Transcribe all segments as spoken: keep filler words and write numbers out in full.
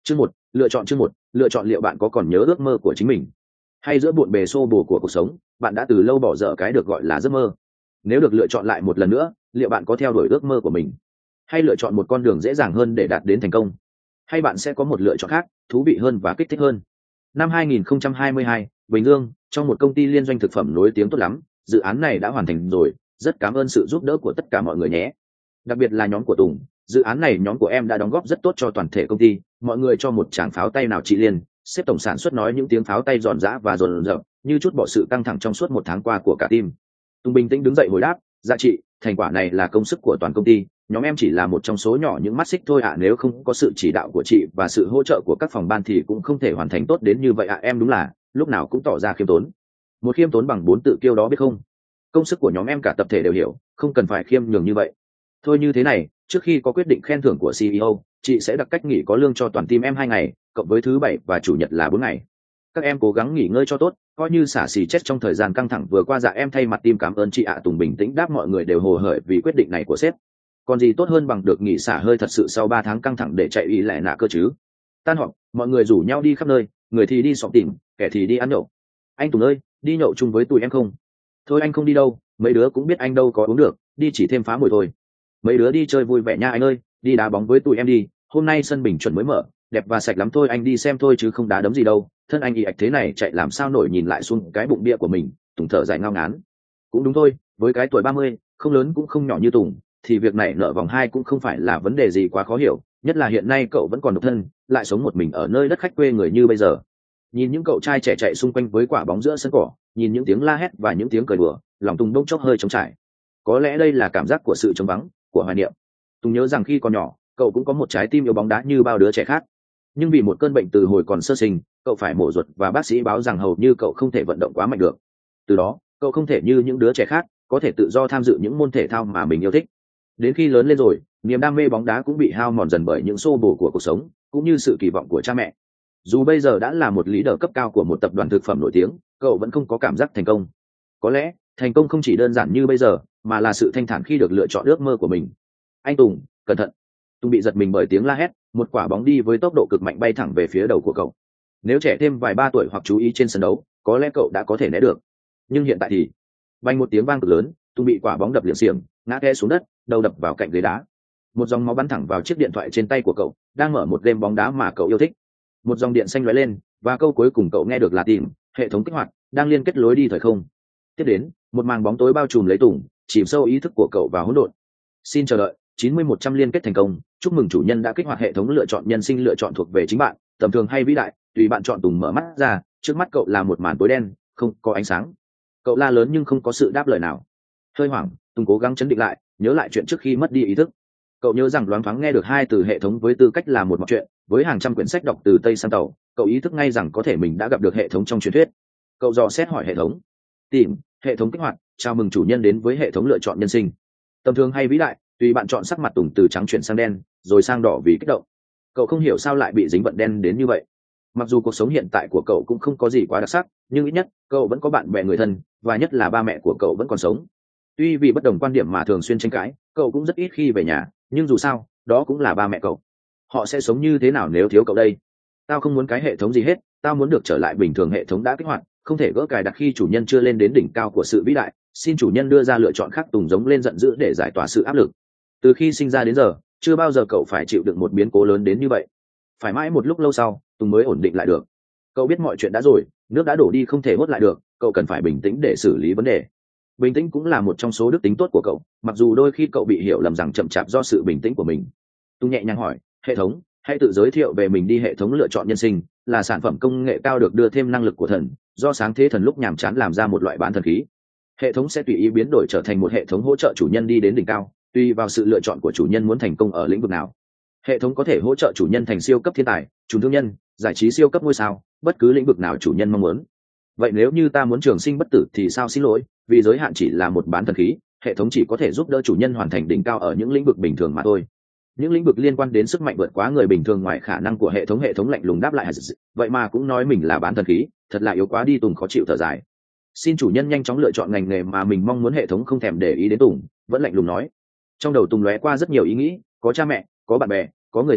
Chương một, lựa chọn chương một, lựa chọn liệu bạn có còn nhớ ước mơ của chính mình, hay giữa bộn bề xô bồ của cuộc sống, bạn đã từ lâu bỏ dở cái được gọi là giấc mơ. Nếu được lựa chọn lại một lần nữa, liệu bạn có theo đuổi ước mơ của mình, hay lựa chọn một con đường dễ dàng hơn để đạt đến thành công, hay bạn sẽ có một lựa chọn khác, thú vị hơn và kích thích hơn? Năm hai nghìn không trăm hai mươi hai, Bình Dương, trong một công ty liên doanh thực phẩm nổi tiếng tốt lắm, dự án này đã hoàn thành rồi, rất cảm ơn sự giúp đỡ của tất cả mọi người nhé. Đặc biệt là nhóm của Tùng, dự án này nhóm của em đã đóng góp rất tốt cho toàn thể công ty, mọi người cho một tràng pháo tay nào chị Liên. Sếp tổng sản xuất nói những tiếng pháo tay giòn giã và dồn dập, như chút bỏ sự căng thẳng trong suốt một tháng qua của cả team. Tùng bình tĩnh đứng dậy hồi đáp, dạ chị, thành quả này là công sức của toàn công ty, nhóm em chỉ là một trong số nhỏ những mắt xích thôi ạ. Nếu không có sự chỉ đạo của chị và sự hỗ trợ của các phòng ban thì cũng không thể hoàn thành tốt đến như vậy ạ. Em đúng là lúc nào cũng tỏ ra khiêm tốn, một khiêm tốn bằng bốn tự kiêu đó biết không. Công sức của nhóm em cả tập thể đều hiểu, không cần phải khiêm nhường như vậy. Thôi như thế này, trước khi có quyết định khen thưởng của xê e ô, chị sẽ đặt cách nghỉ có lương cho toàn team em hai ngày, cộng với thứ bảy và chủ nhật là bốn ngày. Các em cố gắng nghỉ ngơi cho tốt, coi như xả xì chết trong thời gian căng thẳng vừa qua. Dạ em thay mặt team cảm ơn chị ạ. Tùng bình tĩnh đáp, mọi người đều hồ hởi vì quyết định này của sếp. Còn gì tốt hơn bằng được nghỉ xả hơi thật sự sau ba tháng căng thẳng để chạy ý lẻ nạ cơ chứ. Tan họp, mọi người rủ nhau đi khắp nơi, người thì đi xóm tìm, kẻ thì đi ăn nhậu. Anh Tùng ơi, đi nhậu chung với tụi em không? Thôi anh không đi đâu, mấy đứa cũng biết anh đâu có uống được, đi chỉ thêm phá mùi thôi. Mấy đứa đi chơi vui vẻ nha anh ơi, đi đá bóng với tụi em đi, hôm nay sân Bình Chuẩn mới mở, đẹp và sạch lắm thôi, anh đi xem thôi chứ không đá đấm gì đâu. Thân anh y ạch thế này chạy làm sao nổi. Nhìn lại xuống cái bụng bia của mình, Tùng thở dài ngao ngán. Cũng đúng thôi, với cái tuổi ba mươi, không lớn cũng không nhỏ như Tùng, thì việc này nợ vòng hai cũng không phải là vấn đề gì quá khó hiểu, nhất là hiện nay cậu vẫn còn độc thân, lại sống một mình ở nơi đất khách quê người như bây giờ. Nhìn những cậu trai trẻ chạy xung quanh với quả bóng giữa sân cỏ, nhìn những tiếng la hét và những tiếng cười đùa, lòng Tùng bỗng chốc hơi trống trải. Có lẽ đây là cảm giác của sự trống vắng, của hoài niệm. Tùng nhớ rằng khi còn nhỏ, cậu cũng có một trái tim yêu bóng đá như bao đứa trẻ khác, nhưng vì một cơn bệnh từ hồi còn sơ sinh, cậu phải mổ ruột và bác sĩ báo rằng hầu như cậu không thể vận động quá mạnh được. Từ đó, cậu không thể như những đứa trẻ khác có thể tự do tham dự những môn thể thao mà mình yêu thích. Đến khi lớn lên rồi, niềm đam mê bóng đá cũng bị hao mòn dần bởi những xô bồ của cuộc sống, cũng như sự kỳ vọng của cha mẹ. Dù bây giờ đã là một leader cấp cao của một tập đoàn thực phẩm nổi tiếng, cậu vẫn không có cảm giác thành công. Có lẽ thành công không chỉ đơn giản như bây giờ, mà là sự thanh thản khi được lựa chọn ước mơ của mình. Anh Tùng, cẩn thận! Tùng bị giật mình bởi tiếng la hét, một quả bóng đi với tốc độ cực mạnh bay thẳng về phía đầu của cậu. Nếu trẻ thêm vài ba tuổi hoặc chú ý trên sân đấu, có lẽ cậu đã có thể né được. Nhưng hiện tại thì, vang một tiếng vang cực lớn, Tùng bị quả bóng đập liệng xiềng, ngã té xuống đất, đầu đập vào cạnh ghế đá. Một dòng máu bắn thẳng vào chiếc điện thoại trên tay của cậu, đang mở một game bóng đá mà cậu yêu thích. Một dòng điện xanh lóe lên, và câu cuối cùng cậu nghe được là tìm, hệ thống kích hoạt, đang liên kết lối đi thời không. Tiếp đến, một màn bóng tối bao trùm lấy Tùng, chìm sâu ý thức của cậu vào hỗn độn. Xin chờ đợi, chín mươi một trăm liên kết thành công, chúc mừng chủ nhân đã kích hoạt hệ thống lựa chọn nhân sinh, lựa chọn thuộc về chính bạn, tầm thường hay vĩ đại, tùy bạn chọn. Tùng mở mắt ra, trước mắt cậu là một màn tối đen, không có ánh sáng. Cậu la lớn nhưng không có sự đáp lời nào. Hơi hoảng, Tùng cố gắng chấn định lại, nhớ lại chuyện trước khi mất đi ý thức. Cậu nhớ rằng loáng thoáng nghe được hai từ hệ thống với tư cách là một mọi chuyện, với hàng trăm quyển sách đọc từ Tây sang Tàu, cậu ý thức ngay rằng có thể mình đã gặp được hệ thống trong truyền thuyết. Cậu dò xét hỏi hệ thống, tìm, hệ thống kích hoạt, chào mừng chủ nhân đến với hệ thống lựa chọn nhân sinh, tầm thường hay vĩ đại, tùy bạn chọn. Sắc mặt Tùng từ trắng chuyển sang đen, rồi sang đỏ vì kích động. Cậu không hiểu sao lại bị dính vận đen đến như vậy. Mặc dù cuộc sống hiện tại của cậu cũng không có gì quá đặc sắc, nhưng ít nhất cậu vẫn có bạn bè người thân, và nhất là ba mẹ của cậu vẫn còn sống. Tuy vì bất đồng quan điểm mà thường xuyên tranh cãi, cậu cũng rất ít khi về nhà, nhưng dù sao đó cũng là ba mẹ cậu. Họ sẽ sống như thế nào nếu thiếu cậu đây? Tao không muốn cái hệ thống gì hết, tao muốn được trở lại bình thường. Hệ thống đã kích hoạt, không thể gỡ cài đặt khi chủ nhân chưa lên đến đỉnh cao của sự vĩ đại, xin chủ nhân đưa ra lựa chọn khác. Tùng giống lên giận dữ để giải tỏa sự áp lực. Từ khi sinh ra đến giờ, chưa bao giờ cậu phải chịu đựng một biến cố lớn đến như vậy. Phải mãi một lúc lâu sau, Tùng mới ổn định lại được. Cậu biết mọi chuyện đã rồi, nước đã đổ đi không thể hốt lại được, cậu cần phải bình tĩnh để xử lý vấn đề. Bình tĩnh cũng là một trong số đức tính tốt của cậu, mặc dù đôi khi cậu bị hiểu lầm rằng chậm chạp do sự bình tĩnh của mình. Tùng nhẹ nhàng hỏi, hệ thống, hãy tự giới thiệu về mình đi. Hệ thống lựa chọn nhân sinh là sản phẩm công nghệ cao được đưa thêm năng lực của thần, do sáng thế thần lúc nhàm chán làm ra một loại bán thần khí. Hệ thống sẽ tùy ý biến đổi trở thành một hệ thống hỗ trợ chủ nhân đi đến đỉnh cao, tùy vào sự lựa chọn của chủ nhân muốn thành công ở lĩnh vực nào. Hệ thống có thể hỗ trợ chủ nhân thành siêu cấp thiên tài, trùm thương nhân, giải trí siêu cấp ngôi sao, bất cứ lĩnh vực nào chủ nhân mong muốn. Vậy nếu như ta muốn trường sinh bất tử thì sao? Xin lỗi, vì giới hạn chỉ là một bán thần khí, hệ thống chỉ có thể giúp đỡ chủ nhân hoàn thành đỉnh cao ở những lĩnh vực bình thường mà thôi. Những lĩnh vực liên quan đến sức mạnh vượt quá người bình thường ngoài khả năng của hệ thống. Hệ thống lạnh lùng đáp lại, vậy mà cũng nói mình là bán thần khí, thật là yếu quá đi. Tùng khó chịu thở dài. Xin chủ nhân nhanh chóng lựa chọn ngành nghề mà mình mong muốn. Hệ thống không thèm để ý đến Tùng, vẫn lạnh lùng nói. Trong đầu Tùng lóe qua rất nhiều ý nghĩ, có cha mẹ, có bạn bè, có người thân,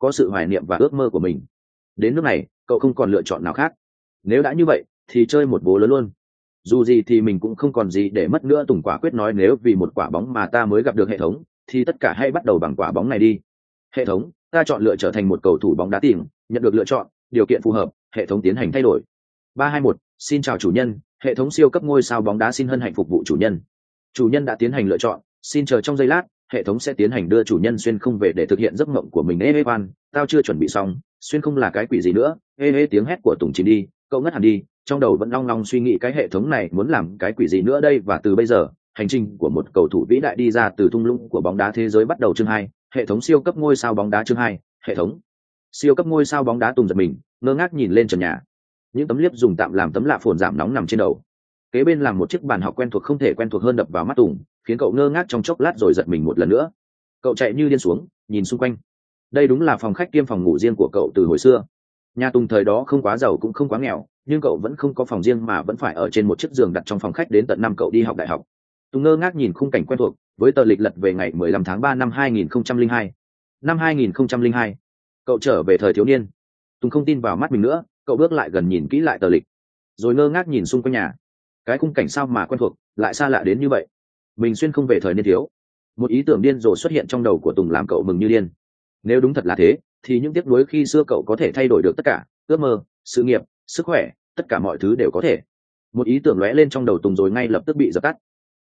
có sự hoài niệm và ước mơ của mình. Đến lúc này cậu không còn lựa chọn nào khác. Nếu đã như vậy thì chơi một bố lớn luôn. Dù gì thì mình cũng không còn gì để mất nữa. Tùng quả quyết nói, nếu vì một quả bóng mà ta mới gặp được hệ thống thì tất cả hãy bắt đầu bằng quả bóng này đi. Hệ thống, ta chọn lựa trở thành một cầu thủ bóng đá tìm, nhận được lựa chọn, điều kiện phù hợp, hệ thống tiến hành thay đổi. Ba hai một, xin chào chủ nhân, hệ thống siêu cấp ngôi sao bóng đá xin hân hạnh phục vụ chủ nhân. Chủ nhân đã tiến hành lựa chọn, xin chờ trong giây lát, hệ thống sẽ tiến hành đưa chủ nhân xuyên không về để thực hiện giấc mộng của mình. Ê ê Van, tao chưa chuẩn bị xong, xuyên không là cái quỷ gì nữa. Ê ê tiếng hét của Tùng chìm đi, cậu ngất hẳn đi, trong đầu vẫn long long suy nghĩ cái hệ thống này muốn làm cái quỷ gì nữa đây. Và từ bây giờ, hành trình của một cầu thủ vĩ đại đi ra từ thung lũng của bóng đá thế giới bắt đầu. Chương hai, hệ thống siêu cấp ngôi sao bóng đá. Chương hai, hệ thống siêu cấp ngôi sao bóng đá. Tùng giật mình, ngơ ngác nhìn lên trần nhà. Những tấm liếp dùng tạm làm tấm lạ phồn giảm nóng nằm trên đầu. Kế bên là một chiếc bàn học quen thuộc không thể quen thuộc hơn đập vào mắt Tùng, khiến cậu ngơ ngác trong chốc lát rồi giật mình một lần nữa. Cậu chạy như điên xuống, nhìn xung quanh. Đây đúng là phòng khách kiêm phòng ngủ riêng của cậu từ hồi xưa. Nhà Tùng thời đó không quá giàu cũng không quá nghèo, nhưng cậu vẫn không có phòng riêng mà vẫn phải ở trên một chiếc giường đặt trong phòng khách đến tận năm cậu đi học đại học. Tùng ngơ ngác nhìn khung cảnh quen thuộc, với tờ lịch lật về ngày mười lăm tháng ba năm hai nghìn không trăm lẻ hai. Năm hai nghìn không trăm lẻ hai, cậu trở về thời thiếu niên. Tùng không tin vào mắt mình nữa, cậu bước lại gần nhìn kỹ lại tờ lịch, rồi ngơ ngác nhìn xung quanh nhà. Cái khung cảnh sao mà quen thuộc, lại xa lạ đến như vậy. Mình xuyên không về thời niên thiếu. Một ý tưởng điên rồ xuất hiện trong đầu của Tùng làm cậu mừng như điên. Nếu đúng thật là thế, thì những tiếc nuối khi xưa cậu có thể thay đổi được tất cả, ước mơ, sự nghiệp, sức khỏe, tất cả mọi thứ đều có thể. Một ý tưởng lóe lên trong đầu Tùng rồi ngay lập tức bị dập tắt.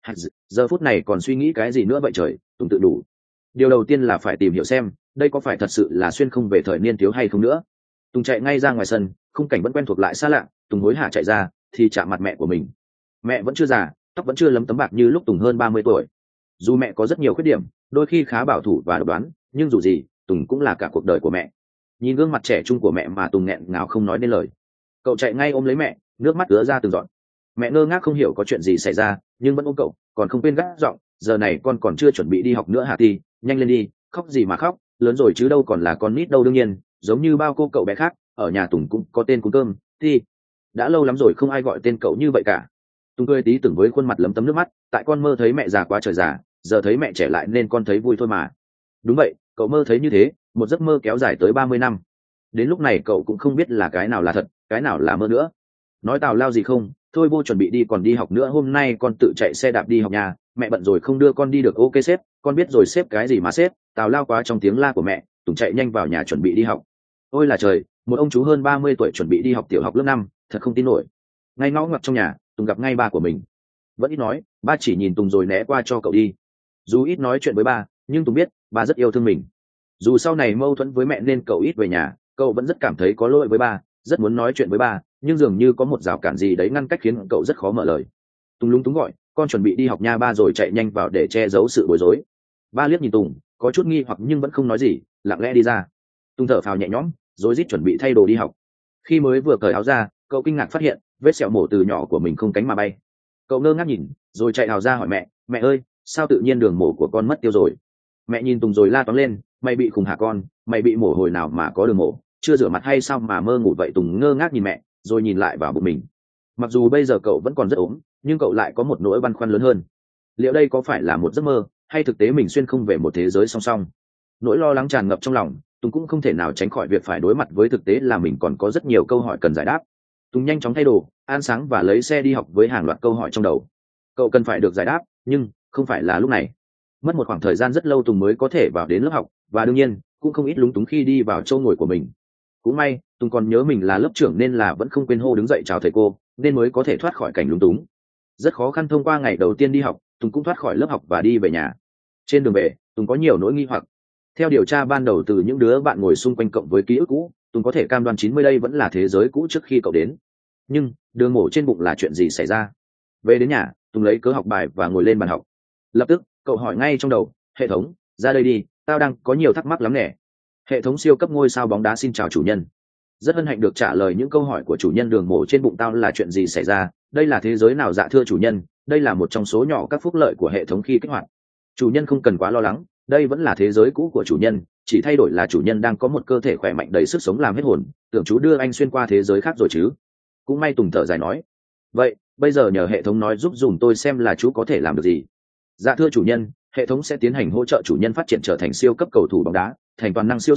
Giờ phút này còn suy nghĩ cái gì nữa vậy trời, Tùng tự đủ. Điều đầu tiên là phải tìm hiểu xem đây có phải thật sự là xuyên không về thời niên thiếu hay không nữa. Tùng chạy ngay ra ngoài sân, khung cảnh vẫn quen thuộc lại xa lạ. Tùng hối hả chạy ra thì chạm mặt mẹ của mình. Mẹ vẫn chưa già, tóc vẫn chưa lấm tấm bạc như lúc Tùng hơn ba mươi tuổi. Dù mẹ có rất nhiều khuyết điểm, đôi khi khá bảo thủ và độc đoán, nhưng dù gì Tùng cũng là cả cuộc đời của mẹ. Nhìn gương mặt trẻ trung của mẹ mà Tùng nghẹn ngào không nói nên lời. Cậu chạy ngay ôm lấy mẹ, nước mắt ứa ra từng giọt. Mẹ ngơ ngác không hiểu có chuyện gì xảy ra, nhưng vẫn ôm cậu, còn không quên gắt giọng, giờ này con còn chưa chuẩn bị đi học nữa hả Ti, nhanh lên đi, khóc gì mà khóc, lớn rồi chứ đâu còn là con nít đâu. Đương nhiên, giống như bao cô cậu bé khác, ở nhà Tùng cũng có tên cúng cơm, Ti. Đã lâu lắm rồi không ai gọi tên cậu như vậy cả. Tùng cười tí tưởng với khuôn mặt lấm tấm nước mắt, tại con mơ thấy mẹ già quá trời già, giờ thấy mẹ trẻ lại nên con thấy vui thôi mà. Đúng vậy, cậu mơ thấy như thế, một giấc mơ kéo dài tới ba mươi năm. Đến lúc này cậu cũng không biết là cái nào là thật, cái nào là mơ nữa. Nói tào lao gì không, thôi vô chuẩn bị đi còn đi học nữa, hôm nay con tự chạy xe đạp đi học nhà, mẹ bận rồi không đưa con đi được. Ok sếp, con biết rồi sếp. Cái gì mà sếp, tào lao quá. Trong tiếng la của mẹ, Tùng chạy nhanh vào nhà chuẩn bị đi học. Ôi là trời, một ông chú hơn ba mươi tuổi chuẩn bị đi học tiểu học lớp năm, thật không tin nổi. Ngay ngõ ngoặt trong nhà, Tùng gặp ngay ba của mình. Vẫn ít nói, ba chỉ nhìn Tùng rồi né qua cho cậu đi. Dù ít nói chuyện với ba, nhưng Tùng biết ba rất yêu thương mình. Dù sau này mâu thuẫn với mẹ nên cậu ít về nhà, cậu vẫn rất cảm thấy có lỗi với ba, rất muốn nói chuyện với ba, nhưng dường như có một rào cản gì đấy ngăn cách khiến cậu rất khó mở lời. Tùng lúng túng gọi, con chuẩn bị đi học nha ba, rồi chạy nhanh vào để che giấu sự bối rối. Ba liếc nhìn Tùng, có chút nghi hoặc nhưng vẫn không nói gì, lặng lẽ đi ra. Tùng thở phào nhẹ nhõm, rồi rít chuẩn bị thay đồ đi học. Khi mới vừa cởi áo ra, cậu kinh ngạc phát hiện vết sẹo mổ từ nhỏ của mình không cánh mà bay. Cậu ngơ ngác nhìn, rồi chạy ào ra hỏi mẹ, mẹ ơi, sao tự nhiên đường mổ của con mất tiêu rồi? Mẹ nhìn Tùng rồi la toáng lên, mày bị khùng hả con, mày bị mổ hồi nào mà có đường mổ, chưa rửa mặt hay sao mà mơ ngủ vậy? Tùng ngơ ngác nhìn mẹ, rồi nhìn lại vào bụng mình. Mặc dù bây giờ cậu vẫn còn rất ốm, nhưng cậu lại có một nỗi băn khoăn lớn hơn. Liệu đây có phải là một giấc mơ, hay thực tế mình xuyên không về một thế giới song song? Nỗi lo lắng tràn ngập trong lòng, Tùng cũng không thể nào tránh khỏi việc phải đối mặt với thực tế là mình còn có rất nhiều câu hỏi cần giải đáp. Tùng nhanh chóng thay đồ, ăn sáng và lấy xe đi học với hàng loạt câu hỏi trong đầu. Cậu cần phải được giải đáp, nhưng không phải là lúc này. Mất một khoảng thời gian rất lâu Tùng mới có thể vào đến lớp học, và đương nhiên cũng không ít lúng túng khi đi vào chỗ ngồi của mình. Cũng may Tùng còn nhớ mình là lớp trưởng nên là vẫn không quên hô đứng dậy chào thầy cô, nên mới có thể thoát khỏi cảnh lúng túng. Rất khó khăn thông qua ngày đầu tiên đi học, Tùng cũng thoát khỏi lớp học và đi về nhà. Trên đường về, Tùng có nhiều nỗi nghi hoặc. Theo điều tra ban đầu từ những đứa bạn ngồi xung quanh cộng với ký ức cũ, Tùng có thể cam đoan chín mươi đây vẫn là thế giới cũ trước khi cậu đến. Nhưng đường mổ trên bụng là chuyện gì xảy ra? Về đến nhà, Tùng lấy cớ học bài và ngồi lên bàn học. Lập tức cậu hỏi ngay trong đầu, hệ thống, ra đây đi, tao đang có nhiều thắc mắc lắm nè. Hệ thống siêu cấp ngôi sao bóng đá xin chào chủ nhân. Rất hân hạnh được trả lời những câu hỏi của chủ nhân. Đường mổ trên bụng tao là chuyện gì xảy ra? Đây là thế giới nào? Dạ thưa chủ nhân, đây là một trong số nhỏ các phúc lợi của hệ thống khi kích hoạt. Chủ nhân không cần quá lo lắng, đây vẫn là thế giới cũ của chủ nhân, chỉ thay đổi là chủ nhân đang có một cơ thể khỏe mạnh đầy sức sống làm hết hồn. Tưởng chú đưa anh xuyên qua thế giới khác rồi chứ? Cũng may, Tùng thở dài nói. Vậy bây giờ nhờ hệ thống nói giúp dùm tôi xem là chú có thể làm được gì. Dạ thưa chủ nhân, hệ thống sẽ tiến hành hỗ trợ chủ nhân phát triển trở thành siêu cấp cầu thủ bóng đá, thành toàn năng siêu sao,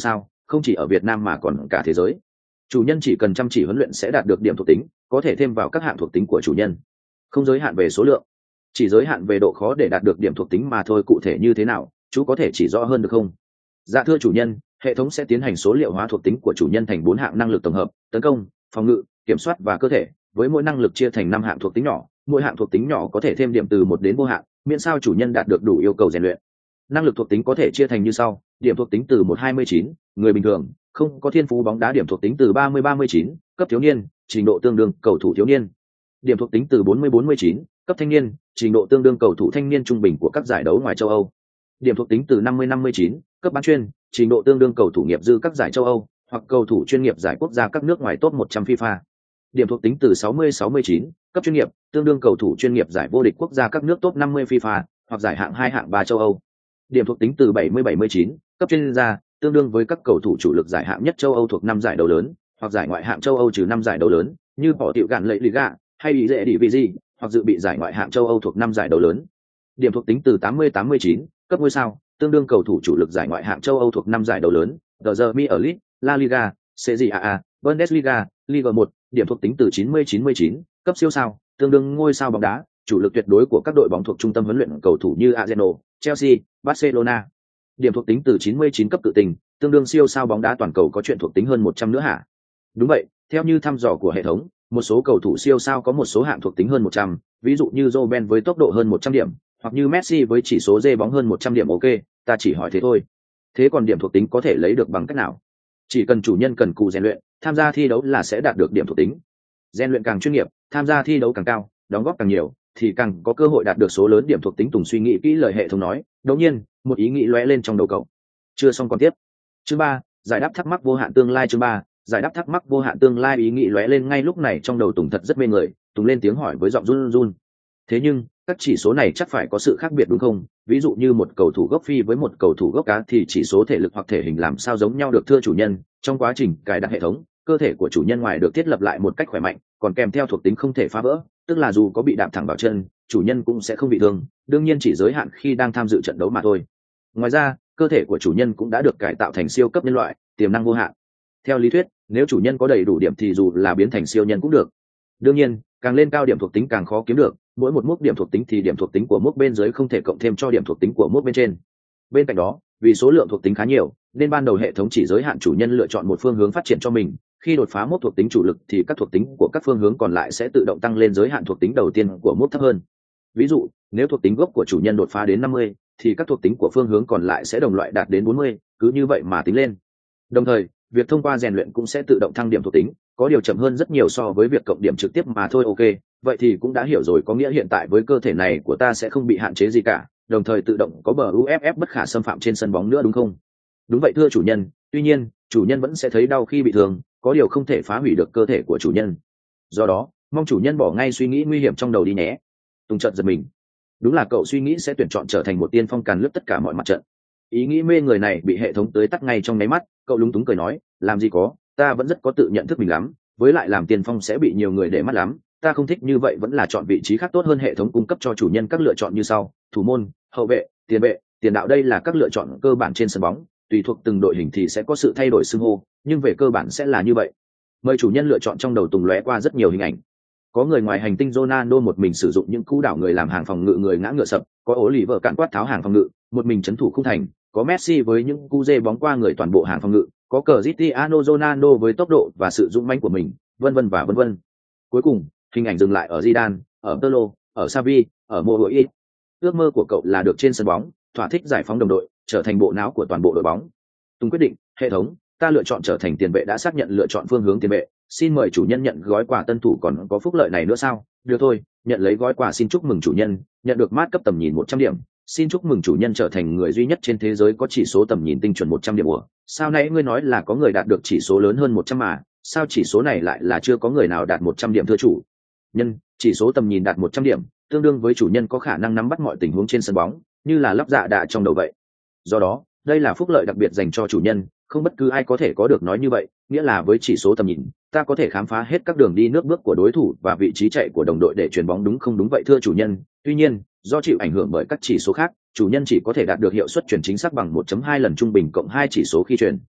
không chỉ ở Việt Nam mà còn cả thế giới. Chủ nhân chỉ cần chăm chỉ huấn luyện sẽ đạt được điểm thuộc tính, có thể thêm vào các hạng thuộc tính của chủ nhân. Không giới hạn về số lượng, chỉ giới hạn về độ khó để đạt được điểm thuộc tính mà thôi. Cụ thể như thế nào, chú có thể chỉ rõ hơn được không? Dạ thưa chủ nhân, hệ thống sẽ tiến hành số liệu hóa thuộc tính của chủ nhân thành bốn hạng năng lực tổng hợp: tấn công, phòng ngự, kiểm soát và cơ thể, với mỗi năng lực chia thành năm hạng thuộc tính nhỏ. Mỗi hạng thuộc tính nhỏ có thể thêm điểm từ một đến vô hạn, miễn sao chủ nhân đạt được đủ yêu cầu rèn luyện. Năng lực thuộc tính có thể chia thành như sau: điểm thuộc tính từ một hai mươi chín, người bình thường, không có thiên phú bóng đá. Điểm thuộc tính từ ba mươi ba mươi chín, cấp thiếu niên, trình độ tương đương cầu thủ thiếu niên. Điểm thuộc tính từ bốn mươi bốn mươi chín, cấp thanh niên, trình độ tương đương cầu thủ thanh niên trung bình của các giải đấu ngoài châu Âu. Điểm thuộc tính từ năm mươi năm mươi chín, cấp bán chuyên, trình độ tương đương cầu thủ nghiệp dư các giải châu Âu hoặc cầu thủ chuyên nghiệp giải quốc gia các nước ngoài top một trăm FIFA. Điểm thuộc tính từ sáu mươi sáu mươi chín, cấp chuyên nghiệp, tương đương cầu thủ chuyên nghiệp giải vô địch quốc gia các nước top năm mươi FIFA hoặc giải hạng hai hạng ba châu Âu. Điểm thuộc tính từ bảy mươi bảy mươi chín, cấp chuyên gia, tương đương với các cầu thủ chủ lực giải hạng nhất châu Âu thuộc năm giải đấu lớn hoặc giải ngoại hạng châu Âu trừ năm giải đấu lớn như bỏ tiểu gạn lệ Liga hay bị dễ đi vì gì, hoặc dự bị giải ngoại hạng châu Âu thuộc năm giải đấu lớn. Điểm thuộc tính từ tám mươi tám mươi chín, cấp ngôi sao, tương đương cầu thủ chủ lực giải ngoại hạng châu Âu thuộc năm giải đấu lớn: The Premier League, La Liga, Serie A, Bundesliga, Liga một. Điểm thuộc tính từ chín mươi chín mươi chín, cấp siêu sao, tương đương ngôi sao bóng đá, chủ lực tuyệt đối của các đội bóng thuộc trung tâm huấn luyện cầu thủ như Arsenal, Chelsea, Barcelona. Điểm thuộc tính từ chín mươi chín, cấp tự tình, tương đương siêu sao bóng đá toàn cầu có chuyện thuộc tính hơn một trăm nữa hả? Đúng vậy, theo như thăm dò của hệ thống, một số cầu thủ siêu sao có một số hạng thuộc tính hơn một trăm, ví dụ như Robben với tốc độ hơn một trăm điểm, hoặc như Messi với chỉ số dê bóng hơn một trăm điểm. Ok, ta chỉ hỏi thế thôi. Thế còn điểm thuộc tính có thể lấy được bằng cách nào? Chỉ cần chủ nhân cần cù rèn luyện, tham gia thi đấu là sẽ đạt được điểm thuộc tính. Rèn luyện càng chuyên nghiệp, tham gia thi đấu càng cao, đóng góp càng nhiều, thì càng có cơ hội đạt được số lớn điểm thuộc tính. Tùng suy nghĩ kỹ lời hệ thống nói, đột nhiên, một ý nghĩ lóe lên trong đầu cậu. Chưa xong còn tiếp. Chương ba, giải đáp thắc mắc vô hạn tương lai. Chương ba, giải đáp thắc mắc vô hạn tương lai. Ý nghĩ lóe lên ngay lúc này trong đầu Tùng thật rất mê người. Tùng lên tiếng hỏi với giọng run run. Thế nhưng, các chỉ số này chắc phải có sự khác biệt đúng không? Ví dụ như một cầu thủ gốc phi với một cầu thủ gốc cá thì chỉ số thể lực hoặc thể hình làm sao giống nhau được? Thưa chủ nhân, trong quá trình cài đặt hệ thống, cơ thể của chủ nhân ngoài được thiết lập lại một cách khỏe mạnh, còn kèm theo thuộc tính không thể phá vỡ, tức là dù có bị đạp thẳng vào chân, chủ nhân cũng sẽ không bị thương, đương nhiên chỉ giới hạn khi đang tham dự trận đấu mà thôi. Ngoài ra, cơ thể của chủ nhân cũng đã được cải tạo thành siêu cấp nhân loại, tiềm năng vô hạn. Theo lý thuyết, nếu chủ nhân có đầy đủ điểm thì dù là biến thành siêu nhân cũng được. Đương nhiên, càng lên cao điểm thuộc tính càng khó kiếm được, mỗi một mốc điểm thuộc tính thì điểm thuộc tính của mốc bên dưới không thể cộng thêm cho điểm thuộc tính của mốc bên trên. Bên cạnh đó, vì số lượng thuộc tính khá nhiều, nên ban đầu hệ thống chỉ giới hạn chủ nhân lựa chọn một phương hướng phát triển cho mình. Khi đột phá mốc thuộc tính chủ lực thì các thuộc tính của các phương hướng còn lại sẽ tự động tăng lên giới hạn thuộc tính đầu tiên của mốc thấp hơn. Ví dụ, nếu thuộc tính gốc của chủ nhân đột phá đến năm mươi, thì các thuộc tính của phương hướng còn lại sẽ đồng loại đạt đến bốn mươi, cứ như vậy mà tính lên. Đồng thời, việc thông qua rèn luyện cũng sẽ tự động thăng điểm thuộc tính, có điều chậm hơn rất nhiều so với việc cộng điểm trực tiếp mà thôi. Ok, vậy thì cũng đã hiểu rồi, có nghĩa hiện tại với cơ thể này của ta sẽ không bị hạn chế gì cả, đồng thời tự động có bờ u ép ép bất khả xâm phạm trên sân bóng nữa đúng không? Đúng vậy thưa chủ nhân, tuy nhiên, chủ nhân vẫn sẽ thấy đau khi bị thương, có điều không thể phá hủy được cơ thể của chủ nhân. Do đó, mong chủ nhân bỏ ngay suy nghĩ nguy hiểm trong đầu đi nhé. Tùng chợt giật mình. Đúng là cậu suy nghĩ sẽ tuyển chọn trở thành một tiên phong càn lướt tất cả mọi mặt trận. Ý nghĩ mê người này bị hệ thống tới tắt ngay trong nháy mắt, cậu lúng túng cười nói, làm gì có, ta vẫn rất có tự nhận thức mình lắm, với lại làm tiên phong sẽ bị nhiều người để mắt lắm, ta không thích như vậy, vẫn là chọn vị trí khác tốt hơn. Hệ thống cung cấp cho chủ nhân các lựa chọn như sau: thủ môn, hậu vệ, tiền vệ, tiền đạo. Đây là các lựa chọn cơ bản trên sân bóng, tùy thuộc từng đội hình thì sẽ có sự thay đổi xưng hô, nhưng về cơ bản sẽ là như vậy. Mời chủ nhân lựa chọn. Trong đầu Tùng lóe qua rất nhiều hình ảnh. Có người ngoài hành tinh Ronaldo một mình sử dụng những cú đảo người làm hàng phòng ngự người ngã ngựa sập, có Oliver cản quát tháo hàng phòng ngự, một mình trấn thủ khung thành, có Messi với những cú dê bóng qua người toàn bộ hàng phòng ngự, có Cristiano Ronaldo với tốc độ và sự dũng mãnh của mình, vân vân và vân vân. Cuối cùng, hình ảnh dừng lại ở Zidane, ở Pirlo, ở Xavi, ở Modric. Ước mơ của cậu là được trên sân bóng, thỏa thích giải phóng đồng đội, trở thành bộ não của toàn bộ đội bóng. Tùng quyết định, hệ thống, ta lựa chọn trở thành tiền vệ. Đã xác nhận lựa chọn phương hướng tiền vệ, xin mời chủ nhân nhận gói quà tân thủ. Còn có phúc lợi này nữa sao? Được thôi, nhận lấy gói quà. Xin chúc mừng chủ nhân nhận được mát cấp tầm nhìn một trăm điểm. Xin chúc mừng chủ nhân trở thành người duy nhất trên thế giới có chỉ số tầm nhìn tinh chuẩn một trăm điểm. Ủa, sao nãy ngươi nói là có người đạt được chỉ số lớn hơn một trăm mà, sao chỉ số này lại là chưa có người nào đạt một trăm điểm? Thưa chủ nhân, chỉ số tầm nhìn đạt một trăm điểm tương đương với chủ nhân có khả năng nắm bắt mọi tình huống trên sân bóng, như là lắp dạ đạ trong đầu vậy. Do đó, đây là phúc lợi đặc biệt dành cho chủ nhân, không bất cứ ai có thể có được. Nói như vậy, nghĩa là với chỉ số tầm nhìn, ta có thể khám phá hết các đường đi nước bước của đối thủ và vị trí chạy của đồng đội để chuyền bóng đúng không? Đúng vậy thưa chủ nhân, tuy nhiên, do chịu ảnh hưởng bởi các chỉ số khác, chủ nhân chỉ có thể đạt được hiệu suất chuyền chính xác bằng một phẩy hai lần trung bình cộng hai chỉ số khi chuyền.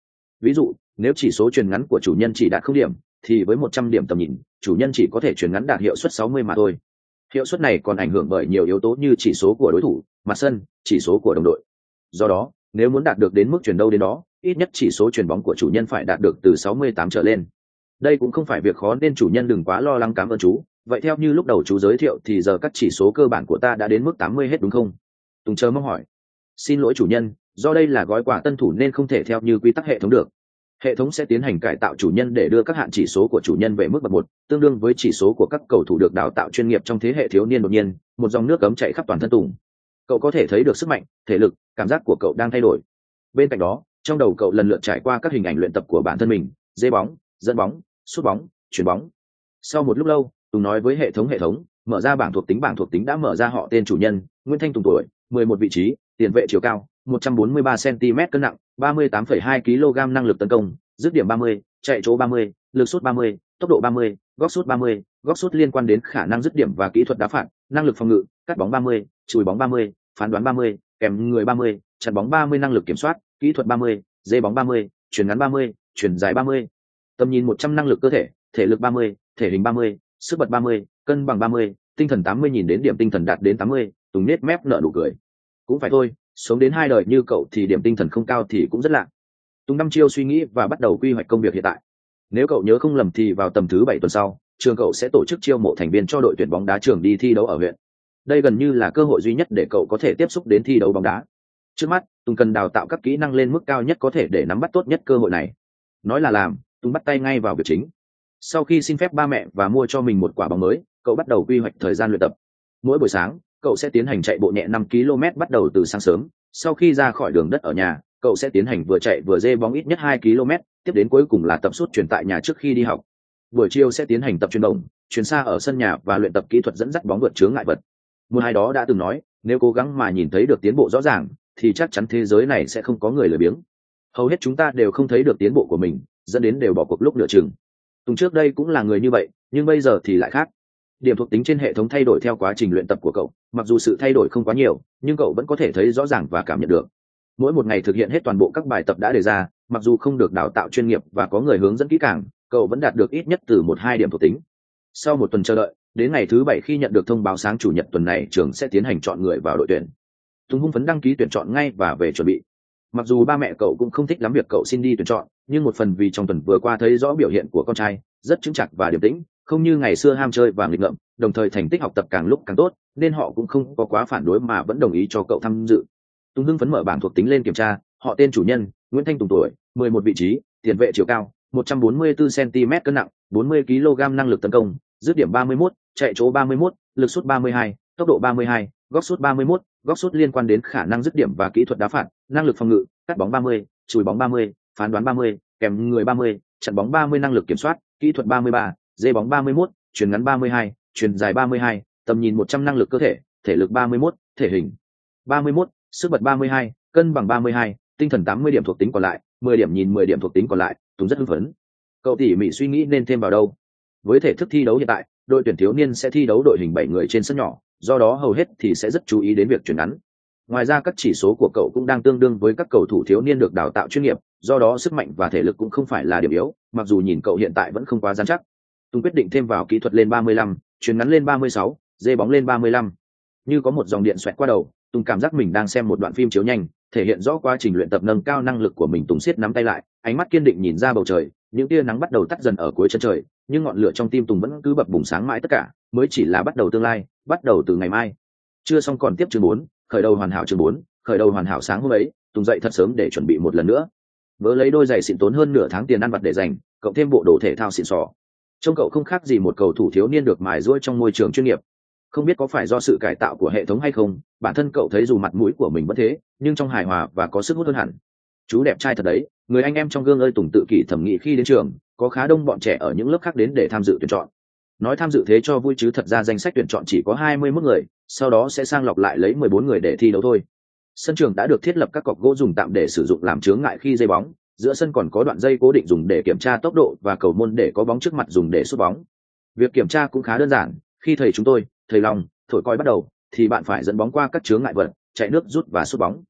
Ví dụ, nếu chỉ số chuyền ngắn của chủ nhân chỉ đạt không điểm, thì với một trăm điểm tầm nhìn, chủ nhân chỉ có thể chuyền ngắn đạt hiệu suất sáu mươi mà thôi. Hiệu suất này còn ảnh hưởng bởi nhiều yếu tố như chỉ số của đối thủ, mặt sân, chỉ số của đồng đội. Do đó, nếu muốn đạt được đến mức chuyền đâu đến đó, ít nhất chỉ số chuyền bóng của chủ nhân phải đạt được từ sáu mươi tám trở lên. Đây cũng không phải việc khó nên chủ nhân đừng quá lo lắng, cảm ơn chú. Vậy theo như lúc đầu chú giới thiệu thì giờ các chỉ số cơ bản của ta đã đến mức tám mươi hết đúng không? Tùng chờ mong hỏi. Xin lỗi chủ nhân, do đây là gói quà tân thủ nên không thể theo như quy tắc hệ thống được. Hệ thống sẽ tiến hành cải tạo chủ nhân để đưa các hạn chỉ số của chủ nhân về mức bậc một, tương đương với chỉ số của các cầu thủ được đào tạo chuyên nghiệp trong thế hệ thiếu niên. Đột nhiên, một dòng nước cấm chạy khắp toàn thân Tùng. Cậu có thể thấy được sức mạnh, thể lực, cảm giác của cậu đang thay đổi. Bên cạnh đó, trong đầu cậu lần lượt trải qua các hình ảnh luyện tập của bản thân mình: dê bóng, dẫn bóng, sút bóng, chuyền bóng. Sau một lúc lâu, Tùng nói với hệ thống hệ thống mở ra bảng thuộc tính. Bảng thuộc tính đã mở ra họ tên chủ nhân: Nguyễn Thanh Tùng, tuổi mười một, vị trí tiền vệ, chiều cao một trăm bốn mươi ba xăng-ti-mét, cân nặng ba mươi tám phẩy hai ki lô gam, năng lực tấn công, dứt điểm ba mươi, chạy chỗ ba mươi, lực sút ba mươi, tốc độ ba mươi, góc sút ba mươi, góc sút liên quan đến khả năng dứt điểm và kỹ thuật đá phạt, năng lực phòng ngự, cắt bóng ba mươi, chùi bóng ba mươi, phán đoán ba mươi, kèm người ba mươi, chặn bóng ba mươi, năng lực kiểm soát, kỹ thuật ba mươi, dê bóng ba mươi, chuyền ngắn ba mươi, chuyền dài ba mươi, tầm nhìn một trăm, năng lực cơ thể, thể lực ba mươi, thể hình ba mươi, sức bật ba mươi, cân bằng ba mươi, tinh thần tám mươi. Nhìn đến điểm tinh thần đạt đến tám mươi, Tùng nết mép nở nụ cười. Cũng phải thôi, sống đến hai đời như cậu thì điểm tinh thần không cao thì cũng rất lạ. Tùng năm chiêu suy nghĩ và bắt đầu quy hoạch công việc hiện tại. Nếu cậu nhớ không lầm thì vào tầm thứ bảy tuần sau, trường cậu sẽ tổ chức chiêu mộ thành viên cho đội tuyển bóng đá trường đi thi đấu ở huyện. Đây gần như là cơ hội duy nhất để cậu có thể tiếp xúc đến thi đấu bóng đá. Trước mắt, Tùng cần đào tạo các kỹ năng lên mức cao nhất có thể để nắm bắt tốt nhất cơ hội này. Nói là làm, Tùng bắt tay ngay vào việc chính. Sau khi xin phép ba mẹ và mua cho mình một quả bóng mới, cậu bắt đầu quy hoạch thời gian luyện tập. Mỗi buổi sáng, cậu sẽ tiến hành chạy bộ nhẹ năm ki lô mét bắt đầu từ sáng sớm. Sau khi ra khỏi đường đất ở nhà, cậu sẽ tiến hành vừa chạy vừa dê bóng ít nhất hai ki lô mét, tiếp đến cuối cùng là tập sút chuyền tại nhà trước khi đi học. Buổi chiều sẽ tiến hành tập chuyền bổng, chuyền xa ở sân nhà và luyện tập kỹ thuật dẫn dắt bóng vượt chướng ngại vật. Một ai đó đã từng nói, nếu cố gắng mà nhìn thấy được tiến bộ rõ ràng, thì chắc chắn thế giới này sẽ không có người lười biếng. Hầu hết chúng ta đều không thấy được tiến bộ của mình, dẫn đến đều bỏ cuộc lúc nửa chừng. Tùng trước đây cũng là người như vậy, nhưng bây giờ thì lại khác. Điểm thuộc tính trên hệ thống thay đổi theo quá trình luyện tập của cậu, mặc dù sự thay đổi không quá nhiều, nhưng cậu vẫn có thể thấy rõ ràng và cảm nhận được. Mỗi một ngày thực hiện hết toàn bộ các bài tập đã đề ra, mặc dù không được đào tạo chuyên nghiệp và có người hướng dẫn kỹ càng, cậu vẫn đạt được ít nhất từ một hai điểm thuộc tính. Sau một tuần chờ đợi, đến ngày thứ bảy khi nhận được thông báo sáng chủ nhật tuần này trường sẽ tiến hành chọn người vào đội tuyển, Tùng hung phấn đăng ký tuyển chọn ngay và về chuẩn bị. Mặc dù ba mẹ cậu cũng không thích lắm việc cậu xin đi tuyển chọn, nhưng một phần vì trong tuần vừa qua thấy rõ biểu hiện của con trai rất chững chạc và điềm tĩnh, không như ngày xưa ham chơi và nghịch ngợm, đồng thời thành tích học tập càng lúc càng tốt, nên họ cũng không có quá phản đối mà vẫn đồng ý cho cậu tham dự. Tùng hưng phấn mở bảng thuộc tính lên kiểm tra, họ tên chủ nhân: Nguyễn Thanh Tùng, tuổi mười một, vị trí tiền vệ, chiều cao một trăm bốn mươi tư xăng-ti-mét, cân nặng bốn mươi ki lô gam, năng lực tấn công, dứt điểm ba mươi mốt, chạy chỗ ba mươi mốt, lực sút ba mươi hai, tốc độ ba mươi hai, góc sút ba mươi mốt, góc sút liên quan đến khả năng dứt điểm và kỹ thuật đá phạt, năng lực phòng ngự, cắt bóng ba mươi, chùi bóng ba mươi, phán đoán ba mươi, kèm người ba mươi, chặn bóng ba mươi, năng lực kiểm soát, kỹ thuật ba mươi ba, dê bóng ba mươi mốt, chuyền ngắn ba mươi hai, chuyền dài ba mươi hai, tầm nhìn một trăm, năng lực cơ thể, thể lực ba mươi mốt, thể hình ba mươi mốt, sức bật ba mươi hai, cân bằng ba mươi hai, tinh thần tám mươi. Điểm thuộc tính còn lại, mười điểm. Nhìn mười điểm thuộc tính còn lại, Tùng rất hưng phấn. Cậu tỉ mỉ suy nghĩ nên thêm vào đâu. Với thể thức thi đấu hiện tại, đội tuyển thiếu niên sẽ thi đấu đội hình bảy người trên sân nhỏ, do đó hầu hết thì sẽ rất chú ý đến việc chuyền ngắn. Ngoài ra các chỉ số của cậu cũng đang tương đương với các cầu thủ thiếu niên được đào tạo chuyên nghiệp, do đó sức mạnh và thể lực cũng không phải là điểm yếu, mặc dù nhìn cậu hiện tại vẫn không quá rắn chắc. Tùng quyết định thêm vào kỹ thuật lên ba mươi lăm, chuyền ngắn lên ba mươi sáu, dê bóng lên ba mươi lăm. Như có một dòng điện xoẹt qua đầu, Tùng cảm giác mình đang xem một đoạn phim chiếu nhanh, thể hiện rõ quá trình luyện tập nâng cao năng lực của mình. Tùng siết nắm tay lại, ánh mắt kiên định nhìn ra bầu trời, những tia nắng bắt đầu tắt dần ở cuối chân trời, nhưng ngọn lửa trong tim Tùng vẫn cứ bập bùng sáng mãi. Tất cả mới chỉ là bắt đầu tương lai, bắt đầu từ ngày mai. Chưa xong còn tiếp chương bốn, khởi đầu hoàn hảo. Chương bốn, khởi đầu hoàn hảo. Sáng hôm ấy, Tùng dậy thật sớm để chuẩn bị một lần nữa. Vớ lấy đôi giày xịn tốn hơn nửa tháng tiền ăn vặt để dành, cộng thêm bộ đồ thể thao xịn sò. Trông cậu không khác gì một cầu thủ thiếu niên được mài giũa trong môi trường chuyên nghiệp. Không biết có phải do sự cải tạo của hệ thống hay không, bản thân cậu thấy dù mặt mũi của mình vẫn thế, nhưng trong hài hòa và có sức hút hơn hẳn. Chú đẹp trai thật đấy, người anh em trong gương ơi. Tùng tự kỷ thẩm nghĩ khi đến trường, có khá đông bọn trẻ ở những lớp khác đến để tham dự tuyển chọn. Nói tham dự thế cho vui chứ thật ra danh sách tuyển chọn chỉ có hai mươi mốt người, sau đó sẽ sang lọc lại lấy mười bốn người để thi đấu thôi. Sân trường đã được thiết lập các cọc gỗ dùng tạm để sử dụng làm chướng ngại khi dây bóng, giữa sân còn có đoạn dây cố định dùng để kiểm tra tốc độ và cầu môn để có bóng trước mặt dùng để sút bóng. Việc kiểm tra cũng khá đơn giản, khi thầy chúng tôi, thầy Long, thổi còi bắt đầu, thì bạn phải dẫn bóng qua các chướng ngại vật, chạy nước rút và sút bóng.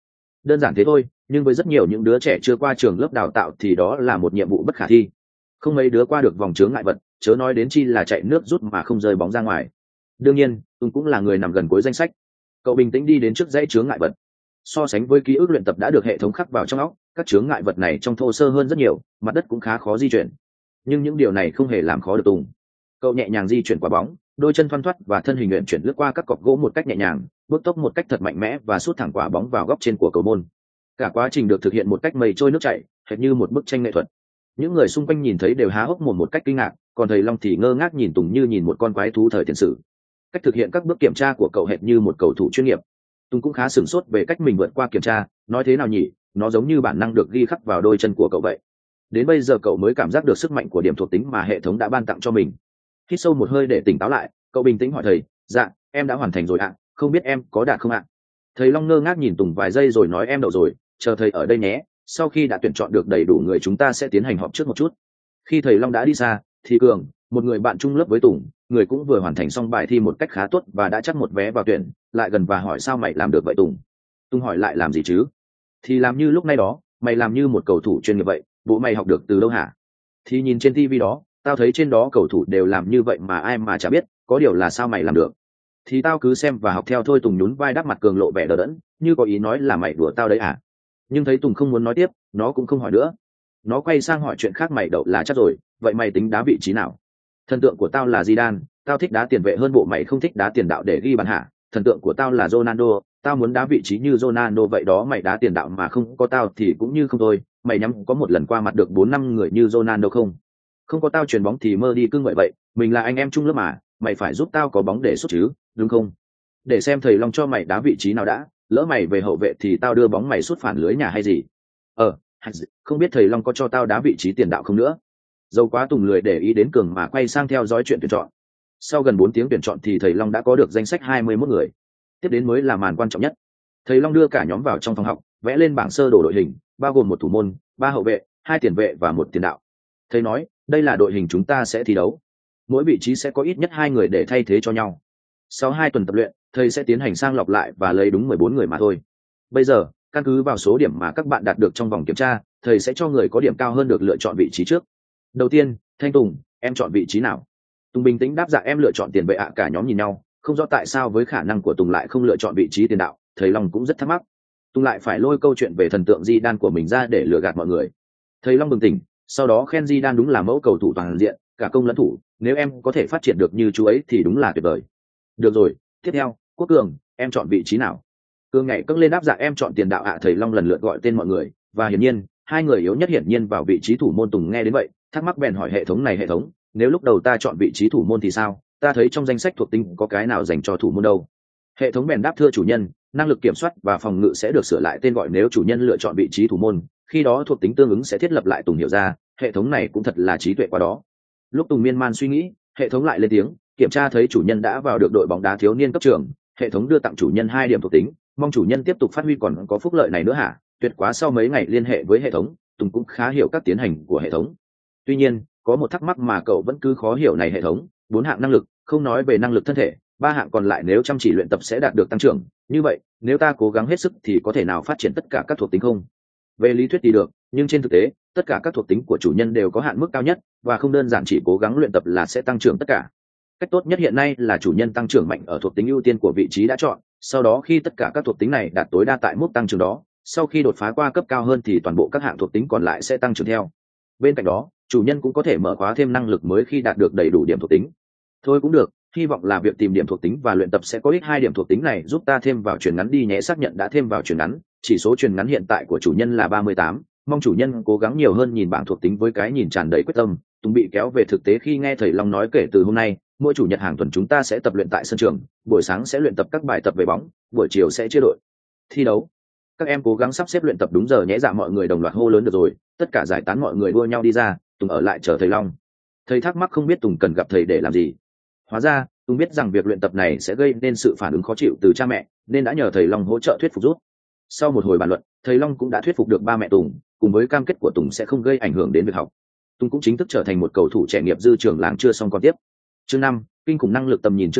Đơn giản thế thôi, nhưng với rất nhiều những đứa trẻ chưa qua trường lớp đào tạo thì đó là một nhiệm vụ bất khả thi. Không mấy đứa qua được vòng chướng ngại vật, chớ nói đến chi là chạy nước rút mà không rơi bóng ra ngoài. Đương nhiên Tùng cũng là người nằm gần cuối danh sách. Cậu bình tĩnh đi đến trước dãy chướng ngại vật. So sánh với ký ức luyện tập đã được hệ thống khắc vào trong óc, các chướng ngại vật này trong thô sơ hơn rất nhiều, mặt đất cũng khá khó di chuyển. Nhưng những điều này không hề làm khó được Tùng. Cậu nhẹ nhàng di chuyển quả bóng, đôi chân thoăn thoắt và thân hình luyện chuyển lướt qua các cọc gỗ một cách nhẹ nhàng, bước tốc một cách thật mạnh mẽ và sút thẳng quả bóng vào góc trên của cầu môn. Cả quá trình được thực hiện một cách mây trôi nước chảy, hệt như một bức tranh nghệ thuật. Những người xung quanh nhìn thấy đều há hốc mồm một cách kinh ngạc, còn thầy Long thì ngơ ngác nhìn Tùng như nhìn một con quái thú thời tiền sử. Cách thực hiện các bước kiểm tra của cậu hệt như một cầu thủ chuyên nghiệp. Tùng cũng khá sửng sốt về cách mình vượt qua kiểm tra, nói thế nào nhỉ, nó giống như bản năng được ghi khắc vào đôi chân của cậu vậy. Đến bây giờ cậu mới cảm giác được sức mạnh của điểm thuộc tính mà hệ thống đã ban tặng cho mình. Hít sâu một hơi để tỉnh táo lại, cậu bình tĩnh hỏi thầy, dạ em đã hoàn thành rồi ạ, không biết em có đạt không ạ? Thầy Long ngơ ngác nhìn Tùng vài giây rồi nói em đậu rồi, chờ thầy ở đây nhé, sau khi đã tuyển chọn được đầy đủ người chúng ta sẽ tiến hành họp trước một chút. Khi thầy Long đã đi xa thì Cường, một người bạn chung lớp với Tùng, người cũng vừa hoàn thành xong bài thi một cách khá tốt và đã chắc một vé vào tuyển, lại gần và hỏi sao mày làm được vậy Tùng? Tùng hỏi lại làm gì chứ? Thì làm như lúc nay đó, mày làm như một cầu thủ chuyên nghiệp vậy, bộ mày học được từ đâu hả? Thì nhìn trên ti vi đó, tao thấy trên đó cầu thủ đều làm như vậy mà ai mà chả biết, có điều là sao mày làm được? Thì tao cứ xem và học theo thôi. Tùng nhún vai đáp, mặt Cường lộ vẻ đờ đẫn, như có ý nói là mày đùa tao đấy à? Nhưng thấy Tùng không muốn nói tiếp, nó cũng không hỏi nữa. Nó quay sang hỏi chuyện khác, mày đậu là chắc rồi, vậy mày tính đá vị trí nào? Thần tượng của tao là Zidane, tao thích đá tiền vệ hơn, bộ mày không thích đá tiền đạo để ghi bàn hả? Thần tượng của tao là Ronaldo, tao muốn đá vị trí như Ronaldo vậy đó. Mày đá tiền đạo mà không có tao thì cũng như không thôi. Mày nhắm có một lần qua mặt được bốn năm người như Ronaldo không? Không có tao chuyền bóng thì mơ đi cưng vậy vậy, mình là anh em chung lớp mà, mày phải giúp tao có bóng để sút chứ, đúng không? Để xem thầy Long cho mày đá vị trí nào đã, lỡ mày về hậu vệ thì tao đưa bóng mày sút phản lưới nhà hay gì. Ờ, không biết thầy Long có cho tao đá vị trí tiền đạo không nữa. Dầu quá Tùng lười để ý đến Cường mà quay sang theo dõi chuyện tuyển chọn. Sau gần bốn tiếng tuyển chọn thì thầy Long đã có được danh sách hai mươi mốt người. Tiếp đến mới là màn quan trọng nhất. Thầy Long đưa cả nhóm vào trong phòng học, vẽ lên bảng sơ đồ đội hình, bao gồm một thủ môn, ba hậu vệ, hai tiền vệ và một tiền đạo. Thầy nói, đây là đội hình chúng ta sẽ thi đấu. Mỗi vị trí sẽ có ít nhất hai người để thay thế cho nhau. Sau hai tuần tập luyện, thầy sẽ tiến hành sang lọc lại và lấy đúng mười bốn người mà thôi. Bây giờ, căn cứ vào số điểm mà các bạn đạt được trong vòng kiểm tra, thầy sẽ cho người có điểm cao hơn được lựa chọn vị trí trước. Đầu tiên, Thanh Tùng, em chọn vị trí nào? Tùng bình tĩnh đáp, dạ em lựa chọn tiền vệ ạ. Cả nhóm nhìn nhau, không rõ tại sao với khả năng của Tùng lại không lựa chọn vị trí tiền đạo. Thầy Long cũng rất thắc mắc. Tùng lại phải lôi câu chuyện về thần tượng Zidane của mình ra để lừa gạt mọi người. Thầy Long bừng tỉnh, sau đó khen Zidane đúng là mẫu cầu thủ toàn diện, cả công lẫn thủ, nếu em có thể phát triển được như chú ấy thì đúng là tuyệt vời. Được rồi, tiếp theo, Quốc Cường, em chọn vị trí nào? Cường nhảy cất lên đáp, dạ em chọn tiền đạo ạ. Thầy Long lần lượt gọi tên mọi người, và hiển nhiên hai người yếu nhất hiển nhiên vào vị trí thủ môn. Tùng nghe đến vậy, thắc mắc bèn hỏi hệ thống này, hệ thống, nếu lúc đầu ta chọn vị trí thủ môn thì sao? Ta thấy trong danh sách thuộc tính có cái nào dành cho thủ môn đâu. Hệ thống bèn đáp, thưa chủ nhân, năng lực kiểm soát và phòng ngự sẽ được sửa lại tên gọi nếu chủ nhân lựa chọn vị trí thủ môn, khi đó thuộc tính tương ứng sẽ thiết lập lại. Tùng hiểu ra, hệ thống này cũng thật là trí tuệ quá đó. Lúc Tùng miên man suy nghĩ, hệ thống lại lên tiếng, kiểm tra thấy chủ nhân đã vào được đội bóng đá thiếu niên cấp trường, hệ thống đưa tặng chủ nhân hai điểm thuộc tính, mong chủ nhân tiếp tục phát huy. Còn có phúc lợi này nữa hả? Tuyệt quá. Sau mấy ngày liên hệ với hệ thống, Tùng cũng khá hiểu các tiến hành của hệ thống. Tuy nhiên, có một thắc mắc mà cậu vẫn cứ khó hiểu này, hệ thống, bốn hạng năng lực, không nói về năng lực thân thể, ba hạng còn lại nếu chăm chỉ luyện tập sẽ đạt được tăng trưởng, như vậy nếu ta cố gắng hết sức thì có thể nào phát triển tất cả các thuộc tính không? Về lý thuyết thì được, nhưng trên thực tế tất cả các thuộc tính của chủ nhân đều có hạn mức cao nhất, và không đơn giản chỉ cố gắng luyện tập là sẽ tăng trưởng tất cả. Cách tốt nhất hiện nay là chủ nhân tăng trưởng mạnh ở thuộc tính ưu tiên của vị trí đã chọn, sau đó khi tất cả các thuộc tính này đạt tối đa tại mức tăng trưởng đó, sau khi đột phá qua cấp cao hơn thì toàn bộ các hạng thuộc tính còn lại sẽ tăng trưởng theo. Bên cạnh đó, chủ nhân cũng có thể mở khóa thêm năng lực mới khi đạt được đầy đủ điểm thuộc tính. Thôi cũng được, hy vọng là việc tìm điểm thuộc tính và luyện tập sẽ có ích. Hai điểm thuộc tính này giúp ta thêm vào truyền ngắn đi nhé. Xác nhận đã thêm vào truyền ngắn, chỉ số truyền ngắn hiện tại của chủ nhân là ba mươi tám, mong chủ nhân cố gắng nhiều hơn. Nhìn bảng thuộc tính với cái nhìn tràn đầy quyết tâm, Tùng bị kéo về thực tế khi nghe thầy Long nói kể từ hôm nay, mỗi chủ nhật hàng tuần chúng ta sẽ tập luyện tại sân trường, buổi sáng sẽ luyện tập các bài tập về bóng, buổi chiều sẽ chia đội thi đấu. Các em cố gắng sắp xếp luyện tập đúng giờ nhé. Dạ mọi người đồng loạt hô lớn được rồi, tất cả giải tán, mọi người đua nhau đi ra. Tùng ở lại chờ thầy Long. Thầy thắc mắc không biết Tùng cần gặp thầy để làm gì. Hóa ra Tùng biết rằng việc luyện tập này sẽ gây nên sự phản ứng khó chịu từ cha mẹ, nên đã nhờ thầy Long hỗ trợ thuyết phục giúp. Sau một hồi bàn luận, thầy Long cũng đã thuyết phục được ba mẹ Tùng, cùng với cam kết của Tùng sẽ không gây ảnh hưởng đến việc học. Tùng cũng chính thức trở thành một cầu thủ trẻ nghiệp dư trường làng chưa xong còn tiếp. Chương năm, kinh khủng năng lực tầm nhìn. Chương năm,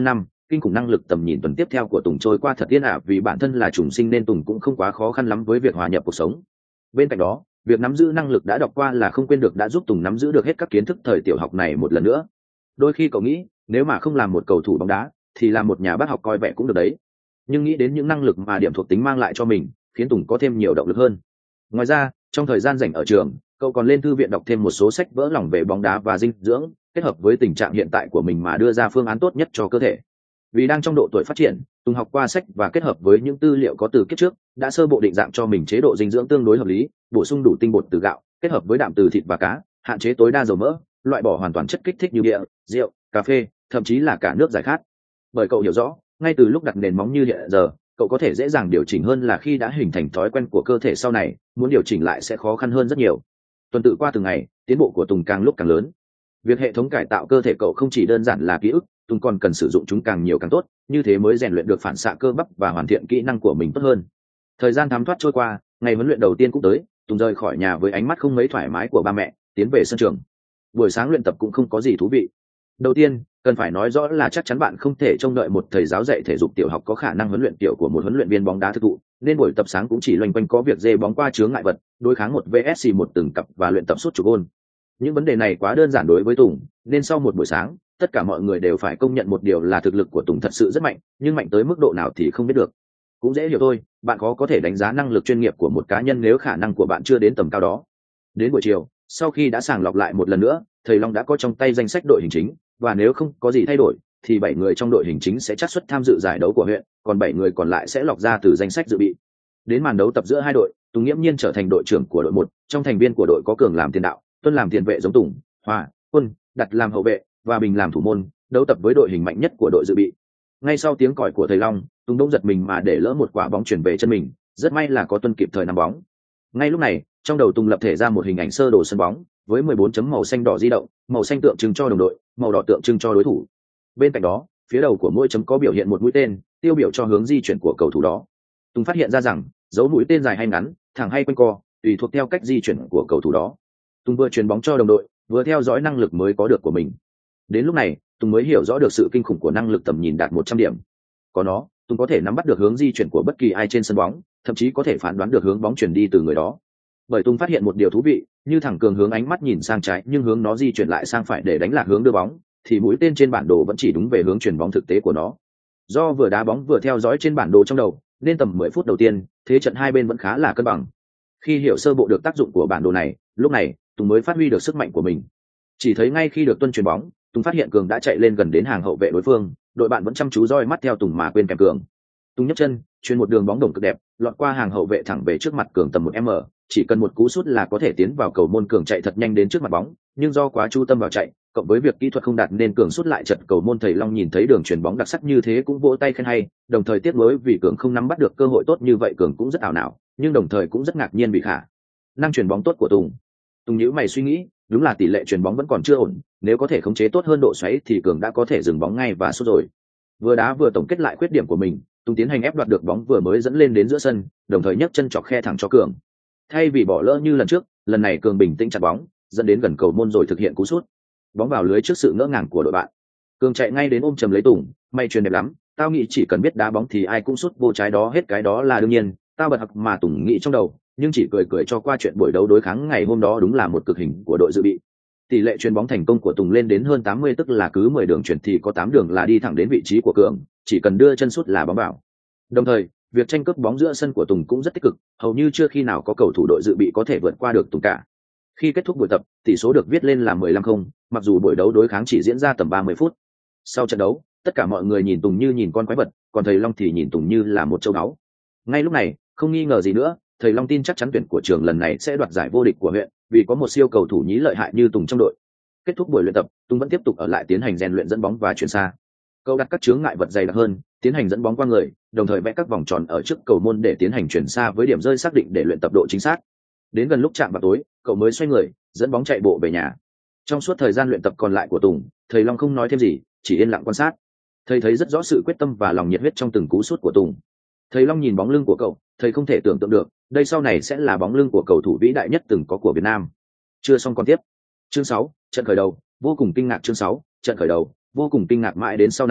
kinh khủng năng lực tầm nhìn tuần tiếp theo của Tùng trôi qua thật yên ả, vì bản thân là trùng sinh nên Tùng cũng không quá khó khăn lắm với việc hòa nhập cuộc sống. Bên cạnh đó, việc nắm giữ năng lực đã đọc qua là không quên được đã giúp Tùng nắm giữ được hết các kiến thức thời tiểu học này một lần nữa. Đôi khi cậu nghĩ nếu mà không làm một cầu thủ bóng đá thì làm một nhà bác học coi vẻ cũng được đấy, nhưng nghĩ đến những năng lực mà điểm thuộc tính mang lại cho mình khiến Tùng có thêm nhiều động lực hơn. Ngoài ra, trong thời gian rảnh ở trường, cậu còn lên thư viện đọc thêm một số sách vỡ lòng về bóng đá và dinh dưỡng, kết hợp với tình trạng hiện tại của mình mà đưa ra phương án tốt nhất cho cơ thể. Vì đang trong độ tuổi phát triển, Tùng học qua sách và kết hợp với những tư liệu có từ kiếp trước, đã sơ bộ định dạng cho mình chế độ dinh dưỡng tương đối hợp lý, bổ sung đủ tinh bột từ gạo, kết hợp với đạm từ thịt và cá, hạn chế tối đa dầu mỡ, loại bỏ hoàn toàn chất kích thích như bia, rượu, cà phê, thậm chí là cả nước giải khát. Bởi cậu hiểu rõ, ngay từ lúc đặt nền móng như hiện giờ, cậu có thể dễ dàng điều chỉnh hơn là khi đã hình thành thói quen của cơ thể sau này, muốn điều chỉnh lại sẽ khó khăn hơn rất nhiều. Tuần tự qua từng ngày, tiến bộ của Tùng càng lúc càng lớn. Việc hệ thống cải tạo cơ thể cậu không chỉ đơn giản là ký ức, Tùng còn cần sử dụng chúng càng nhiều càng tốt, như thế mới rèn luyện được phản xạ cơ bắp và hoàn thiện kỹ năng của mình tốt hơn. Thời gian thấm thoát trôi qua, ngày huấn luyện đầu tiên cũng tới, Tùng rời khỏi nhà với ánh mắt không mấy thoải mái của ba mẹ, tiến về sân trường. Buổi sáng luyện tập cũng không có gì thú vị. Đầu tiên, cần phải nói rõ là chắc chắn bạn không thể trông đợi một thầy giáo dạy thể dục tiểu học có khả năng huấn luyện kiểu của một huấn luyện viên bóng đá thực thụ, nên buổi tập sáng cũng chỉ loanh quanh có việc dê bóng qua chướng ngại vật, đối kháng một vs một từng cặp và luyện tập sút chục gôn. Những vấn đề này quá đơn giản đối với Tùng, nên sau một buổi sáng, tất cả mọi người đều phải công nhận một điều là thực lực của Tùng thật sự rất mạnh, nhưng mạnh tới mức độ nào thì không biết được. Cũng dễ hiểu thôi, bạn khó có thể đánh giá năng lực chuyên nghiệp của một cá nhân nếu khả năng của bạn chưa đến tầm cao đó. Đến buổi chiều, sau khi đã sàng lọc lại một lần nữa, thầy Long đã có trong tay danh sách đội hình chính, và nếu không có gì thay đổi thì bảy người trong đội hình chính sẽ xác suất tham dự giải đấu của huyện, còn bảy người còn lại sẽ lọc ra từ danh sách dự bị. Đến màn đấu tập giữa hai đội, Tùng nghiễm nhiên trở thành đội trưởng của đội một, trong thành viên của đội có Cường làm tiền đạo, Tuân làm tiền vệ giống Tùng, Hòa, Quân, Đặt làm hậu vệ và Bình làm thủ môn, đấu tập với đội hình mạnh nhất của đội dự bị. Ngay sau tiếng còi của thầy Long, Tùng đông giật mình mà để lỡ một quả bóng chuyển về chân mình, rất may là có Tuân kịp thời nắm bóng. Ngay lúc này, trong đầu Tùng lập thể ra một hình ảnh sơ đồ sân bóng với mười bốn chấm màu xanh đỏ di động, màu xanh tượng trưng cho đồng đội, màu đỏ tượng trưng cho đối thủ. Bên cạnh đó, phía đầu của mỗi chấm có biểu hiện một mũi tên, tiêu biểu cho hướng di chuyển của cầu thủ đó. Tùng phát hiện ra rằng, dấu mũi tên dài hay ngắn, thẳng hay quanh co, tùy thuộc theo cách di chuyển của cầu thủ đó. Tùng vừa chuyền bóng cho đồng đội, vừa theo dõi năng lực mới có được của mình. Đến lúc này, Tùng mới hiểu rõ được sự kinh khủng của năng lực tầm nhìn đạt một trăm điểm. Có nó, Tùng có thể nắm bắt được hướng di chuyển của bất kỳ ai trên sân bóng, thậm chí có thể phán đoán được hướng bóng chuyển đi từ người đó. Bởi Tùng phát hiện một điều thú vị, như thằng Cường hướng ánh mắt nhìn sang trái nhưng hướng nó di chuyển lại sang phải để đánh lạc hướng đưa bóng, thì mũi tên trên bản đồ vẫn chỉ đúng về hướng chuyền bóng thực tế của nó. Do vừa đá bóng vừa theo dõi trên bản đồ trong đầu, nên tầm mười phút đầu tiên, thế trận hai bên vẫn khá là cân bằng. Khi hiểu sơ bộ được tác dụng của bản đồ này, lúc này, Tùng mới phát huy được sức mạnh của mình. Chỉ thấy ngay khi được Tuân chuyền bóng, Tùng phát hiện Cường đã chạy lên gần đến hàng hậu vệ đối phương, đội bạn vẫn chăm chú dõi mắt theo Tùng mà quên kèm Cường. Tùng nhấc chân, chuyền một đường bóng đồng cực đẹp, lọt qua hàng hậu vệ thẳng về trước mặt Cường tầm một m, chỉ cần một cú sút là có thể tiến vào cầu môn. Cường chạy thật nhanh đến trước mặt bóng, nhưng do quá chú tâm vào chạy, cộng với việc kỹ thuật không đạt nên Cường sút lại chật cầu môn. Thầy Long nhìn thấy đường chuyền bóng đặc sắc như thế cũng vỗ tay khen hay, đồng thời tiếc nuối vì Cường không nắm bắt được cơ hội tốt như vậy. Cường cũng rất ảo não, nhưng đồng thời cũng rất ngạc nhiên vì khả năng chuyền bóng tốt của Tùng. Tùng nhíu mày suy nghĩ, đúng là tỷ lệ chuyền bóng vẫn còn chưa ổn, nếu có thể khống chế tốt hơn độ xoáy thì Cường đã có thể dừng bóng ngay và sút rồi. Vừa đá vừa tổng kết lại khuyết điểm của mình, Tùng tiến hành ép đoạt được bóng vừa mới dẫn lên đến giữa sân, đồng thời nhấc chân chọc khe thẳng cho Cường. Thay vì bỏ lỡ như lần trước, lần này Cường bình tĩnh chặt bóng, dẫn đến gần cầu môn rồi thực hiện cú sút. Bóng vào lưới trước sự ngỡ ngàng của đội bạn. Cường chạy ngay đến ôm chầm lấy Tùng, "Mày chuyền đẹp lắm, tao nghĩ chỉ cần biết đá bóng thì ai cũng sút vô trái đó hết, cái đó là đương nhiên." Tao bật học mà Tùng nghĩ trong đầu, nhưng chỉ cười cười cho qua chuyện buổi đấu đối kháng ngày hôm đó đúng là một cực hình của đội dự bị. Tỷ lệ chuyền bóng thành công của Tùng lên đến hơn tám mươi, tức là cứ mười đường chuyền thì có tám đường là đi thẳng đến vị trí của Cường, chỉ cần đưa chân sút là bóng vào. Đồng thời, việc tranh cướp bóng giữa sân của Tùng cũng rất tích cực, hầu như chưa khi nào có cầu thủ đội dự bị có thể vượt qua được Tùng cả. Khi kết thúc buổi tập, tỷ số được viết lên là mười lăm không, mặc dù buổi đấu đối kháng chỉ diễn ra tầm ba mươi phút. Sau trận đấu, tất cả mọi người nhìn Tùng như nhìn con quái vật, còn thầy Long thì nhìn Tùng như là một châu báu. Ngay lúc này, không nghi ngờ gì nữa, thầy Long tin chắc chắn tuyển của trường lần này sẽ đoạt giải vô địch của huyện, vì có một siêu cầu thủ nhí lợi hại như Tùng trong đội. Kết thúc buổi luyện tập, Tùng vẫn tiếp tục ở lại tiến hành rèn luyện dẫn bóng và chuyển xa. Cậu đặt các chướng ngại vật dày đặc hơn, tiến hành dẫn bóng qua người, đồng thời vẽ các vòng tròn ở trước cầu môn để tiến hành chuyển xa với điểm rơi xác định để luyện tập độ chính xác. Đến gần lúc chạm vào tối, cậu mới xoay người, dẫn bóng chạy bộ về nhà. Trong suốt thời gian luyện tập còn lại của Tùng, thầy Long không nói thêm gì, chỉ yên lặng quan sát. Thầy thấy rất rõ sự quyết tâm và lòng nhiệt huyết trong từng cú sút của Tùng. Thầy Long nhìn bóng lưng của cậu, thầy không thể tưởng tượng được, đây sau này sẽ là bóng lưng của cầu thủ vĩ đại nhất từng có của Việt Nam. Chưa xong còn tiếp. Chương sáu, trận khởi đầu, vô cùng kinh ngạc. Chương sáu, trận khởi đầu, vô cùng kinh ngạc. Mãi đến sau này,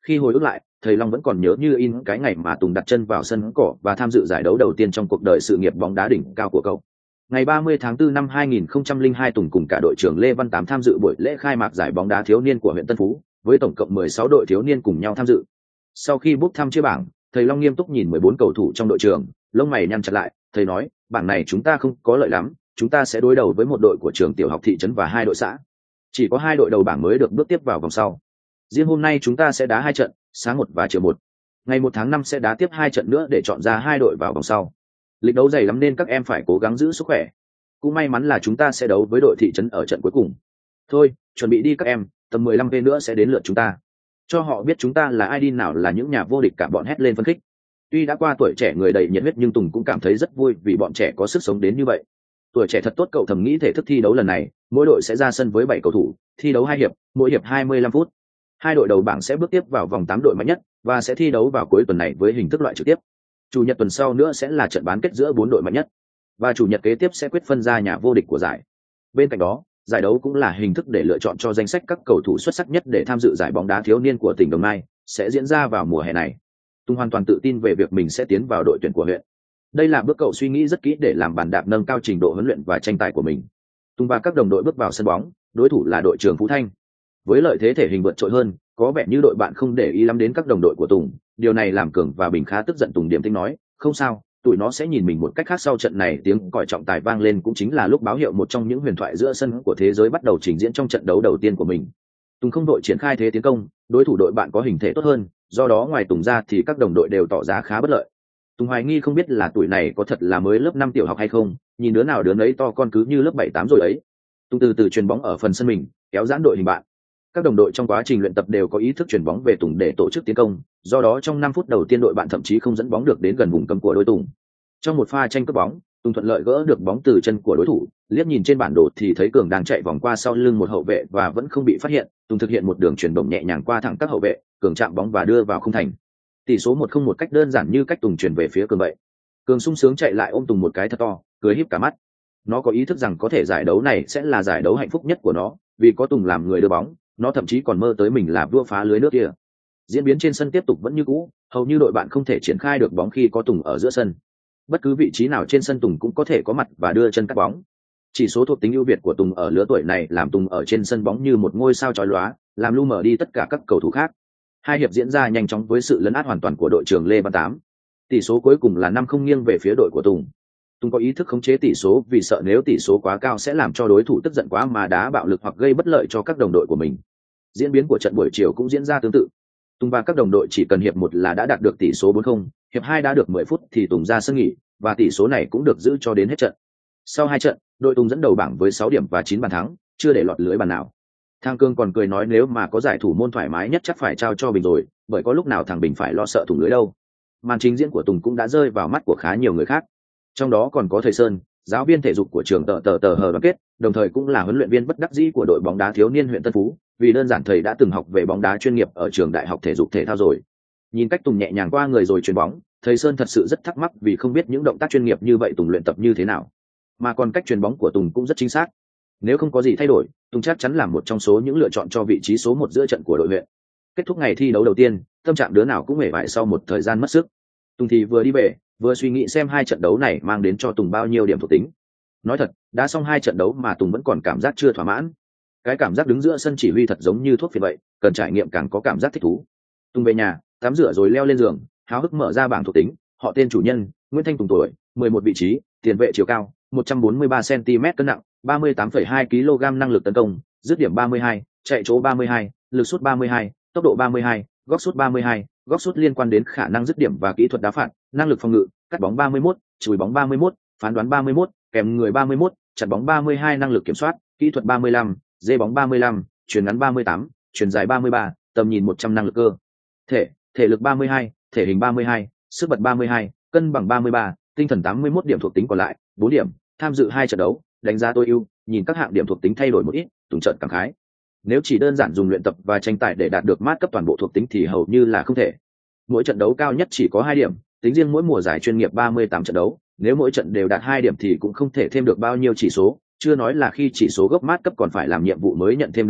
Khi hồi ức lại, thầy Long vẫn còn nhớ như in cái ngày mà Tùng đặt chân vào sân cỏ và tham dự giải đấu đầu tiên trong cuộc đời sự nghiệp bóng đá đỉnh cao của cậu. Ngày ba mươi tháng tư năm hai nghìn không trăm lẻ hai, Tùng cùng cả đội trưởng Lê Văn Tám tham dự buổi lễ khai mạc giải bóng đá thiếu niên của huyện Tân Phú, với tổng cộng mười sáu đội thiếu niên cùng nhau tham dự. Sau khi bốc thăm chia bảng, thầy Long nghiêm túc nhìn mười bốn cầu thủ trong đội trường, lông mày nhăn chặt lại, thầy nói, bảng này chúng ta không có lợi lắm, chúng ta sẽ đối đầu với một đội của trường tiểu học thị trấn và hai đội xã. Chỉ có hai đội đầu bảng mới được bước tiếp vào vòng sau. Riêng hôm nay chúng ta sẽ đá hai trận, sáng một và chiều một. Ngày một tháng năm sẽ đá tiếp hai trận nữa để chọn ra hai đội vào vòng sau. Lịch đấu dày lắm nên các em phải cố gắng giữ sức khỏe. Cũng may mắn là chúng ta sẽ đấu với đội thị trấn ở trận cuối cùng. Thôi, chuẩn bị đi các em, tầm mười lăm phút nữa sẽ đến lượt chúng ta. Cho họ biết chúng ta là ai đi nào là những nhà vô địch, cả bọn hét lên phấn khích. Tuy đã qua tuổi trẻ người đầy nhiệt huyết nhưng Tùng cũng cảm thấy rất vui vì bọn trẻ có sức sống đến như vậy. Tuổi trẻ thật tốt, cậu thầm nghĩ. Thể thức thi đấu lần này, mỗi đội sẽ ra sân với bảy cầu thủ, thi đấu hai hiệp, mỗi hiệp hai mươi lăm phút. Hai đội đầu bảng sẽ bước tiếp vào vòng tám đội mạnh nhất và sẽ thi đấu vào cuối tuần này với hình thức loại trực tiếp. Chủ nhật tuần sau nữa sẽ là trận bán kết giữa bốn đội mạnh nhất và chủ nhật kế tiếp sẽ quyết phân ra nhà vô địch của giải. Bên cạnh đó, giải đấu cũng là hình thức để lựa chọn cho danh sách các cầu thủ xuất sắc nhất để tham dự giải bóng đá thiếu niên của tỉnh Đồng Nai, sẽ diễn ra vào mùa hè này. Tùng hoàn toàn tự tin về việc mình sẽ tiến vào đội tuyển của huyện. Đây là bước cậu suy nghĩ rất kỹ để làm bàn đạp nâng cao trình độ huấn luyện và tranh tài của mình. Tùng và các đồng đội bước vào sân bóng, đối thủ là đội Trường Phú Thanh. Với lợi thế thể hình vượt trội hơn, có vẻ như đội bạn không để ý lắm đến các đồng đội của Tùng. Điều này làm Cường và Bình khá tức giận. Tùng điềm tĩnh nói, không sao, tụi nó sẽ nhìn mình một cách khác sau trận này. Tiếng còi trọng tài vang lên, cũng chính là lúc báo hiệu một trong những huyền thoại giữa sân của thế giới bắt đầu trình diễn trong trận đấu đầu tiên của mình. Tùng không đội triển khai thế tiến công, đối thủ đội bạn có hình thể tốt hơn, do đó ngoài Tùng ra thì các đồng đội đều tỏ ra khá bất lợi. Tùng hoài nghi không biết là tuổi này có thật là mới lớp năm tiểu học hay không, nhìn đứa nào đứa nấy to con cứ như lớp bảy tám rồi ấy. Tùng từ từ chuyền bóng ở phần sân mình, kéo giãn đội hình bạn. Các đồng đội trong quá trình luyện tập đều có ý thức chuyền bóng về Tùng để tổ chức tiến công, do đó trong năm phút đầu tiên đội bạn thậm chí không dẫn bóng được đến gần vùng cấm của đối Tùng. Trong một pha tranh cướp bóng, Tùng thuận lợi gỡ được bóng từ chân của đối thủ, liếc nhìn trên bản đồ thì thấy Cường đang chạy vòng qua sau lưng một hậu vệ và vẫn không bị phát hiện. Tùng thực hiện một đường chuyền bổng nhẹ nhàng qua thẳng các hậu vệ, Cường chạm bóng và đưa vào khung thành. Tỷ số một không, một cách đơn giản như cách Tùng chuyển về phía Cường vậy. Cường sung sướng chạy lại ôm Tùng một cái thật to, cười híp cả mắt. Nó có ý thức rằng có thể giải đấu này sẽ là giải đấu hạnh phúc nhất của nó, vì có Tùng làm người đưa bóng, nó thậm chí còn mơ tới mình là vua phá lưới nước kia. Diễn biến trên sân tiếp tục vẫn như cũ, hầu như đội bạn không thể triển khai được bóng khi có Tùng ở giữa sân. Bất cứ vị trí nào trên sân Tùng cũng có thể có mặt và đưa chân cắt bóng. Chỉ số thuộc tính ưu việt của Tùng ở lứa tuổi này làm Tùng ở trên sân bóng như một ngôi sao chói lóa, làm lu mờ đi tất cả các cầu thủ khác. Hai hiệp diễn ra nhanh chóng với sự lấn át hoàn toàn của đội trưởng Lê Văn Tám. Tỷ số cuối cùng là năm không nghiêng về phía đội của Tùng. Tùng có ý thức khống chế tỷ số vì sợ nếu tỷ số quá cao sẽ làm cho đối thủ tức giận quá mà đá bạo lực hoặc gây bất lợi cho các đồng đội của mình. Diễn biến của trận buổi chiều cũng diễn ra tương tự. Tùng và các đồng đội chỉ cần hiệp một là đã đạt được tỷ số bốn không, hiệp hai đã được mười phút thì Tùng ra sân nghỉ và tỷ số này cũng được giữ cho đến hết trận. Sau hai trận, đội Tùng dẫn đầu bảng với sáu điểm và chín bàn thắng, chưa để lọt lưới bàn nào. Thang Cương còn cười nói nếu mà có giải thủ môn thoải mái nhất chắc phải trao cho Bình rồi, bởi có lúc nào thằng Bình phải lo sợ thủng lưới đâu. Màn trình diễn của Tùng cũng đã rơi vào mắt của khá nhiều người khác. Trong đó còn có thầy Sơn, giáo viên thể dục của trường tờ tờ tờ hờ đoàn kết, đồng thời cũng là huấn luyện viên bất đắc dĩ của đội bóng đá thiếu niên huyện Tân Phú, vì đơn giản thầy đã từng học về bóng đá chuyên nghiệp ở trường đại học thể dục thể thao rồi. Nhìn cách Tùng nhẹ nhàng qua người rồi chuyền bóng, thầy Sơn thật sự rất thắc mắc vì không biết những động tác chuyên nghiệp như vậy Tùng luyện tập như thế nào. Mà còn cách chuyền bóng của Tùng cũng rất chính xác. Nếu không có gì thay đổi, Tùng chắc chắn là một trong số những lựa chọn cho vị trí số một giữa trận của đội huyện. Kết thúc ngày thi đấu đầu tiên, tâm trạng đứa nào cũng mệt mỏi sau một thời gian mất sức. Tùng thì vừa đi về, vừa suy nghĩ xem hai trận đấu này mang đến cho Tùng bao nhiêu điểm thuộc tính. Nói thật, đã xong hai trận đấu mà Tùng vẫn còn cảm giác chưa thỏa mãn. Cái cảm giác đứng giữa sân chỉ huy thật giống như thuốc phiện vậy, cần trải nghiệm càng có cảm giác thích thú. Tùng về nhà, tắm rửa rồi leo lên giường, háo hức mở ra bảng thuộc tính. Họ tên chủ nhân: Nguyễn Thanh Tùng, tuổi mười một, vị trí tiền vệ, chiều cao một trăm bốn mươi ba xăng ti mét, cân nặng ba mươi tám phẩy hai ki lô gam, năng lực tấn công, dứt điểm ba mươi hai, chạy chỗ ba mươi hai, lực sút ba mươi hai, tốc độ ba mươi hai, góc sút ba mươi hai, góc sút liên quan đến khả năng dứt điểm và kỹ thuật đá phạt, năng lực phòng ngự, cắt bóng ba mươi mốt, chùi bóng ba mươi mốt, phán đoán ba mươi mốt, kèm người ba mươi mốt, chặn bóng ba mươi hai, năng lực kiểm soát, kỹ thuật ba mươi lăm, dê bóng ba mươi lăm, chuyền ngắn ba mươi tám, chuyền dài ba mươi ba, tầm nhìn một trăm, năng lực cơ thể, thể lực ba mươi hai, thể hình ba mươi hai, sức bật ba mươi hai, cân bằng ba mươi ba, tinh thần tám mươi mốt. Điểm thuộc tính còn lại bốn điểm, tham dự hai trận đấu, đánh giá tối ưu. Nhìn các hạng điểm thuộc tính thay đổi một ít, Tùng chợt cảm khái. Nếu chỉ đơn giản dùng luyện tập và tranh tài để đạt được mát cấp toàn bộ thuộc tính thì hầu như là không thể. Mỗi trận đấu cao nhất chỉ có hai điểm, tính riêng mỗi mùa giải chuyên nghiệp ba mươi tám trận đấu, nếu mỗi trận đều đạt hai điểm thì cũng không thể thêm được bao nhiêu chỉ số, chưa nói là khi chỉ số gốc mát cấp còn phải làm nhiệm vụ mới nhận thêm được điểm,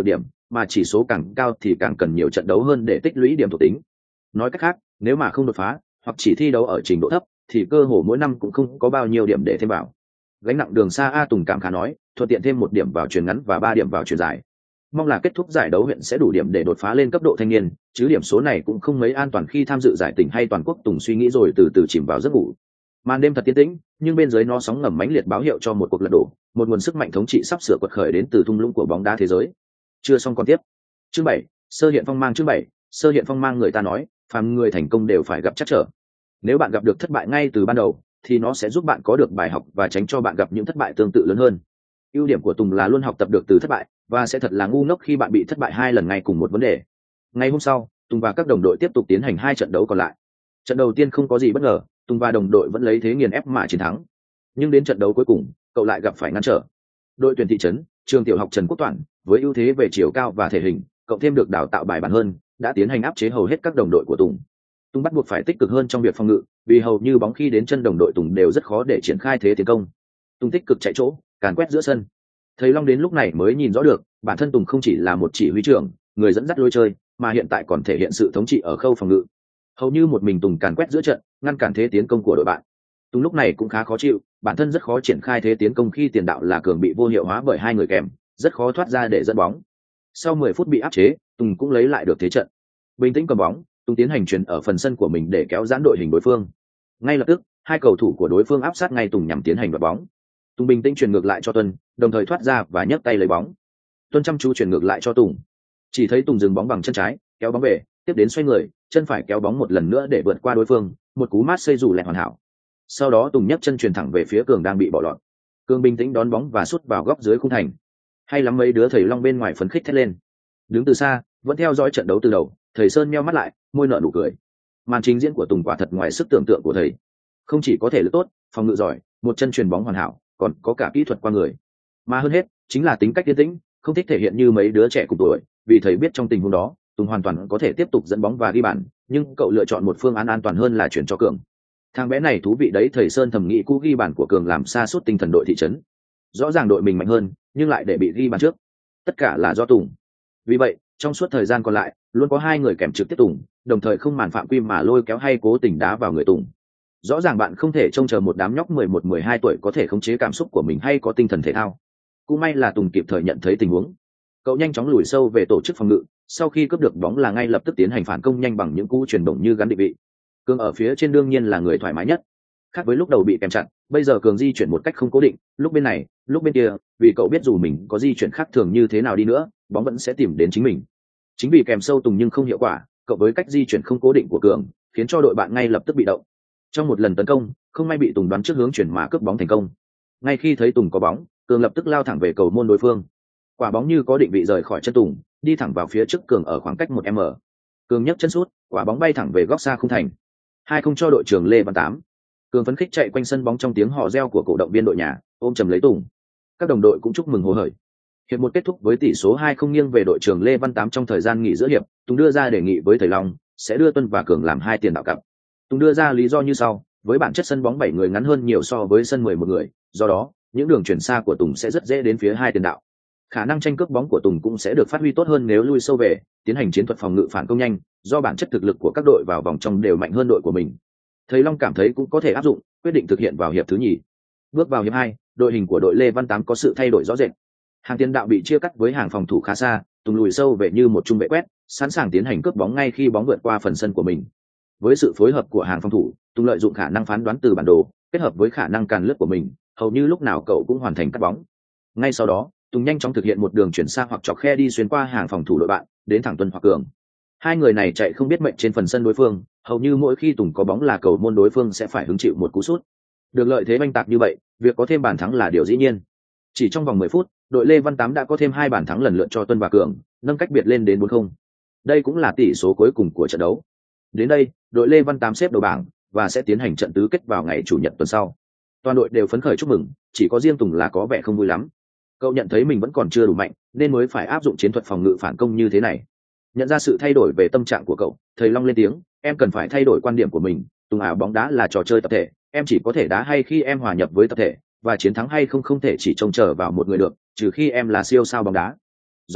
mà chỉ số càng cao thì càng cần nhiều trận đấu hơn để tích lũy điểm thuộc tính. Nói cách khác, nếu mà không đột phá hoặc chỉ thi đấu ở trình độ thấp thì cơ hồ mỗi năm cũng không có bao nhiêu điểm để thêm vào. Gánh nặng đường xa A Tùng cảm khá nói, thuận tiện thêm một điểm vào chuyền ngắn và ba điểm vào chuyền dài. Mong là kết thúc giải đấu huyện sẽ đủ điểm để đột phá lên cấp độ thanh niên, chứ điểm số này cũng không mấy an toàn khi tham dự giải tỉnh hay toàn quốc. Tùng suy nghĩ rồi từ từ chìm vào giấc ngủ. Màn đêm thật yên tĩnh, nhưng bên dưới nó sóng ngầm mãnh liệt báo hiệu cho một cuộc lật đổ, một nguồn sức mạnh thống trị sắp sửa quật khởi đến từ thung lũng của bóng đá thế giới. Chưa xong còn tiếp. Chương bảy, sơ hiện phong mang. Chương bảy, sơ hiện phong mang. Người ta nói, phàm người thành công đều phải gặp trắc trở. Nếu bạn gặp được thất bại ngay từ ban đầu, thì nó sẽ giúp bạn có được bài học và tránh cho bạn gặp những thất bại tương tự lớn hơn. Ưu điểm của Tùng là luôn học tập được từ thất bại, và sẽ thật là ngu ngốc khi bạn bị thất bại hai lần ngay cùng một vấn đề. Ngày hôm sau, Tùng và các đồng đội tiếp tục tiến hành hai trận đấu còn lại. Trận đầu tiên không có gì bất ngờ, Tùng và đồng đội vẫn lấy thế nghiền ép mà chiến thắng. Nhưng đến trận đấu cuối cùng, cậu lại gặp phải ngăn trở. Đội tuyển thị trấn, trường tiểu học Trần Quốc Toản, với ưu thế về chiều cao và thể hình, cộng thêm được đào tạo bài bản hơn, đã tiến hành áp chế hầu hết các đồng đội của Tùng. Tùng bắt buộc phải tích cực hơn trong việc phòng ngự, vì hầu như bóng khi đến chân đồng đội Tùng đều rất khó để triển khai thế tiến công. Tùng tích cực chạy chỗ, càn quét giữa sân. Thầy Long đến lúc này mới nhìn rõ được, bản thân Tùng không chỉ là một chỉ huy trưởng, người dẫn dắt lối chơi, mà hiện tại còn thể hiện sự thống trị ở khâu phòng ngự. Hầu như một mình Tùng càn quét giữa trận, ngăn cản thế tiến công của đội bạn. Tùng lúc này cũng khá khó chịu, bản thân rất khó triển khai thế tiến công khi tiền đạo là Cường bị vô hiệu hóa bởi hai người kèm, rất khó thoát ra để dẫn bóng. Sau mười phút bị áp chế, Tùng cũng lấy lại được thế trận. Bình tĩnh cầm bóng, Tùng tiến hành chuyền ở phần sân của mình để kéo giãn đội hình đối phương. Ngay lập tức, hai cầu thủ của đối phương áp sát ngay Tùng nhằm tiến hành đoạt bóng. Tùng bình tĩnh chuyền ngược lại cho Tuân, đồng thời thoát ra và nhấc tay lấy bóng. Tuân chăm chú chuyền ngược lại cho Tùng. Chỉ thấy Tùng dừng bóng bằng chân trái, kéo bóng về, tiếp đến xoay người, chân phải kéo bóng một lần nữa để vượt qua đối phương, một cú mát xây dù lẹt hoàn hảo. Sau đó Tùng nhấc chân chuyền thẳng về phía Cường đang bị bỏ lọt. Cường bình tĩnh đón bóng và sút vào góc dưới khung thành. Hay lắm, mấy đứa thầy Long bên ngoài phấn khích thét lên. Đứng từ xa, vẫn theo dõi trận đấu từ đầu, thầy Sơn nheo mắt lại, môi nở nụ cười. Màn trình diễn của Tùng quả thật ngoài sức tưởng tượng của thầy. Không chỉ có thể lực tốt, phòng ngự giỏi, một chân chuyền bóng hoàn hảo, còn có cả kỹ thuật qua người. Mà hơn hết, chính là tính cách yên tĩnh, không thích thể hiện như mấy đứa trẻ cùng tuổi, vì thầy biết trong tình huống đó, Tùng hoàn toàn có thể tiếp tục dẫn bóng và ghi bàn, nhưng cậu lựa chọn một phương án an toàn hơn là chuyển cho Cường. Thằng bé này thú vị đấy, thầy Sơn thầm nghĩ. Cú ghi bàn của Cường làm sa sút tinh thần đội thị trấn. Rõ ràng đội mình mạnh hơn, nhưng lại để bị ghi bàn trước. Tất cả là do Tùng. Vì vậy, trong suốt thời gian còn lại, luôn có hai người kèm trực tiếp Tùng, đồng thời không màn phạm quy mà lôi kéo hay cố tình đá vào người Tùng. Rõ ràng bạn không thể trông chờ một đám nhóc mười một mười hai tuổi có thể khống chế cảm xúc của mình hay có tinh thần thể thao. Cũng may là Tùng kịp thời nhận thấy tình huống. Cậu nhanh chóng lùi sâu về tổ chức phòng ngự, sau khi cướp được bóng là ngay lập tức tiến hành phản công nhanh bằng những cú chuyển động như gắn định vị. Cường ở phía trên đương nhiên là người thoải mái nhất. Khác với lúc đầu bị kèm chặt, bây giờ Cường di chuyển một cách không cố định, lúc bên này, lúc bên kia, vì cậu biết dù mình có di chuyển khác thường như thế nào đi nữa, bóng vẫn sẽ tìm đến chính mình. Chính vì kèm sâu Tùng nhưng không hiệu quả, cậu với cách di chuyển không cố định của Cường, khiến cho đội bạn ngay lập tức bị động. Trong một lần tấn công, không may bị Tùng đoán trước hướng chuyển mà cướp bóng thành công. Ngay khi thấy Tùng có bóng, Cường lập tức lao thẳng về cầu môn đối phương. Quả bóng như có định vị rời khỏi chân Tùng, đi thẳng vào phía trước Cường ở khoảng cách một mét. Cường nhấc chân sút, quả bóng bay thẳng về góc xa khung thành. Hai không cho đội trưởng Lê Văn Tám. Cường phấn khích chạy quanh sân bóng trong tiếng hò reo của cổ động viên đội nhà, ôm chầm lấy Tùng. Các đồng đội cũng chúc mừng hô hởi. Hiệp một kết thúc với tỷ số hai không nghiêng về đội trưởng Lê Văn Tám. Trong thời gian nghỉ giữa hiệp, Tùng đưa ra đề nghị với thầy Long sẽ đưa Tuân và Cường làm hai tiền đạo cặp. Tùng đưa ra lý do như sau: với bản chất sân bóng bảy người ngắn hơn nhiều so với sân mười một người, do đó những đường chuyển xa của Tùng sẽ rất dễ đến phía hai tiền đạo. Khả năng tranh cướp bóng của Tùng cũng sẽ được phát huy tốt hơn nếu lui sâu về, tiến hành chiến thuật phòng ngự phản công nhanh, do bản chất thực lực của các đội vào vòng trong đều mạnh hơn đội của mình. Thầy Long cảm thấy cũng có thể áp dụng, quyết định thực hiện vào hiệp thứ nhì. Bước vào hiệp hai, đội hình của đội Lê Văn Tám có sự thay đổi rõ rệt. Hàng tiền đạo bị chia cắt với hàng phòng thủ khá xa, Tùng lùi sâu về như một trung vệ quét, sẵn sàng tiến hành cướp bóng ngay khi bóng vượt qua phần sân của mình. Với sự phối hợp của hàng phòng thủ, Tùng lợi dụng khả năng phán đoán từ bản đồ, kết hợp với khả năng càn lướt của mình, hầu như lúc nào cậu cũng hoàn thành cắt bóng. Ngay sau đó, Tùng nhanh chóng thực hiện một đường chuyển xa hoặc chọc khe đi xuyên qua hàng phòng thủ đội bạn, đến thẳng Tuân hoặc Cường. Hai người này chạy không biết mệnh trên phần sân đối phương, hầu như mỗi khi Tùng có bóng là cầu môn đối phương sẽ phải hứng chịu một cú sút. Được lợi thế oanh tạc như vậy, việc có thêm bàn thắng là điều dĩ nhiên. Chỉ trong vòng mười phút, đội Lê Văn Tám đã có thêm hai bàn thắng lần lượt cho Tuân và Cường, nâng cách biệt lên đến bốn không. Đây cũng là tỷ số cuối cùng của trận đấu. Đến đây, đội Lê Văn Tám xếp đầu bảng và sẽ tiến hành trận tứ kết vào ngày chủ nhật tuần sau. Toàn đội đều phấn khởi chúc mừng, chỉ có riêng Tùng là có vẻ không vui lắm. Cậu nhận thấy mình vẫn còn chưa đủ mạnh, nên mới phải áp dụng chiến thuật phòng ngự phản công như thế này. Nhận ra sự thay đổi về tâm trạng của cậu, thầy Long lên tiếng: em cần phải thay đổi quan điểm của mình. Tùng à, bóng đá là trò chơi tập thể, em chỉ có thể đá hay khi em hòa nhập với tập thể, và chiến thắng hay không không thể chỉ trông chờ vào một người được, trừ khi em là siêu sao bóng đá. Do đó,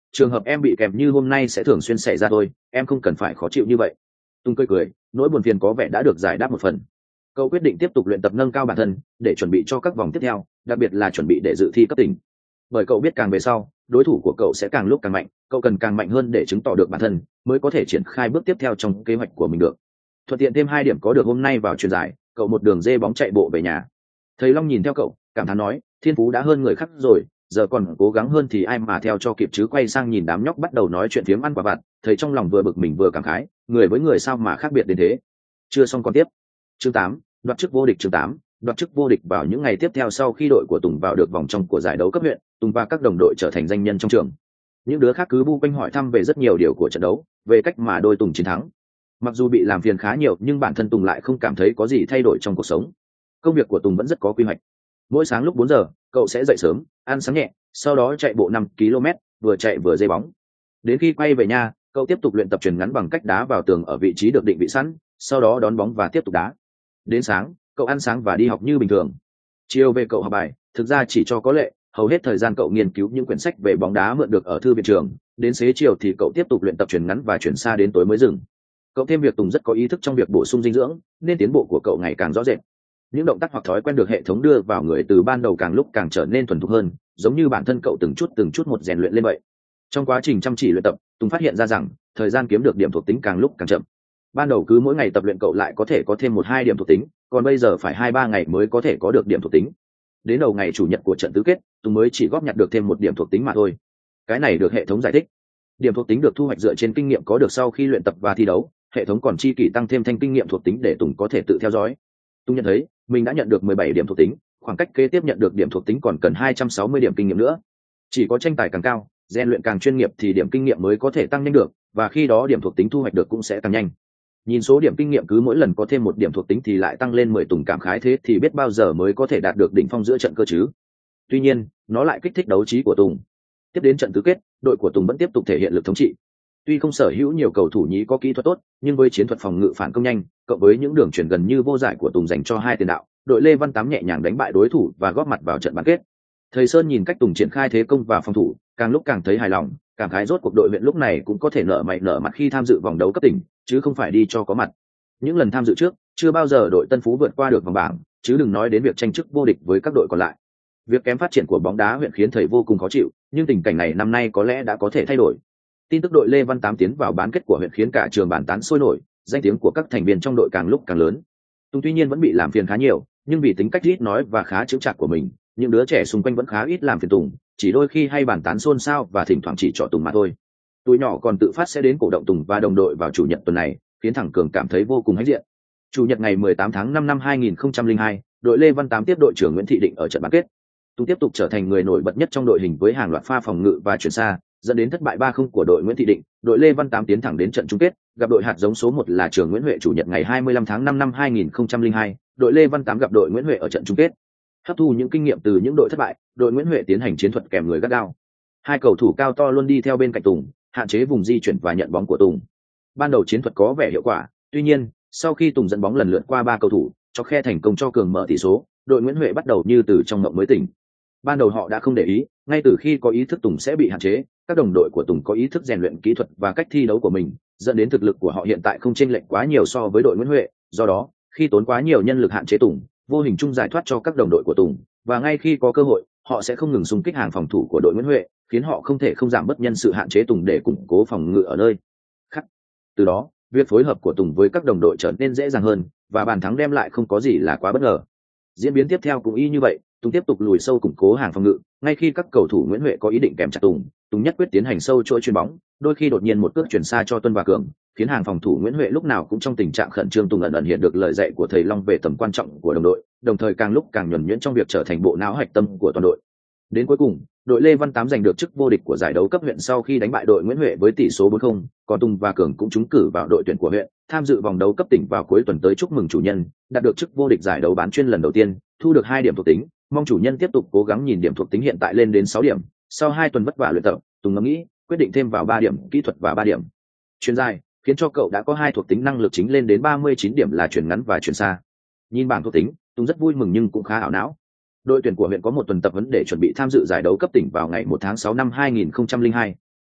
trường hợp em bị kèm như hôm nay sẽ thường xuyên xảy ra thôi, em không cần phải khó chịu như vậy. Tùng cười cười, nỗi buồn phiền có vẻ đã được giải đáp một phần. Cậu quyết định tiếp tục luyện tập nâng cao bản thân để chuẩn bị cho các vòng tiếp theo, đặc biệt là chuẩn bị để dự thi cấp tỉnh. Bởi cậu biết càng về sau, đối thủ của cậu sẽ càng lúc càng mạnh, cậu cần càng mạnh hơn để chứng tỏ được bản thân, mới có thể triển khai bước tiếp theo trong kế hoạch của mình được. Thuận tiện thêm hai điểm có được hôm nay vào chuyền giải, cậu một đường dê bóng chạy bộ về nhà. Thầy Long nhìn theo cậu, cảm thán nói, thiên phú đã hơn người khác rồi, giờ còn cố gắng hơn thì ai mà theo cho kịp chứ. Quay sang nhìn đám nhóc bắt đầu nói chuyện phiếm ăn quả vặt, thầy trong lòng vừa bực mình vừa cảm khái, người với người sao mà khác biệt đến thế. Chưa xong còn tiếp. Chương tám, đoạt chức vô địch. Chương tám, đoạt chức vô địch. Vào những ngày tiếp theo sau khi đội của Tùng vào được vòng trong của giải đấu cấp huyện, Tùng và các đồng đội trở thành danh nhân trong trường. Những đứa khác cứ bu quanh hỏi thăm về rất nhiều điều của trận đấu, về cách mà đôi Tùng chiến thắng. Mặc dù bị làm phiền khá nhiều nhưng bản thân Tùng lại không cảm thấy có gì thay đổi trong cuộc sống. Công việc của Tùng vẫn rất có quy hoạch. Mỗi sáng lúc bốn giờ, cậu sẽ dậy sớm, ăn sáng nhẹ, sau đó chạy bộ năm ki lô mét, vừa chạy vừa dây bóng. Đến khi quay về nhà, cậu tiếp tục luyện tập chuyền ngắn bằng cách đá vào tường ở vị trí được định vị sẵn, sau đó đón bóng và tiếp tục đá. Đến sáng, cậu ăn sáng và đi học như bình thường. Chiều về cậu học bài, thực ra chỉ cho có lệ, hầu hết thời gian cậu nghiên cứu những quyển sách về bóng đá mượn được ở thư viện trường. Đến xế chiều thì cậu tiếp tục luyện tập chuyền ngắn và chuyển xa đến tối mới dừng. Cậu thêm việc Tùng rất có ý thức trong việc bổ sung dinh dưỡng, nên tiến bộ của cậu ngày càng rõ rệt. Những động tác hoặc thói quen được hệ thống đưa vào người từ ban đầu càng lúc càng trở nên thuần thục hơn, giống như bản thân cậu từng chút từng chút một rèn luyện lên vậy. Trong quá trình chăm chỉ luyện tập, Tùng phát hiện ra rằng thời gian kiếm được điểm thuộc tính càng lúc càng chậm. Ban đầu cứ mỗi ngày tập luyện cậu lại có thể có thêm một hai điểm thuộc tính, còn bây giờ phải hai ba ngày mới có thể có được điểm thuộc tính. Đến đầu ngày chủ nhật của trận tứ kết, Tùng mới chỉ góp nhặt được thêm một điểm thuộc tính mà thôi. Cái này được hệ thống giải thích. Điểm thuộc tính được thu hoạch dựa trên kinh nghiệm có được sau khi luyện tập và thi đấu, hệ thống còn chi kỷ tăng thêm thanh kinh nghiệm thuộc tính để Tùng có thể tự theo dõi. Tùng nhận thấy mình đã nhận được mười bảy điểm thuộc tính, khoảng cách kế tiếp nhận được điểm thuộc tính còn cần hai trăm sáu mươi điểm kinh nghiệm nữa. Chỉ có tranh tài càng cao, rèn luyện càng chuyên nghiệp thì điểm kinh nghiệm mới có thể tăng nhanh được, và khi đó điểm thuộc tính thu hoạch được cũng sẽ tăng nhanh. Nhìn số điểm kinh nghiệm cứ mỗi lần có thêm một điểm thuộc tính thì lại tăng lên mười, Tùng cảm khái thế thì biết bao giờ mới có thể đạt được đỉnh phong giữa trận cơ chứ. Tuy nhiên, nó lại kích thích đấu trí của Tùng. Tiếp đến trận tứ kết, đội của Tùng vẫn tiếp tục thể hiện lực thống trị. Tuy không sở hữu nhiều cầu thủ nhí có kỹ thuật tốt, nhưng với chiến thuật phòng ngự phản công nhanh, cộng với những đường chuyển gần như vô giải của Tùng dành cho hai tiền đạo, đội Lê Văn Tám nhẹ nhàng đánh bại đối thủ và góp mặt vào trận bán kết. Thầy Sơn nhìn cách Tùng triển khai thế công và phòng thủ, càng lúc càng thấy hài lòng, cảm khái rốt cuộc đội huyện lúc này cũng có thể nở mày nở mặt khi tham dự vòng đấu cấp tỉnh, chứ không phải đi cho có mặt. Những lần tham dự trước, chưa bao giờ đội Tân Phú vượt qua được vòng bảng, chứ đừng nói đến việc tranh chức vô địch với các đội còn lại. Việc kém phát triển của bóng đá huyện khiến thầy vô cùng khó chịu, nhưng tình cảnh này năm nay có lẽ đã có thể thay đổi. Tin tức đội Lê Văn Tám tiến vào bán kết của huyện khiến cả trường bàn tán sôi nổi, danh tiếng của các thành viên trong đội càng lúc càng lớn. Tùng tuy nhiên vẫn bị làm phiền khá nhiều, nhưng vì tính cách ít nói và khá chững chạc của mình, những đứa trẻ xung quanh vẫn khá ít làm phiền Tùng, chỉ đôi khi hay bàn tán xôn xao và thỉnh thoảng chỉ trỏ Tùng mà thôi. Tụi nhỏ còn tự phát sẽ đến cổ động Tùng và đồng đội vào chủ nhật tuần này, khiến thằng Cường cảm thấy vô cùng hãnh diện. Chủ nhật ngày mười tám tháng năm năm hai nghìn không trăm lẻ hai, đội Lê Văn Tám tiếp đội trưởng Nguyễn Thị Định ở trận bán kết. Tùng tiếp tục trở thành người nổi bật nhất trong đội hình với hàng loạt pha phòng ngự và chuyển xa, dẫn đến thất bại ba không của đội Nguyễn Thị Định. Đội Lê Văn Tám tiến thẳng đến trận chung kết, gặp đội hạt giống số một là trường Nguyễn Huệ. Chủ nhật ngày hai mươi lăm tháng năm năm hai nghìn không trăm lẻ hai, đội Lê Văn Tám gặp đội Nguyễn Huệ ở trận chung kết. Hấp thu những kinh nghiệm từ những đội thất bại, đội Nguyễn Huệ tiến hành chiến thuật kèm người gắt gao. Hai cầu thủ cao to luôn đi theo bên cạnh Tùng, hạn chế vùng di chuyển và nhận bóng của Tùng. Ban đầu chiến thuật có vẻ hiệu quả, tuy nhiên, sau khi Tùng dẫn bóng lần lượt qua ba cầu thủ, cho khe thành công cho Cường mở tỷ số, đội Nguyễn Huệ bắt đầu như từ trong mộng mới tỉnh. Ban đầu họ đã không để ý, ngay từ khi có ý thức Tùng sẽ bị hạn chế, các đồng đội của Tùng có ý thức rèn luyện kỹ thuật và cách thi đấu của mình, dẫn đến thực lực của họ hiện tại không chênh lệch quá nhiều so với đội Nguyễn Huệ. Do đó, khi tốn quá nhiều nhân lực hạn chế Tùng, vô hình chung giải thoát cho các đồng đội của Tùng, và ngay khi có cơ hội, họ sẽ không ngừng xung kích hàng phòng thủ của đội Nguyễn Huệ, khiến họ không thể không giảm bớt nhân sự hạn chế Tùng để củng cố phòng ngự ở nơi khác. Từ đó, việc phối hợp của Tùng với các đồng đội trở nên dễ dàng hơn, và bàn thắng đem lại không có gì là quá bất ngờ. Diễn biến tiếp theo cũng y như vậy, Tùng tiếp tục lùi sâu củng cố hàng phòng ngự, ngay khi các cầu thủ Nguyễn Huệ có ý định kèm chặt Tùng, Tùng nhất quyết tiến hành sâu chuỗi chuyền bóng, đôi khi đột nhiên một cước chuyển xa cho Tuân và Cường, khiến hàng phòng thủ Nguyễn Huệ lúc nào cũng trong tình trạng khẩn trương. Tùng ẩn ẩn hiện được lời dạy của thầy Long về tầm quan trọng của đồng đội, đồng thời càng lúc càng nhuần nhuyễn trong việc trở thành bộ não hạch tâm của toàn đội. Đến cuối cùng, đội Lê Văn Tám giành được chức vô địch của giải đấu cấp huyện sau khi đánh bại đội Nguyễn Huệ với tỷ số bốn không, còn Tùng và Cường cũng trúng cử vào đội tuyển của huyện, tham dự vòng đấu cấp tỉnh vào cuối tuần tới chúc mừng chủ nhân, đạt được chức vô địch giải đấu bán chuyên lần đầu tiên, thu được hai điểm thuộc tính, mong chủ nhân tiếp tục cố gắng. Nhìn điểm thuộc tính hiện tại lên đến sáu điểm, sau hai tuần vất vả luyện tập, Tùng ngẫm nghĩ, quyết định thêm vào ba điểm kỹ thuật và ba điểm chuyền dài, khiến cho cậu đã có hai thuộc tính năng lực chính lên đến ba mươi chín điểm là chuyền ngắn và chuyền xa. Nhìn bảng thuộc tính, Tùng rất vui mừng nhưng cũng khá ảo não. Đội tuyển của huyện có một tuần tập huấn để chuẩn bị tham dự giải đấu cấp tỉnh vào ngày một tháng sáu năm hai nghìn không trăm lẻ hai.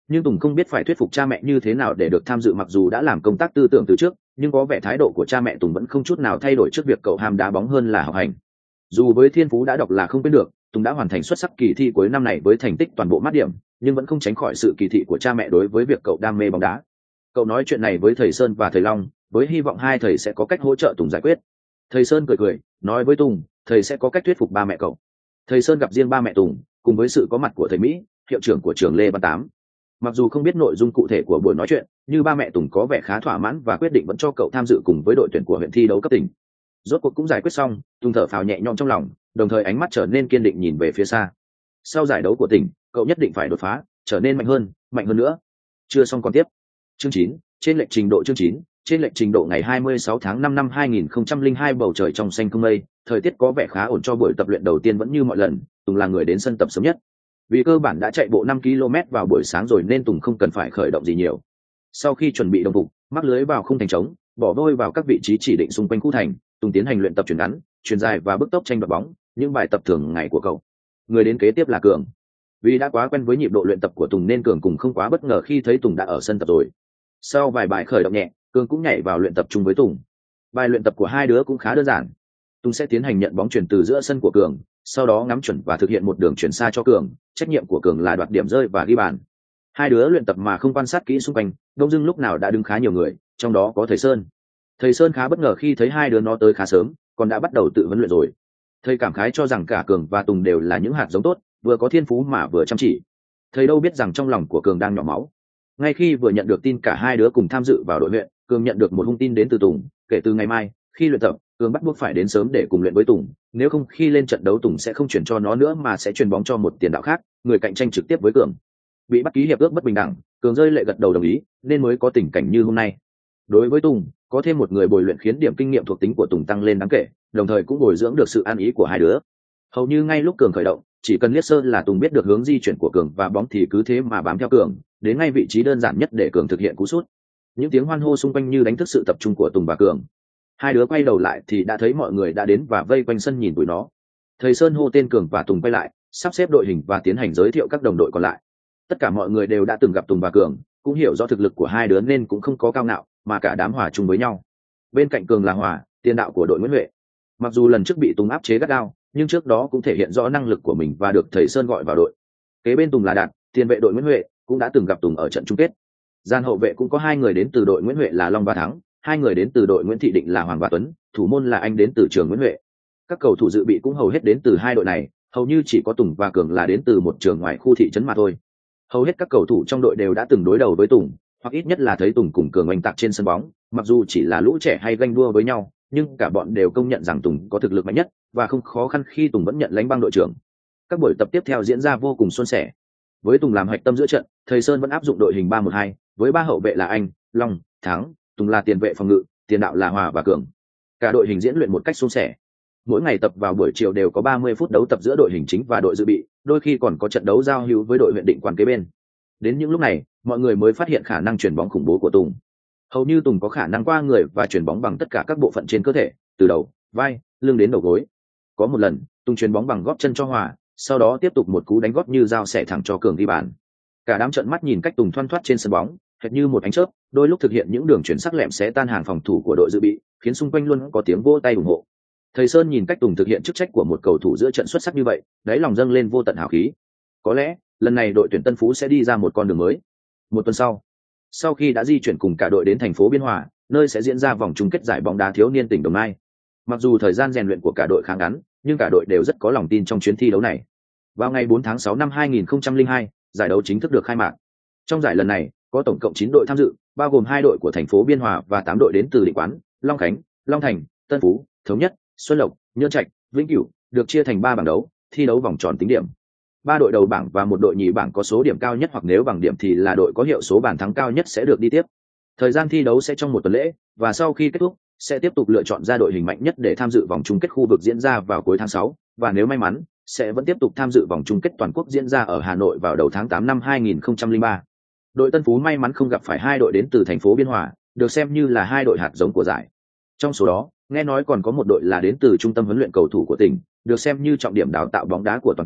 Nhưng Tùng không biết phải thuyết phục cha mẹ như thế nào để được tham dự, mặc dù đã làm công tác tư tưởng từ trước, nhưng có vẻ thái độ của cha mẹ Tùng vẫn không chút nào thay đổi trước việc cậu ham đá bóng hơn là học hành. Dù với thiên phú đã đọc là không quên được, Tùng đã hoàn thành xuất sắc kỳ thi cuối năm này với thành tích toàn bộ mát điểm, nhưng vẫn không tránh khỏi sự kỳ thị của cha mẹ đối với việc cậu đam mê bóng đá. Cậu nói chuyện này với thầy Sơn và thầy Long, với hy vọng hai thầy sẽ có cách hỗ trợ Tùng giải quyết. Thầy Sơn cười cười, nói với Tùng, thầy sẽ có cách thuyết phục ba mẹ cậu. Thầy Sơn gặp riêng ba mẹ Tùng, cùng với sự có mặt của thầy Mỹ, hiệu trưởng của trường Lê Văn Tám. Mặc dù không biết nội dung cụ thể của buổi nói chuyện, nhưng ba mẹ Tùng có vẻ khá thỏa mãn và quyết định vẫn cho cậu tham dự cùng với đội tuyển của huyện thi đấu cấp tỉnh. Rốt cuộc cũng giải quyết xong, Tùng thở phào nhẹ nhõm trong lòng, đồng thời ánh mắt trở nên kiên định nhìn về phía xa. Sau giải đấu của tỉnh, cậu nhất định phải đột phá, trở nên mạnh hơn, mạnh hơn nữa. Chưa xong còn tiếp. Chương chín, trên lệch trình độ chương chín, trên lệch trình độ ngày hai mươi sáu tháng năm năm hai nghìn không trăm lẻ hai, bầu trời trong xanh không mây, thời tiết có vẻ khá ổn cho buổi tập luyện đầu tiên. Vẫn như mọi lần, Tùng là người đến sân tập sớm nhất. Vì cơ bản đã chạy bộ năm ki lô mét vào buổi sáng rồi nên Tùng không cần phải khởi động gì nhiều. Sau khi chuẩn bị đồng phục, mắc lưới vào khung thành trống, bỏ vôi vào các vị trí chỉ định xung quanh khu thành, Tùng tiến hành luyện tập chuyền ngắn, chuyền dài và bước tốc tranh đoạt bóng, những bài tập thường ngày của cậu. Người đến kế tiếp là Cường. Vì đã quá quen với nhịp độ luyện tập của Tùng nên Cường cũng không quá bất ngờ khi thấy Tùng đã ở sân tập rồi. Sau vài bài khởi động nhẹ, Cường cũng nhảy vào luyện tập chung với Tùng. Bài luyện tập của hai đứa cũng khá đơn giản. Tùng sẽ tiến hành nhận bóng chuyển từ giữa sân của Cường, sau đó ngắm chuẩn và thực hiện một đường chuyển xa cho Cường. Trách nhiệm của Cường là đoạt điểm rơi và ghi bàn. Hai đứa luyện tập mà không quan sát kỹ xung quanh, đông dưng lúc nào đã đứng khá nhiều người, trong đó có thầy Sơn. Thầy Sơn khá bất ngờ khi thấy hai đứa nó tới khá sớm, còn đã bắt đầu tự huấn luyện rồi. Thầy cảm khái cho rằng cả Cường và Tùng đều là những hạt giống tốt, vừa có thiên phú mà vừa chăm chỉ. Thầy đâu biết rằng trong lòng của Cường đang nhỏ máu. Ngay khi vừa nhận được tin cả hai đứa cùng tham dự vào đội huyện, Cường nhận được một hung tin đến từ Tùng. Kể từ ngày mai, khi luyện tập, Cường bắt buộc phải đến sớm để cùng luyện với Tùng. Nếu không, khi lên trận đấu Tùng sẽ không chuyển cho nó nữa mà sẽ chuyền bóng cho một tiền đạo khác, người cạnh tranh trực tiếp với Cường. Bị bắt ký hiệp ước bất bình đẳng, Cường rơi lệ gật đầu đồng ý, nên mới có tình cảnh như hôm nay. Đối với Tùng, có thêm một người bồi luyện khiến điểm kinh nghiệm thuộc tính của Tùng tăng lên đáng kể, đồng thời cũng bồi dưỡng được sự an ý của hai đứa. Hầu như ngay lúc Cường khởi động, chỉ cần liếc sơ là Tùng biết được hướng di chuyển của Cường và bóng thì cứ thế mà bám theo Cường, đến ngay vị trí đơn giản nhất để Cường thực hiện cú sút. Những tiếng hoan hô xung quanh như đánh thức sự tập trung của Tùng và Cường. Hai đứa quay đầu lại thì đã thấy mọi người đã đến và vây quanh sân nhìn tụi nó. Thầy Sơn hô tên Cường và Tùng quay lại, sắp xếp đội hình và tiến hành giới thiệu các đồng đội còn lại. Tất cả mọi người đều đã từng gặp Tùng và Cường, cũng hiểu rõ thực lực của hai đứa nên cũng không có cao ngạo, mà cả đám hòa chung với nhau. Bên cạnh Cường là Hòa, tiền đạo của đội Nguyễn Huệ. Mặc dù lần trước bị Tùng áp chế gắt gao, nhưng trước đó cũng thể hiện rõ năng lực của mình và được thầy Sơn gọi vào đội. Kế bên Tùng là Đạt, tiền vệ đội Nguyễn Huệ, cũng đã từng gặp Tùng ở trận chung kết. Gian hậu vệ cũng có hai người đến từ đội Nguyễn Huệ là Long và Thắng, hai người đến từ đội Nguyễn Thị Định là Hoàng và Tuấn, thủ môn là Anh đến từ trường Nguyễn Huệ. Các cầu thủ dự bị cũng hầu hết đến từ hai đội này, hầu như chỉ có Tùng và Cường là đến từ một trường ngoài khu thị trấn mà thôi. Hầu hết các cầu thủ trong đội đều đã từng đối đầu với Tùng, hoặc ít nhất là thấy Tùng cùng Cường oanh tạc trên sân bóng. Mặc dù chỉ là lũ trẻ hay ganh đua với nhau, nhưng cả bọn đều công nhận rằng Tùng có thực lực mạnh nhất và không khó khăn khi Tùng vẫn nhận lãnh băng đội trưởng. Các buổi tập tiếp theo diễn ra vô cùng suôn sẻ. Với Tùng làm hạch tâm giữa trận, thầy Sơn vẫn áp dụng đội hình ba một hai, với ba hậu vệ là Anh, Long, Thắng, Tùng là tiền vệ phòng ngự, tiền đạo là Hòa và Cường. Cả đội hình diễn luyện một cách suôn sẻ. Mỗi ngày tập vào buổi chiều đều có ba mươi phút đấu tập giữa đội hình chính và đội dự bị, đôi khi còn có trận đấu giao hữu với đội huyện Định Quán kế bên. Đến những lúc này, mọi người mới phát hiện khả năng chuyền bóng khủng bố của Tùng. Hầu như Tùng có khả năng qua người và chuyền bóng bằng tất cả các bộ phận trên cơ thể, từ đầu, vai, lưng đến đầu gối. Có một lần, Tùng chuyền bóng bằng gót chân cho Hòa, sau đó tiếp tục một cú đánh gót như dao xẻ thẳng cho Cường ghi bàn. Cả đám trợn mắt nhìn cách Tùng thoăn thoắt trên sân bóng, hệt như một ánh chớp, đôi lúc thực hiện những đường chuyển sắc lẹm xé tan hàng phòng thủ của đội dự bị, khiến xung quanh luôn có tiếng vỗ tay ủng hộ. Thầy Sơn nhìn cách Tùng thực hiện chức trách của một cầu thủ giữa trận xuất sắc như vậy, đáy lòng dâng lên vô tận hào khí. Có lẽ, lần này đội tuyển Tân Phú sẽ đi ra một con đường mới. Một tuần sau, sau khi đã di chuyển cùng cả đội đến thành phố Biên Hòa, nơi sẽ diễn ra vòng chung kết giải bóng đá thiếu niên tỉnh Đồng Nai. Mặc dù thời gian rèn luyện của cả đội khá ngắn, nhưng cả đội đều rất có lòng tin trong chuyến thi đấu này. Vào ngày bốn tháng sáu năm hai nghìn không trăm lẻ hai, giải đấu chính thức được khai mạc. Trong giải lần này, có tổng cộng chín đội tham dự, bao gồm hai đội của thành phố Biên Hòa và tám đội đến từ Định Quán, Long Khánh, Long Thành, Tân Phú, Thống Nhất, Xuân Lộc, Nhơn Trạch, Vĩnh Cửu, được chia thành ba bảng đấu, thi đấu vòng tròn tính điểm. Ba đội đầu bảng và một đội nhì bảng có số điểm cao nhất hoặc nếu bằng điểm thì là đội có hiệu số bàn thắng cao nhất sẽ được đi tiếp. Thời gian thi đấu sẽ trong một tuần lễ, và sau khi kết thúc, sẽ tiếp tục lựa chọn ra đội hình mạnh nhất để tham dự vòng chung kết khu vực diễn ra vào cuối tháng sáu, và nếu may mắn, sẽ vẫn tiếp tục tham dự vòng chung kết toàn quốc diễn ra ở Hà Nội vào đầu tháng tám năm hai nghìn không trăm lẻ ba. Đội Tân Phú may mắn không gặp phải hai đội đến từ thành phố Biên Hòa, được xem như là hai đội hạt giống của giải. Trong số đó, nghe nói còn có một đội là đến từ trung tâm huấn luyện cầu thủ của tỉnh, được xem như trọng điểm đào tạo bóng đá của toàn tỉnh,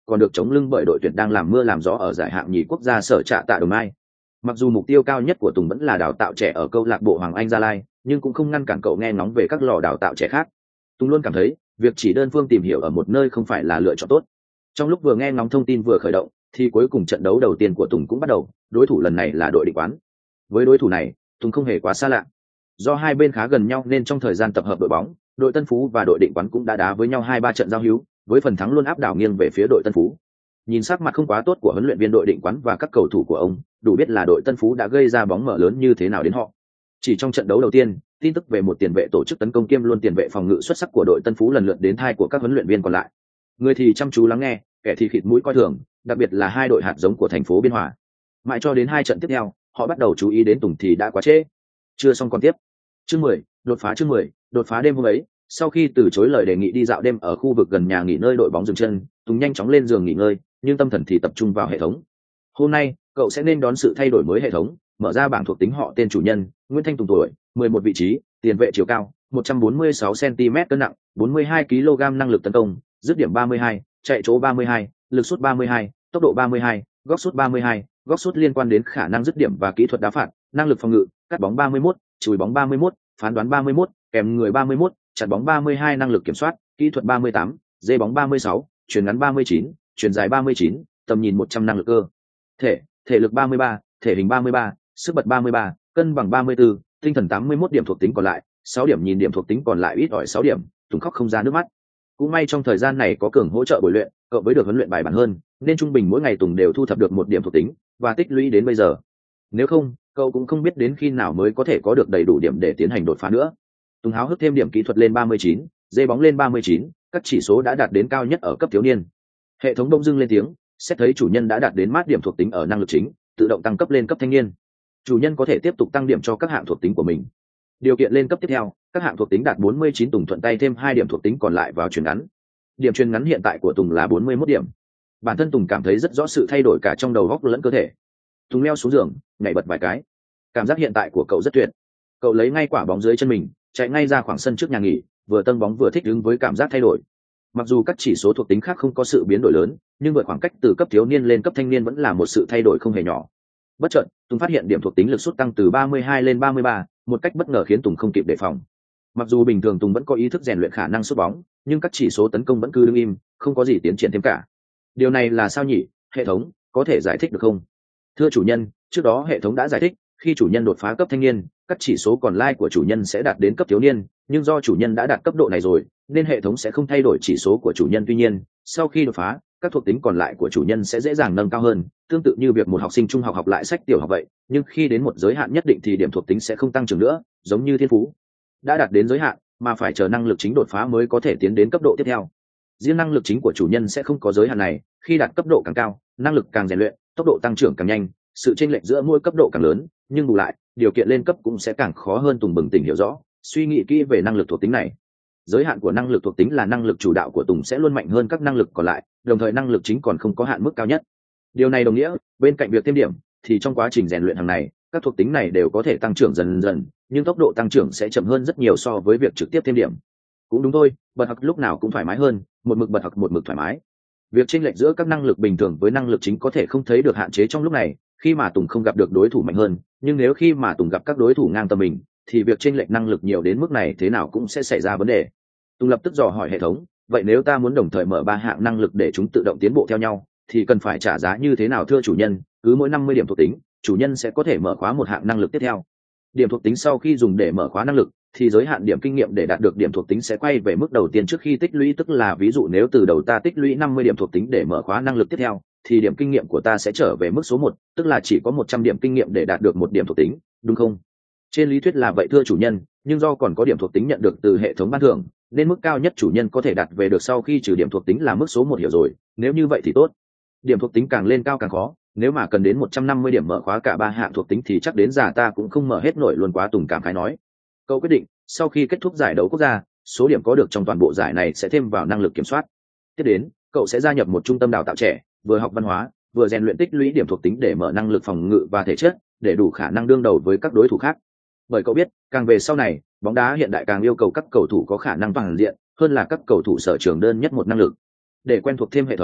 còn được chống lưng bởi đội tuyển đang làm mưa làm gió ở giải hạng nhì quốc gia sở trạ tạ Đồng Nai. Mặc dù mục tiêu cao nhất của Tùng vẫn là đào tạo trẻ ở câu lạc bộ Hoàng Anh Gia Lai, nhưng cũng không ngăn cản cậu nghe ngóng về các lò đào tạo trẻ khác. Tùng luôn cảm thấy việc chỉ đơn phương tìm hiểu ở một nơi không phải là lựa chọn tốt. Trong lúc vừa nghe ngóng thông tin vừa khởi động, thì cuối cùng trận đấu đầu tiên của Tùng cũng bắt đầu. Đối thủ lần này là đội Định Quán. Với đối thủ này, Tùng không hề quá xa lạ. Do hai bên khá gần nhau nên trong thời gian tập hợp đội bóng, đội Tân Phú và đội Định Quán cũng đã đá với nhau hai ba trận giao hữu, với phần thắng luôn áp đảo nghiêng về phía đội Tân Phú. Nhìn sắc mặt không quá tốt của huấn luyện viên đội Định Quán và các cầu thủ của ông, đủ biết là đội Tân Phú đã gây ra bóng mở lớn như thế nào đến họ. Chỉ trong trận đấu đầu tiên, tin tức về một tiền vệ tổ chức tấn công kiêm luôn tiền vệ phòng ngự xuất sắc của đội Tân Phú lần lượt đến tai của các huấn luyện viên còn lại. Người thì chăm chú lắng nghe, kẻ thì khịt mũi coi thường, đặc biệt là hai đội hạt giống của thành phố Biên Hòa. Mãi cho đến hai trận tiếp theo, họ bắt đầu chú ý đến Tùng thì đã quá trễ. Chưa xong còn tiếp. Chương mười, đột phá chương mười, đột phá đêm hôm ấy, sau khi từ chối lời đề nghị đi dạo đêm ở khu vực gần nhà nghỉ nơi đội bóng dừng chân, Tùng nhanh chóng lên giường nghỉ ngơi, nhưng tâm thần thì tập trung vào hệ thống. Hôm nay, cậu sẽ nên đón sự thay đổi mới hệ thống, mở ra bảng thuộc tính họ tên chủ nhân, Nguyễn Thanh Tùng tuổi, mười một vị trí, tiền vệ chiều cao, một trăm bốn mươi sáu xăng ti mét cân nặng, bốn mươi hai ki lô gam năng lực tấn công, dứt điểm ba mươi hai, chạy chỗ ba mươi hai, lực sút ba mươi hai, tốc độ ba mươi hai, góc sút ba mươi hai, góc sút liên quan đến khả năng dứt điểm và kỹ thuật đá phạt, năng lực phòng ngự, cắt bóng ba mươi mốt, chùi bóng ba mươi mốt, phán đoán ba mươi mốt, kèm người ba mươi mốt, chặt bóng ba mươi hai, năng lực kiểm soát, kỹ thuật ba mươi tám, dây bóng ba mươi sáu, chuyền ngắn ba mươi chín, chuyền dài ba mươi chín, tầm nhìn một trăm, năng lực cơ thể, thể lực ba mươi ba, thể hình ba mươi ba, sức bật ba mươi ba, cân bằng ba mươi tư, tinh thần tám mươi mốt. Điểm thuộc tính còn lại sáu điểm. Nhìn điểm thuộc tính còn lại ít ỏi sáu điểm, Tùng khóc không ra nước mắt. Cũng may trong thời gian này có Cường hỗ trợ bồi luyện, cậu với được huấn luyện bài bản hơn, nên trung bình mỗi ngày Tùng đều thu thập được một điểm thuộc tính và tích lũy đến bây giờ. Nếu không, cậu cũng không biết đến khi nào mới có thể có được đầy đủ điểm để tiến hành đột phá nữa. Tùng háo hức thêm điểm kỹ thuật lên ba mươi chín, dây bóng lên ba mươi chín, các chỉ số đã đạt đến cao nhất ở cấp thiếu niên. Hệ thống bỗng dưng lên tiếng, xét thấy chủ nhân đã đạt đến mát điểm thuộc tính ở năng lực chính, tự động tăng cấp lên cấp thanh niên. Chủ nhân có thể tiếp tục tăng điểm cho các hạng thuộc tính của mình. Điều kiện lên cấp tiếp theo, các hạng thuộc tính đạt bốn mươi chín, Tùng thuận tay thêm hai điểm thuộc tính còn lại vào chuyền ngắn. Điểm chuyền ngắn hiện tại của Tùng là bốn mươi mốt điểm. Bản thân Tùng cảm thấy rất rõ sự thay đổi cả trong đầu óc lẫn cơ thể. Tùng leo xuống giường, nhảy bật vài cái. Cảm giác hiện tại của cậu rất tuyệt. Cậu lấy ngay quả bóng dưới chân mình, chạy ngay ra khoảng sân trước nhà nghỉ, vừa tâng bóng vừa thích ứng với cảm giác thay đổi. Mặc dù các chỉ số thuộc tính khác không có sự biến đổi lớn, nhưng vượt khoảng cách từ cấp thiếu niên lên cấp thanh niên vẫn là một sự thay đổi không hề nhỏ. Bất chợt, Tùng phát hiện điểm thuộc tính lực sút tăng từ ba mươi hai lên ba mươi ba, một cách bất ngờ khiến Tùng không kịp đề phòng. Mặc dù bình thường Tùng vẫn có ý thức rèn luyện khả năng sút bóng, nhưng các chỉ số tấn công vẫn cứ đứng im, không có gì tiến triển thêm cả. Điều này là sao nhỉ? Hệ thống có thể giải thích được không? Thưa chủ nhân, trước đó hệ thống đã giải thích, khi chủ nhân đột phá cấp thanh niên, các chỉ số còn lại của chủ nhân sẽ đạt đến cấp thiếu niên, nhưng do chủ nhân đã đạt cấp độ này rồi, nên hệ thống sẽ không thay đổi chỉ số của chủ nhân. Tuy nhiên, sau khi đột phá, các thuộc tính còn lại của chủ nhân sẽ dễ dàng nâng cao hơn, tương tự như việc một học sinh trung học học lại sách tiểu học vậy, nhưng khi đến một giới hạn nhất định thì điểm thuộc tính sẽ không tăng trưởng nữa, giống như thiên phú. Đã đạt đến giới hạn, mà phải chờ năng lực chính đột phá mới có thể tiến đến cấp độ tiếp theo. Riêng năng lực chính của chủ nhân sẽ không có giới hạn này, khi đạt cấp độ càng cao, năng lực càng rèn luyện, tốc độ tăng trưởng càng nhanh, sự chênh lệch giữa mỗi cấp độ càng lớn, nhưng bù lại, điều kiện lên cấp cũng sẽ càng khó hơn. Tùng bừng tỉnh hiểu rõ, suy nghĩ kỹ về năng lực thuộc tính này. Giới hạn của năng lực thuộc tính là năng lực chủ đạo của Tùng sẽ luôn mạnh hơn các năng lực còn lại, đồng thời năng lực chính còn không có hạn mức cao nhất. Điều này đồng nghĩa, bên cạnh việc thêm điểm, thì trong quá trình rèn luyện hàng này, các thuộc tính này đều có thể tăng trưởng dần dần, nhưng tốc độ tăng trưởng sẽ chậm hơn rất nhiều so với việc trực tiếp thêm điểm. Cũng đúng thôi, bật học lúc nào cũng thoải mái hơn, một mực bật học một mực thoải mái. Việc chênh lệch giữa các năng lực bình thường với năng lực chính có thể không thấy được hạn chế trong lúc này, khi mà Tùng không gặp được đối thủ mạnh hơn, nhưng nếu khi mà Tùng gặp các đối thủ ngang tầm mình, thì việc chênh lệch năng lực nhiều đến mức này thế nào cũng sẽ xảy ra vấn đề. Tùng lập tức dò hỏi hệ thống, vậy nếu ta muốn đồng thời mở ba hạng năng lực để chúng tự động tiến bộ theo nhau, thì cần phải trả giá như thế nào? Thưa chủ nhân, cứ mỗi năm mươi điểm thuộc tính, chủ nhân sẽ có thể mở khóa một hạng năng lực tiếp theo. Điểm thuộc tính sau khi dùng để mở khóa năng lực, thì giới hạn điểm kinh nghiệm để đạt được điểm thuộc tính sẽ quay về mức đầu tiên trước khi tích lũy, tức là ví dụ nếu từ đầu ta tích lũy năm mươi điểm thuộc tính để mở khóa năng lực tiếp theo, thì điểm kinh nghiệm của ta sẽ trở về mức số một, tức là chỉ có một trăm điểm kinh nghiệm để đạt được một điểm thuộc tính, đúng không? Trên lý thuyết là vậy thưa chủ nhân, nhưng do còn có điểm thuộc tính nhận được từ hệ thống ban thưởng, nên mức cao nhất chủ nhân có thể đạt về được sau khi trừ điểm thuộc tính là mức số một. Hiểu rồi, nếu như vậy thì tốt. Điểm thuộc tính càng lên cao càng khó, nếu mà cần đến một trăm năm mươi điểm mở khóa cả ba hạng thuộc tính thì chắc đến già ta cũng không mở hết nổi luôn quá. Tùng cảm khái nói. Cậu quyết định, sau khi kết thúc giải đấu quốc gia, số điểm có được trong toàn bộ giải này sẽ thêm vào năng lực kiểm soát. Tiếp đến, cậu sẽ gia nhập một trung tâm đào tạo trẻ, vừa học văn hóa, vừa rèn luyện tích lũy điểm thuộc tính để mở năng lực phòng ngự và thể chất, để đủ khả năng đương đầu với các đối thủ khác. Bởi cậu biết, càng về sau này, bóng đá hiện đại càng yêu cầu các cầu thủ có khả năng toàn diện hơn là các cầu thủ sở trường đơn nhất một năng lực. Để quen thuộc thêm hệ thống,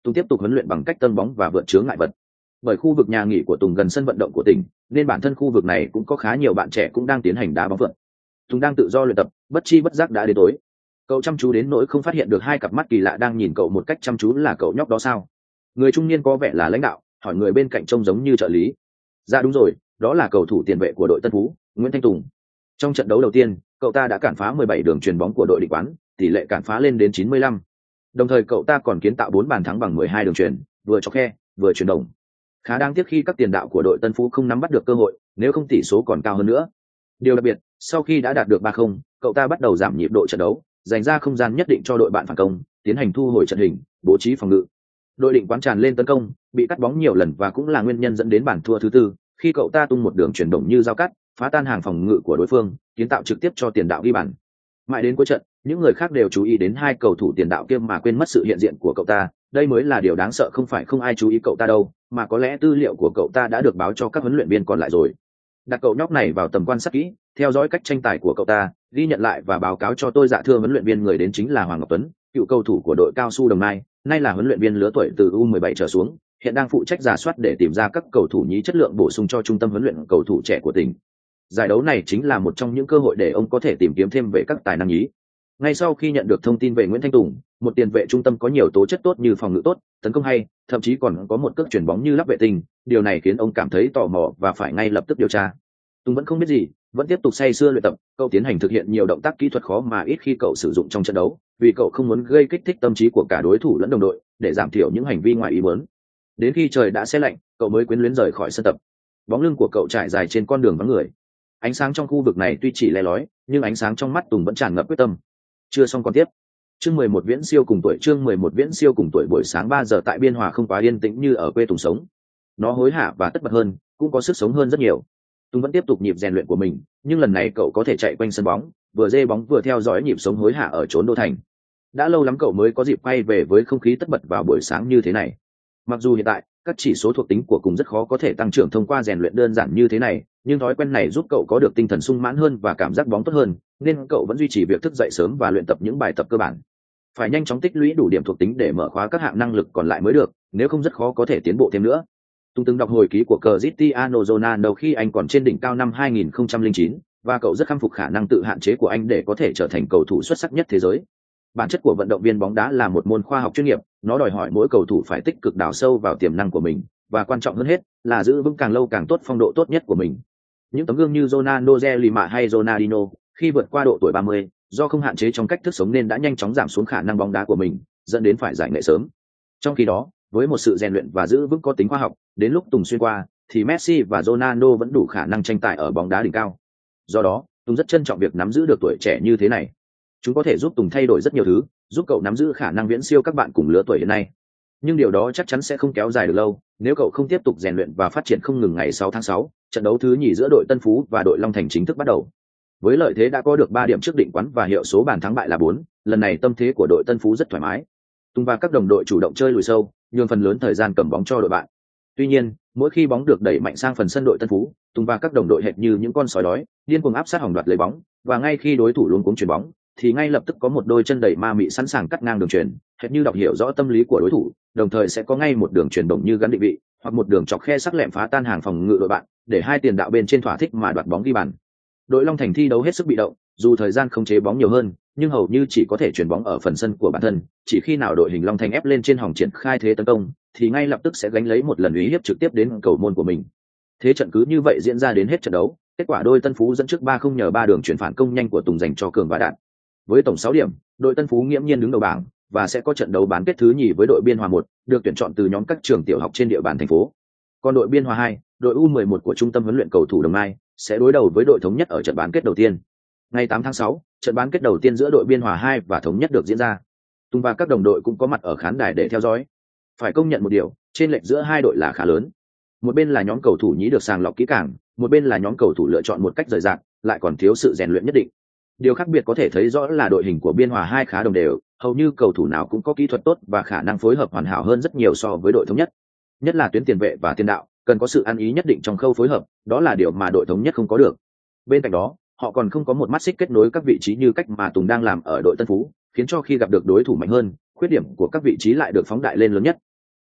Tùng tiếp tục huấn luyện bằng cách tân bóng và vượt chướng ngại vật. Bởi khu vực nhà nghỉ của Tùng gần sân vận động của tỉnh, nên bản thân khu vực này cũng có khá nhiều bạn trẻ cũng đang tiến hành đá bóng vượt. Tùng đang tự do luyện tập, bất chi bất giác đã đến tối. Cậu chăm chú đến nỗi không phát hiện được hai cặp mắt kỳ lạ đang nhìn cậu một cách chăm chú. Là cậu nhóc đó sao? Người trung niên có vẻ là lãnh đạo, hỏi người bên cạnh trông giống như trợ lý. Dạ đúng rồi, đó là cầu thủ tiền vệ của đội Tân Phú, Nguyễn Thanh Tùng. Trong trận đấu đầu tiên, cậu ta đã cản phá mười bảy đường chuyền bóng của đội Định Quán, tỷ lệ cản phá lên đến chín mươi lăm. Đồng thời cậu ta còn kiến tạo bốn bàn thắng bằng mười hai đường chuyền, vừa chọc khe, vừa chuyền đồng. Khá đáng tiếc khi các tiền đạo của đội Tân Phú không nắm bắt được cơ hội, nếu không tỷ số còn cao hơn nữa. Điều đặc biệt, sau khi đã đạt được ba không, cậu ta bắt đầu giảm nhịp độ trận đấu, dành ra không gian nhất định cho đội bạn phản công, tiến hành thu hồi trận hình, bố trí phòng ngự. Đội Định Quán tràn lên tấn công, bị cắt bóng nhiều lần và cũng là nguyên nhân dẫn đến bàn thua thứ tư, khi cậu ta tung một đường chuyển động như dao cắt, phá tan hàng phòng ngự của đối phương, kiến tạo trực tiếp cho tiền đạo ghi bàn. Mãi đến cuối trận, những người khác đều chú ý đến hai cầu thủ tiền đạo kia mà quên mất sự hiện diện của cậu ta. Đây mới là điều đáng sợ, không phải không ai chú ý cậu ta đâu, mà có lẽ tư liệu của cậu ta đã được báo cho các huấn luyện viên còn lại rồi. Đặt cậu nhóc này vào tầm quan sát kỹ, theo dõi cách tranh tài của cậu ta, ghi nhận lại và báo cáo cho tôi. Dạ thưa huấn luyện viên. Người đến chính là Hoàng Ngọc Tuấn, cựu cầu thủ của đội Cao Su Đồng Nai, nay là huấn luyện viên lứa tuổi từ U mười bảy trở xuống, hiện đang phụ trách rà soát để tìm ra các cầu thủ nhí chất lượng bổ sung cho trung tâm huấn luyện cầu thủ trẻ của tỉnh. Giải đấu này chính là một trong những cơ hội để ông có thể tìm kiếm thêm về các tài năng nhí. Ngay sau khi nhận được thông tin về Nguyễn Thanh Tùng, một tiền vệ trung tâm có nhiều tố chất tốt như phòng ngự tốt, tấn công hay, thậm chí còn có một cước chuyển bóng như lắp vệ tinh, điều này khiến ông cảm thấy tò mò và phải ngay lập tức điều tra. Tùng vẫn không biết gì, vẫn tiếp tục say sưa luyện tập. Cậu tiến hành thực hiện nhiều động tác kỹ thuật khó mà ít khi cậu sử dụng trong trận đấu, vì cậu không muốn gây kích thích tâm trí của cả đối thủ lẫn đồng đội, để giảm thiểu những hành vi ngoài ý muốn. Đến khi trời đã se lạnh, cậu mới quyến luyến rời khỏi sân tập. Bóng lưng của cậu trải dài trên con đường vắng người. Ánh sáng trong khu vực này tuy chỉ le lói, nhưng ánh sáng trong mắt Tùng vẫn tràn ngập quyết tâm. Chưa xong còn tiếp. Chương mười một Viễn Siêu cùng tuổi. Chương mười một Viễn Siêu cùng tuổi. Buổi sáng ba giờ tại Biên Hòa không quá yên tĩnh như ở quê Tùng sống. Nó hối hả và tất bật hơn, cũng có sức sống hơn rất nhiều. Tùng vẫn tiếp tục nhịp rèn luyện của mình, nhưng lần này cậu có thể chạy quanh sân bóng, vừa dê bóng vừa theo dõi nhịp sống hối hả ở chốn đô thành. Đã lâu lắm cậu mới có dịp quay về với không khí tất bật vào buổi sáng như thế này. Mặc dù hiện tại các chỉ số thuộc tính của cùng rất khó có thể tăng trưởng thông qua rèn luyện đơn giản như thế này, nhưng thói quen này giúp cậu có được tinh thần sung mãn hơn và cảm giác bóng tốt hơn, nên cậu vẫn duy trì việc thức dậy sớm và luyện tập những bài tập cơ bản. Phải nhanh chóng tích lũy đủ điểm thuộc tính để mở khóa các hạng năng lực còn lại mới được, nếu không rất khó có thể tiến bộ thêm nữa. Tùng từng đọc hồi ký của Cristiano Ronaldo khi anh còn trên đỉnh cao năm hai nghìn không trăm lẻ chín, và cậu rất khâm phục khả năng tự hạn chế của anh để có thể trở thành cầu thủ xuất sắc nhất thế giới. Bản chất của vận động viên bóng đá là một môn khoa học chuyên nghiệp, nó đòi hỏi mỗi cầu thủ phải tích cực đào sâu vào tiềm năng của mình, và quan trọng hơn hết là giữ vững càng lâu càng tốt phong độ tốt nhất của mình. Những tấm gương như Ronaldo, Lima hay Ronaldinho, khi vượt qua độ tuổi ba mươi, do không hạn chế trong cách thức sống nên đã nhanh chóng giảm xuống khả năng bóng đá của mình, dẫn đến phải giải nghệ sớm. Trong khi đó, với một sự rèn luyện và giữ vững có tính khoa học, đến lúc Tùng xuyên qua, thì Messi và Ronaldo vẫn đủ khả năng tranh tài ở bóng đá đỉnh cao. Do đó, Tùng rất trân trọng việc nắm giữ được tuổi trẻ như thế này. Chúng có thể giúp Tùng thay đổi rất nhiều thứ, giúp cậu nắm giữ khả năng viễn siêu các bạn cùng lứa tuổi hiện nay. Nhưng điều đó chắc chắn sẽ không kéo dài được lâu, nếu cậu không tiếp tục rèn luyện và phát triển không ngừng. Ngày sáu tháng sáu, trận đấu thứ nhì giữa đội Tân Phú và đội Long Thành chính thức bắt đầu. Với lợi thế đã có được ba điểm trước Định Quán và hiệu số bàn thắng bại là bốn, lần này tâm thế của đội Tân Phú rất thoải mái. Tùng và các đồng đội chủ động chơi lùi sâu, nhường phần lớn thời gian cầm bóng cho đội bạn. Tuy nhiên, mỗi khi bóng được đẩy mạnh sang phần sân đội Tân Phú, Tùng và các đồng đội hệt như những con sói đói, điên cuồng áp sát hòng đoạt lấy bóng, và ngay khi đối thủ luống cuống chuyền bóng, thì ngay lập tức có một đôi chân đẩy ma mị sẵn sàng cắt ngang đường chuyền, hệt như đọc hiểu rõ tâm lý của đối thủ, đồng thời sẽ có ngay một đường chuyền đồng như gắn định vị, hoặc một đường chọc khe sắc lẹm phá tan hàng phòng ngự đội bạn, để hai tiền đạo bên trên thỏa thích mà đoạt bóng ghi bàn. Đội Long Thành thi đấu hết sức bị động, dù thời gian không chế bóng nhiều hơn, nhưng hầu như chỉ có thể chuyền bóng ở phần sân của bản thân. Chỉ khi nào đội hình Long Thành ép lên trên hòng triển khai thế tấn công, thì ngay lập tức sẽ gánh lấy một lần uy hiếp trực tiếp đến cầu môn của mình. Thế trận cứ như vậy diễn ra đến hết trận đấu. Kết quả đôi Tân Phú dẫn trước ba không nhờ ba đường chuyển phản công nhanh của Tùng dành cho Cường và Đạt. Với tổng sáu điểm, đội Tân Phú nghiễm nhiên đứng đầu bảng và sẽ có trận đấu bán kết thứ nhì với đội Biên Hòa một, được tuyển chọn từ nhóm các trường tiểu học trên địa bàn thành phố. Còn đội Biên Hòa hai, đội U mười một của trung tâm huấn luyện cầu thủ Đồng Nai, sẽ đối đầu với đội Thống Nhất ở trận bán kết đầu tiên. Ngày tám tháng sáu, trận bán kết đầu tiên giữa đội Biên Hòa hai và Thống Nhất được diễn ra. Tùng và các đồng đội cũng có mặt ở khán đài để theo dõi. Phải công nhận một điều, chênh lệch giữa hai đội là khá lớn. Một bên là nhóm cầu thủ nhí được sàng lọc kỹ càng, một bên là nhóm cầu thủ lựa chọn một cách rời rạc, lại còn thiếu sự rèn luyện nhất định. Điều khác biệt có thể thấy rõ là đội hình của Biên Hòa hai khá đồng đều, hầu như cầu thủ nào cũng có kỹ thuật tốt và khả năng phối hợp hoàn hảo hơn rất nhiều so với đội Thống Nhất. Nhất là tuyến tiền vệ và tiền đạo, cần có sự ăn ý nhất định trong khâu phối hợp, đó là điều mà đội Thống Nhất không có được. Bên cạnh đó, họ còn không có một mắt xích kết nối các vị trí như cách mà Tùng đang làm ở đội Tân Phú, khiến cho khi gặp được đối thủ mạnh hơn, khuyết điểm của các vị trí lại được phóng đại lên lớn nhất.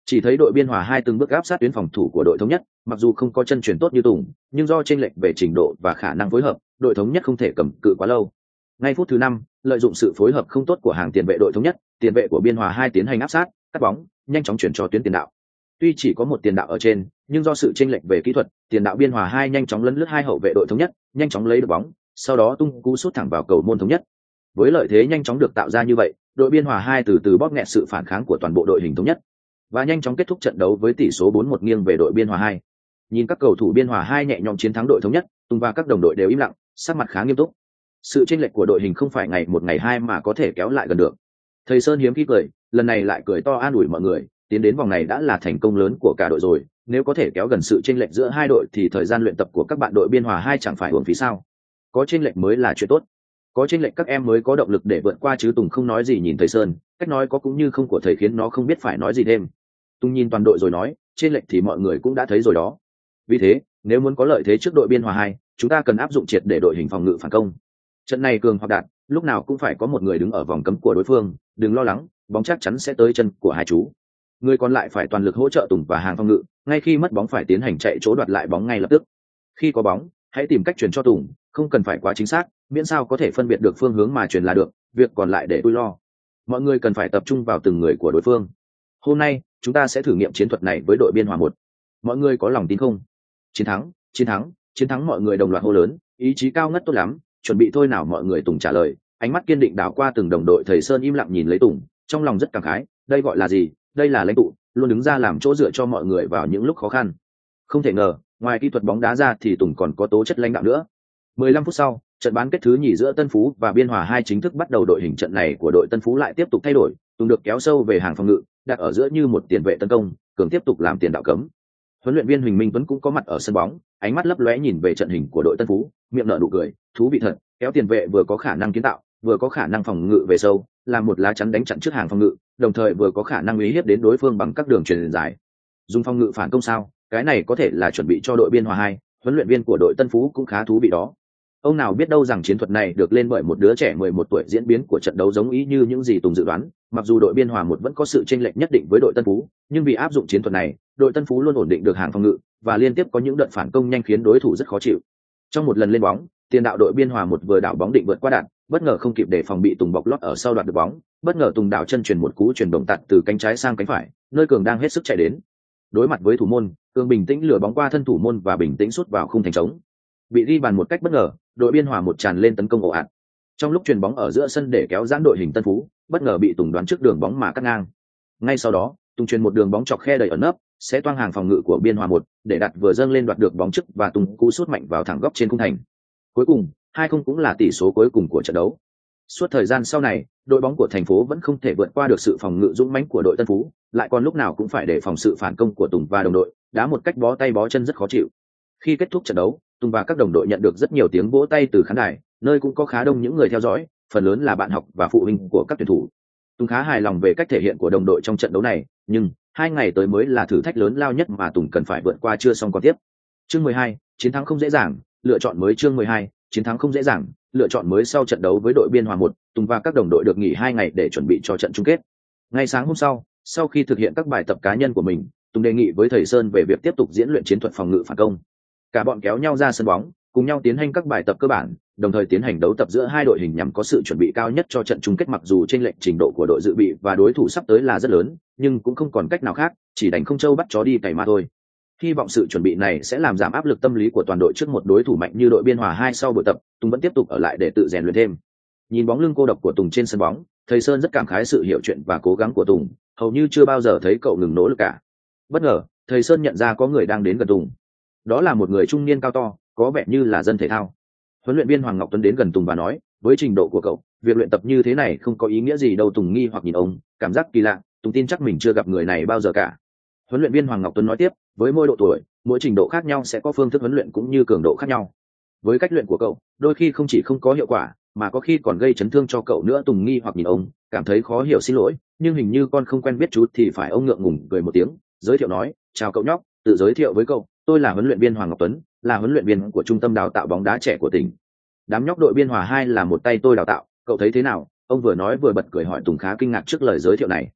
Chỉ thấy đội Biên Hòa hai từng bước áp sát tuyến phòng thủ của đội Thống Nhất, mặc dù không có chân truyền tốt như Tùng, nhưng do chênh lệch về trình độ và khả năng phối hợp, đội Thống Nhất không thể cầm cự quá lâu. Ngay phút thứ năm, lợi dụng sự phối hợp không tốt của hàng tiền vệ đội Thống Nhất, tiền vệ của Biên Hòa hai tiến hành áp sát, cắt bóng, nhanh chóng chuyển cho tuyến tiền đạo. Tuy chỉ có một tiền đạo ở trên, nhưng do sự chênh lệch về kỹ thuật, tiền đạo Biên Hòa hai nhanh chóng lấn lướt hai hậu vệ đội Thống Nhất, nhanh chóng lấy được bóng, sau đó tung cú sút thẳng vào cầu môn Thống Nhất. Với lợi thế nhanh chóng được tạo ra như vậy, đội Biên Hòa hai từ từ bóp nghẹt sự phản kháng của toàn bộ đội hình Thống Nhất và nhanh chóng kết thúc trận đấu với tỷ số bốn một nghiêng về đội Biên Hòa hai. Nhìn các cầu thủ Biên Hòa hai nhẹ nhõm chiến thắng đội Thống Nhất, Tùng và các đồng đội đều im lặng, sắc mặt khá nghiêm túc. Sự chênh lệch của đội hình không phải ngày một ngày hai mà có thể kéo lại gần được. Thầy Sơn hiếm khi cười, lần này lại cười to an ủi mọi người, tiến đến vòng này đã là thành công lớn của cả đội rồi, nếu có thể kéo gần sự chênh lệch giữa hai đội thì thời gian luyện tập của các bạn đội Biên Hòa hai chẳng phải uổng phí sao? Có chênh lệch mới là chuyện tốt. Có chênh lệch các em mới có động lực để vượt qua chứ. Tùng không nói gì nhìn thầy Sơn, cách nói có cũng như không của thầy khiến nó không biết phải nói gì thêm. Tùng nhìn toàn đội rồi nói, chênh lệch thì mọi người cũng đã thấy rồi đó. Vì thế, nếu muốn có lợi thế trước đội Biên Hòa hai, chúng ta cần áp dụng triệt để đội hình phòng ngự phản công. Trận này cường hoặc đạt, lúc nào cũng phải có một người đứng ở vòng cấm của đối phương, đừng lo lắng, bóng chắc chắn sẽ tới chân của hai chú. Người còn lại phải toàn lực hỗ trợ Tùng và hàng phòng ngự, ngay khi mất bóng phải tiến hành chạy chỗ đoạt lại bóng ngay lập tức. Khi có bóng, hãy tìm cách chuyển cho Tùng, không cần phải quá chính xác, miễn sao có thể phân biệt được phương hướng mà chuyển là được, việc còn lại để tôi lo. Mọi người cần phải tập trung vào từng người của đối phương. Hôm nay, chúng ta sẽ thử nghiệm chiến thuật này với đội Biên Hòa một. Mọi người có lòng tin không? Chiến thắng, chiến thắng, chiến thắng, mọi người đồng loạt hô lớn, ý chí cao ngất tốt lắm, chuẩn bị thôi nào mọi người. Tùng trả lời, ánh mắt kiên định đảo qua từng đồng đội. Thầy Sơn im lặng nhìn lấy Tùng, trong lòng rất cảm khái, đây gọi là gì? Đây là lãnh tụ, luôn đứng ra làm chỗ dựa cho mọi người vào những lúc khó khăn. Không thể ngờ, ngoài kỹ thuật bóng đá ra thì Tùng còn có tố chất lãnh đạo nữa. mười lăm phút sau, trận bán kết thứ nhì giữa Tân Phú và Biên Hòa hai chính thức bắt đầu. Đội hình trận này của đội Tân Phú lại tiếp tục thay đổi, Tùng được kéo sâu về hàng phòng ngự, đặt ở giữa như một tiền vệ tấn công, Cường tiếp tục làm tiền đạo cấm. Huấn luyện viên Huỳnh Minh Tuấn cũng có mặt ở sân bóng, ánh mắt lấp lóe nhìn về trận hình của đội Tân Phú, miệng nở nụ cười, thú vị thật, kéo tiền vệ vừa có khả năng kiến tạo, vừa có khả năng phòng ngự về sâu, làm một lá chắn đánh chặn trước hàng phòng ngự, đồng thời vừa có khả năng uy hiếp đến đối phương bằng các đường truyền dài. Dùng phòng ngự phản công sao? Cái này có thể là chuẩn bị cho đội Biên Hòa hai, huấn luyện viên của đội Tân Phú cũng khá thú vị đó. Ông nào biết đâu rằng chiến thuật này được lên bởi một đứa trẻ mười một tuổi, diễn biến của trận đấu giống ý như những gì Tùng dự đoán. Mặc dù đội Biên Hòa một vẫn có sự chênh lệch nhất định với đội Tân Phú, nhưng vì áp dụng chiến thuật này, đội Tân Phú luôn ổn định được hàng phòng ngự và liên tiếp có những đợt phản công nhanh khiến đối thủ rất khó chịu. Trong một lần lên bóng, tiền đạo đội Biên Hòa một vừa đảo bóng định vượt qua đạn, bất ngờ không kịp đề phòng bị Tùng bọc lót ở sau đoạt được bóng, bất ngờ Tùng đảo chân truyền một cú chuyển đồng tạt từ cánh trái sang cánh phải, nơi Cường đang hết sức chạy đến. Đối mặt với thủ môn, Cường bình tĩnh lừa bóng qua thân thủ môn và bình tĩnh sút vào khung thành trống. Bị ghi bàn một cách bất ngờ, đội Biên Hòa một tràn lên tấn công ồ ạt. Trong lúc chuyền bóng ở giữa sân để kéo giãn đội hình Tân Phú, bất ngờ bị Tùng đoán trước đường bóng mà cắt ngang. Ngay sau đó, Tùng chuyền một đường bóng chọc khe đầy ẩn nấp, sẽ toang hàng phòng ngự của Biên Hòa một, để đặt vừa dâng lên đoạt được bóng trước và Tùng cú sút mạnh vào thẳng góc trên khung thành. Cuối cùng, hai không cũng là tỷ số cuối cùng của trận đấu. Suốt thời gian sau này, đội bóng của thành phố vẫn không thể vượt qua được sự phòng ngự dũng mãnh của đội Tân Phú, lại còn lúc nào cũng phải đề phòng sự phản công của Tùng và đồng đội, đá một cách bó tay bó chân rất khó chịu. Khi kết thúc trận đấu, Tùng và các đồng đội nhận được rất nhiều tiếng vỗ tay từ khán đài, nơi cũng có khá đông những người theo dõi, phần lớn là bạn học và phụ huynh của các tuyển thủ. Tùng khá hài lòng về cách thể hiện của đồng đội trong trận đấu này, nhưng hai ngày tới mới là thử thách lớn lao nhất mà Tùng cần phải vượt qua chưa xong còn tiếp. Chương mười hai, chiến thắng không dễ dàng, lựa chọn mới. Chương mười hai, chiến thắng không dễ dàng, lựa chọn mới. Sau trận đấu với đội Biên Hòa một, Tùng và các đồng đội được nghỉ hai ngày để chuẩn bị cho trận chung kết. Ngay sáng hôm sau, sau khi thực hiện các bài tập cá nhân của mình, Tùng đề nghị với thầy Sơn về việc tiếp tục diễn luyện chiến thuật phòng ngự phản công. Cả bọn kéo nhau ra sân bóng, cùng nhau tiến hành các bài tập cơ bản, đồng thời tiến hành đấu tập giữa hai đội hình nhằm có sự chuẩn bị cao nhất cho trận chung kết. Mặc dù chênh lệch trình độ của đội dự bị và đối thủ sắp tới là rất lớn, nhưng cũng không còn cách nào khác, chỉ đành không trâu bắt chó đi cày mà thôi. Hy vọng sự chuẩn bị này sẽ làm giảm áp lực tâm lý của toàn đội trước một đối thủ mạnh như đội Biên Hòa hai. Sau buổi tập, Tùng vẫn tiếp tục ở lại để tự rèn luyện thêm. Nhìn bóng lưng cô độc của Tùng trên sân bóng, thầy Sơn rất cảm khái sự hiểu chuyện và cố gắng của Tùng, hầu như chưa bao giờ thấy cậu ngừng nỗ lực cả. Bất ngờ, thầy Sơn nhận ra có người đang đến gần Tùng. Đó là một người trung niên cao to, có vẻ như là dân thể thao. Huấn luyện viên Hoàng Ngọc Tuấn đến gần Tùng và nói, với trình độ của cậu, việc luyện tập như thế này không có ý nghĩa gì đâu. Tùng nghi hoặc nhìn ông, cảm giác kỳ lạ, Tùng tin chắc mình chưa gặp người này bao giờ cả. Huấn luyện viên Hoàng Ngọc Tuấn nói tiếp, với mỗi độ tuổi, mỗi trình độ khác nhau sẽ có phương thức huấn luyện cũng như cường độ khác nhau. Với cách luyện của cậu, đôi khi không chỉ không có hiệu quả, mà có khi còn gây chấn thương cho cậu nữa. Tùng nghi hoặc nhìn ông, cảm thấy khó hiểu, xin lỗi, nhưng hình như con không quen biết chú. Thì phải, ông ngượng ngùng cười một tiếng, giới thiệu nói, chào cậu nhóc, tự giới thiệu với cậu, tôi là huấn luyện viên Hoàng Ngọc Tuấn, là huấn luyện viên của trung tâm đào tạo bóng đá trẻ của tỉnh. Đám nhóc đội Biên Hòa hai là một tay tôi đào tạo, cậu thấy thế nào? Ông vừa nói vừa bật cười hỏi Tùng khá kinh ngạc trước lời giới thiệu này.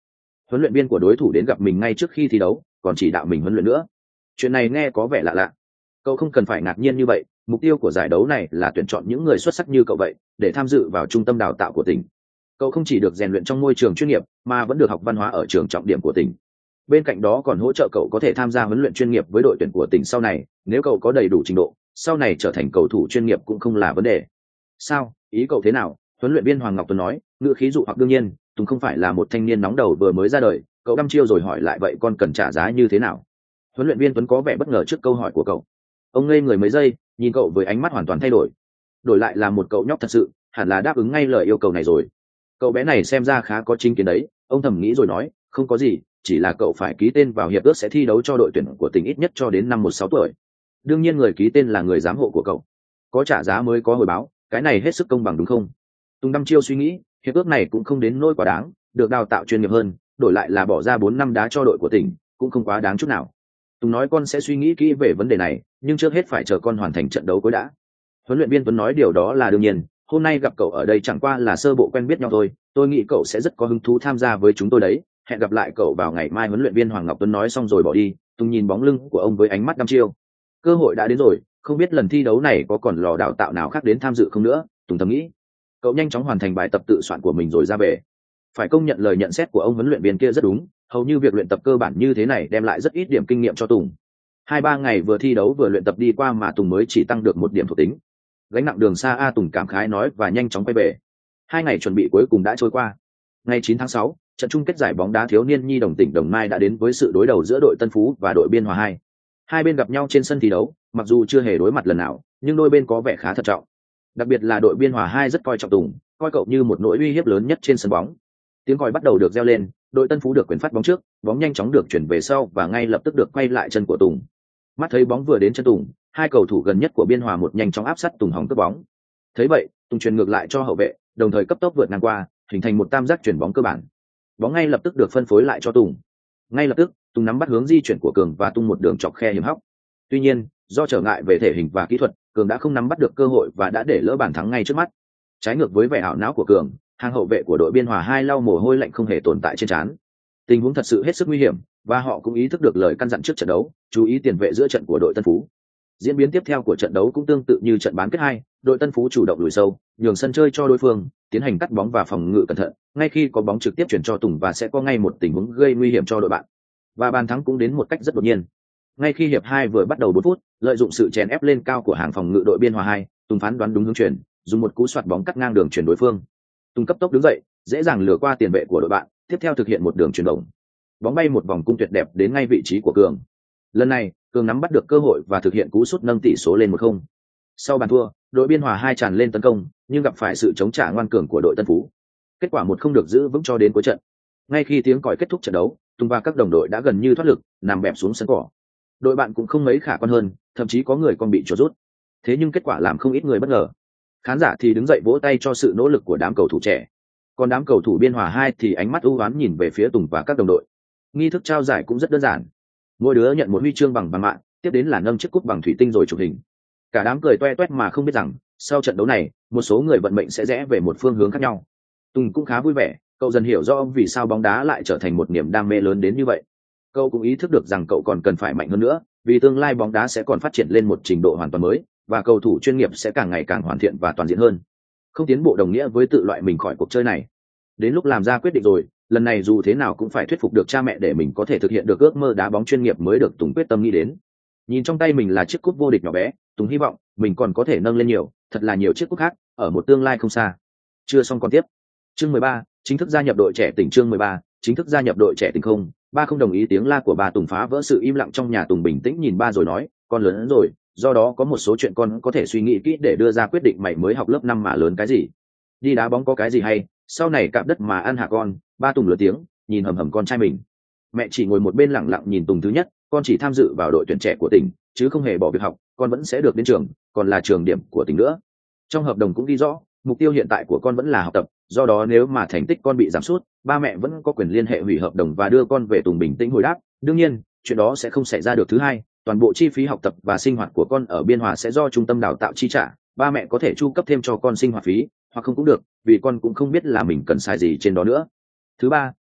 huấn luyện viên của đối thủ đến gặp mình ngay trước khi thi đấu còn chỉ đạo mình huấn luyện nữa. Chuyện này nghe có vẻ lạ lạ. Cậu không cần phải ngạc nhiên như vậy, mục tiêu của giải đấu này là tuyển chọn những người xuất sắc như cậu vậy để tham dự vào trung tâm đào tạo của tỉnh. Cậu không chỉ được rèn luyện trong môi trường chuyên nghiệp mà vẫn được học văn hóa ở trường trọng điểm của tỉnh. Bên cạnh đó còn hỗ trợ cậu có thể tham gia huấn luyện chuyên nghiệp với đội tuyển của tỉnh sau này. Nếu cậu có đầy đủ trình độ, sau này trở thành cầu thủ chuyên nghiệp cũng không là vấn đề. Sao, ý cậu thế nào? Huấn luyện viên Hoàng Ngọc Tuấn nói, ngữ khí dụ hoặc. Đương nhiên, Tùng không phải là một thanh niên nóng đầu vừa mới ra đời. Cậu đăm chiêu rồi hỏi lại, vậy con cần trả giá như thế nào? Huấn luyện viên Tuấn có vẻ bất ngờ trước câu hỏi của cậu. Ông ngây người mấy giây, nhìn cậu với ánh mắt hoàn toàn thay đổi. Đổi lại là một cậu nhóc thật sự, hẳn là đáp ứng ngay lời yêu cầu này rồi. Cậu bé này xem ra khá có chính kiến đấy. Ông thầm nghĩ rồi nói, không có gì, chỉ là cậu phải ký tên vào hiệp ước sẽ thi đấu cho đội tuyển của tỉnh ít nhất cho đến năm mười sáu tuổi. Đương nhiên người ký tên là người giám hộ của cậu. Có trả giá mới có hồi báo, cái này hết sức công bằng đúng không? Tùng đăm chiêu suy nghĩ, hiệp ước này cũng không đến nỗi quá đáng, được đào tạo chuyên nghiệp hơn, đổi lại là bỏ ra bốn năm đá cho đội của tỉnh, cũng không quá đáng chút nào. Tùng nói con sẽ suy nghĩ kỹ về vấn đề này, nhưng trước hết phải chờ con hoàn thành trận đấu cuối đã. Huấn luyện viên Tuấn nói điều đó là đương nhiên, hôm nay gặp cậu ở đây chẳng qua là sơ bộ quen biết nhau thôi, tôi nghĩ cậu sẽ rất có hứng thú tham gia với chúng tôi đấy, hẹn gặp lại cậu vào ngày mai. Huấn luyện viên Hoàng Ngọc Tuấn nói xong rồi bỏ đi. Tùng nhìn bóng lưng của ông với ánh mắt đăm chiêu. Cơ hội đã đến rồi, không biết lần thi đấu này có còn lò đào tạo nào khác đến tham dự không nữa, Tùng thầm nghĩ. Cậu nhanh chóng hoàn thành bài tập tự soạn của mình rồi ra về. Phải công nhận lời nhận xét của ông huấn luyện viên kia rất đúng, hầu như việc luyện tập cơ bản như thế này đem lại rất ít điểm kinh nghiệm cho Tùng. Hai ba ngày vừa thi đấu vừa luyện tập đi qua mà Tùng mới chỉ tăng được một điểm thuộc tính. Gánh nặng đường xa a, Tùng cảm khái nói và nhanh chóng quay về. Hai ngày chuẩn bị cuối cùng đã trôi qua. Ngày chín tháng sáu, trận chung kết giải bóng đá thiếu niên nhi đồng tỉnh Đồng Nai đã đến với sự đối đầu giữa đội Tân Phú và đội Biên Hòa hai. Hai bên gặp nhau trên sân thi đấu, mặc dù chưa hề đối mặt lần nào, nhưng đôi bên có vẻ khá thận trọng. Đặc biệt là đội Biên Hòa hai rất coi trọng Tùng, coi cậu như một nỗi uy hiếp lớn nhất trên sân bóng. Tiếng còi bắt đầu được reo lên, đội Tân Phú được quyền phát bóng trước, bóng nhanh chóng được chuyển về sau và ngay lập tức được quay lại chân của Tùng. Mắt thấy bóng vừa đến chân Tùng, hai cầu thủ gần nhất của Biên Hòa một nhanh chóng áp sát Tùng hỏng cướp bóng. Thấy vậy, Tùng chuyền ngược lại cho hậu vệ, đồng thời cấp tốc vượt ngang qua, hình thành một tam giác chuyển bóng cơ bản. Bóng ngay lập tức được phân phối lại cho Tùng. Ngay lập tức, Tùng nắm bắt hướng di chuyển của Cường và tung một đường chọc khe hiểm hóc. Tuy nhiên, do trở ngại về thể hình và kỹ thuật, Cường đã không nắm bắt được cơ hội và đã để lỡ bàn thắng ngay trước mắt. Trái ngược với vẻ ảo não của Cường, hàng hậu vệ của đội Biên Hòa hai lau mồ hôi lạnh không hề tồn tại trên trán. Tình huống thật sự hết sức nguy hiểm và họ cũng ý thức được lời căn dặn trước trận đấu, chú ý tiền vệ giữa trận của đội Tân Phú. Diễn biến tiếp theo của trận đấu cũng tương tự như trận bán kết hai, đội Tân Phú chủ động lùi sâu, nhường sân chơi cho đối phương, tiến hành cắt bóng và phòng ngự cẩn thận, ngay khi có bóng trực tiếp chuyển cho Tùng và sẽ có ngay một tình huống gây nguy hiểm cho đội bạn. Và bàn thắng cũng đến một cách rất đột nhiên. Ngay khi hiệp hai vừa bắt đầu bốn phút, lợi dụng sự chèn ép lên cao của hàng phòng ngự đội Biên Hòa hai, Tùng phán đoán đúng hướng chuyển, dùng một cú xoạt bóng cắt ngang đường chuyển đối phương. Tùng cấp tốc đứng dậy, dễ dàng lừa qua tiền vệ của đội bạn, tiếp theo thực hiện một đường chuyển động. Bóng bay một vòng cung tuyệt đẹp đến ngay vị trí của Cường. Lần này, Cường nắm bắt được cơ hội và thực hiện cú sút nâng tỷ số lên một không. Sau bàn thua, đội Biên Hòa hai tràn lên tấn công, nhưng gặp phải sự chống trả ngoan cường của đội Tân Phú. Kết quả một không được giữ vững cho đến cuối trận. Ngay khi tiếng còi kết thúc trận đấu, Tùng và các đồng đội đã gần như thoát lực, nằm bẹp xuống sân cỏ. Đội bạn cũng không mấy khả quan hơn, thậm chí có người còn bị chuột rút. Thế nhưng kết quả làm không ít người bất ngờ. Khán giả thì đứng dậy vỗ tay cho sự nỗ lực của đám cầu thủ trẻ. Còn đám cầu thủ Biên Hòa hai thì ánh mắt ưu ám nhìn về phía Tùng và các đồng đội. Nghi thức trao giải cũng rất đơn giản. Mỗi đứa nhận một huy chương bằng vàng mạ, tiếp đến là nâng chiếc cúp bằng thủy tinh rồi chụp hình. Cả đám cười toe toét mà không biết rằng, sau trận đấu này, một số người vận mệnh sẽ rẽ về một phương hướng khác nhau. Tùng cũng khá vui vẻ, cậu dần hiểu rõ vì sao bóng đá lại trở thành một niềm đam mê lớn đến như vậy. Cậu cũng ý thức được rằng cậu còn cần phải mạnh hơn nữa, vì tương lai bóng đá sẽ còn phát triển lên một trình độ hoàn toàn mới, và cầu thủ chuyên nghiệp sẽ càng ngày càng hoàn thiện và toàn diện hơn. Không tiến bộ đồng nghĩa với tự loại mình khỏi cuộc chơi này. Đến lúc làm ra quyết định rồi, lần này dù thế nào cũng phải thuyết phục được cha mẹ để mình có thể thực hiện được ước mơ đá bóng chuyên nghiệp mới được Tùng quyết tâm nghĩ đến. Nhìn trong tay mình là chiếc cúp vô địch nhỏ bé, Tùng hy vọng mình còn có thể nâng lên nhiều, thật là nhiều chiếc cúp khác ở một tương lai không xa. Chưa xong còn tiếp. Chương mười ba, chính thức gia nhập đội trẻ tỉnh. Chương mười ba, chính thức gia nhập đội trẻ tỉnh. Không, ba không đồng ý. Tiếng la của bà Tùng phá vỡ sự im lặng trong nhà. Tùng bình tĩnh nhìn ba rồi nói, con lớn rồi, do đó có một số chuyện con có thể suy nghĩ kỹ để đưa ra quyết định. Mày mới học lớp năm mà lớn cái gì? Đi đá bóng có cái gì hay, sau này cạp đất mà ăn hả con? Ba Tùng lớn tiếng, nhìn hầm hầm con trai mình. Mẹ chỉ ngồi một bên lặng lặng nhìn Tùng. Thứ nhất, con chỉ tham dự vào đội tuyển trẻ của tỉnh, chứ không hề bỏ việc học, con vẫn sẽ được đến trường, còn là trường điểm của tỉnh nữa. Trong hợp đồng cũng ghi rõ, mục tiêu hiện tại của con vẫn là học tập, do đó nếu mà thành tích con bị giảm sút, ba mẹ vẫn có quyền liên hệ hủy hợp đồng và đưa con về. Tùng bình tĩnh hồi đáp, đương nhiên, chuyện đó sẽ không xảy ra được. Thứ hai, toàn bộ chi phí học tập và sinh hoạt của con ở Biên Hòa sẽ do trung tâm đào tạo chi trả, ba mẹ có thể chu cấp thêm cho con sinh hoạt phí, hoặc không cũng được, vì con cũng không biết là mình cần xài gì trên đó nữa. Thứ ba,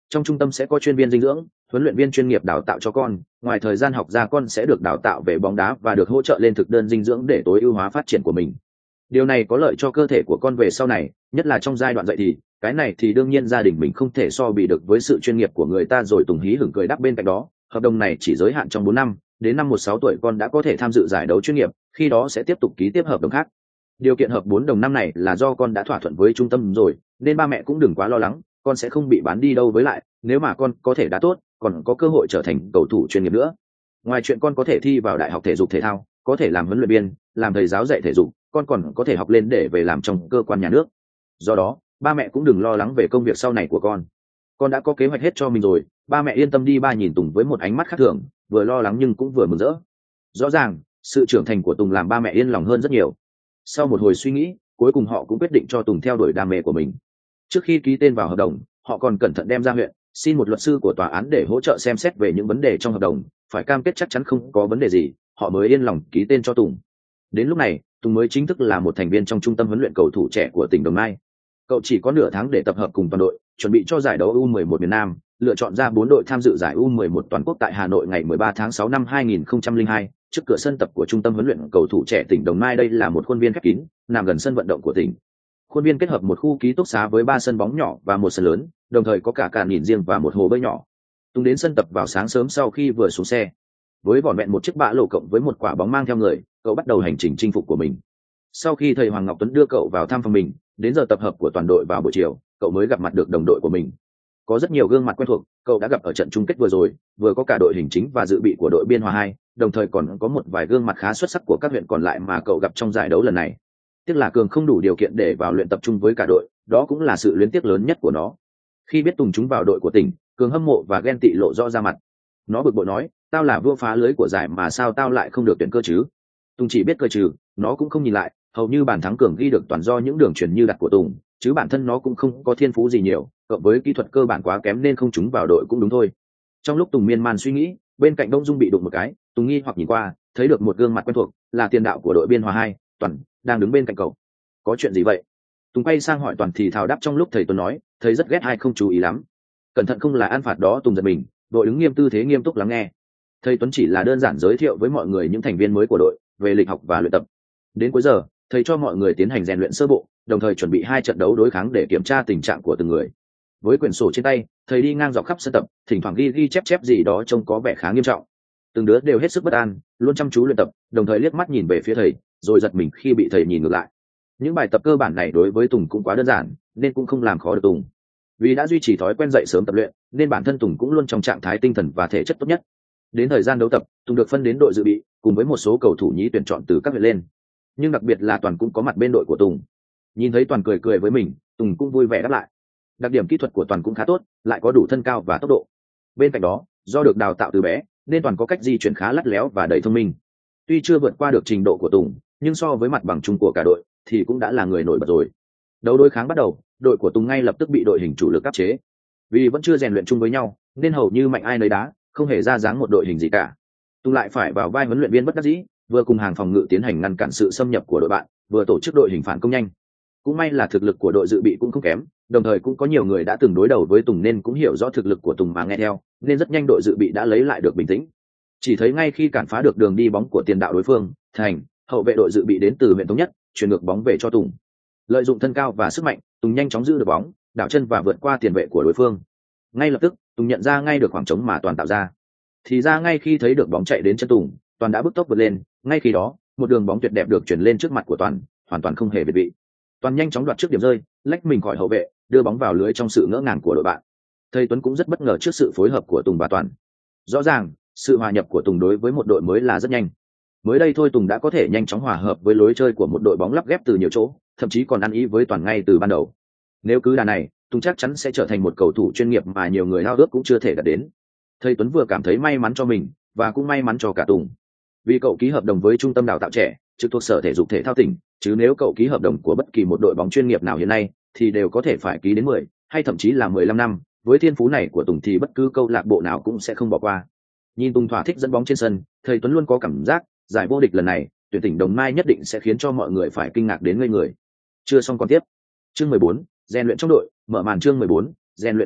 Trong trung tâm sẽ có chuyên viên dinh dưỡng, huấn luyện viên chuyên nghiệp đào tạo cho con, ngoài thời gian học ra con sẽ được đào tạo về bóng đá và được hỗ trợ lên thực đơn dinh dưỡng để tối ưu hóa phát triển của mình. Điều này có lợi cho cơ thể của con về sau này, nhất là trong giai đoạn dậy thì, cái này thì đương nhiên gia đình mình không thể so bì được với sự chuyên nghiệp của người ta rồi. Tùng hí hửng cười đáp bên cạnh đó, hợp đồng này chỉ giới hạn trong bốn năm, đến năm mười sáu tuổi con đã có thể tham dự giải đấu chuyên nghiệp, khi đó sẽ tiếp tục ký tiếp hợp đồng khác. Điều kiện hợp bốn đồng năm này là do con đã thỏa thuận với trung tâm rồi, nên ba mẹ cũng đừng quá lo lắng, con sẽ không bị bán đi đâu. Với lại, nếu mà con có thể đá tốt, còn có cơ hội trở thành cầu thủ chuyên nghiệp nữa. Ngoài chuyện con có thể thi vào đại học thể dục thể thao, có thể làm huấn luyện viên, làm thầy giáo dạy thể dục, con còn có thể học lên để về làm trong cơ quan nhà nước. Do đó, ba mẹ cũng đừng lo lắng về công việc sau này của con. Con đã có kế hoạch hết cho mình rồi, ba mẹ yên tâm đi. Ba nhìn Tùng với một ánh mắt khác thường, vừa lo lắng nhưng cũng vừa mừng rỡ. Rõ ràng, sự trưởng thành của Tùng làm ba mẹ yên lòng hơn rất nhiều. Sau một hồi suy nghĩ, cuối cùng họ cũng quyết định cho Tùng theo đuổi đam mê của mình. Trước khi ký tên vào hợp đồng, họ còn cẩn thận đem ra huyện, xin một luật sư của tòa án để hỗ trợ xem xét về những vấn đề trong hợp đồng, phải cam kết chắc chắn không có vấn đề gì, họ mới yên lòng ký tên cho Tùng. Đến lúc này, Tùng mới chính thức là một thành viên trong trung tâm huấn luyện cầu thủ trẻ của tỉnh Đồng Nai. Cậu chỉ có nửa tháng để tập hợp cùng toàn đội, chuẩn bị cho giải đấu U mười một miền Nam, lựa chọn ra bốn đội tham dự giải U mười một toàn quốc tại Hà Nội ngày mười ba tháng sáu năm hai nghìn không trăm lẻ hai, trước cửa sân tập của trung tâm huấn luyện cầu thủ trẻ tỉnh Đồng Nai. Đây là một khuôn viên khép kín, nằm gần sân vận động của tỉnh. Khuôn viên kết hợp một khu ký túc xá với ba sân bóng nhỏ và một sân lớn, đồng thời có cả càn nhìn riêng và một hồ bơi nhỏ. Tùng đến sân tập vào sáng sớm sau khi vừa xuống xe. Với vỏn vẹn một chiếc bã lộ cộng với một quả bóng mang theo người, cậu bắt đầu hành trình chinh phục của mình. Sau khi thầy Hoàng Ngọc Tuấn đưa cậu vào thăm phòng mình, đến giờ tập hợp của toàn đội vào buổi chiều, cậu mới gặp mặt được đồng đội của mình. Có rất nhiều gương mặt quen thuộc, cậu đã gặp ở trận chung kết vừa rồi, vừa có cả đội hình chính và dự bị của đội Biên Hòa hai, đồng thời còn có một vài gương mặt khá xuất sắc của các huyện còn lại mà cậu gặp trong giải đấu lần này. Tiếc là Cường không đủ điều kiện để vào luyện tập trung với cả đội, đó cũng là sự luyến tiếc lớn nhất của nó. Khi biết Tùng trúng vào đội của tỉnh, Cường hâm mộ và ghen tị lộ rõ ra mặt. Nó bực bội nói, tao là vua phá lưới của giải mà sao tao lại không được tuyển cơ chứ? Tùng chỉ biết cười trừ, nó cũng không nhìn lại, hầu như bàn thắng Cường ghi được toàn do những đường chuyền như đặt của Tùng, chứ bản thân nó cũng không có thiên phú gì nhiều, cộng với kỹ thuật cơ bản quá kém nên không trúng vào đội cũng đúng thôi. Trong lúc Tùng miên man suy nghĩ, bên cạnh Đông Dung bị đụng một cái, Tùng nghi hoặc nhìn qua, thấy được một gương mặt quen thuộc, là tiền đạo của đội Biên Hòa hai, Toàn, đang đứng bên cạnh cậu. Có chuyện gì vậy? Tùng quay sang hỏi Toàn thì thào đáp trong lúc thầy Tuấn nói, thầy rất ghét ai không chú ý lắm. Cẩn thận không là ăn phạt đó. Tùng giật mình, đội đứng nghiêm tư thế nghiêm túc lắng nghe. Thầy Tuấn chỉ là đơn giản giới thiệu với mọi người những thành viên mới của đội, về lịch học và luyện tập. Đến cuối giờ, thầy cho mọi người tiến hành rèn luyện sơ bộ, đồng thời chuẩn bị hai trận đấu đối kháng để kiểm tra tình trạng của từng người. Với quyển sổ trên tay, thầy đi ngang dọc khắp sân tập, thỉnh thoảng ghi ghi chép chép gì đó trông có vẻ khá nghiêm trọng. Từng đứa đều hết sức bất an, luôn chăm chú luyện tập, đồng thời liếc mắt nhìn về phía thầy, rồi giật mình khi bị thầy nhìn ngược lại. Những bài tập cơ bản này đối với Tùng cũng quá đơn giản, nên cũng không làm khó được Tùng. Vì đã duy trì thói quen dậy sớm tập luyện, nên bản thân Tùng cũng luôn trong trạng thái tinh thần và thể chất tốt nhất. Đến thời gian đấu tập, Tùng được phân đến đội dự bị, cùng với một số cầu thủ nhí tuyển chọn từ các huyện lên. Nhưng đặc biệt là Toàn cũng có mặt bên đội của Tùng. Nhìn thấy Toàn cười cười với mình, Tùng cũng vui vẻ đáp lại. Đặc điểm kỹ thuật của Toàn cũng khá tốt, lại có đủ thân cao và tốc độ. Bên cạnh đó, do được đào tạo từ bé, nên Toàn có cách di chuyển khá lắt léo và đầy thông minh. Tuy chưa vượt qua được trình độ của Tùng, nhưng so với mặt bằng chung của cả đội, thì cũng đã là người nổi bật rồi. Đấu đối kháng bắt đầu, đội của Tùng ngay lập tức bị đội hình chủ lực áp chế. Vì vẫn chưa rèn luyện chung với nhau, nên hầu như mạnh ai nấy đá, không hề ra dáng một đội hình gì cả. Tùng lại phải vào vai huấn luyện viên bất đắc dĩ, vừa cùng hàng phòng ngự tiến hành ngăn cản sự xâm nhập của đội bạn, vừa tổ chức đội hình phản công nhanh. Cũng may là thực lực của đội dự bị cũng không kém, đồng thời cũng có nhiều người đã từng đối đầu với Tùng nên cũng hiểu rõ thực lực của Tùng mà nghe theo, nên rất nhanh đội dự bị đã lấy lại được bình tĩnh. Chỉ thấy ngay khi cản phá được đường đi bóng của tiền đạo đối phương, Thành, hậu vệ đội dự bị đến từ huyện Thống Nhất, chuyển ngược bóng về cho Tùng. Lợi dụng thân cao và sức mạnh, Tùng nhanh chóng giữ được bóng, đảo chân và vượt qua tiền vệ của đối phương. Ngay lập tức, Tùng nhận ra ngay được khoảng trống mà Toàn tạo ra. Thì ra ngay khi thấy được bóng chạy đến chân Tùng, Toàn đã bứt tốc vượt lên, ngay khi đó, một đường bóng tuyệt đẹp được chuyển lên trước mặt của Toàn, hoàn toàn không hề biệt vị. Toàn nhanh chóng đoạt trước điểm rơi, lách mình khỏi hậu vệ, đưa bóng vào lưới trong sự ngỡ ngàng của đội bạn. Thầy Tuấn cũng rất bất ngờ trước sự phối hợp của Tùng và Toàn. Rõ ràng, sự hòa nhập của Tùng đối với một đội mới là rất nhanh. Mới đây thôi Tùng đã có thể nhanh chóng hòa hợp với lối chơi của một đội bóng lắp ghép từ nhiều chỗ, thậm chí còn ăn ý với Toàn ngay từ ban đầu. Nếu cứ đà này, Tùng chắc chắn sẽ trở thành một cầu thủ chuyên nghiệp mà nhiều người ao ước cũng chưa thể đạt đến. Thầy Tuấn vừa cảm thấy may mắn cho mình, và cũng may mắn cho cả Tùng. Vì cậu ký hợp đồng với trung tâm đào tạo trẻ, trực thuộc Sở Thể dục Thể thao tỉnh, chứ nếu cậu ký hợp đồng của bất kỳ một đội bóng chuyên nghiệp nào hiện nay, thì đều có thể phải ký đến mười, hay thậm chí là mười lăm năm. Với thiên phú này của Tùng thì bất cứ câu lạc bộ nào cũng sẽ không bỏ qua. Nhìn Tùng thỏa thích dẫn bóng trên sân, thầy Tuấn luôn có cảm giác giải vô địch lần này, tuyển tỉnh Đồng Nai nhất định sẽ khiến cho mọi người phải kinh ngạc đến ngây người. Chưa xong còn tiếp. Chương mười bốn, rèn luyện trong đội, mở màn chương mười bốn, rèn luyện trong đội,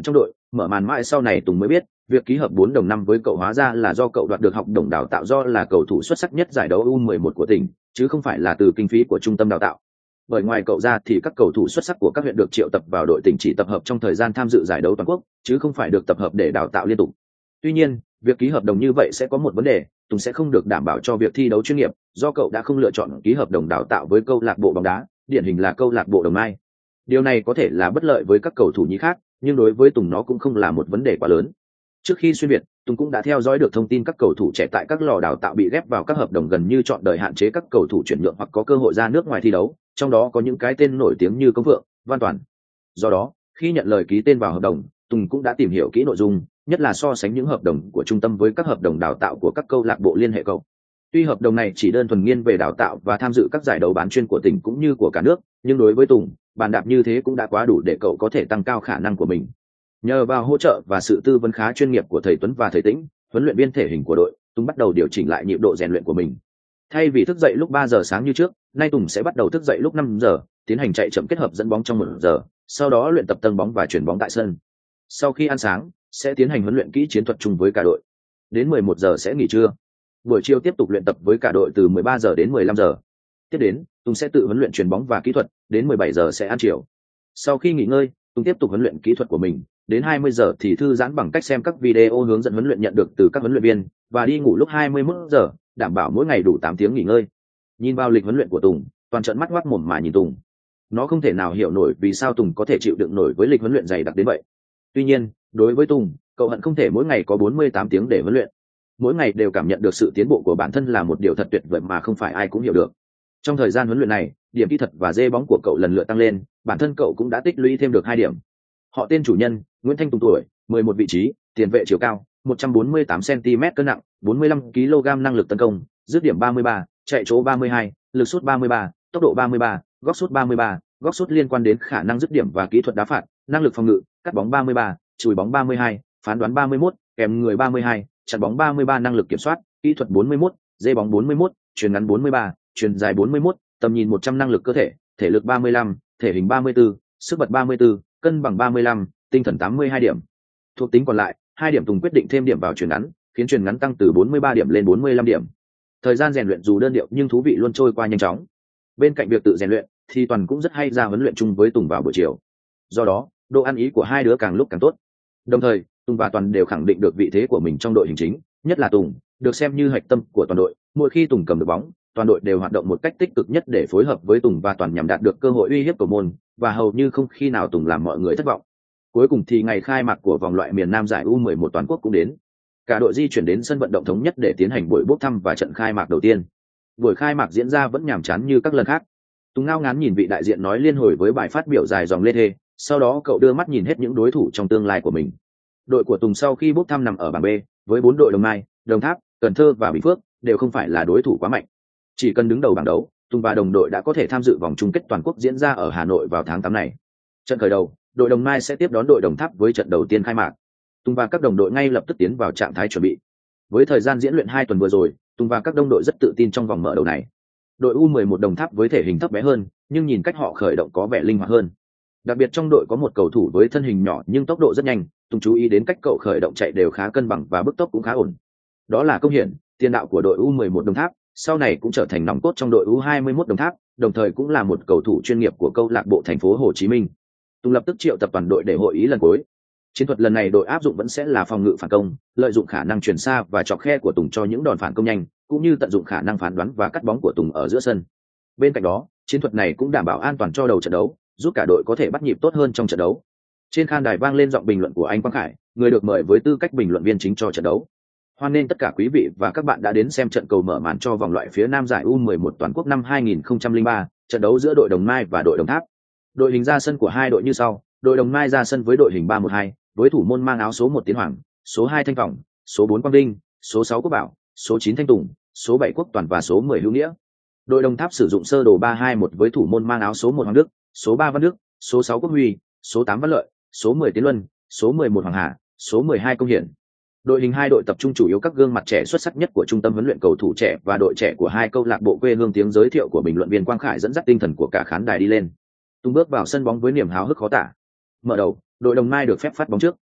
mở màn mãi sau này Tùng mới biết, việc ký hợp bốn đồng năm với cậu hóa ra là do cậu đoạt được học đồng đào tạo do là cầu thủ xuất sắc nhất giải đấu U mười một của tỉnh, chứ không phải là từ kinh phí của trung tâm đào tạo. Bởi ngoài cậu ra thì các cầu thủ xuất sắc của các huyện được triệu tập vào đội tỉnh chỉ tập hợp trong thời gian tham dự giải đấu toàn quốc, chứ không phải được tập hợp để đào tạo liên tục. Tuy nhiên, việc ký hợp đồng như vậy sẽ có một vấn đề, Tùng sẽ không được đảm bảo cho việc thi đấu chuyên nghiệp, do cậu đã không lựa chọn ký hợp đồng đào tạo với câu lạc bộ bóng đá, điển hình là câu lạc bộ Đồng Nai. Điều này có thể là bất lợi với các cầu thủ nhí khác, nhưng đối với Tùng nó cũng không là một vấn đề quá lớn. Trước khi xuyên Việt, Tùng cũng đã theo dõi được thông tin các cầu thủ trẻ tại các lò đào tạo bị ghép vào các hợp đồng gần như trọn đời hạn chế các cầu thủ chuyển nhượng hoặc có cơ hội ra nước ngoài thi đấu, trong đó có những cái tên nổi tiếng như Công Phượng, Văn Toàn. Do đó, khi nhận lời ký tên vào hợp đồng, Tùng cũng đã tìm hiểu kỹ nội dung, nhất là so sánh những hợp đồng của trung tâm với các hợp đồng đào tạo của các câu lạc bộ liên hệ cậu. Tuy hợp đồng này chỉ đơn thuần nghiêng về đào tạo và tham dự các giải đấu bán chuyên của tỉnh cũng như của cả nước, nhưng đối với Tùng, bàn đạp như thế cũng đã quá đủ để cậu có thể tăng cao khả năng của mình. Nhờ vào hỗ trợ và sự tư vấn khá chuyên nghiệp của thầy Tuấn và thầy Tĩnh, huấn luyện viên thể hình của đội, Tùng bắt đầu điều chỉnh lại nhịp độ rèn luyện của mình. Thay vì thức dậy lúc ba giờ sáng như trước, nay Tùng sẽ bắt đầu thức dậy lúc năm giờ, tiến hành chạy chậm kết hợp dẫn bóng trong một giờ, sau đó luyện tập tâng bóng và chuyển bóng tại sân. Sau khi ăn sáng, sẽ tiến hành huấn luyện kỹ chiến thuật chung với cả đội. Đến mười một giờ sẽ nghỉ trưa. Buổi chiều tiếp tục luyện tập với cả đội từ mười ba giờ đến mười lăm giờ. Tiếp đến, Tùng sẽ tự huấn luyện chuyền bóng và kỹ thuật, đến mười bảy giờ sẽ ăn chiều. Sau khi nghỉ ngơi, Tùng tiếp tục huấn luyện kỹ thuật của mình, đến hai mươi giờ thì thư giãn bằng cách xem các video hướng dẫn huấn luyện nhận được từ các huấn luyện viên và đi ngủ lúc hai mươi mốt giờ, đảm bảo mỗi ngày đủ tám tiếng nghỉ ngơi. Nhìn vào lịch huấn luyện của Tùng, toàn trận mắt ngoác mồm mà nhìn Tùng. Nó không thể nào hiểu nổi vì sao Tùng có thể chịu đựng nổi với lịch huấn luyện dày đặc đến vậy. Tuy nhiên, đối với Tùng, cậu hận không thể mỗi ngày có bốn mươi tám tiếng để huấn luyện. Mỗi ngày đều cảm nhận được sự tiến bộ của bản thân là một điều thật tuyệt vời mà không phải ai cũng hiểu được. Trong thời gian huấn luyện này, điểm kỹ thuật và dê bóng của cậu lần lượt tăng lên, bản thân cậu cũng đã tích lũy thêm được hai điểm. Họ tên chủ nhân, Nguyễn Thanh Tùng tuổi, mười một vị trí, tiền vệ chiều cao, một trăm bốn mươi tám xăng ti mét cân nặng, bốn mươi lăm ki lô gam năng lực tấn công, dứt điểm ba mươi ba, chạy chỗ ba mươi hai, lực sút ba mươi ba, tốc độ ba mươi ba, góc sút ba mươi ba, góc sút liên quan đến khả năng dứt điểm và kỹ thuật đá phạt, năng lực phòng ngự, cắt bóng ba mươi ba, chùi bóng ba mươi hai, phán đoán ba mươi mốt, kèm người ba mươi hai, chặn bóng ba mươi ba, năng lực kiểm soát, kỹ thuật bốn mươi mốt, dê bóng bốn mươi mốt, chuyền ngắn bốn mươi ba, chuyền dài bốn mươi mốt, tầm nhìn một trăm, năng lực cơ thể, thể lực ba mươi lăm, thể hình ba mươi tư, sức bật ba mươi tư, cân bằng ba mươi lăm, tinh thần tám mươi hai điểm. Thuộc tính còn lại, hai điểm Tùng quyết định thêm điểm vào chuyền ngắn, khiến chuyền ngắn tăng từ bốn mươi ba điểm lên bốn mươi lăm điểm. Thời gian rèn luyện dù đơn điệu nhưng thú vị luôn trôi qua nhanh chóng. Bên cạnh việc tự rèn luyện, thì Toàn cũng rất hay ra huấn luyện chung với Tùng vào buổi chiều. Do đó, độ ăn ý của hai đứa càng lúc càng tốt. Đồng thời, Tùng và Toàn đều khẳng định được vị thế của mình trong đội hình chính, nhất là Tùng, được xem như hạch tâm của toàn đội. Mỗi khi Tùng cầm được bóng, toàn đội đều hoạt động một cách tích cực nhất để phối hợp với Tùng và Toàn nhằm đạt được cơ hội uy hiếp cầu môn, và hầu như không khi nào Tùng làm mọi người thất vọng. Cuối cùng thì ngày khai mạc của vòng loại miền Nam giải U mười một toàn quốc cũng đến. Cả đội di chuyển đến sân vận động thống nhất để tiến hành buổi bốc thăm và trận khai mạc đầu tiên. Buổi khai mạc diễn ra vẫn nhàm chán như các lần khác. Tùng ngao ngán nhìn vị đại diện nói liên hồi với bài phát biểu dài dòng lê thê, sau đó cậu đưa mắt nhìn hết những đối thủ trong tương lai của mình. Đội của Tùng sau khi bốc thăm nằm ở bảng B, với bốn đội Đồng Nai, Đồng Tháp, Cần Thơ và Bình Phước đều không phải là đối thủ quá mạnh. Chỉ cần đứng đầu bảng đấu, Tùng và đồng đội đã có thể tham dự vòng chung kết toàn quốc diễn ra ở Hà Nội vào tháng tám này. Trận khởi đầu, đội Đồng Nai sẽ tiếp đón đội Đồng Tháp với trận đầu tiên khai mạc. Tùng và các đồng đội ngay lập tức tiến vào trạng thái chuẩn bị. Với thời gian diễn luyện hai tuần vừa rồi, Tùng và các đồng đội rất tự tin trong vòng mở đầu này. Đội U mười một Đồng Tháp với thể hình thấp bé hơn, nhưng nhìn cách họ khởi động có vẻ linh hoạt hơn. Đặc biệt trong đội có một cầu thủ với thân hình nhỏ nhưng tốc độ rất nhanh, Tùng chú ý đến cách cậu khởi động chạy đều khá cân bằng và bước tốc cũng khá ổn. Đó là Công Hiển, tiền đạo của đội U mười một Đồng Tháp, sau này cũng trở thành nòng cốt trong đội U hai mươi mốt Đồng Tháp, đồng thời cũng là một cầu thủ chuyên nghiệp của câu lạc bộ Thành phố Hồ Chí Minh. Tùng lập tức triệu tập toàn đội để hội ý lần cuối. Chiến thuật lần này đội áp dụng vẫn sẽ là phòng ngự phản công, lợi dụng khả năng chuyển xa và chọc khe của Tùng cho những đòn phản công nhanh, cũng như tận dụng khả năng phán đoán và cắt bóng của Tùng ở giữa sân. Bên cạnh đó, chiến thuật này cũng đảm bảo an toàn cho đầu trận đấu, giúp cả đội có thể bắt nhịp tốt hơn trong trận đấu. Trên khán đài vang lên giọng bình luận của anh Quang Khải, người được mời với tư cách bình luận viên chính cho trận đấu. Hoan nghênh tất cả quý vị và các bạn đã đến xem trận cầu mở màn cho vòng loại phía Nam giải U mười một toàn quốc năm hai nghìn không trăm lẻ ba, trận đấu giữa đội Đồng Nai và đội Đồng Tháp. Đội hình ra sân của hai đội như sau: đội Đồng Nai ra sân với đội hình ba một hai, với thủ môn mang áo số một Tiến Hoàng, số hai Thanh Phòng, số bốn Quang Vinh, số sáu Quốc Bảo, số chín Thanh Tùng, số bảy Quốc Toàn và số mười Hữu Nghĩa. Đội Đồng Tháp sử dụng sơ đồ ba hai một với thủ môn mang áo số một Hoàng Đức, số ba Văn Đức, số sáu Quốc Huy, số tám Văn Lợi, số mười Tiến Luân, số mười một Hoàng Hà, số mười hai Công Hiển. Đội hình hai đội tập trung chủ yếu các gương mặt trẻ xuất sắc nhất của trung tâm huấn luyện cầu thủ trẻ và đội trẻ của hai câu lạc bộ quê hương. Tiếng giới thiệu của bình luận viên Quang Khải dẫn dắt tinh thần của cả khán đài đi lên. Tùng bước vào sân bóng với niềm háo hức khó tả. Mở đầu, đội Đồng Nai được phép phát bóng trước.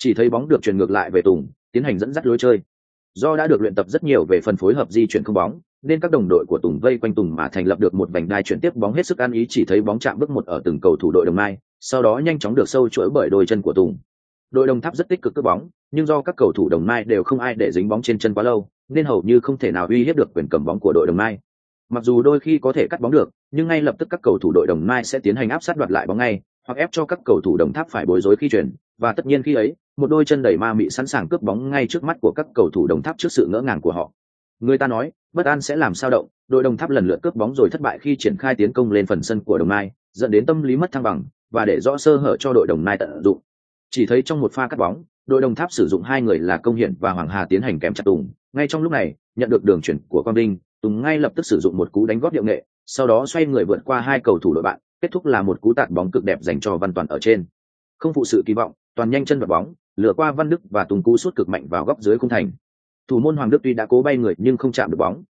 Chỉ thấy bóng được chuyển ngược lại về Tùng, tiến hành dẫn dắt lối chơi. Do đã được luyện tập rất nhiều về phần phối hợp di chuyển không bóng, nên các đồng đội của Tùng vây quanh Tùng mà thành lập được một vành đai chuyển tiếp bóng hết sức ăn ý. Chỉ thấy bóng chạm bước một ở từng cầu thủ đội Đồng Nai, sau đó nhanh chóng được sâu chuỗi bởi đôi chân của Tùng. Đội Đồng Tháp rất tích cực cướp bóng, nhưng do các cầu thủ Đồng Nai đều không ai để dính bóng trên chân quá lâu, nên hầu như không thể nào uy hiếp được quyền cầm bóng của đội Đồng Nai. Mặc dù đôi khi có thể cắt bóng được, nhưng ngay lập tức các cầu thủ đội Đồng Nai sẽ tiến hành áp sát đoạt lại bóng ngay, hoặc ép cho các cầu thủ Đồng Tháp phải bối rối khi chuyển, và tất nhiên khi ấy, một đôi chân đẩy ma mị sẵn sàng cướp bóng ngay trước mắt của các cầu thủ Đồng Tháp trước sự ngỡ ngàng của họ. Người ta nói, bất an sẽ làm sao động, đội Đồng Tháp lần lượt cướp bóng rồi thất bại khi triển khai tiến công lên phần sân của Đồng Nai, dẫn đến tâm lý mất thăng bằng và để rõ sơ hở cho đội Đồng Nai tận dụng. Chỉ thấy trong một pha cắt bóng, đội Đồng Tháp sử dụng hai người là Công Hiển và Hoàng Hà tiến hành kèm chặt Tùng. Ngay trong lúc này, nhận được đường chuyển của Quang Vinh, Tùng ngay lập tức sử dụng một cú đánh góp điệu nghệ, sau đó xoay người vượt qua hai cầu thủ đội bạn, kết thúc là một cú tạt bóng cực đẹp dành cho Văn Toàn ở trên. Không phụ sự kỳ vọng, Toàn nhanh chân vào bóng, lừa qua Văn Đức và tung cú sút cực mạnh vào góc dưới khung thành. Thủ môn Hoàng Đức tuy đã cố bay người nhưng không chạm được bóng.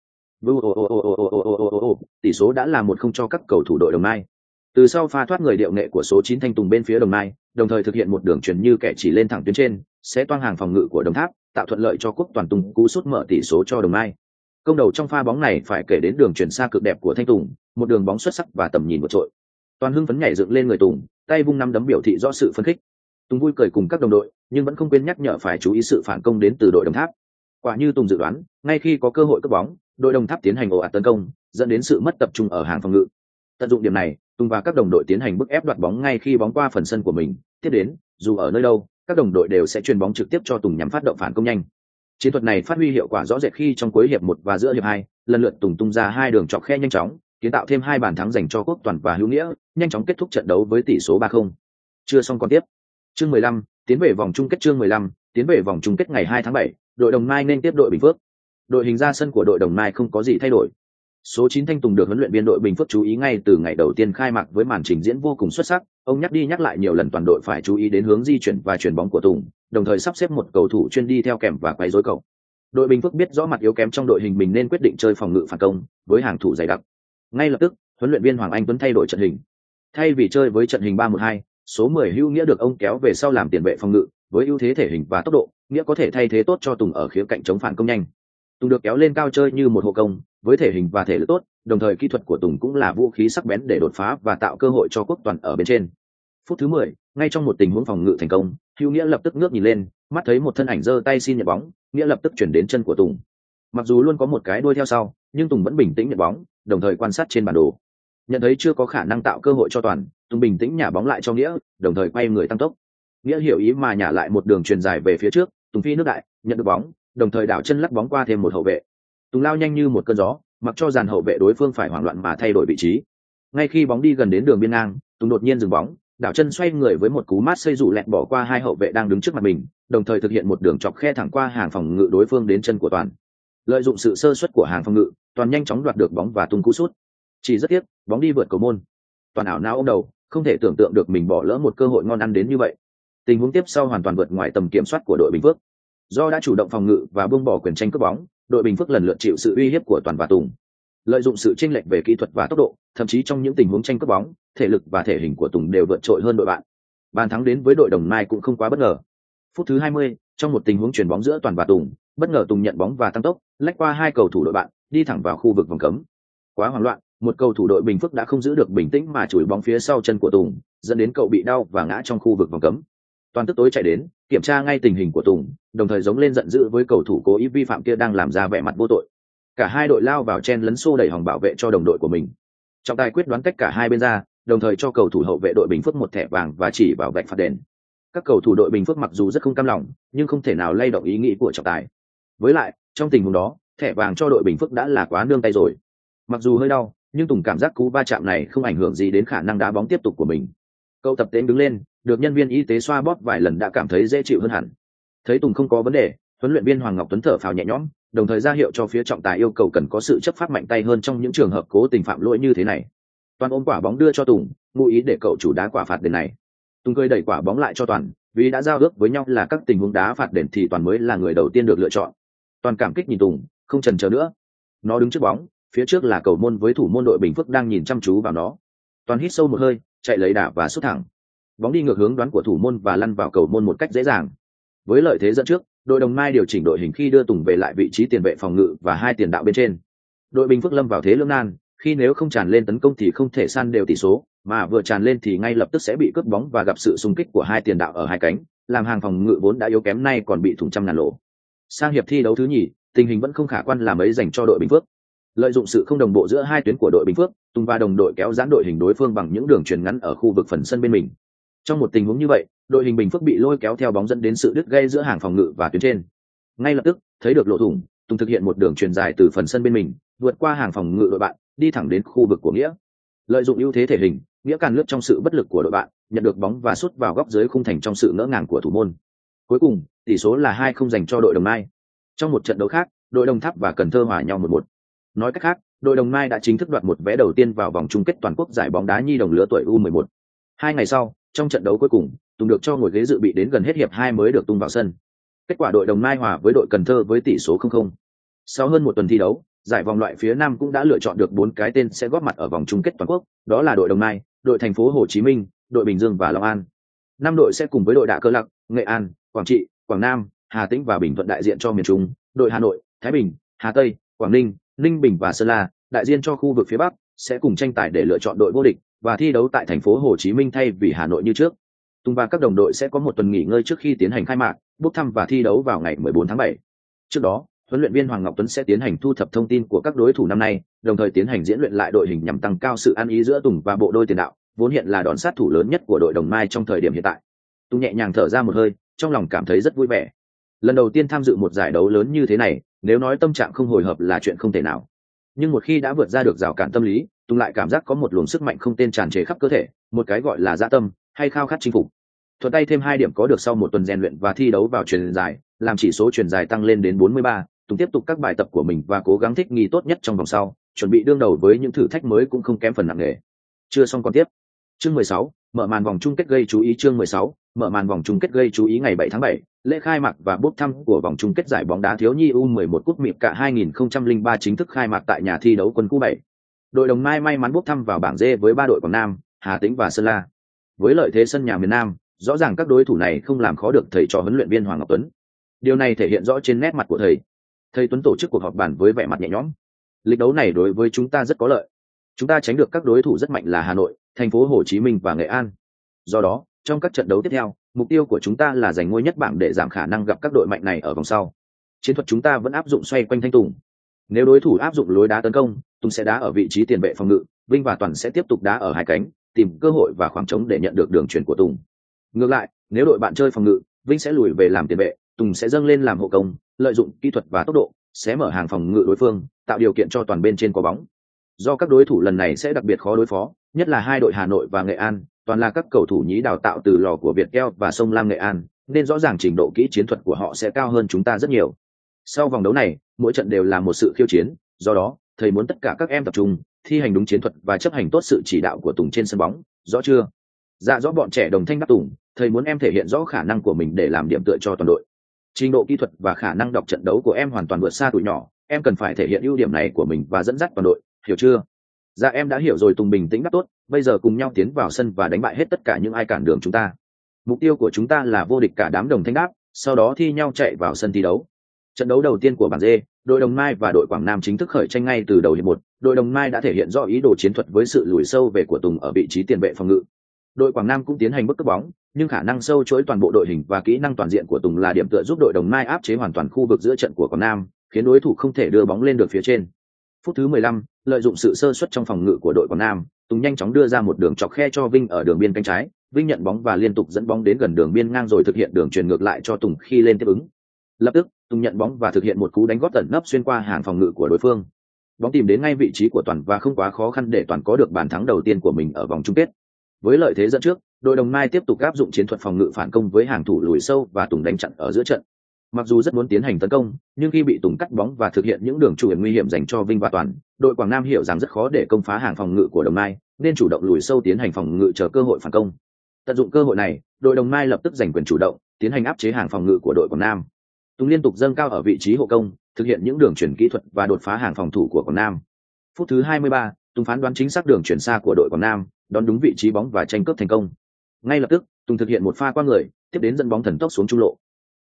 Tỷ số đã là một không cho các cầu thủ đội Đồng Nai. Từ sau pha thoát người điệu nghệ của số chín Thanh Tùng bên phía Đồng Nai, đồng thời thực hiện một đường chuyền như kẻ chỉ lên thẳng tuyến trên, sẽ toang hàng phòng ngự của Đồng Tháp, tạo thuận lợi cho Quốc Toàn tung cú sút mở tỷ số cho Đồng Nai. Công đầu trong pha bóng này phải kể đến đường chuyền xa cực đẹp của Thanh Tùng, một đường bóng xuất sắc và tầm nhìn vượt trội. Toàn hưng phấn nhảy dựng lên người Tùng, tay vung nắm đấm biểu thị rõ sự phấn khích. Tùng vui cười cùng các đồng đội, nhưng vẫn không quên nhắc nhở phải chú ý sự phản công đến từ đội Đồng Tháp. Quả như Tùng dự đoán, ngay khi có cơ hội cướp bóng, đội Đồng Tháp tiến hành ồ ạt tấn công, dẫn đến sự mất tập trung ở hàng phòng ngự. Tận dụng điểm này, Tùng và các đồng đội tiến hành bức ép đoạt bóng ngay khi bóng qua phần sân của mình. Tiếp đến, dù ở nơi đâu, các đồng đội đều sẽ chuyền bóng trực tiếp cho Tùng nhằm phát động phản công nhanh. Chiến thuật này phát huy hiệu quả rõ rệt khi trong cuối hiệp một và giữa hiệp hai, lần lượt Tùng tung ra hai đường chọc khe nhanh chóng, kiến tạo thêm hai bàn thắng dành cho Quốc Toàn và Hữu Nghĩa, nhanh chóng kết thúc trận đấu với tỷ số ba không. Chưa xong còn tiếp. Chương mười lăm, tiến về vòng chung kết. Chương mười lăm, tiến về vòng chung kết. Ngày hai tháng bảy, đội Đồng Nai nên tiếp đội Bình Phước. Đội hình ra sân của đội Đồng Nai không có gì thay đổi. Số chín Thanh Tùng được huấn luyện viên đội Bình Phước chú ý ngay từ ngày đầu tiên khai mạc với màn trình diễn vô cùng xuất sắc. Ông nhắc đi nhắc lại nhiều lần toàn đội phải chú ý đến hướng di chuyển và chuyền bóng của Tùng, đồng thời sắp xếp một cầu thủ chuyên đi theo kèm và quấy rối cầu. Đội Bình Phước biết rõ mặt yếu kém trong đội hình mình nên quyết định chơi phòng ngự phản công với hàng thủ dày đặc. Ngay lập tức, huấn luyện viên Hoàng Anh Tuấn thay đổi trận hình. Thay vì chơi với trận hình ba một hai, số mười Hữu Nghĩa được ông kéo về sau làm tiền vệ phòng ngự, với ưu thế thể hình và tốc độ, Nghĩa có thể thay thế tốt cho Tùng ở khía cạnh chống phản công nhanh. Tùng được kéo lên cao chơi như một hộ công, với thể hình và thể lực tốt, đồng thời kỹ thuật của Tùng cũng là vũ khí sắc bén để đột phá và tạo cơ hội cho Quốc Toàn ở bên trên. Phút thứ mười, ngay trong một tình huống phòng ngự thành công, Hữu Nghĩa lập tức ngước nhìn lên, mắt thấy một thân ảnh giơ tay xin nhận bóng, Nghĩa lập tức chuyển đến chân của Tùng. Mặc dù luôn có một cái đuôi theo sau, nhưng Tùng vẫn bình tĩnh nhận bóng, đồng thời quan sát trên bản đồ. Nhận thấy chưa có khả năng tạo cơ hội cho Toàn, Tùng bình tĩnh nhả bóng lại cho Nghĩa, đồng thời quay người tăng tốc. Nghĩa hiểu ý mà nhả lại một đường chuyền dài về phía trước, Tùng phi nước đại, nhận được bóng, đồng thời đảo chân lắc bóng qua thêm một hậu vệ. Tùng lao nhanh như một cơn gió, mặc cho dàn hậu vệ đối phương phải hoảng loạn mà thay đổi vị trí. Ngay khi bóng đi gần đến đường biên ngang, Tùng đột nhiên dừng bóng, đảo chân xoay người với một cú mát xây dụ lẹt bỏ qua hai hậu vệ đang đứng trước mặt mình, đồng thời thực hiện một đường chọc khe thẳng qua hàng phòng ngự đối phương đến chân của Toàn. Lợi dụng sự sơ suất của hàng phòng ngự, Toàn nhanh chóng đoạt được bóng và tung cú sút. Chỉ rất tiếc, bóng đi vượt cầu môn. Toàn ảo não ôm đầu, không thể tưởng tượng được mình bỏ lỡ một cơ hội ngon ăn đến như vậy. Tình huống tiếp sau hoàn toàn vượt ngoài tầm kiểm soát của đội Bình Phước. Do đã chủ động phòng ngự và buông bỏ quyền tranh cướp bóng, đội Bình Phước lần lượt chịu sự uy hiếp của Toàn và Tùng. Lợi dụng sự chênh lệch về kỹ thuật và tốc độ, thậm chí trong những tình huống tranh cướp bóng, thể lực và thể hình của Tùng đều vượt trội hơn đội bạn. Bàn thắng đến với đội Đồng Nai cũng không quá bất ngờ. Phút thứ hai mươi, trong một tình huống chuyền bóng giữa Toàn và Tùng, bất ngờ Tùng nhận bóng và tăng tốc, lách qua hai cầu thủ đội bạn, đi thẳng vào khu vực vòng cấm. Quá hoảng loạn, một cầu thủ đội Bình Phước đã không giữ được bình tĩnh mà chùi bóng phía sau chân của Tùng, dẫn đến cậu bị đau và ngã trong khu vực vòng cấm. Toàn tức tối chạy đến, kiểm tra ngay tình hình của Tùng, đồng thời giống lên giận dữ với cầu thủ cố ý vi phạm kia đang làm ra vẻ mặt vô tội. Cả hai đội lao vào chen lấn xô đẩy hòng bảo vệ cho đồng đội của mình. Trọng tài quyết đoán cách cả hai bên ra, đồng thời cho cầu thủ hậu vệ đội Bình Phước một thẻ vàng và chỉ vào vạch phạt đền. Các cầu thủ đội Bình Phước mặc dù rất không cam lòng, nhưng không thể nào lay động ý nghĩ của trọng tài. Với lại, trong tình huống đó, thẻ vàng cho đội Bình Phước đã là quá nương tay rồi. Mặc dù hơi đau, nhưng Tùng cảm giác cú va chạm này không ảnh hưởng gì đến khả năng đá bóng tiếp tục của mình. Cậu tập tễnh đứng lên, được nhân viên y tế xoa bóp vài lần đã cảm thấy dễ chịu hơn hẳn. Thấy Tùng không có vấn đề, huấn luyện viên Hoàng Ngọc Tuấn thở phào nhẹ nhõm, đồng thời ra hiệu cho phía trọng tài yêu cầu cần có sự chấp pháp mạnh tay hơn trong những trường hợp cố tình phạm lỗi như thế này. Toàn ôm quả bóng đưa cho Tùng, ngụ ý để cậu chủ đá quả phạt đền này. Tùng cười đẩy quả bóng lại cho Toàn, vì đã giao ước với nhau là các tình huống đá phạt đền thì Toàn mới là người đầu tiên được lựa chọn. Toàn cảm kích nhìn Tùng, không chần chờ nữa. Nó đứng trước bóng, phía trước là cầu môn với thủ môn đội Bình Phước đang nhìn chăm chú vào nó. Toàn hít sâu một hơi, chạy lấy đà và sút thẳng. Bóng đi ngược hướng đoán của thủ môn và lăn vào cầu môn một cách dễ dàng. Với lợi thế dẫn trước, đội Đồng Nai điều chỉnh đội hình khi đưa Tùng về lại vị trí tiền vệ phòng ngự và hai tiền đạo bên trên. Đội Bình Phước lâm vào thế lưỡng nan, khi nếu không tràn lên tấn công thì không thể san đều tỷ số, mà vừa tràn lên thì ngay lập tức sẽ bị cướp bóng và gặp sự xung kích của hai tiền đạo ở hai cánh, làm hàng phòng ngự vốn đã yếu kém nay còn bị thủng trăm ngàn lỗ. Sang hiệp thi đấu thứ nhì, tình hình vẫn không khả quan là mấy dành cho đội Bình Phước. Lợi dụng sự không đồng bộ giữa hai tuyến của đội Bình Phước, Tùng và đồng đội kéo giãn đội hình đối phương bằng những đường chuyền ngắn ở khu vực phần sân bên mình. Trong một tình huống như vậy, đội hình Bình Phước bị lôi kéo theo bóng dẫn đến sự đứt gãy giữa hàng phòng ngự và tuyến trên. Ngay lập tức, thấy được lỗ thủng, Tùng thực hiện một đường chuyền dài từ phần sân bên mình, vượt qua hàng phòng ngự đội bạn, đi thẳng đến khu vực của Nghĩa. Lợi dụng ưu thế thể hình, Nghĩa càn lướt trong sự bất lực của đội bạn, nhận được bóng và sút vào góc dưới khung thành trong sự ngỡ ngàng của thủ môn. Cuối cùng, tỷ số là hai không dành cho đội Đồng Nai. Trong một trận đấu khác, đội Đồng Tháp và Cần Thơ hòa nhau một một. Nói cách khác, đội Đồng Nai đã chính thức đoạt một vé đầu tiên vào vòng chung kết toàn quốc giải bóng đá nhi đồng lứa tuổi U mười một. Hai ngày sau, trong trận đấu cuối cùng, Tùng được cho ngồi ghế dự bị đến gần hết hiệp hai mới được tung vào sân. Kết quả đội Đồng Nai hòa với đội Cần Thơ với tỷ số không không. Sau hơn một tuần thi đấu, giải vòng loại phía Nam cũng đã lựa chọn được bốn cái tên sẽ góp mặt ở vòng chung kết toàn quốc, đó là đội Đồng Nai, đội Thành phố Hồ Chí Minh, đội Bình Dương và Long An. Năm đội sẽ cùng với đội Đạ Cơ Lạc, Nghệ An, Quảng Trị, Quảng Nam, Hà Tĩnh và Bình Thuận đại diện cho miền Trung, đội Hà Nội, Thái Bình, Hà Tây, Quảng Ninh, Ninh Bình và Sơn La đại diện cho khu vực phía Bắc sẽ cùng tranh tài để lựa chọn đội vô địch và thi đấu tại thành phố Hồ Chí Minh thay vì Hà Nội như trước. Tùng và các đồng đội sẽ có một tuần nghỉ ngơi trước khi tiến hành khai mạc, bốc thăm và thi đấu vào ngày mười bốn tháng bảy. Trước đó, huấn luyện viên Hoàng Ngọc Tuấn sẽ tiến hành thu thập thông tin của các đối thủ năm nay, đồng thời tiến hành diễn luyện lại đội hình nhằm tăng cao sự ăn ý giữa Tùng và bộ đôi tiền đạo, vốn hiện là đòn sát thủ lớn nhất của đội Đồng Nai trong thời điểm hiện tại. Tùng nhẹ nhàng thở ra một hơi, trong lòng cảm thấy rất vui vẻ. Lần đầu tiên tham dự một giải đấu lớn như thế này, nếu nói tâm trạng không hồi hộp là chuyện không thể nào. Nhưng một khi đã vượt ra được rào cản tâm lý, Tùng lại cảm giác có một luồng sức mạnh không tên tràn trề khắp cơ thể, một cái gọi là dã tâm hay khao khát chinh phục. Thuận tay thêm hai điểm có được sau một tuần rèn luyện và thi đấu vào chuyền dài, làm chỉ số chuyền dài tăng lên đến bốn mươi ba. Tùng tiếp tục các bài tập của mình và cố gắng thích nghi tốt nhất trong vòng sau, chuẩn bị đương đầu với những thử thách mới cũng không kém phần nặng nề. Chưa xong còn tiếp. Chương mười sáu, mở màn vòng chung kết gây chú ý. Chương mười sáu, mở màn vòng chung kết gây chú ý. Ngày bảy tháng bảy, lễ khai mạc và bốc thăm của vòng chung kết giải bóng đá thiếu nhi U mười một cúp Mịp cả hai nghìn không trăm lẻ ba chính thức khai mạc tại nhà thi đấu Quân khu bảy. Đội Đồng Nai may mắn bốc thăm vào bảng D với ba đội Quảng Nam, Hà Tĩnh và Sơn La. Với lợi thế sân nhà miền Nam, rõ ràng các đối thủ này không làm khó được thầy trò huấn luyện viên Hoàng Ngọc Tuấn. Điều này thể hiện rõ trên nét mặt của thầy. Thầy Tuấn tổ chức cuộc họp bàn với vẻ mặt nhẹ nhõm. Lịch đấu này đối với chúng ta rất có lợi. Chúng ta tránh được các đối thủ rất mạnh là Hà Nội, thành phố Hồ Chí Minh và Nghệ An. Do đó, trong các trận đấu tiếp theo, mục tiêu của chúng ta là giành ngôi nhất bảng để giảm khả năng gặp các đội mạnh này ở vòng sau. Chiến thuật chúng ta vẫn áp dụng xoay quanh Thanh Tùng. Nếu đối thủ áp dụng lối đá tấn công, Tùng sẽ đá ở vị trí tiền vệ phòng ngự, Vinh và Toàn sẽ tiếp tục đá ở hai cánh, tìm cơ hội và khoảng trống để nhận được đường chuyền của Tùng. Ngược lại, nếu đội bạn chơi phòng ngự, Vinh sẽ lùi về làm tiền vệ, Tùng sẽ dâng lên làm hộ công, lợi dụng kỹ thuật và tốc độ, sẽ mở hàng phòng ngự đối phương, tạo điều kiện cho Toàn bên trên có bóng. Do các đối thủ lần này sẽ đặc biệt khó đối phó, nhất là hai đội Hà Nội và Nghệ An, Toàn là các cầu thủ nhí đào tạo từ lò của Viettel và Sông Lam Nghệ An, nên rõ ràng trình độ kỹ chiến thuật của họ sẽ cao hơn chúng ta rất nhiều. Sau vòng đấu này, mỗi trận đều là một sự khiêu chiến, do đó, thầy muốn tất cả các em tập trung, thi hành đúng chiến thuật và chấp hành tốt sự chỉ đạo của Tùng trên sân bóng, rõ chưa? Dạ rõ bọn trẻ đồng thanh đáp Tùng, thầy muốn em thể hiện rõ khả năng của mình để làm điểm tựa cho toàn đội. Trình độ kỹ thuật và khả năng đọc trận đấu của em hoàn toàn vượt xa tụi nhỏ, em cần phải thể hiện ưu điểm này của mình và dẫn dắt toàn đội, hiểu chưa? Dạ em đã hiểu rồi. Tùng bình tĩnh đáp tốt, bây giờ cùng nhau tiến vào sân và đánh bại hết tất cả những ai cản đường chúng ta. Mục tiêu của chúng ta là vô địch. Cả đám đồng thanh đáp, sau đó thi nhau chạy vào sân thi đấu. Trận đấu đầu tiên của bảng D, đội Đồng Nai và đội Quảng Nam chính thức khởi tranh ngay từ đầu hiệp một. Đội Đồng Nai đã thể hiện rõ ý đồ chiến thuật với sự lùi sâu về của Tùng ở vị trí tiền vệ phòng ngự. Đội Quảng Nam cũng tiến hành bức cướp bóng, nhưng khả năng sâu chuỗi toàn bộ đội hình và kỹ năng toàn diện của Tùng là điểm tựa giúp đội Đồng Nai áp chế hoàn toàn khu vực giữa trận của Quảng Nam, khiến đối thủ không thể đưa bóng lên được phía trên. Phút thứ mười lăm, lợi dụng sự sơ suất trong phòng ngự của đội Quảng Nam, Tùng nhanh chóng đưa ra một đường chọc khe cho Vinh ở đường biên cánh trái. Vinh nhận bóng và liên tục dẫn bóng đến gần đường biên ngang rồi thực hiện đường chuyền ngược lại cho Tùng khi lên tiếp ứng. Lập tức, Tùng nhận bóng và thực hiện một cú đánh gót tận nấp xuyên qua hàng phòng ngự của đối phương. Bóng tìm đến ngay vị trí của Toàn và không quá khó khăn để Toàn có được bàn thắng đầu tiên của mình ở vòng chung kết. Với lợi thế dẫn trước, đội Đồng Nai tiếp tục áp dụng chiến thuật phòng ngự phản công với hàng thủ lùi sâu và Tùng đánh chặn ở giữa trận. Mặc dù rất muốn tiến hành tấn công, nhưng khi bị Tùng cắt bóng và thực hiện những đường chủ nguy hiểm dành cho Vinh và Toàn, đội Quảng Nam hiểu rằng rất khó để công phá hàng phòng ngự của Đồng Nai, nên chủ động lùi sâu tiến hành phòng ngự chờ cơ hội phản công. Tận dụng cơ hội này, đội Đồng Nai lập tức giành quyền chủ động, tiến hành áp chế hàng phòng ngự của đội Quảng Nam. Tùng liên tục dâng cao ở vị trí hộ công, thực hiện những đường chuyển kỹ thuật và đột phá hàng phòng thủ của Quảng Nam. Phút thứ hai mươi ba, Tùng phán đoán chính xác đường chuyển xa của đội Quảng Nam, đón đúng vị trí bóng và tranh cướp thành công. Ngay lập tức, Tùng thực hiện một pha qua người, tiếp đến dẫn bóng thần tốc xuống trung lộ.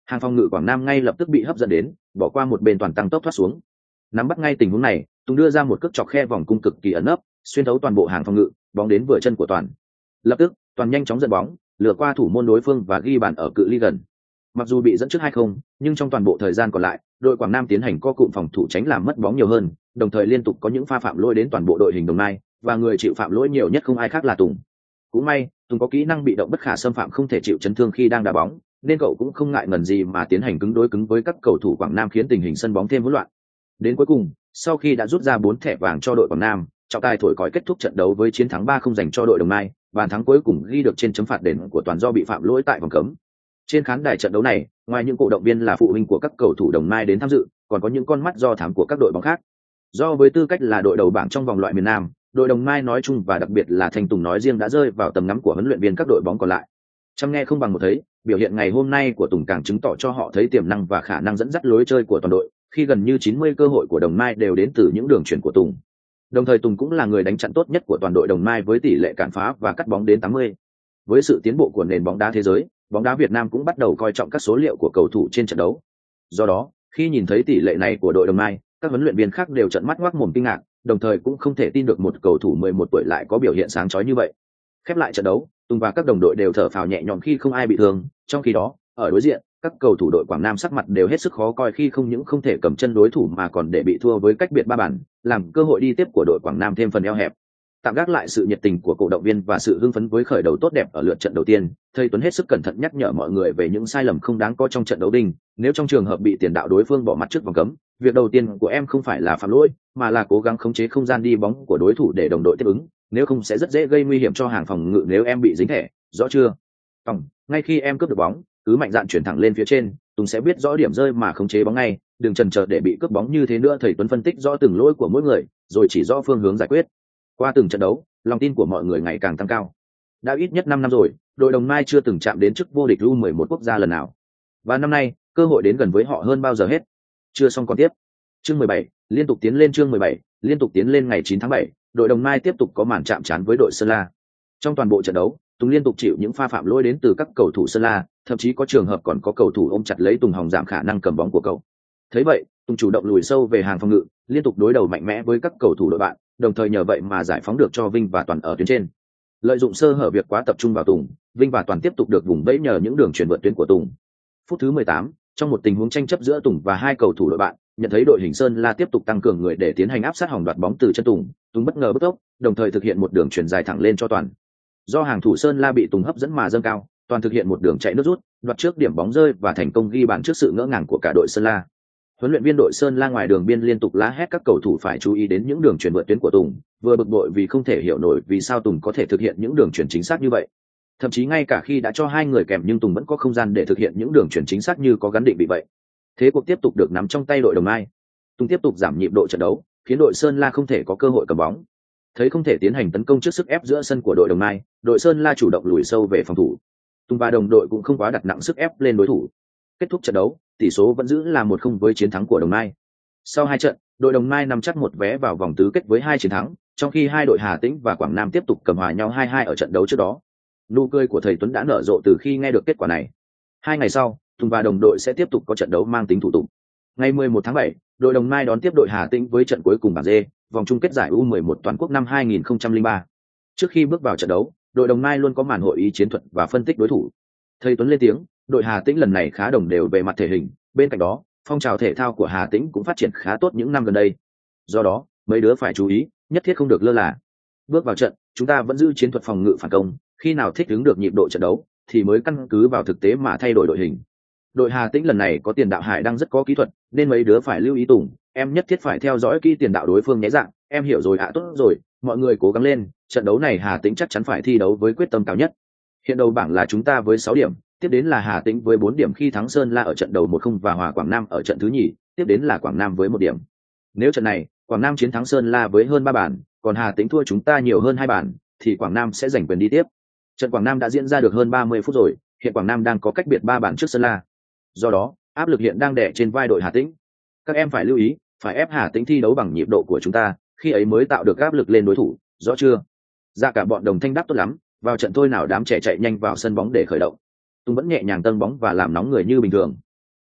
Hàng phòng ngự Quảng Nam ngay lập tức bị hấp dẫn đến, bỏ qua một bên toàn tăng tốc thoát xuống. Nắm bắt ngay tình huống này, Tùng đưa ra một cước chọc khe vòng cung cực kỳ ẩn ấp, xuyên thấu toàn bộ hàng phòng ngự, bóng đến vừa chân của Toàn. Lập tức, Toàn nhanh chóng dẫn bóng, lừa qua thủ môn đối phương và ghi bàn ở cự ly gần. Mặc dù bị dẫn trước hai không, nhưng trong toàn bộ thời gian còn lại, đội Quảng Nam tiến hành co cụm phòng thủ tránh làm mất bóng nhiều hơn, đồng thời liên tục có những pha phạm lỗi đến toàn bộ đội hình Đồng Nai, và người chịu phạm lỗi nhiều nhất không ai khác là Tùng. Cũng may, Tùng có kỹ năng bị động bất khả xâm phạm, không thể chịu chấn thương khi đang đá bóng, nên cậu cũng không ngại ngần gì mà tiến hành cứng đối cứng với các cầu thủ Quảng Nam, khiến tình hình sân bóng thêm hỗn loạn. Đến cuối cùng, sau khi đã rút ra bốn thẻ vàng cho đội Quảng Nam, trọng tài thổi còi kết thúc trận đấu với chiến thắng ba không dành cho đội Đồng Nai, bàn thắng cuối cùng ghi được trên chấm phạt đền của Toàn do bị phạm lỗi tại vòng cấm. Trên khán đài trận đấu này, ngoài những cổ động viên là phụ huynh của các cầu thủ Đồng Nai đến tham dự, còn có những con mắt do thám của các đội bóng khác. Do với tư cách là đội đầu bảng trong vòng loại miền Nam, đội Đồng Nai nói chung và đặc biệt là Thanh Tùng nói riêng đã rơi vào tầm ngắm của huấn luyện viên các đội bóng còn lại. Chăm nghe không bằng một thấy, biểu hiện ngày hôm nay của Tùng càng chứng tỏ cho họ thấy tiềm năng và khả năng dẫn dắt lối chơi của toàn đội, khi gần như chín mươi cơ hội của Đồng Nai đều đến từ những đường chuyền của Tùng. Đồng thời Tùng cũng là người đánh chặn tốt nhất của toàn đội Đồng Nai với tỷ lệ cản phá và cắt bóng đến tám mươi. Với sự tiến bộ của nền bóng đá thế giới, bóng đá Việt Nam cũng bắt đầu coi trọng các số liệu của cầu thủ trên trận đấu. Do đó, khi nhìn thấy tỷ lệ này của đội Đồng Nai, các huấn luyện viên khác đều trợn mắt ngoác mồm kinh ngạc, đồng thời cũng không thể tin được một cầu thủ mười một tuổi lại có biểu hiện sáng chói như vậy. Khép lại trận đấu, Tùng và các đồng đội đều thở phào nhẹ nhõm khi không ai bị thương, trong khi đó, ở đối diện, các cầu thủ đội Quảng Nam sắc mặt đều hết sức khó coi khi không những không thể cầm chân đối thủ mà còn để bị thua với cách biệt ba bàn, làm cơ hội đi tiếp của đội Quảng Nam thêm phần eo hẹp. Tạm gác lại sự nhiệt tình của cổ động viên và sự hưng phấn với khởi đầu tốt đẹp ở lượt trận đầu tiên, thầy Tuấn hết sức cẩn thận nhắc nhở mọi người về những sai lầm không đáng có trong trận đấu đinh. Nếu trong trường hợp bị tiền đạo đối phương bỏ mặt trước vòng cấm, việc đầu tiên của em không phải là phạm lỗi, mà là cố gắng khống chế không gian đi bóng của đối thủ để đồng đội tiếp ứng, nếu không sẽ rất dễ gây nguy hiểm cho hàng phòng ngự nếu em bị dính thẻ, rõ chưa? Phòng, ngay khi em cướp được bóng, cứ mạnh dạn chuyển thẳng lên phía trên, Tùng sẽ biết rõ điểm rơi mà khống chế bóng ngay, đừng chần chờ để bị cướp bóng như thế nữa. Thầy Tuấn phân tích rõ từng lỗi của mỗi người, rồi chỉ rõ phương hướng giải quyết. Qua từng trận đấu, lòng tin của mọi người ngày càng tăng cao. Đã ít nhất năm năm rồi, đội Đồng Nai chưa từng chạm đến chức vô địch U mười một quốc gia lần nào. Và năm nay, cơ hội đến gần với họ hơn bao giờ hết. Chưa xong còn tiếp. Chương mười bảy, liên tục tiến lên. Chương mười bảy, liên tục tiến lên. Ngày chín tháng bảy, đội Đồng Nai tiếp tục có màn chạm trán với đội Sơn La. Trong toàn bộ trận đấu, Tùng liên tục chịu những pha phạm lỗi đến từ các cầu thủ Sơn La, thậm chí có trường hợp còn có cầu thủ ôm chặt lấy Tùng hòng giảm khả năng cầm bóng của cậu. Thấy vậy, Tùng chủ động lùi sâu về hàng phòng ngự, liên tục đối đầu mạnh mẽ với các cầu thủ đội bạn, đồng thời nhờ vậy mà giải phóng được cho Vinh và Toàn ở tuyến trên. Lợi dụng sơ hở việc quá tập trung vào Tùng, Vinh và Toàn tiếp tục được vùng vẫy nhờ những đường chuyển vượt tuyến của Tùng. Phút thứ mười tám, trong một tình huống tranh chấp giữa Tùng và hai cầu thủ đội bạn, nhận thấy đội hình Sơn La tiếp tục tăng cường người để tiến hành áp sát hòng đoạt bóng từ chân Tùng, Tùng bất ngờ bứt tốc, đồng thời thực hiện một đường chuyển dài thẳng lên cho Toàn. Do hàng thủ Sơn La bị Tùng hấp dẫn mà dâng cao, Toàn thực hiện một đường chạy nước rút, đoạt trước điểm bóng rơi và thành công ghi bàn trước sự ngỡ ngàng của cả đội Sơn La. Huấn luyện viên đội Sơn La ngoài đường biên liên tục la hét các cầu thủ phải chú ý đến những đường chuyển vượt tuyến của Tùng, vừa bực bội vì không thể hiểu nổi vì sao Tùng có thể thực hiện những đường chuyển chính xác như vậy. Thậm chí ngay cả khi đã cho hai người kèm nhưng Tùng vẫn có không gian để thực hiện những đường chuyển chính xác như có gắn định bị vậy. Thế cuộc tiếp tục được nắm trong tay đội Đồng Nai. Tùng tiếp tục giảm nhịp độ trận đấu, khiến đội Sơn La không thể có cơ hội cầm bóng. Thấy không thể tiến hành tấn công trước sức ép giữa sân của đội Đồng Nai, đội Sơn La chủ động lùi sâu về phòng thủ. Tùng và đồng đội cũng không quá đặt nặng sức ép lên đối thủ. Kết thúc trận đấu, tỷ số vẫn giữ là một không với chiến thắng của Đồng Nai. Sau hai trận, đội Đồng Nai nắm chắc một vé vào vòng tứ kết với hai chiến thắng, trong khi hai đội Hà Tĩnh và Quảng Nam tiếp tục cầm hòa nhau hai hai ở trận đấu trước đó. Nụ cười của thầy Tuấn đã nở rộ từ khi nghe được kết quả này. Hai ngày sau, Tùng và đồng đội sẽ tiếp tục có trận đấu mang tính thủ tục. Ngày mười một tháng bảy, đội Đồng Nai đón tiếp đội Hà Tĩnh với trận cuối cùng bảng D, vòng chung kết giải U mười một toàn quốc năm hai nghìn không trăm lẻ ba. Trước khi bước vào trận đấu, đội Đồng Nai luôn có màn hội ý chiến thuật và phân tích đối thủ. Thầy Tuấn lên tiếng, đội Hà Tĩnh lần này khá đồng đều về mặt thể hình, bên cạnh đó, phong trào thể thao của Hà Tĩnh cũng phát triển khá tốt những năm gần đây. Do đó, mấy đứa phải chú ý, nhất thiết không được lơ là. Bước vào trận, chúng ta vẫn giữ chiến thuật phòng ngự phản công, khi nào thích ứng được nhịp độ trận đấu thì mới căn cứ vào thực tế mà thay đổi đội hình. Đội Hà Tĩnh lần này có tiền đạo Hải đang rất có kỹ thuật, nên mấy đứa phải lưu ý. Tùng, em nhất thiết phải theo dõi kỹ tiền đạo đối phương nhé. Dạng, em hiểu rồi ạ. À, tốt rồi, mọi người cố gắng lên, trận đấu này Hà Tĩnh chắc chắn phải thi đấu với quyết tâm cao nhất. Hiện đầu bảng là chúng ta với sáu điểm, tiếp đến là Hà Tĩnh với bốn điểm khi thắng Sơn La ở trận đầu một không và hòa Quảng Nam ở trận thứ nhì, tiếp đến là Quảng Nam với một điểm. Nếu trận này, Quảng Nam chiến thắng Sơn La với hơn ba bàn, còn Hà Tĩnh thua chúng ta nhiều hơn hai bàn, thì Quảng Nam sẽ giành quyền đi tiếp. Trận Quảng Nam đã diễn ra được hơn ba mươi phút rồi, hiện Quảng Nam đang có cách biệt ba bàn trước Sơn La. Do đó, áp lực hiện đang đè trên vai đội Hà Tĩnh. Các em phải lưu ý, phải ép Hà Tĩnh thi đấu bằng nhịp độ của chúng ta, khi ấy mới tạo được áp lực lên đối thủ, rõ chưa? Dạ cả bọn đồng thanh đáp tốt lắm, vào trận thôi nào. Đám trẻ chạy nhanh vào sân bóng để khởi động. Tùng vẫn nhẹ nhàng tâng bóng và làm nóng người như bình thường.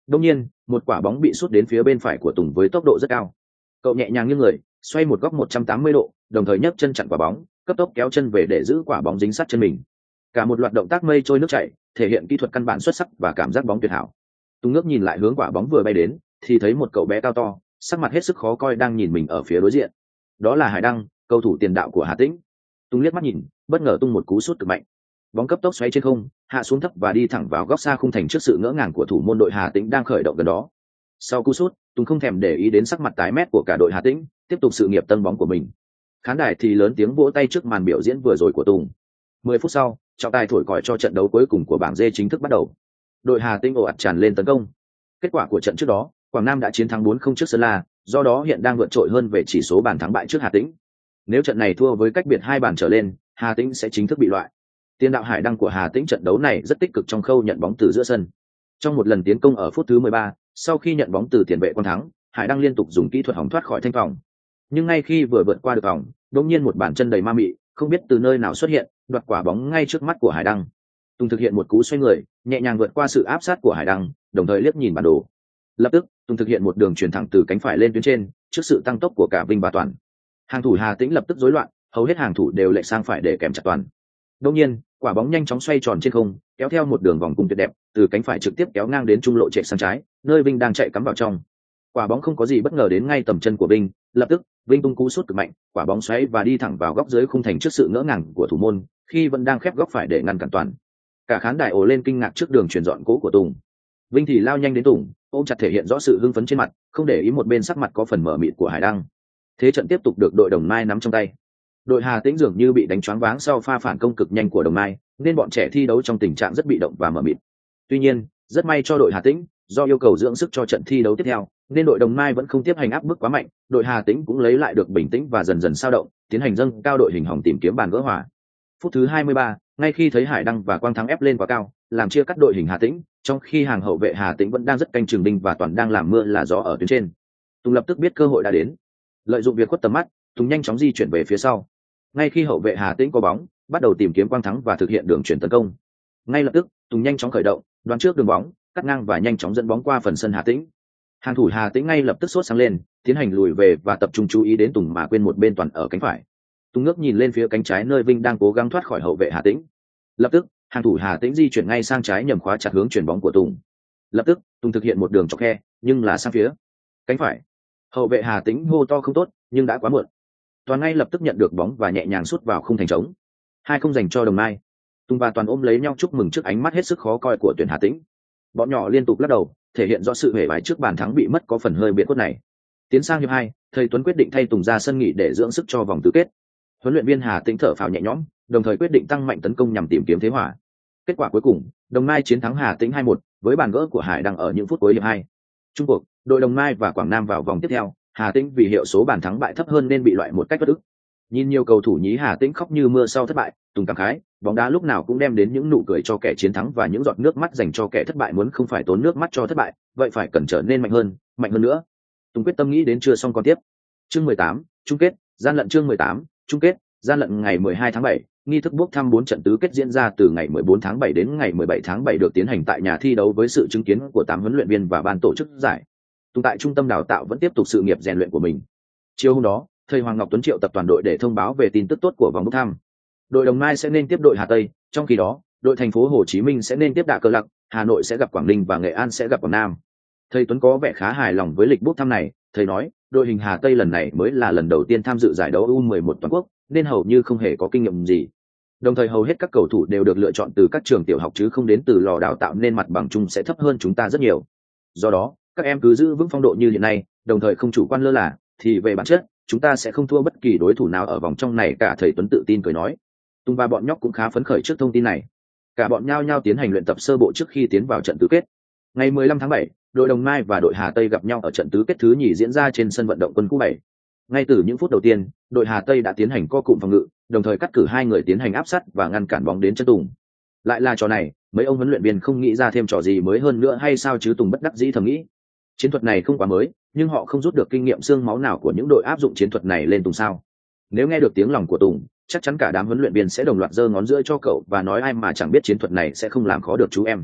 Đông nhiên, một quả bóng bị sút đến phía bên phải của Tùng với tốc độ rất cao. Cậu nhẹ nhàng nghiêng người, xoay một góc một trăm tám mươi độ, đồng thời nhấc chân chặn quả bóng, cấp tốc kéo chân về để giữ quả bóng dính sát chân mình. Cả một loạt động tác mây trôi nước chảy, thể hiện kỹ thuật căn bản xuất sắc và cảm giác bóng tuyệt hảo. Tùng ngước nhìn lại hướng quả bóng vừa bay đến, thì thấy một cậu bé cao to, sắc mặt hết sức khó coi đang nhìn mình ở phía đối diện. Đó là Hải Đăng, cầu thủ tiền đạo của Hà Tĩnh. Tùng liếc mắt nhìn, bất ngờ tung một cú sút cực mạnh. Bóng cấp tốc xoáy trên không, hạ xuống thấp và đi thẳng vào góc xa khung thành trước sự ngỡ ngàng của thủ môn đội Hà Tĩnh đang khởi động gần đó. Sau cú sút, Tùng không thèm để ý đến sắc mặt tái mét của cả đội Hà Tĩnh, tiếp tục sự nghiệp tân bóng của mình. Khán đài thì lớn tiếng vỗ tay trước màn biểu diễn vừa rồi của Tùng. mười phút sau, trọng tài thổi còi cho trận đấu cuối cùng của bảng D chính thức bắt đầu. Đội Hà Tĩnh ồ ạt tràn lên tấn công. Kết quả của trận trước đó, Quảng Nam đã chiến thắng bốn không trước Sơn La, do đó hiện đang vượt trội hơn về chỉ số bàn thắng bại trước Hà Tĩnh. Nếu trận này thua với cách biệt hai bàn trở lên, Hà Tĩnh sẽ chính thức bị loại. Tiền đạo Hải Đăng của Hà Tĩnh trận đấu này rất tích cực trong khâu nhận bóng từ giữa sân. Trong một lần tiến công ở phút thứ mười ba, sau khi nhận bóng từ tiền vệ Quang Thắng, Hải Đăng liên tục dùng kỹ thuật hỏng thoát khỏi thanh phòng. Nhưng ngay khi vừa vượt qua được vòng, đột nhiên một bàn chân đầy ma mị, không biết từ nơi nào xuất hiện, đoạt quả bóng ngay trước mắt của Hải Đăng. Tùng thực hiện một cú xoay người, nhẹ nhàng vượt qua sự áp sát của Hải Đăng, đồng thời liếc nhìn bản đồ. Lập tức, Tùng thực hiện một đường chuyền thẳng từ cánh phải lên tuyến trên, trước sự tăng tốc của cả Vinh và Toàn. Hàng thủ Hà Tĩnh lập tức rối loạn, hầu hết hàng thủ đều lệch sang phải để kèm chặt Toàn. Đột nhiên, quả bóng nhanh chóng xoay tròn trên không, kéo theo một đường vòng cung tuyệt đẹp, từ cánh phải trực tiếp kéo ngang đến trung lộ chạy sang trái, nơi Vinh đang chạy cắm vào trong. Quả bóng không có gì bất ngờ đến ngay tầm chân của Vinh, lập tức, Vinh tung cú sút cực mạnh, quả bóng xoáy và đi thẳng vào góc dưới khung thành trước sự ngỡ ngàng của thủ môn, khi vẫn đang khép góc phải để ngăn cản Toàn. Cả khán đài ồ lên kinh ngạc trước đường chuyền dọn cố của Tùng. Vinh thì lao nhanh đến Tùng, ôm chặt thể hiện rõ sự hưng phấn trên mặt, không để ý một bên sắc mặt có phần mờ mịt của Hải Đăng. Thế trận tiếp tục được đội Đồng Nai nắm trong tay. Đội Hà Tĩnh dường như bị đánh choáng váng sau pha phản công cực nhanh của Đồng Nai, nên bọn trẻ thi đấu trong tình trạng rất bị động và mờ mịt. Tuy nhiên, rất may cho đội Hà Tĩnh, do yêu cầu dưỡng sức cho trận thi đấu tiếp theo, nên đội Đồng Nai vẫn không tiếp hành áp bức quá mạnh, đội Hà Tĩnh cũng lấy lại được bình tĩnh và dần dần sao động, tiến hành dâng cao đội hình hỏng tìm kiếm bàn gỡ hòa. Phút thứ hai mươi ba, ngay khi thấy Hải Đăng và Quang Thắng ép lên quá cao, làm chia cắt đội hình Hà Tĩnh, trong khi hàng hậu vệ Hà Tĩnh vẫn đang rất canh chừng Đinh và Toàn đang làm mưa là gió ở tuyến trên. Tùng lập tức biết cơ hội đã đến. Lợi dụng việc khuất tầm mắt, Tùng nhanh chóng di chuyển về phía sau. Ngay khi hậu vệ Hà Tĩnh có bóng, bắt đầu tìm kiếm Quang Thắng và thực hiện đường chuyển tấn công. Ngay lập tức, Tùng nhanh chóng khởi động, đoán trước đường bóng, cắt ngang và nhanh chóng dẫn bóng qua phần sân Hà Tĩnh. Hàng thủ Hà Tĩnh ngay lập tức sốt sáng lên, tiến hành lùi về và tập trung chú ý đến Tùng mà quên một bên Toàn ở cánh phải. Tùng ngước nhìn lên phía cánh trái nơi Vinh đang cố gắng thoát khỏi hậu vệ Hà Tĩnh. Lập tức, hàng thủ Hà Tĩnh di chuyển ngay sang trái nhằm khóa chặt hướng chuyển bóng của Tùng. Lập tức, Tùng thực hiện một đường chọc khe, nhưng là sang phía cánh phải. Hậu vệ Hà Tĩnh hô to không tốt, nhưng đã quá muộn. Toàn ngay lập tức nhận được bóng và nhẹ nhàng sút vào khung thành trống. Hai không dành cho Đồng Nai. Tùng và Toàn ôm lấy nhau chúc mừng trước ánh mắt hết sức khó coi của tuyển Hà Tĩnh. Bọn nhỏ liên tục lắc đầu, thể hiện rõ sự hề bại trước bàn thắng bị mất có phần hơi biệt khuất này. Tiến sang hiệp hai, thầy Tuấn quyết định thay Tùng ra sân nghỉ để dưỡng sức cho vòng tứ kết. Huấn luyện viên Hà Tĩnh thở phào nhẹ nhõm, đồng thời quyết định tăng mạnh tấn công nhằm tìm kiếm thế hòa. Kết quả cuối cùng, Đồng Nai chiến thắng Hà Tĩnh hai một với bàn gỡ của Hải Đăng ở những phút cuối hiệp hai. Trung cuộc, đội Đồng Nai và Quảng Nam vào vòng tiếp theo, Hà Tĩnh vì hiệu số bàn thắng bại thấp hơn nên bị loại một cách bất ức. Nhìn nhiều cầu thủ nhí Hà Tĩnh khóc như mưa sau thất bại, Tùng cảm khái, bóng đá lúc nào cũng đem đến những nụ cười cho kẻ chiến thắng và những giọt nước mắt dành cho kẻ thất bại, muốn không phải tốn nước mắt cho thất bại, vậy phải cần trở nên mạnh hơn, mạnh hơn nữa. Tùng quyết tâm nghĩ đến chưa xong còn tiếp. Chương mười tám, chung kết, gian lận chương mười tám, chung kết, gian lận ngày mười hai tháng bảy, nghi thức bốc thăm bốn trận tứ kết diễn ra từ ngày mười bốn tháng bảy đến ngày mười bảy tháng bảy được tiến hành tại nhà thi đấu với sự chứng kiến của tám huấn luyện viên và ban tổ chức giải. Tùng tại trung tâm đào tạo vẫn tiếp tục sự nghiệp rèn luyện của mình. Chiều hôm đó, thầy Hoàng Ngọc Tuấn triệu tập toàn đội để thông báo về tin tức tốt của vòng bốc thăm. Đội Đồng Nai sẽ nên tiếp đội Hà Tây, trong khi đó, đội thành phố Hồ Chí Minh sẽ nên tiếp Đạ Cờ Lặc, Hà Nội sẽ gặp Quảng Ninh và Nghệ An sẽ gặp Quảng Nam. Thầy Tuấn có vẻ khá hài lòng với lịch bốc thăm này, thầy nói, đội hình Hà Tây lần này mới là lần đầu tiên tham dự giải đấu U mười một toàn quốc, nên hầu như không hề có kinh nghiệm gì. Đồng thời hầu hết các cầu thủ đều được lựa chọn từ các trường tiểu học chứ không đến từ lò đào tạo nên mặt bằng chung sẽ thấp hơn chúng ta rất nhiều. Do đó, các em cứ giữ vững phong độ như hiện nay, đồng thời không chủ quan lơ là, thì về bản chất, chúng ta sẽ không thua bất kỳ đối thủ nào ở vòng trong này cả, thầy Tuấn tự tin cười nói. Tùng và bọn nhóc cũng khá phấn khởi trước thông tin này. Cả bọn nhao nhao tiến hành luyện tập sơ bộ trước khi tiến vào trận tứ kết. Ngày mười lăm tháng bảy, đội Đồng Nai và đội Hà Tây gặp nhau ở trận tứ kết thứ nhì diễn ra trên sân vận động Quân khu bảy. Ngay từ những phút đầu tiên, đội Hà Tây đã tiến hành co cụm phòng ngự, đồng thời cắt cử hai người tiến hành áp sát và ngăn cản bóng đến chân Tùng. Lại là trò này, mấy ông huấn luyện viên không nghĩ ra thêm trò gì mới hơn nữa hay sao chứ, Tùng bất đắc dĩ thầm nghĩ. Chiến thuật này không quá mới, nhưng họ không rút được kinh nghiệm xương máu nào của những đội áp dụng chiến thuật này lên Tùng sao? Nếu nghe được tiếng lòng của Tùng, chắc chắn cả đám huấn luyện viên sẽ đồng loạt giơ ngón giữa cho cậu và nói ai mà chẳng biết chiến thuật này sẽ không làm khó được chú em.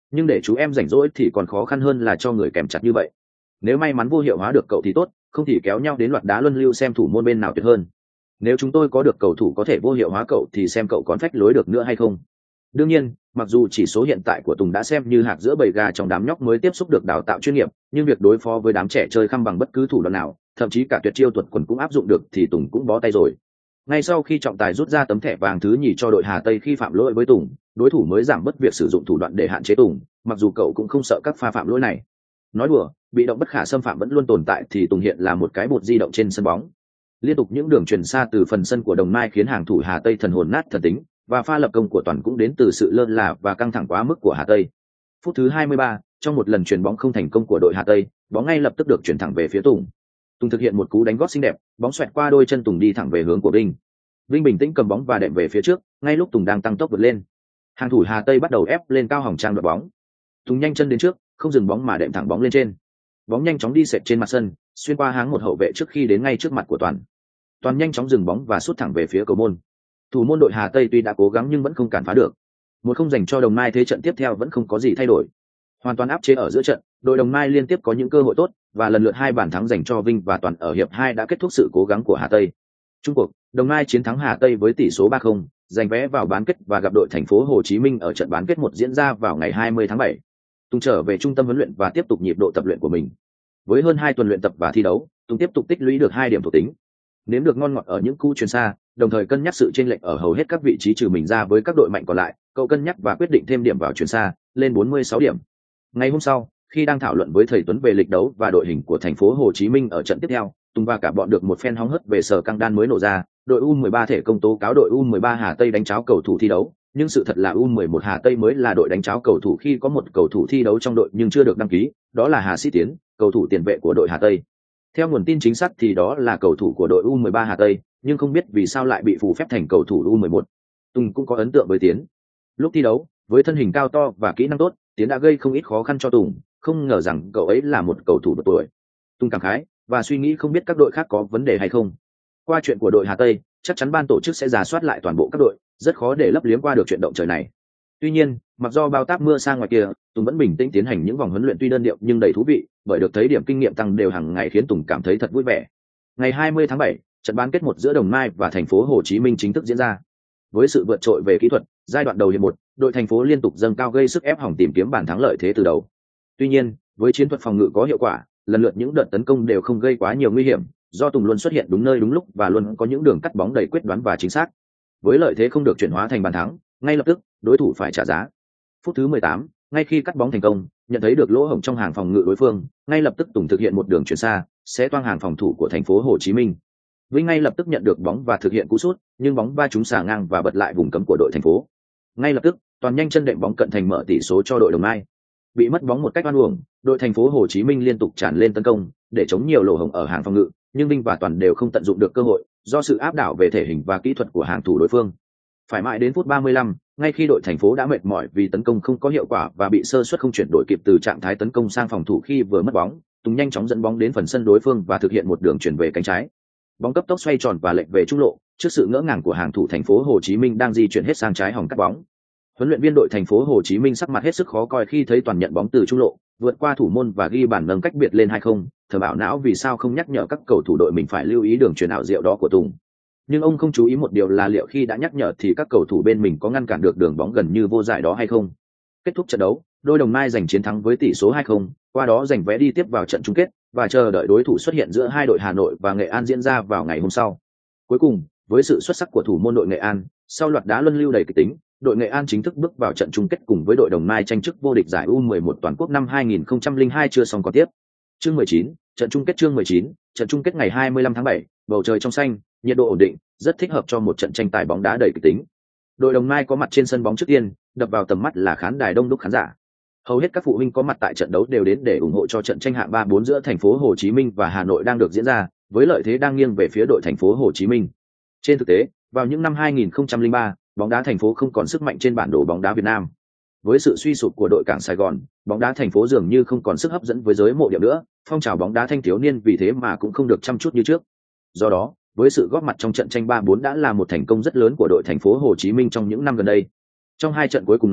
nhưng để chú em rảnh rỗi thì còn khó khăn hơn là cho người kèm chặt như vậy. Nếu may mắn vô hiệu hóa được cậu thì tốt, không thì kéo nhau đến loạt đá luân lưu xem thủ môn bên nào tuyệt hơn. Nếu chúng tôi có được cầu thủ có thể vô hiệu hóa cậu thì xem cậu còn phách lối được nữa hay không. Đương nhiên, mặc dù chỉ số hiện tại của Tùng đã xem như hạt giữa bầy gà trong đám nhóc mới tiếp xúc được đào tạo chuyên nghiệp, nhưng việc đối phó với đám trẻ chơi khăm bằng bất cứ thủ đoạn nào, thậm chí cả tuyệt chiêu tuột quần cũng áp dụng được thì Tùng cũng bó tay rồi. Ngay sau khi trọng tài rút ra tấm thẻ vàng thứ nhì cho đội Hà Tây khi phạm lỗi với Tùng, đối thủ mới giảm bớt việc sử dụng thủ đoạn để hạn chế Tùng, mặc dù cậu cũng không sợ các pha phạm lỗi này. Nói đùa, bị động bất khả xâm phạm vẫn luôn tồn tại thì Tùng hiện là một cái bột di động trên sân bóng. Liên tục những đường truyền xa từ phần sân của Đồng Nai khiến hàng thủ Hà Tây thần hồn nát thần tính, và pha lập công của Toàn cũng đến từ sự lơ là và căng thẳng quá mức của Hà Tây. Phút thứ hai mươi ba, trong một lần chuyền bóng không thành công của đội Hà Tây, bóng ngay lập tức được chuyển thẳng về phía Tùng. Tùng thực hiện một cú đánh gót xinh đẹp, bóng xoẹt qua đôi chân Tùng đi thẳng về hướng của Vinh. Vinh bình tĩnh cầm bóng và đệm về phía trước, ngay lúc Tùng đang tăng tốc vượt lên. Hàng thủ Hà Tây bắt đầu ép lên cao hỏng trang đoạt bóng. Tùng nhanh chân đến trước, không dừng bóng mà đệm thẳng bóng lên trên. Bóng nhanh chóng đi xẹt trên mặt sân, xuyên qua háng một hậu vệ trước khi đến ngay trước mặt của Toàn. Toàn nhanh chóng dừng bóng và sút thẳng về phía cầu môn. Thủ môn đội Hà Tây tuy đã cố gắng nhưng vẫn không cản phá được. Một không dành cho Đồng Nai, thế trận tiếp theo vẫn không có gì thay đổi. Hoàn toàn áp chế ở giữa trận, đội Đồng Nai liên tiếp có những cơ hội tốt và lần lượt hai bàn thắng dành cho Vinh và Toàn ở hiệp hai đã kết thúc sự cố gắng của Hà Tây. Chung cuộc, Đồng Nai chiến thắng Hà Tây với tỷ số ba không, giành vé vào bán kết và gặp đội Thành phố Hồ Chí Minh ở trận bán kết một diễn ra vào ngày hai mươi tháng bảy. Tùng trở về trung tâm huấn luyện và tiếp tục nhịp độ tập luyện của mình. Với hơn hai tuần luyện tập và thi đấu, Tùng tiếp tục tích lũy được hai điểm thuộc tính. Nếm được ngon ngọt ở những cú chuyền xa, đồng thời cân nhắc sự chênh lệch ở hầu hết các vị trí trừ mình ra với các đội mạnh còn lại, cậu cân nhắc và quyết định thêm điểm vào chuyền xa, lên bốn mươi sáu điểm. Ngày hôm sau, khi đang thảo luận với thầy Tuấn về lịch đấu và đội hình của Thành phố Hồ Chí Minh ở trận tiếp theo, Tùng và cả bọn được một phen hóng hớt về sở căng đan mới nổ ra. Đội U mười ba thể công tố cáo đội U mười ba Hà Tây đánh tráo cầu thủ thi đấu, nhưng sự thật là U mười một Hà Tây mới là đội đánh tráo cầu thủ khi có một cầu thủ thi đấu trong đội nhưng chưa được đăng ký, đó là Hà Sĩ Tiến, cầu thủ tiền vệ của đội Hà Tây. Theo nguồn tin chính xác thì đó là cầu thủ của đội U mười ba Hà Tây, nhưng không biết vì sao lại bị phù phép thành cầu thủ U mười một. Tùng cũng có ấn tượng với Tiến. Lúc thi đấu, với thân hình cao to và kỹ năng tốt, Tiến đã gây không ít khó khăn cho Tùng, không ngờ rằng cậu ấy là một cầu thủ độ tuổi. Tùng cảm khái và suy nghĩ không biết các đội khác có vấn đề hay không. Qua chuyện của đội Hà Tây, chắc chắn ban tổ chức sẽ rà soát lại toàn bộ các đội, rất khó để lấp liếm qua được chuyện động trời này. Tuy nhiên, mặc do bao táp mưa sang ngoài kia, Tùng vẫn bình tĩnh tiến hành những vòng huấn luyện tuy đơn điệu nhưng đầy thú vị, bởi được thấy điểm kinh nghiệm tăng đều hàng ngày khiến Tùng cảm thấy thật vui vẻ. Ngày hai mươi tháng bảy, trận bán kết một giữa Đồng Nai và Thành phố Hồ Chí Minh chính thức diễn ra. Với sự vượt trội về kỹ thuật, giai đoạn đầu hiệp một, đội thành phố liên tục dâng cao gây sức ép hỏng tìm kiếm bàn thắng lợi thế từ đầu. Tuy nhiên, với chiến thuật phòng ngự có hiệu quả, lần lượt những đợt tấn công đều không gây quá nhiều nguy hiểm, do Tùng luôn xuất hiện đúng nơi đúng lúc và luôn có những đường cắt bóng đầy quyết đoán và chính xác. Với lợi thế không được chuyển hóa thành bàn thắng, ngay lập tức đối thủ phải trả giá. Phút thứ mười tám, ngay khi cắt bóng thành công, nhận thấy được lỗ hổng trong hàng phòng ngự đối phương, ngay lập tức Tùng thực hiện một đường chuyển xa, sẽ toang hàng phòng thủ của Thành phố Hồ Chí Minh. Vinh ngay lập tức nhận được bóng và thực hiện cú sút, nhưng bóng va trúng xà ngang và bật lại vùng cấm của đội thành phố. Ngay lập tức, Toàn nhanh chân đệm bóng cận thành mở tỷ số cho đội Đồng Nai. Bị mất bóng một cách oan uổng, đội Thành phố Hồ Chí Minh liên tục tràn lên tấn công để chống nhiều lỗ hổng ở hàng phòng ngự, nhưng Vinh và Toàn đều không tận dụng được cơ hội do sự áp đảo về thể hình và kỹ thuật của hàng thủ đối phương. Phải mãi đến phút ba mươi lăm, ngay khi đội thành phố đã mệt mỏi vì tấn công không có hiệu quả và bị sơ suất không chuyển đổi kịp từ trạng thái tấn công sang phòng thủ khi vừa mất bóng, Tùng nhanh chóng dẫn bóng đến phần sân đối phương và thực hiện một đường chuyển về cánh trái. Bóng cấp tốc xoay tròn và lệch về trung lộ, trước sự ngỡ ngàng của hàng thủ Thành phố Hồ Chí Minh đang di chuyển hết sang trái hòng cắt bóng. Huấn luyện viên đội Thành phố Hồ Chí Minh sắc mặt hết sức khó coi khi thấy Toàn nhận bóng từ trung lộ, vượt qua thủ môn và ghi bàn nâng cách biệt lên hai không, thầm ảo não vì sao không nhắc nhở các cầu thủ đội mình phải lưu ý đường chuyền ảo diệu đó của Tùng. Nhưng ông không chú ý một điều là liệu khi đã nhắc nhở thì các cầu thủ bên mình có ngăn cản được đường bóng gần như vô giải đó hay không. Kết thúc trận đấu, đôi Đồng Nai giành chiến thắng với tỷ số hai không, qua đó giành vé đi tiếp vào trận chung kết và chờ đợi đối thủ xuất hiện giữa hai đội Hà Nội và Nghệ An diễn ra vào ngày hôm sau. Cuối cùng, với sự xuất sắc của thủ môn đội Nghệ An, sau loạt đá luân lưu đầy kịch tính, đội Nghệ An chính thức bước vào trận chung kết cùng với đội Đồng Nai tranh chức vô địch giải U mười một toàn quốc năm hai nghìn không trăm lẻ hai chưa xong còn tiếp. Chương mười chín, trận chung kết chương mười chín, trận chung kết ngày hai mươi lăm tháng bảy, bầu trời trong xanh, nhiệt độ ổn định, rất thích hợp cho một trận tranh tài bóng đá đầy kịch tính. Đội Đồng Nai có mặt trên sân bóng trước tiên, đập vào tầm mắt là khán đài đông đúc khán giả. Hầu hết các phụ huynh có mặt tại trận đấu đều đến để ủng hộ cho trận tranh hạng ba bốn giữa Thành phố Hồ Chí Minh và Hà Nội đang được diễn ra, với lợi thế đang nghiêng về phía đội Thành phố Hồ Chí Minh. Trên thực tế, vào những năm hai nghìn không trăm lẻ ba, bóng đá thành phố không còn sức mạnh trên bản đồ bóng đá Việt Nam. Với sự suy sụp của đội Cảng Sài Gòn, bóng đá thành phố dường như không còn sức hấp dẫn với giới mộ điệu nữa, phong trào bóng đá thanh thiếu niên vì thế mà cũng không được chăm chút như trước. Do đó, với sự góp mặt trong trận tranh ba bốn đã là một thành công rất lớn của đội Thành phố Hồ Chí Minh trong những năm gần đây. Trong hai trận cuối cùng này,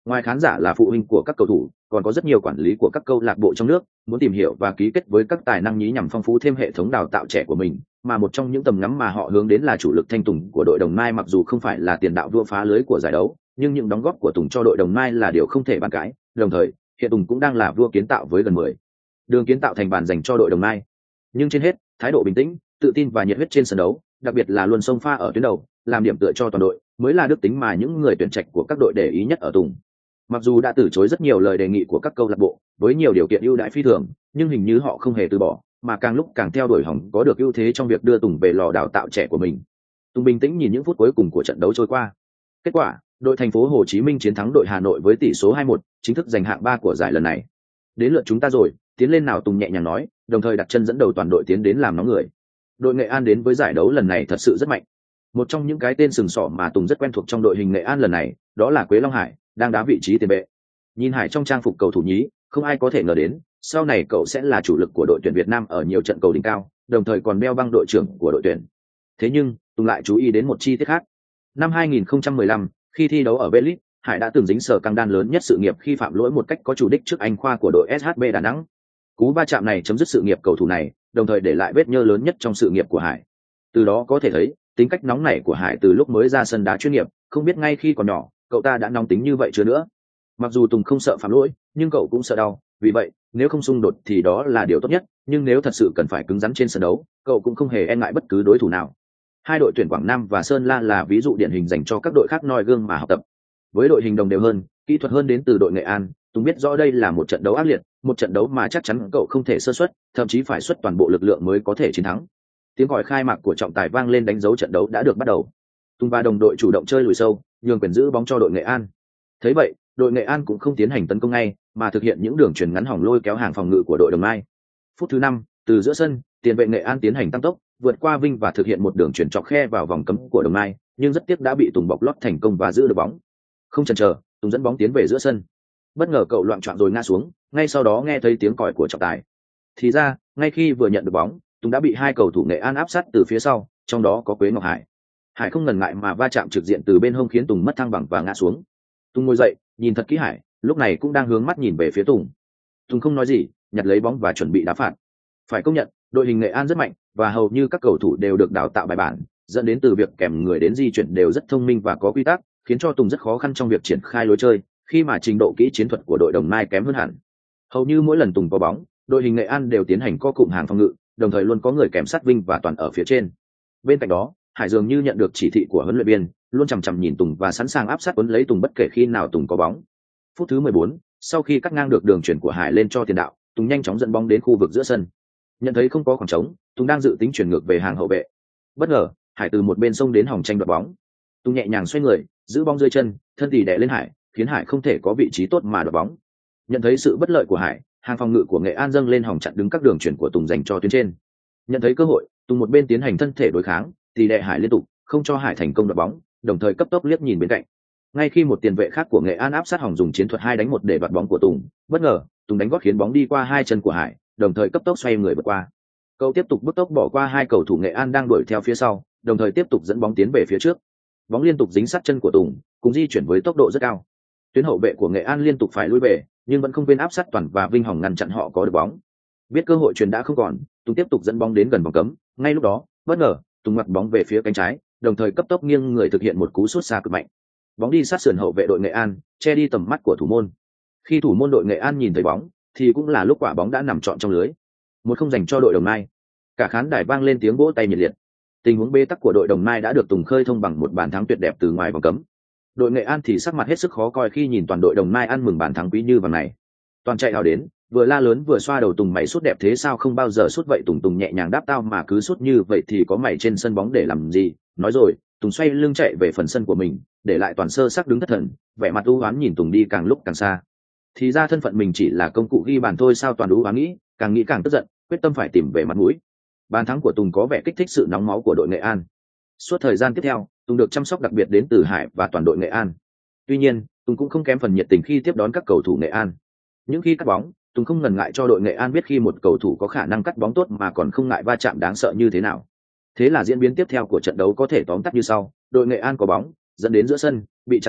Ngoài khán giả là phụ huynh của các cầu thủ, còn có rất nhiều quản lý của các câu lạc bộ trong nước muốn tìm hiểu và ký kết với các tài năng nhí nhằm phong phú thêm hệ thống đào tạo trẻ của mình, mà một trong những tầm ngắm mà họ hướng đến là chủ lực Thanh Tùng của đội Đồng Nai. Mặc dù không phải là tiền đạo vua phá lưới của giải đấu, nhưng những đóng góp của Tùng cho đội Đồng Nai là điều không thể bàn cãi. Đồng thời, hiện Tùng cũng đang là vua kiến tạo với gần mười đường kiến tạo thành bàn dành cho đội Đồng Nai. Nhưng trên hết, thái độ bình tĩnh, tự tin và nhiệt huyết trên sân đấu, đặc biệt là luôn xông pha ở tuyến đầu, làm điểm tựa cho toàn đội, mới là đức tính mà những người tuyển trạch của các đội để ý nhất ở Tùng. Mặc dù đã từ chối rất nhiều lời đề nghị của các câu lạc bộ với nhiều điều kiện ưu đãi phi thường, nhưng hình như họ không hề từ bỏ, mà càng lúc càng theo đuổi hỏng có được ưu thế trong việc đưa Tùng về lò đào tạo trẻ của mình. Tùng bình tĩnh nhìn những phút cuối cùng của trận đấu trôi qua. Kết quả, đội thành phố Hồ Chí Minh chiến thắng đội Hà Nội với tỷ số hai một, chính thức giành hạng ba của giải lần này. Đến lượt chúng ta rồi, tiến lên nào, Tùng nhẹ nhàng nói, đồng thời đặt chân dẫn đầu toàn đội tiến đến làm nóng người. Đội Nghệ An đến với giải đấu lần này thật sự rất mạnh. Một trong những cái tên sừng sỏ mà Tùng rất quen thuộc trong đội hình Nghệ An lần này, đó là Quế Long Hải, đang đá vị trí tiền vệ. Nhìn Hải trong trang phục cầu thủ nhí, không ai có thể ngờ đến, sau này cậu sẽ là chủ lực của đội tuyển Việt Nam ở nhiều trận cầu đỉnh cao, đồng thời còn đeo băng đội trưởng của đội tuyển. Thế nhưng, Tùng lại chú ý đến một chi tiết khác. Năm hai nghìn không trăm mười lăm, khi thi đấu ở V-League, Hải đã từng dính sờ căng đan lớn nhất sự nghiệp khi phạm lỗi một cách có chủ đích trước anh khoa của đội ét hát bê Đà Nẵng. Cú va chạm này chấm dứt sự nghiệp cầu thủ này, đồng thời để lại vết nhơ lớn nhất trong sự nghiệp của Hải. Từ đó có thể thấy, tính cách nóng nảy của Hải từ lúc mới ra sân đá chuyên nghiệp, không biết ngay khi còn nhỏ, cậu ta đã nóng tính như vậy chưa nữa. Mặc dù Tùng không sợ phạm lỗi, nhưng cậu cũng sợ đau, vì vậy, nếu không xung đột thì đó là điều tốt nhất, nhưng nếu thật sự cần phải cứng rắn trên sân đấu, cậu cũng không hề e ngại bất cứ đối thủ nào. Hai đội tuyển Quảng Nam và Sơn La là ví dụ điển hình dành cho các đội khác noi gương mà học tập. Với đội hình đồng đều hơn, kỹ thuật hơn đến từ đội Nghệ An, Tùng biết rõ đây là một trận đấu ác liệt, một trận đấu mà chắc chắn cậu không thể sơ suất, thậm chí phải xuất toàn bộ lực lượng mới có thể chiến thắng. Tiếng còi khai mạc của trọng tài vang lên đánh dấu trận đấu đã được bắt đầu. Tùng và đồng đội chủ động chơi lùi sâu, nhường quyền giữ bóng cho đội Nghệ An. Thấy vậy, đội Nghệ An cũng không tiến hành tấn công ngay, mà thực hiện những đường chuyền ngắn hỏng lôi kéo hàng phòng ngự của đội Đồng Nai. Phút thứ năm, từ giữa sân, tiền vệ Nghệ An tiến hành tăng tốc, vượt qua Vinh và thực hiện một đường chuyền chọc khe vào vòng cấm của Đồng Nai, nhưng rất tiếc đã bị Tùng bọc lót thành công và giữ được bóng. Không chần chờ, Tùng dẫn bóng tiến về giữa sân. Bất ngờ cậu loạng choạng rồi ngã xuống, ngay sau đó nghe thấy tiếng còi của trọng tài. Thì ra, ngay khi vừa nhận được bóng, Tùng đã bị hai cầu thủ Nghệ An áp sát từ phía sau, trong đó có Quế Ngọc Hải. Hải không ngần ngại mà va chạm trực diện từ bên hông khiến Tùng mất thăng bằng và ngã xuống. Tùng ngồi dậy, nhìn thật kỹ Hải, lúc này cũng đang hướng mắt nhìn về phía Tùng. Tùng không nói gì, nhặt lấy bóng và chuẩn bị đá phạt. Phải công nhận, đội hình Nghệ An rất mạnh và hầu như các cầu thủ đều được đào tạo bài bản, dẫn đến từ việc kèm người đến di chuyển đều rất thông minh và có quy tắc, khiến cho Tùng rất khó khăn trong việc triển khai lối chơi, khi mà trình độ kỹ chiến thuật của đội Đồng Nai kém hơn hẳn. Hầu như mỗi lần Tùng có bóng, đội hình Nghệ An đều tiến hành co cụm hàng phòng ngự, đồng thời luôn có người kèm sát Vinh và Toàn ở phía trên. Bên cạnh đó, Hải dường như nhận được chỉ thị của huấn luyện viên, luôn chằm chằm nhìn Tùng và sẵn sàng áp sát quấn lấy Tùng bất kể khi nào Tùng có bóng. Phút thứ mười bốn, sau khi cắt ngang được đường chuyển của Hải lên cho tiền đạo, Tùng nhanh chóng dẫn bóng đến khu vực giữa sân. Nhận thấy không có khoảng trống, Tùng đang dự tính chuyển ngược về hàng hậu vệ. Bất ngờ, Hải từ một bên sông đến hòng tranh đoạt bóng. Tùng nhẹ nhàng xoay người, giữ bóng dưới chân, thân tỉ đè lên Hải, khiến Hải không thể có vị trí tốt mà đoạt bóng. Nhận thấy sự bất lợi của Hải, hàng phòng ngự của Nghệ An dâng lên hòng chặn đứng các đường chuyển của Tùng dành cho tuyến trên. Nhận thấy cơ hội, Tùng một bên tiến hành thân thể đối kháng, tỉ đè Hải liên tục, không cho Hải thành công đoạt bóng, đồng thời cấp tốc liếc nhìn bên cạnh. Ngay khi một tiền vệ khác của Nghệ An áp sát hòng dùng chiến thuật hai đánh một để đoạt bóng của Tùng, bất ngờ, Tùng đánh gót khiến bóng đi qua hai chân của Hải, đồng thời cấp tốc xoay người vượt qua. Cậu tiếp tục bứt tốc bỏ qua hai cầu thủ Nghệ An đang đuổi theo phía sau, đồng thời tiếp tục dẫn bóng tiến về phía trước. Bóng liên tục dính sát chân của Tùng, cùng di chuyển với tốc độ rất cao. Tuyến hậu vệ của Nghệ An liên tục phải lùi về, nhưng vẫn không quên áp sát Toàn và Vinh Hồng ngăn chặn họ có được bóng. Biết cơ hội chuyền đã không còn, Tùng tiếp tục dẫn bóng đến gần vòng cấm. Ngay lúc đó, bất ngờ, Tùng ngoặt bóng về phía cánh trái, đồng thời cấp tốc nghiêng người thực hiện một cú sút xa cực mạnh. Bóng đi sát sườn hậu vệ đội Nghệ An, che đi tầm mắt của thủ môn. Khi thủ môn đội Nghệ An nhìn thấy bóng, thì cũng là lúc quả bóng đã nằm trọn trong lưới. Một không dành cho đội Đồng Nai. Cả khán đài vang lên tiếng vỗ tay nhiệt liệt. Tình huống bế tắc của đội Đồng Nai đã được Tùng khơi thông bằng một bàn thắng tuyệt đẹp từ ngoài vòng cấm. Đội Nghệ An thì sắc mặt hết sức khó coi khi nhìn toàn đội Đồng Nai ăn mừng bàn thắng quý như vàng này. Toàn chạy ào đến, vừa la lớn vừa xoa đầu Tùng, mày sút đẹp thế sao không bao giờ sút vậy? Tùng Tùng nhẹ nhàng đáp, tao mà cứ sút như vậy thì có mày trên sân bóng để làm gì? Nói rồi, Tùng xoay lưng chạy về phần sân của mình, để lại Toàn sơ sắc đứng thất thần, vẻ mặt u ám nhìn Tùng đi càng lúc càng xa. Thì ra thân phận mình chỉ là công cụ ghi bàn thôi sao? Toàn u ám nghĩ, càng nghĩ càng tức giận, quyết tâm phải tìm về mặt mũi. Bàn thắng của Tùng có vẻ kích thích sự nóng máu của đội Nghệ An. Suốt thời gian tiếp theo, Tùng được chăm sóc đặc biệt đến từ Hải và toàn đội Nghệ An. Tuy nhiên, Tùng cũng không kém phần nhiệt tình khi tiếp đón các cầu thủ Nghệ An. Những khi cắt bóng, Tùng không ngần ngại cho đội Nghệ An biết khi một cầu thủ có khả năng cắt bóng tốt mà còn không ngại va chạm đáng sợ như thế nào. Thế là diễn biến tiếp theo của trận đấu có thể tóm tắt như sau: đội Nghệ An có bóng, dẫn đến giữa sân, bị chặn đánh,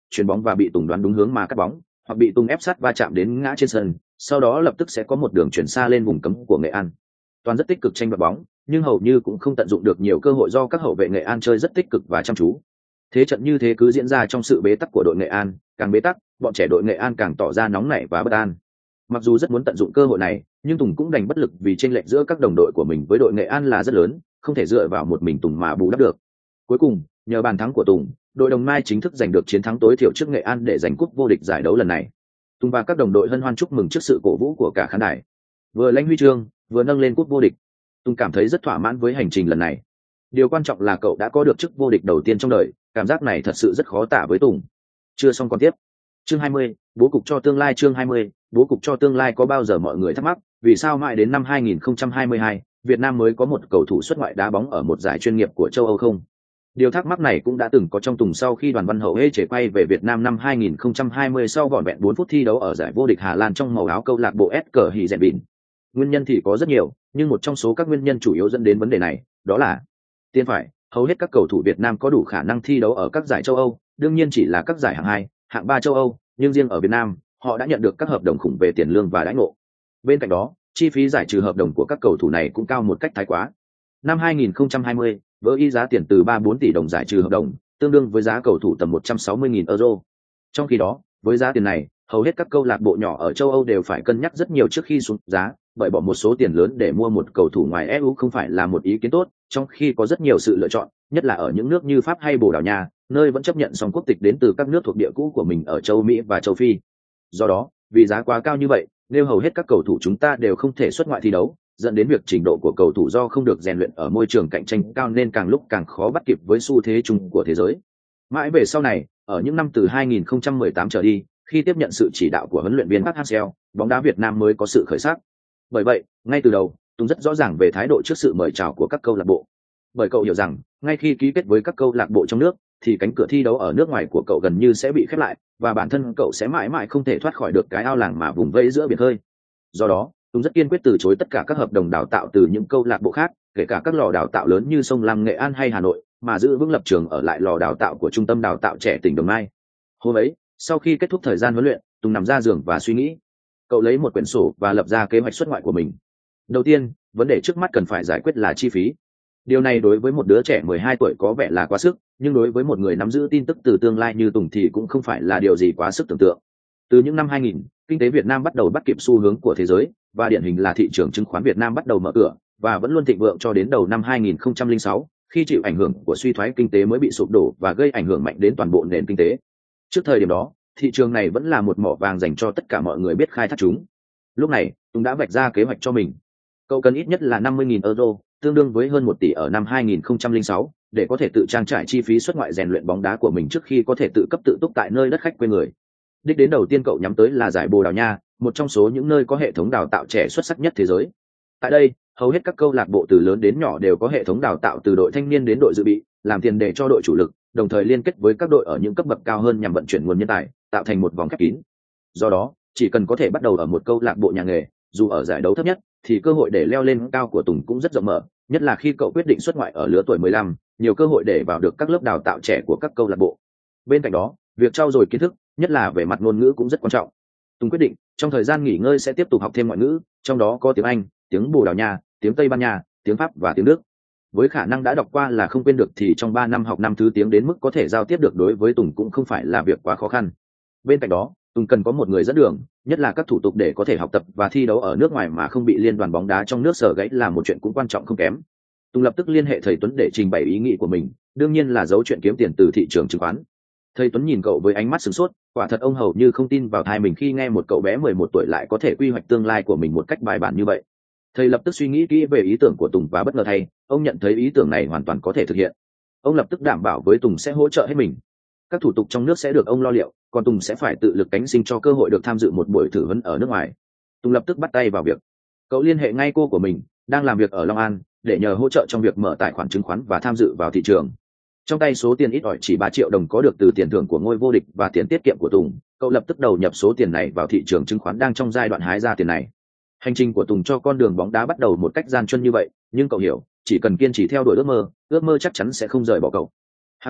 chuyền bóng và bị Tùng đoán đúng hướng mà cắt bóng, hoặc bị Tùng ép sát va chạm đến ngã trên sân, sau đó lập tức sẽ có một đường chuyển xa lên vùng cấm của Nghệ An. Toàn rất tích cực tranh đoạt bóng, nhưng hầu như cũng không tận dụng được nhiều cơ hội do các hậu vệ Nghệ An chơi rất tích cực và chăm chú. Thế trận như thế cứ diễn ra trong sự bế tắc của đội Nghệ An, càng bế tắc, bọn trẻ đội Nghệ An càng tỏ ra nóng nảy và bất an. Mặc dù rất muốn tận dụng cơ hội này, nhưng Tùng cũng đành bất lực vì chênh lệch giữa các đồng đội của mình với đội Nghệ An là rất lớn, không thể dựa vào một mình Tùng mà bù đắp được. Cuối cùng, nhờ bàn thắng của Tùng, đội Đồng Nai chính thức giành được chiến thắng tối thiểu trước Nghệ An để giành cúp vô địch giải đấu lần này. Tùng và các đồng đội hân hoan chúc mừng trước sự cổ vũ của cả khán đài. Vừa lãnh huy chương, vừa nâng lên cúp vô địch. Tùng cảm thấy rất thỏa mãn với hành trình lần này. Điều quan trọng là cậu đã có được chức vô địch đầu tiên trong đời, cảm giác này thật sự rất khó tả với Tùng. Chưa xong còn tiếp. Chương hai mươi, bố cục cho tương lai. Chương hai mươi, bố cục cho tương lai. Có bao giờ mọi người thắc mắc, vì sao mãi đến năm hai không hai hai, Việt Nam mới có một cầu thủ xuất ngoại đá bóng ở một giải chuyên nghiệp của châu Âu không? Điều thắc mắc này cũng đã từng có trong Tùng sau khi Đoàn Văn Hậu hê chế quay về Việt Nam năm hai không hai không sau vỏn vẹn bốn phút thi đấu ở giải vô địch Hà Lan trong màu áo câu lạc bộ ét cờ Hỉ Dẹn Bỉn. Nguyên nhân thì có rất nhiều, nhưng một trong số các nguyên nhân chủ yếu dẫn đến vấn đề này, đó là tiền phải, hầu hết các cầu thủ Việt Nam có đủ khả năng thi đấu ở các giải châu Âu, đương nhiên chỉ là các giải hạng hai, hạng ba châu Âu, nhưng riêng ở Việt Nam, họ đã nhận được các hợp đồng khủng về tiền lương và đãi ngộ. Bên cạnh đó, chi phí giải trừ hợp đồng của các cầu thủ này cũng cao một cách thái quá. Năm hai không hai không, với ý giá tiền từ ba bốn tỷ đồng giải trừ hợp đồng, tương đương với giá cầu thủ tầm một trăm sáu mươi nghìn euro. Trong khi đó, với giá tiền này, hầu hết các câu lạc bộ nhỏ ở châu Âu đều phải cân nhắc rất nhiều trước khi xuống giá, bởi bỏ một số tiền lớn để mua một cầu thủ ngoài e u không phải là một ý kiến tốt, trong khi có rất nhiều sự lựa chọn, nhất là ở những nước như Pháp hay Bồ Đào Nha, nơi vẫn chấp nhận song quốc tịch đến từ các nước thuộc địa cũ của mình ở châu Mỹ và châu Phi. Do đó, vì giá quá cao như vậy, nếu hầu hết các cầu thủ chúng ta đều không thể xuất ngoại thi đấu, dẫn đến việc trình độ của cầu thủ do không được rèn luyện ở môi trường cạnh tranh cao nên càng lúc càng khó bắt kịp với xu thế chung của thế giới. Mãi về sau này, ở những năm từ hai không một tám trở đi, khi tiếp nhận sự chỉ đạo của huấn luyện viên Park Hang-seo, bóng đá Việt Nam mới có sự khởi sắc. Bởi vậy, ngay từ đầu, Tùng rất rõ ràng về thái độ trước sự mời chào của các câu lạc bộ. Bởi cậu hiểu rằng, ngay khi ký kết với các câu lạc bộ trong nước, thì cánh cửa thi đấu ở nước ngoài của cậu gần như sẽ bị khép lại, và bản thân cậu sẽ mãi mãi không thể thoát khỏi được cái ao làng mà vùng vẫy giữa biển khơi. Do đó, Tùng rất kiên quyết từ chối tất cả các hợp đồng đào tạo từ những câu lạc bộ khác, kể cả các lò đào tạo lớn như Sông Lam Nghệ An hay Hà Nội, mà giữ vững lập trường ở lại lò đào tạo của trung tâm đào tạo trẻ tỉnh Đồng Nai. Hôm ấy, sau khi kết thúc thời gian huấn luyện, Tùng nằm ra giường và suy nghĩ. Cậu lấy một quyển sổ và lập ra kế hoạch xuất ngoại của mình. Đầu tiên, vấn đề trước mắt cần phải giải quyết là chi phí. Điều này đối với một đứa trẻ mười hai tuổi có vẻ là quá sức, nhưng đối với một người nắm giữ tin tức từ tương lai như Tùng thì cũng không phải là điều gì quá sức tưởng tượng. Từ những năm hai nghìn, kinh tế Việt Nam bắt đầu bắt kịp xu hướng của thế giới, và điển hình là thị trường chứng khoán Việt Nam bắt đầu mở cửa và vẫn luôn thịnh vượng cho đến đầu năm hai không không sáu, khi chịu ảnh hưởng của suy thoái kinh tế mới bị sụp đổ và gây ảnh hưởng mạnh đến toàn bộ nền kinh tế. Trước thời điểm đó, thị trường này vẫn là một mỏ vàng dành cho tất cả mọi người biết khai thác chúng. Lúc này, Tùng đã vạch ra kế hoạch cho mình. Cậu cần ít nhất là năm mươi nghìn euro, tương đương với hơn một tỷ ở năm hai không không sáu, để có thể tự trang trải chi phí xuất ngoại rèn luyện bóng đá của mình trước khi có thể tự cấp tự túc tại nơi đất khách quê người. Đích đến đầu tiên cậu nhắm tới là giải Bồ Đào Nha, một trong số những nơi có hệ thống đào tạo trẻ xuất sắc nhất thế giới. Tại đây, hầu hết các câu lạc bộ từ lớn đến nhỏ đều có hệ thống đào tạo từ đội thanh niên đến đội dự bị, làm tiền đề cho đội chủ lực, đồng thời liên kết với các đội ở những cấp bậc cao hơn nhằm vận chuyển nguồn nhân tài, tạo thành một vòng khép kín. Do đó, chỉ cần có thể bắt đầu ở một câu lạc bộ nhà nghề, dù ở giải đấu thấp nhất, thì cơ hội để leo lên cao của Tùng cũng rất rộng mở, nhất là khi cậu quyết định xuất ngoại ở lứa tuổi mười lăm, nhiều cơ hội để vào được các lớp đào tạo trẻ của các câu lạc bộ. Bên cạnh đó, việc trau dồi kiến thức, nhất là về mặt ngôn ngữ cũng rất quan trọng. Tùng quyết định, trong thời gian nghỉ ngơi sẽ tiếp tục học thêm ngoại ngữ, trong đó có tiếng Anh, tiếng Bồ Đào Nha, tiếng Tây Ban Nha, tiếng Pháp và tiếng Đức. Với khả năng đã đọc qua là không quên được thì trong ba năm học năm thứ tiếng đến mức có thể giao tiếp được đối với Tùng cũng không phải là việc quá khó khăn. Bên cạnh đó, Tùng cần có một người dẫn đường, nhất là các thủ tục để có thể học tập và thi đấu ở nước ngoài mà không bị liên đoàn bóng đá trong nước sờ gãy là một chuyện cũng quan trọng không kém. Tùng lập tức liên hệ thầy Tuấn để trình bày ý nghĩ của mình, đương nhiên là giấu chuyện kiếm tiền từ thị trường chứng khoán. Thầy Tuấn nhìn cậu với ánh mắt sửng sốt, quả thật ông hầu như không tin vào tai mình khi nghe một cậu bé mười một tuổi lại có thể quy hoạch tương lai của mình một cách bài bản như vậy. Thầy lập tức suy nghĩ kỹ về ý tưởng của Tùng và bất ngờ thay, ông nhận thấy ý tưởng này hoàn toàn có thể thực hiện. Ông lập tức đảm bảo với Tùng sẽ hỗ trợ hết mình. Các thủ tục trong nước sẽ được ông lo liệu, còn Tùng sẽ phải tự lực cánh sinh cho cơ hội được tham dự một buổi thử huấn ở nước ngoài. Tùng lập tức bắt tay vào việc. Cậu liên hệ ngay cô của mình, đang làm việc ở Long An, để nhờ hỗ trợ trong việc mở tài khoản chứng khoán và tham dự vào thị trường. Trong tay số tiền ít ỏi chỉ ba triệu đồng có được từ tiền thưởng của ngôi vô địch và tiền tiết kiệm của Tùng, cậu lập tức đầu nhập số tiền này vào thị trường chứng khoán đang trong giai đoạn hái ra tiền này. Hành trình của Tùng cho con đường bóng đá bắt đầu một cách gian truân như vậy, nhưng cậu hiểu, chỉ cần kiên trì theo đuổi ước mơ, ước mơ chắc chắn sẽ không rời bỏ cậu. Hàng ngày,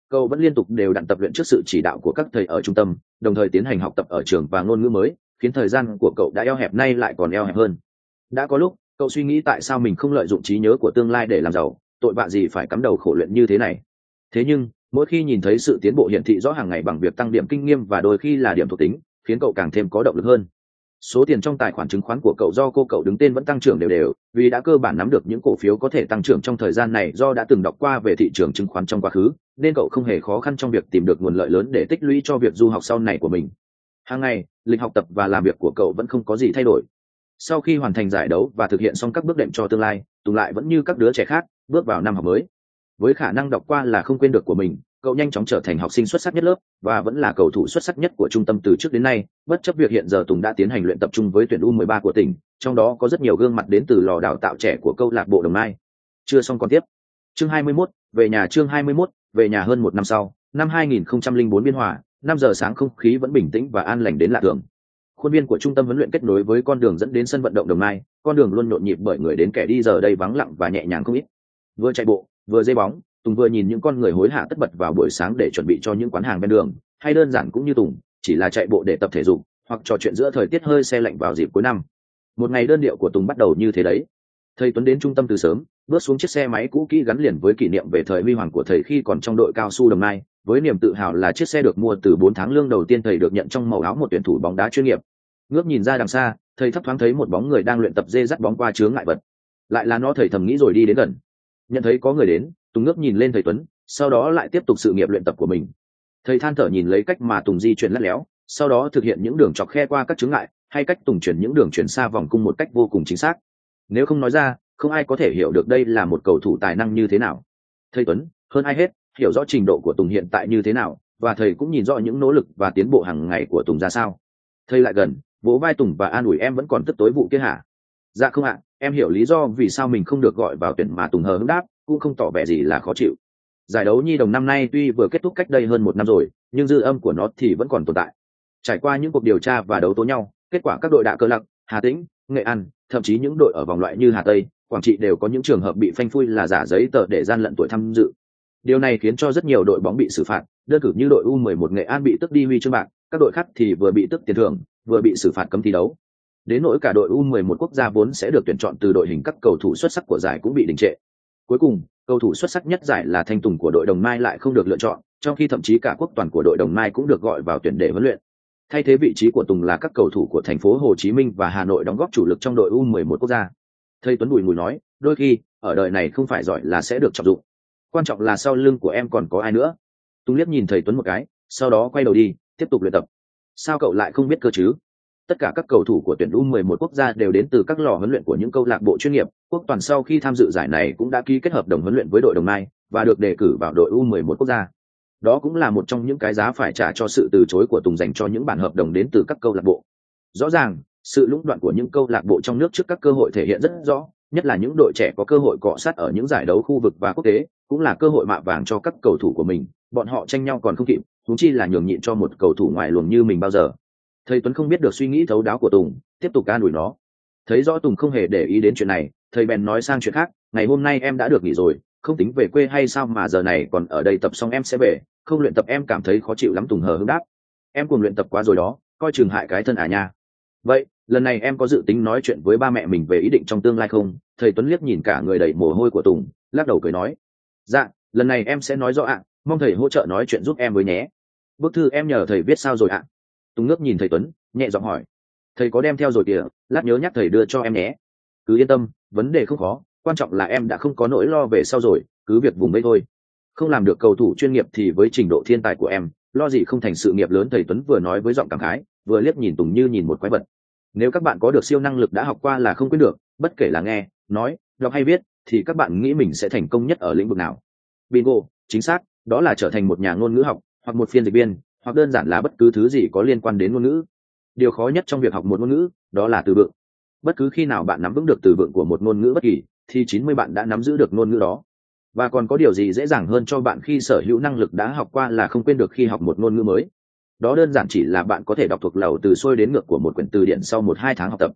cậu vẫn liên tục đều đặn tập luyện trước sự chỉ đạo của các thầy ở trung tâm, đồng thời tiến hành học tập ở trường và ngôn ngữ mới, khiến thời gian của cậu đã eo hẹp nay lại còn eo hẹp hơn. Đã có lúc cậu suy nghĩ tại sao mình không lợi dụng trí nhớ của tương lai để làm giàu, tội vạ gì phải cắm đầu khổ luyện như thế này. Thế nhưng mỗi khi nhìn thấy sự tiến bộ hiển thị rõ hàng ngày bằng việc tăng điểm kinh nghiệm và đôi khi là điểm thuộc tính, khiến cậu càng thêm có động lực hơn. Số tiền trong tài khoản chứng khoán của cậu do cô cậu đứng tên vẫn tăng trưởng đều đều, vì đã cơ bản nắm được những cổ phiếu có thể tăng trưởng trong thời gian này do đã từng đọc qua về thị trường chứng khoán trong quá khứ, nên cậu không hề khó khăn trong việc tìm được nguồn lợi lớn để tích lũy cho việc du học sau này của mình. Hàng ngày, lịch học tập và làm việc của cậu vẫn không có gì thay đổi. Sau khi hoàn thành giải đấu và thực hiện xong các bước đệm cho tương lai, Tùng lại vẫn như các đứa trẻ khác, bước vào năm học mới. Với khả năng đọc qua là không quên được của mình, cậu nhanh chóng trở thành học sinh xuất sắc nhất lớp và vẫn là cầu thủ xuất sắc nhất của trung tâm từ trước đến nay. Bất chấp việc hiện giờ Tùng đã tiến hành luyện tập trung với tuyển U mười ba của tỉnh, trong đó có rất nhiều gương mặt đến từ lò đào tạo trẻ của câu lạc bộ Đồng Nai. Chưa xong còn tiếp. Chương hai mươi mốt, về nhà. Chương hai mươi mốt, về nhà. Hơn một năm sau, năm hai nghìn không trăm lẻ bốn Biên Hòa, năm giờ sáng không khí vẫn bình tĩnh và an lành đến lạ thường. Khuôn viên của trung tâm huấn luyện kết nối với con đường dẫn đến sân vận động Đồng Nai, con đường luôn nhộn nhịp bởi người đến kẻ đi, giờ đây vắng lặng và nhẹ nhàng không ít. Vừa chạy bộ, vừa dây bóng, Tùng vừa nhìn những con người hối hả tất bật vào buổi sáng để chuẩn bị cho những quán hàng bên đường, hay đơn giản cũng như Tùng, chỉ là chạy bộ để tập thể dục hoặc trò chuyện giữa thời tiết hơi se lạnh vào dịp cuối năm. Một ngày đơn điệu của Tùng bắt đầu như thế đấy. Thầy Tuấn đến trung tâm từ sớm, bước xuống chiếc xe máy cũ kỹ gắn liền với kỷ niệm về thời huy hoàng của thầy khi còn trong đội cao su Đồng Nai, với niềm tự hào là chiếc xe được mua từ bốn tháng lương đầu tiên thầy được nhận trong màu áo một tuyển thủ bóng đá chuyên nghiệp. Ngước nhìn ra đằng xa, thầy thấp thoáng thấy một bóng người đang luyện tập dê dắt bóng qua chướng ngại vật. Lại là nó, thầy thầm nghĩ rồi đi đến gần. Nhận thấy có người đến, Tùng ngước nhìn lên thầy Tuấn, sau đó lại tiếp tục sự nghiệp luyện tập của mình. Thầy than thở nhìn lấy cách mà Tùng di chuyển lắt léo, sau đó thực hiện những đường chọc khe qua các chướng ngại, hay cách Tùng chuyển những đường chuyển xa vòng cung một cách vô cùng chính xác. Nếu không nói ra, không ai có thể hiểu được đây là một cầu thủ tài năng như thế nào. Thầy Tuấn, hơn ai hết, hiểu rõ trình độ của Tùng hiện tại như thế nào, và thầy cũng nhìn rõ những nỗ lực và tiến bộ hàng ngày của Tùng ra sao. Thầy lại gần, vỗ vai Tùng và an ủi: em vẫn còn tức tối vụ kia hả? Dạ không ạ, em hiểu lý do vì sao mình không được gọi vào tuyển mà. Tùng hờ hững đáp, cũng không tỏ vẻ gì là khó chịu. Giải đấu nhi đồng năm nay tuy vừa kết thúc cách đây hơn một năm rồi, nhưng dư âm của nó thì vẫn còn tồn tại. Trải qua những cuộc điều tra và đấu tố nhau, kết quả các đội Đạ Cơ Lặc, Hà Tĩnh, Nghệ An, thậm chí những đội ở vòng loại như Hà Tây, Quảng Trị đều có những trường hợp bị phanh phui là giả giấy tờ để gian lận tuổi tham dự. Điều này khiến cho rất nhiều đội bóng bị xử phạt, đơn cử như đội U mười một Nghệ An bị tước đi huy chương bạc, các đội khác thì vừa bị tước tiền thưởng, vừa bị xử phạt cấm thi đấu. Đến nỗi cả đội U mười một quốc gia vốn sẽ được tuyển chọn từ đội hình các cầu thủ xuất sắc của giải cũng bị đình trệ. Cuối cùng, cầu thủ xuất sắc nhất giải là Thanh Tùng của đội Đồng Nai lại không được lựa chọn, trong khi thậm chí cả quốc toàn của đội Đồng Nai cũng được gọi vào tuyển để huấn luyện. Thay thế vị trí của Tùng là các cầu thủ của thành phố Hồ Chí Minh và Hà Nội đóng góp chủ lực trong đội U mười một quốc gia. Thầy Tuấn bùi ngùi nói, đôi khi ở đời này không phải giỏi là sẽ được trọng dụng, quan trọng là sau lưng của em còn có ai nữa. Tùng liếc nhìn thầy Tuấn một cái, sau đó quay đầu đi tiếp tục luyện tập. Sao cậu lại không biết cơ chứ? Tất cả các cầu thủ của tuyển U mười một quốc gia đều đến từ các lò huấn luyện của những câu lạc bộ chuyên nghiệp. Quốc toàn sau khi tham dự giải này cũng đã ký kết hợp đồng huấn luyện với đội Đồng Nai và được đề cử vào đội U mười một quốc gia. Đó cũng là một trong những cái giá phải trả cho sự từ chối của Tùng dành cho những bản hợp đồng đến từ các câu lạc bộ. Rõ ràng, sự lũng đoạn của những câu lạc bộ trong nước trước các cơ hội thể hiện rất rõ, nhất là những đội trẻ có cơ hội cọ sát ở những giải đấu khu vực và quốc tế, cũng là cơ hội mạ vàng cho các cầu thủ của mình. Bọn họ tranh nhau còn không kịp, huống chi là nhường nhịn cho một cầu thủ ngoài luồng như mình bao giờ. Thầy Tuấn không biết được suy nghĩ thấu đáo của Tùng, tiếp tục an ủi nó. Thấy rõ Tùng không hề để ý đến chuyện này, thầy bèn nói sang chuyện khác, ngày hôm nay em đã được nghỉ rồi, không tính về quê hay sao mà giờ này còn ở đây tập xong em sẽ về, không luyện tập em cảm thấy khó chịu lắm. Tùng hờ hững đáp, em cùng luyện tập quá rồi đó, coi chừng hại cái thân à nha. Vậy, lần này em có dự tính nói chuyện với ba mẹ mình về ý định trong tương lai không? Thầy Tuấn liếc nhìn cả người đầy mồ hôi của Tùng, lắc đầu cười nói, dạ, lần này em sẽ nói rõ ạ, mong thầy hỗ trợ nói chuyện giúp em với nhé. Bức thư em nhờ thầy viết sao rồi ạ? Tùng ngước nhìn thầy Tuấn, nhẹ giọng hỏi. Thầy có đem theo rồi kìa, lát nhớ nhắc thầy đưa cho em nhé. Cứ yên tâm, vấn đề không khó, quan trọng là em đã không có nỗi lo về sau rồi, cứ việc vùng vẫy thôi. Không làm được cầu thủ chuyên nghiệp thì với trình độ thiên tài của em, lo gì không thành sự nghiệp lớn. Thầy Tuấn vừa nói với giọng cảm khái, vừa liếc nhìn Tùng như nhìn một quái vật. Nếu các bạn có được siêu năng lực đã học qua là không quên được, bất kể là nghe, nói, đọc hay viết, thì các bạn nghĩ mình sẽ thành công nhất ở lĩnh vực nào? Bingo, chính xác, đó là trở thành một nhà ngôn ngữ học, hoặc một phiên dịch viên, hoặc đơn giản là bất cứ thứ gì có liên quan đến ngôn ngữ. Điều khó nhất trong việc học một ngôn ngữ, đó là từ vựng. Bất cứ khi nào bạn nắm vững được từ vựng của một ngôn ngữ bất kỳ, thì chín mươi bạn đã nắm giữ được ngôn ngữ đó. Và còn có điều gì dễ dàng hơn cho bạn khi sở hữu năng lực đã học qua là không quên được khi học một ngôn ngữ mới? Đó đơn giản chỉ là bạn có thể đọc thuộc lầu từ xuôi đến ngược của một quyển từ điển sau một hai tháng học tập.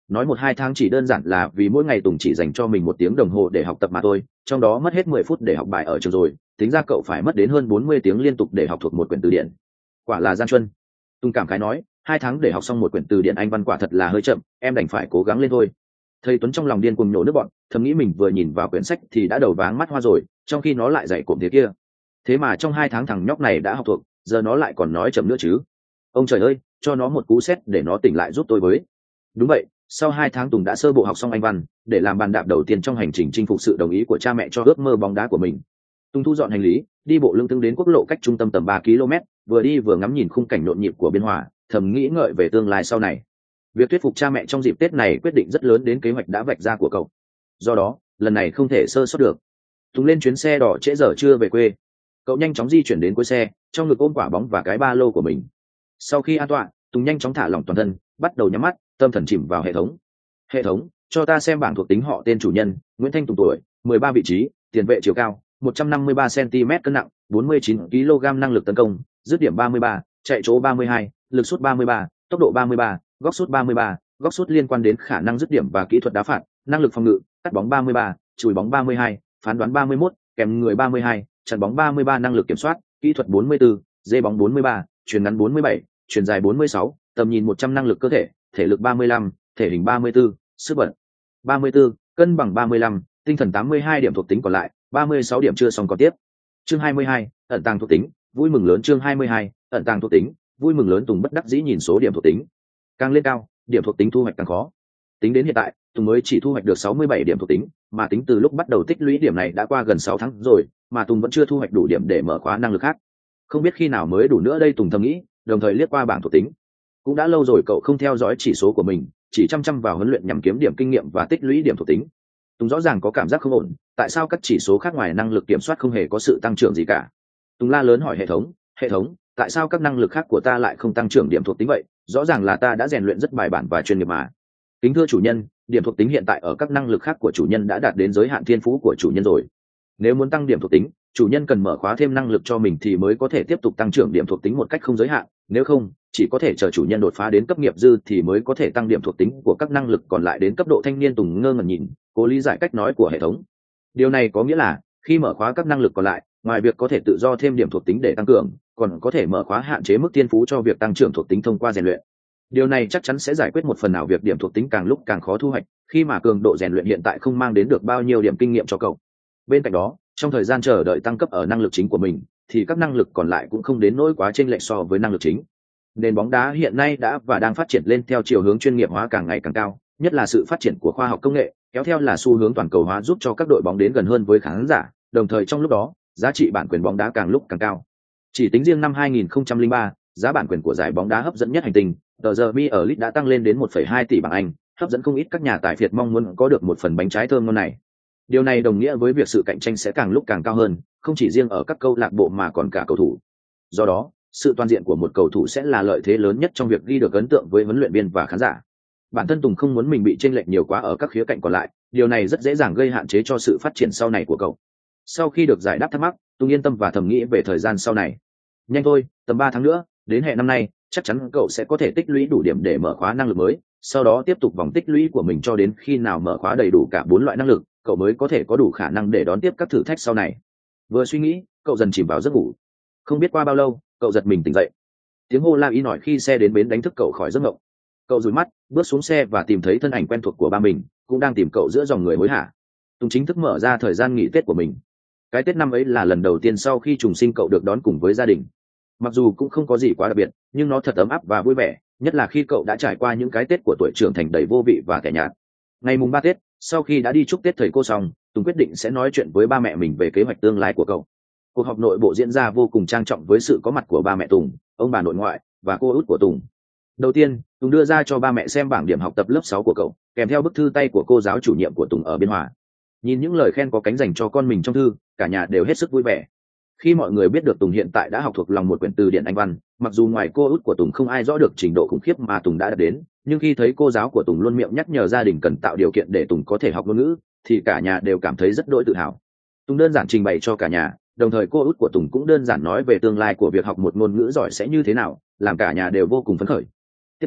nói một hai tháng chỉ đơn giản là vì mỗi ngày Tùng chỉ dành cho mình một tiếng đồng hồ để học tập mà thôi, trong đó mất hết mười phút để học bài ở trường rồi, tính ra cậu phải mất đến hơn bốn mươi tiếng liên tục để học thuộc một quyển từ điển. Quả là gian truân. Tùng cảm khái nói, hai tháng để học xong một quyển từ điển Anh văn quả thật là hơi chậm, em đành phải cố gắng lên thôi. Thầy Tuấn trong lòng điên cuồng nhổ nước bọn, thầm nghĩ mình vừa nhìn vào quyển sách thì đã đầu váng mắt hoa rồi, trong khi nó lại dạy cộm thế kia. Thế mà trong hai tháng thằng nhóc này đã học thuộc, giờ nó lại còn nói chậm nữa chứ. Ông trời ơi, cho nó một cú sét để nó tỉnh lại giúp tôi với. Đúng vậy, sau hai tháng Tùng đã sơ bộ học xong Anh văn, để làm bàn đạp đầu tiên trong hành trình chinh phục sự đồng ý của cha mẹ cho ước mơ bóng đá của mình. Tùng thu dọn hành lý, đi bộ lưng tương đến quốc lộ cách trung tâm tầm ba ki lô mét, vừa đi vừa ngắm nhìn khung cảnh nhộn nhịp của Biên Hòa, thầm nghĩ ngợi về tương lai sau này. Việc thuyết phục cha mẹ trong dịp Tết này quyết định rất lớn đến kế hoạch đã vạch ra của cậu. Do đó, lần này không thể sơ sót được. Tùng lên chuyến xe đỏ trễ giờ trưa về quê. Cậu nhanh chóng di chuyển đến cuối xe, trong ngực ôm quả bóng và cái ba lô của mình. Sau khi an toàn, Tùng nhanh chóng thả lỏng toàn thân, bắt đầu nhắm mắt, tâm thần chìm vào hệ thống. Hệ thống, cho ta xem bảng thuộc tính họ tên chủ nhân, Nguyễn Thanh Tùng tuổi, mười ba vị trí, tiền vệ chiều cao, một trăm năm mươi ba xăng ti mét cân nặng, bốn mươi chín ki lô gam năng lực tấn công, dứt điểm ba mươi ba, chạy chỗ ba mươi hai, lực sút ba mươi ba, tốc độ ba mươi ba, góc sút ba mươi ba, góc sút liên quan đến khả năng dứt điểm và kỹ thuật đá phạt, năng lực phòng ngự, cắt bóng ba mươi ba, chùi bóng ba mươi hai, phán đoán ba mươi mốt, kèm người ba mươi hai, chặn bóng ba mươi ba, năng lực kiểm soát, kỹ thuật bốn mươi bốn, dê bóng bốn mươi ba, chuyền ngắn bốn mươi bảy, chuyền dài bốn mươi sáu, tầm nhìn một trăm, năng lực cơ thể, thể lực ba mươi lăm, thể hình ba mươi bốn, sức bật ba mươi bốn, cân bằng ba mươi lăm, tinh thần tám mươi hai, điểm thuộc tính còn lại ba mươi sáu điểm chưa xong còn tiếp. Chương hai mươi hai, ẩn tàng thuộc tính, vui mừng lớn. Chương hai mươi hai, ẩn tàng thuộc tính, vui mừng lớn. Tùng bất đắc dĩ nhìn số điểm thuộc tính càng lên cao, điểm thuộc tính thu hoạch càng khó. Tính đến hiện tại, Tùng mới chỉ thu hoạch được sáu mươi bảy điểm thuộc tính, mà tính từ lúc bắt đầu tích lũy điểm này đã qua gần sáu tháng rồi, mà Tùng vẫn chưa thu hoạch đủ điểm để mở khóa năng lực khác. Không biết khi nào mới đủ nữa đây, Tùng thầm nghĩ, đồng thời liếc qua bảng thuộc tính. Cũng đã lâu rồi cậu không theo dõi chỉ số của mình, chỉ chăm chăm vào huấn luyện nhằm kiếm điểm kinh nghiệm và tích lũy điểm thuộc tính. Tùng rõ ràng có cảm giác không ổn, tại sao các chỉ số khác ngoài năng lực kiểm soát không hề có sự tăng trưởng gì cả? Tùng la lớn hỏi hệ thống, hệ thống, tại sao các năng lực khác của ta lại không tăng trưởng điểm thuộc tính vậy? Rõ ràng là ta đã rèn luyện rất bài bản và chuyên nghiệp mà. Kính thưa chủ nhân, điểm thuộc tính hiện tại ở các năng lực khác của chủ nhân đã đạt đến giới hạn thiên phú của chủ nhân rồi. Nếu muốn tăng điểm thuộc tính, chủ nhân cần mở khóa thêm năng lực cho mình thì mới có thể tiếp tục tăng trưởng điểm thuộc tính một cách không giới hạn, nếu không, chỉ có thể chờ chủ nhân đột phá đến cấp nghiệp dư thì mới có thể tăng điểm thuộc tính của các năng lực còn lại đến cấp độ thanh niên. Tùng ngơ ngẩn nhìn, cố lý giải cách nói của hệ thống. Điều này có nghĩa là, khi mở khóa các năng lực còn lại, ngoài việc có thể tự do thêm điểm thuộc tính để tăng cường, còn có thể mở khóa hạn chế mức thiên phú cho việc tăng trưởng thuộc tính thông qua rèn luyện. Điều này chắc chắn sẽ giải quyết một phần nào việc điểm thuộc tính càng lúc càng khó thu hoạch, khi mà cường độ rèn luyện hiện tại không mang đến được bao nhiêu điểm kinh nghiệm cho cậu. Bên cạnh đó, trong thời gian chờ đợi tăng cấp ở năng lực chính của mình, thì các năng lực còn lại cũng không đến nỗi quá chênh lệch so với năng lực chính. Nền bóng đá hiện nay đã và đang phát triển lên theo chiều hướng chuyên nghiệp hóa càng ngày càng cao, nhất là sự phát triển của khoa học công nghệ, kéo theo là xu hướng toàn cầu hóa giúp cho các đội bóng đến gần hơn với khán giả, đồng thời trong lúc đó, giá trị bản quyền bóng đá càng lúc càng cao. Chỉ tính riêng năm hai nghìn không trăm lẻ ba, giá bản quyền của giải bóng đá hấp dẫn nhất hành tinh, The Premier League đã tăng lên đến một phẩy hai tỷ bảng Anh, hấp dẫn không ít các nhà tài phiệt mong muốn có được một phần bánh trái thơm ngon này. Điều này đồng nghĩa với việc sự cạnh tranh sẽ càng lúc càng cao hơn, không chỉ riêng ở các câu lạc bộ mà còn cả cầu thủ. Do đó, sự toàn diện của một cầu thủ sẽ là lợi thế lớn nhất trong việc ghi được ấn tượng với huấn luyện viên và khán giả. Bản thân Tùng không muốn mình bị chênh lệch nhiều quá ở các khía cạnh còn lại, điều này rất dễ dàng gây hạn chế cho sự phát triển sau này của cậu. Sau khi được giải đáp thắc mắc, Tùng yên tâm và thầm nghĩ về thời gian sau này. Nhanh thôi, tầm ba tháng nữa, đến hè năm nay, chắc chắn cậu sẽ có thể tích lũy đủ điểm để mở khóa năng lực mới, sau đó tiếp tục vòng tích lũy của mình cho đến khi nào mở khóa đầy đủ cả bốn loại năng lực, cậu mới có thể có đủ khả năng để đón tiếp các thử thách sau này. Vừa suy nghĩ, cậu dần chìm vào giấc ngủ. Không biết qua bao lâu, cậu giật mình tỉnh dậy. Tiếng hô la ý nổi khi xe đến bến đánh thức cậu khỏi giấc ngộng. Cậu dụi mắt, bước xuống xe và tìm thấy thân ảnh quen thuộc của ba mình, cũng đang tìm cậu giữa dòng người hối hả. Tùng chính thức mở ra thời gian nghỉ Tết của mình. Cái Tết năm ấy là lần đầu tiên sau khi trùng sinh cậu được đón cùng với gia đình. Mặc dù cũng không có gì quá đặc biệt, nhưng nó thật ấm áp và vui vẻ, nhất là khi cậu đã trải qua những cái Tết của tuổi trưởng thành đầy vô vị và kẻ nhạt. Ngày mùng ba Tết, sau khi đã đi chúc Tết thầy cô xong, Tùng quyết định sẽ nói chuyện với ba mẹ mình về kế hoạch tương lai của cậu. Cuộc họp nội bộ diễn ra vô cùng trang trọng với sự có mặt của ba mẹ Tùng, ông bà nội ngoại và cô út của Tùng. Đầu tiên, Tùng đưa ra cho ba mẹ xem bảng điểm học tập lớp sáu của cậu, kèm theo bức thư tay của cô giáo chủ nhiệm của Tùng ở Biên Hòa. Nhìn những lời khen có cánh dành cho con mình trong thư, cả nhà đều hết sức vui vẻ. Khi mọi người biết được Tùng hiện tại đã học thuộc lòng một quyển từ điển Anh văn, mặc dù ngoài cô út của Tùng không ai rõ được trình độ khủng khiếp mà Tùng đã đạt đến, nhưng khi thấy cô giáo của Tùng luôn miệng nhắc nhở gia đình cần tạo điều kiện để Tùng có thể học ngôn ngữ, thì cả nhà đều cảm thấy rất đỗi tự hào. Tùng đơn giản trình bày cho cả nhà, đồng thời cô út của Tùng cũng đơn giản nói về tương lai của việc học một ngôn ngữ giỏi sẽ như thế nào, làm cả nhà đều vô cùng phấn khởi. Tiếp đến,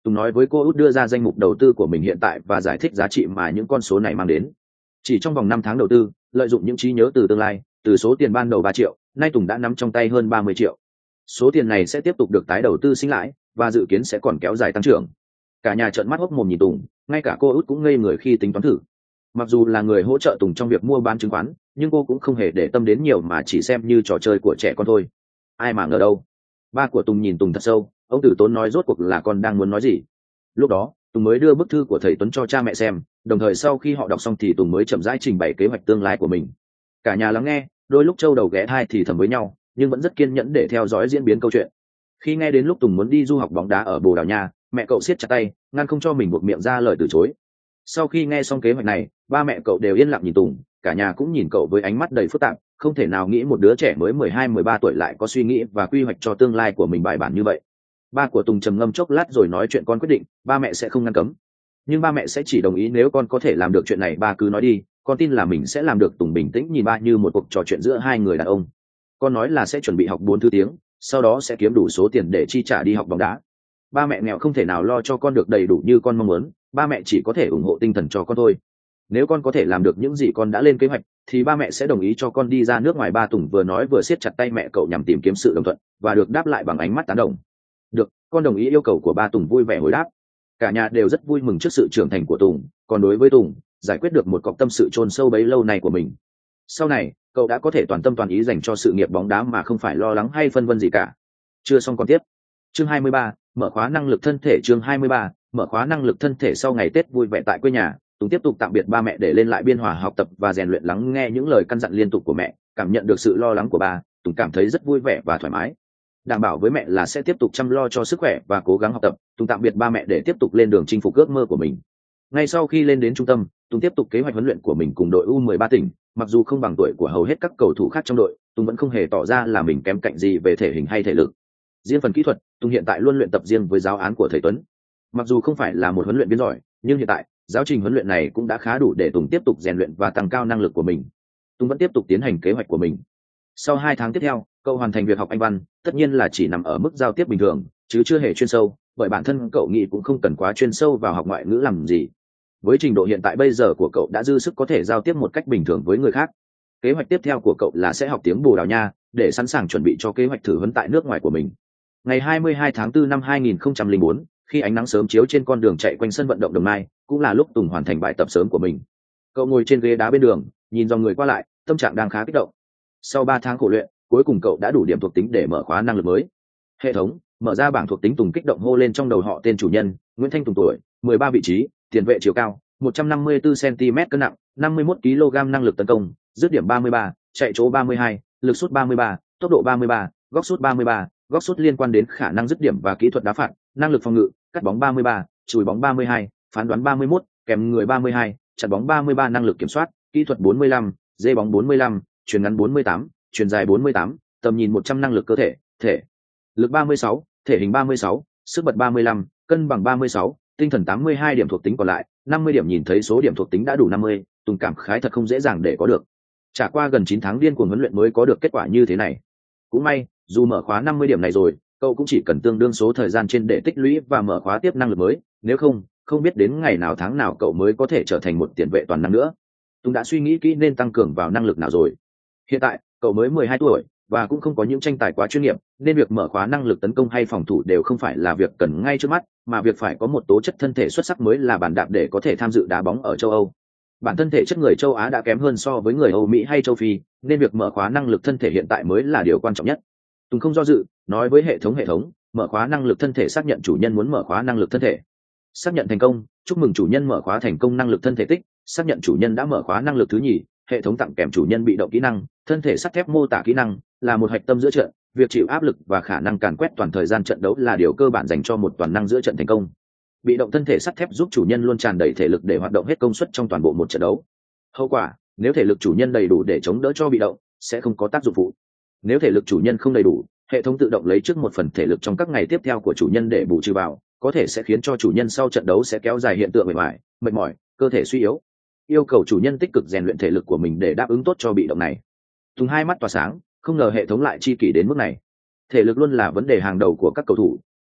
Tùng nói với cô út đưa ra danh mục đầu tư của mình hiện tại và giải thích giá trị mà những con số này mang đến. Chỉ trong vòng năm tháng đầu tư, lợi dụng những trí nhớ từ tương lai, từ số tiền ban đầu ba triệu, nay Tùng đã nắm trong tay hơn ba mươi triệu. Số tiền này sẽ tiếp tục được tái đầu tư sinh lãi và dự kiến sẽ còn kéo dài tăng trưởng. Cả nhà trợn mắt hốc mồm nhìn Tùng, ngay cả cô út cũng ngây người khi tính toán thử. Mặc dù là người hỗ trợ Tùng trong việc mua bán chứng khoán, nhưng cô cũng không hề để tâm đến nhiều mà chỉ xem như trò chơi của trẻ con thôi. Ai mà ngờ đâu. Ba của Tùng nhìn Tùng thật sâu, ông Tử Tốn nói rốt cuộc là con đang muốn nói gì. Lúc đó Tùng mới đưa bức thư của thầy Tuấn cho cha mẹ xem, đồng thời sau khi họ đọc xong thì Tùng mới chậm rãi trình bày kế hoạch tương lai của mình. Cả nhà lắng nghe, đôi lúc trâu đầu ghé thai thì thầm với nhau, nhưng vẫn rất kiên nhẫn để theo dõi diễn biến câu chuyện. Khi nghe đến lúc Tùng muốn đi du học bóng đá ở Bồ Đào Nha, mẹ cậu siết chặt tay, ngăn không cho mình buột miệng ra lời từ chối. Sau khi nghe xong kế hoạch này, ba mẹ cậu đều yên lặng nhìn Tùng, cả nhà cũng nhìn cậu với ánh mắt đầy phức tạp, không thể nào nghĩ một đứa trẻ mới mười hai mười ba tuổi lại có suy nghĩ và quy hoạch cho tương lai của mình bài bản như vậy. Ba của Tùng trầm ngâm chốc lát rồi nói chuyện con quyết định, ba mẹ sẽ không ngăn cấm. Nhưng ba mẹ sẽ chỉ đồng ý nếu con có thể làm được chuyện này, ba cứ nói đi, con tin là mình sẽ làm được. Tùng bình tĩnh nhìn ba như một cuộc trò chuyện giữa hai người đàn ông. Con nói là sẽ chuẩn bị học bốn thứ tiếng, sau đó sẽ kiếm đủ số tiền để chi trả đi học bóng đá. Ba mẹ nghèo không thể nào lo cho con được đầy đủ như con mong muốn, ba mẹ chỉ có thể ủng hộ tinh thần cho con thôi. Nếu con có thể làm được những gì con đã lên kế hoạch thì ba mẹ sẽ đồng ý cho con đi ra nước ngoài. Ba Tùng vừa nói vừa siết chặt tay mẹ cậu nhằm tìm kiếm sự đồng thuận, và được đáp lại bằng ánh mắt tán đồng. Được, con đồng ý yêu cầu của ba. Tùng vui vẻ hồi đáp. Cả nhà đều rất vui mừng trước sự trưởng thành của Tùng, còn đối với Tùng, giải quyết được một cọc tâm sự chôn sâu bấy lâu này của mình. Sau này cậu đã có thể toàn tâm toàn ý dành cho sự nghiệp bóng đá mà không phải lo lắng hay phân vân gì cả. Chưa xong còn tiếp. Chương hai mươi ba, mở khóa năng lực thân thể. Chương hai mươi ba, mở khóa năng lực thân thể. Sau ngày Tết vui vẻ tại quê nhà, Tùng tiếp tục tạm biệt ba mẹ để lên lại Biên Hòa học tập và rèn luyện. Lắng nghe những lời căn dặn liên tục của mẹ, cảm nhận được sự lo lắng của ba, Tùng cảm thấy rất vui vẻ và thoải mái. Đảm bảo với mẹ là sẽ tiếp tục chăm lo cho sức khỏe và cố gắng học tập. Tùng tạm biệt ba mẹ để tiếp tục lên đường chinh phục ước mơ của mình. Ngay sau khi lên đến trung tâm, Tùng tiếp tục kế hoạch huấn luyện của mình cùng đội U mười ba tỉnh. Mặc dù không bằng tuổi của hầu hết các cầu thủ khác trong đội, Tùng vẫn không hề tỏ ra là mình kém cạnh gì về thể hình hay thể lực. Riêng phần kỹ thuật, Tùng hiện tại luôn luyện tập riêng với giáo án của thầy Tuấn. Mặc dù không phải là một huấn luyện viên giỏi, nhưng hiện tại giáo trình huấn luyện này cũng đã khá đủ để Tùng tiếp tục rèn luyện và tăng cao năng lực của mình. Tùng vẫn tiếp tục tiến hành kế hoạch của mình. Sau hai tháng tiếp theo, cậu hoàn thành việc học Anh văn, tất nhiên là chỉ nằm ở mức giao tiếp bình thường, chứ chưa hề chuyên sâu, bởi bản thân cậu nghĩ cũng không cần quá chuyên sâu vào học ngoại ngữ làm gì. Với trình độ hiện tại bây giờ của cậu đã dư sức có thể giao tiếp một cách bình thường với người khác. Kế hoạch tiếp theo của cậu là sẽ học tiếng Bồ Đào Nha, để sẵn sàng chuẩn bị cho kế hoạch thử huấn tại nước ngoài của mình. Ngày hai mươi hai tháng tư năm hai nghìn không trăm lẻ bốn, khi ánh nắng sớm chiếu trên con đường chạy quanh sân vận động Đồng Nai, cũng là lúc Tùng hoàn thành bài tập sớm của mình. Cậu ngồi trên ghế đá bên đường, nhìn dòng người qua lại, tâm trạng đang khá kích động. Sau ba tháng khổ luyện, cuối cùng cậu đã đủ điểm thuộc tính để mở khóa năng lực mới. Hệ thống mở ra bảng thuộc tính. Tùng kích động hô lên trong đầu họ tên chủ nhân: Nguyễn Thanh Tùng, tuổi mười ba, vị trí tiền vệ, chiều cao một trăm năm mươi tư xăng-ti-mét, cân nặng năm mươi mốt ki lô gam, năng lực tấn công dứt điểm ba mươi ba, chạy chỗ ba mươi hai, lực sút ba mươi ba, tốc độ ba mươi ba, góc sút ba mươi ba, góc sút liên quan đến khả năng dứt điểm và kỹ thuật đá phạt, năng lực phòng ngự, cắt bóng ba mươi ba, chùi bóng ba mươi hai, phán đoán ba mươi mốt, kèm người ba mươi hai, chặn bóng ba mươi ba, năng lực kiểm soát, kỹ thuật bốn mươi lăm, dê bóng bốn mươi lăm, chuyền ngắn bốn mươi tám, chuyền dài bốn mươi tám, tầm nhìn một trăm, năng lực cơ thể, thể lực ba mươi sáu, thể hình ba mươi sáu, sức bật ba mươi lăm, cân bằng ba mươi sáu, tinh thần tám mươi hai. Điểm thuộc tính còn lại năm mươi điểm. Nhìn thấy số điểm thuộc tính đã đủ năm mươi, Tùng cảm khái thật không dễ dàng để có được. Trải qua gần chín tháng điên cuồng huấn luyện mới có được kết quả như thế này. Cũng may, dù mở khóa năm mươi điểm này rồi, cậu cũng chỉ cần tương đương số thời gian trên để tích lũy và mở khóa tiếp năng lực mới, nếu không, không biết đến ngày nào tháng nào cậu mới có thể trở thành một tiền vệ toàn năng nữa. Tùng đã suy nghĩ kỹ nên tăng cường vào năng lực nào rồi. Hiện tại, cậu mới mười hai tuổi và cũng không có những tranh tài quá chuyên nghiệp, nên việc mở khóa năng lực tấn công hay phòng thủ đều không phải là việc cần ngay trước mắt, mà việc phải có một tố chất thân thể xuất sắc mới là bàn đạp để có thể tham dự đá bóng ở châu Âu. Bản thân thể chất người châu Á đã kém hơn so với người Âu Mỹ hay châu Phi, nên việc mở khóa năng lực thân thể hiện tại mới là điều quan trọng nhất. Tùng không do dự, nói với hệ thống: hệ thống mở khóa năng lực thân thể. Xác nhận chủ nhân muốn mở khóa năng lực thân thể. Xác nhận thành công. Chúc mừng chủ nhân mở khóa thành công năng lực thân thể tích. Xác nhận chủ nhân đã mở khóa năng lực thứ nhì. Hệ thống tặng kèm chủ nhân bị động kỹ năng thân thể sắt thép. Mô tả kỹ năng là một hạch tâm giữa trận, việc chịu áp lực và khả năng càn quét toàn thời gian trận đấu là điều cơ bản dành cho một toàn năng giữa trận thành công. Bị động thân thể sắt thép giúp chủ nhân luôn tràn đầy thể lực để hoạt động hết công suất trong toàn bộ một trận đấu. Hậu quả, nếu thể lực chủ nhân đầy đủ để chống đỡ cho bị động, sẽ không có tác dụng phụ. Nếu thể lực chủ nhân không đầy đủ, hệ thống tự động lấy trước một phần thể lực trong các ngày tiếp theo của chủ nhân để bù trừ vào, có thể sẽ khiến cho chủ nhân sau trận đấu sẽ kéo dài hiện tượng mệt mỏi, mệt mỏi, cơ thể suy yếu. Yêu cầu chủ nhân tích cực rèn luyện thể lực của mình để đáp ứng tốt cho bị động này. Tùng hai mắt tỏa sáng, không ngờ hệ thống lại chi kỷ đến mức này. Thể lực luôn là vấn đề hàng đầu của các cầu thủ,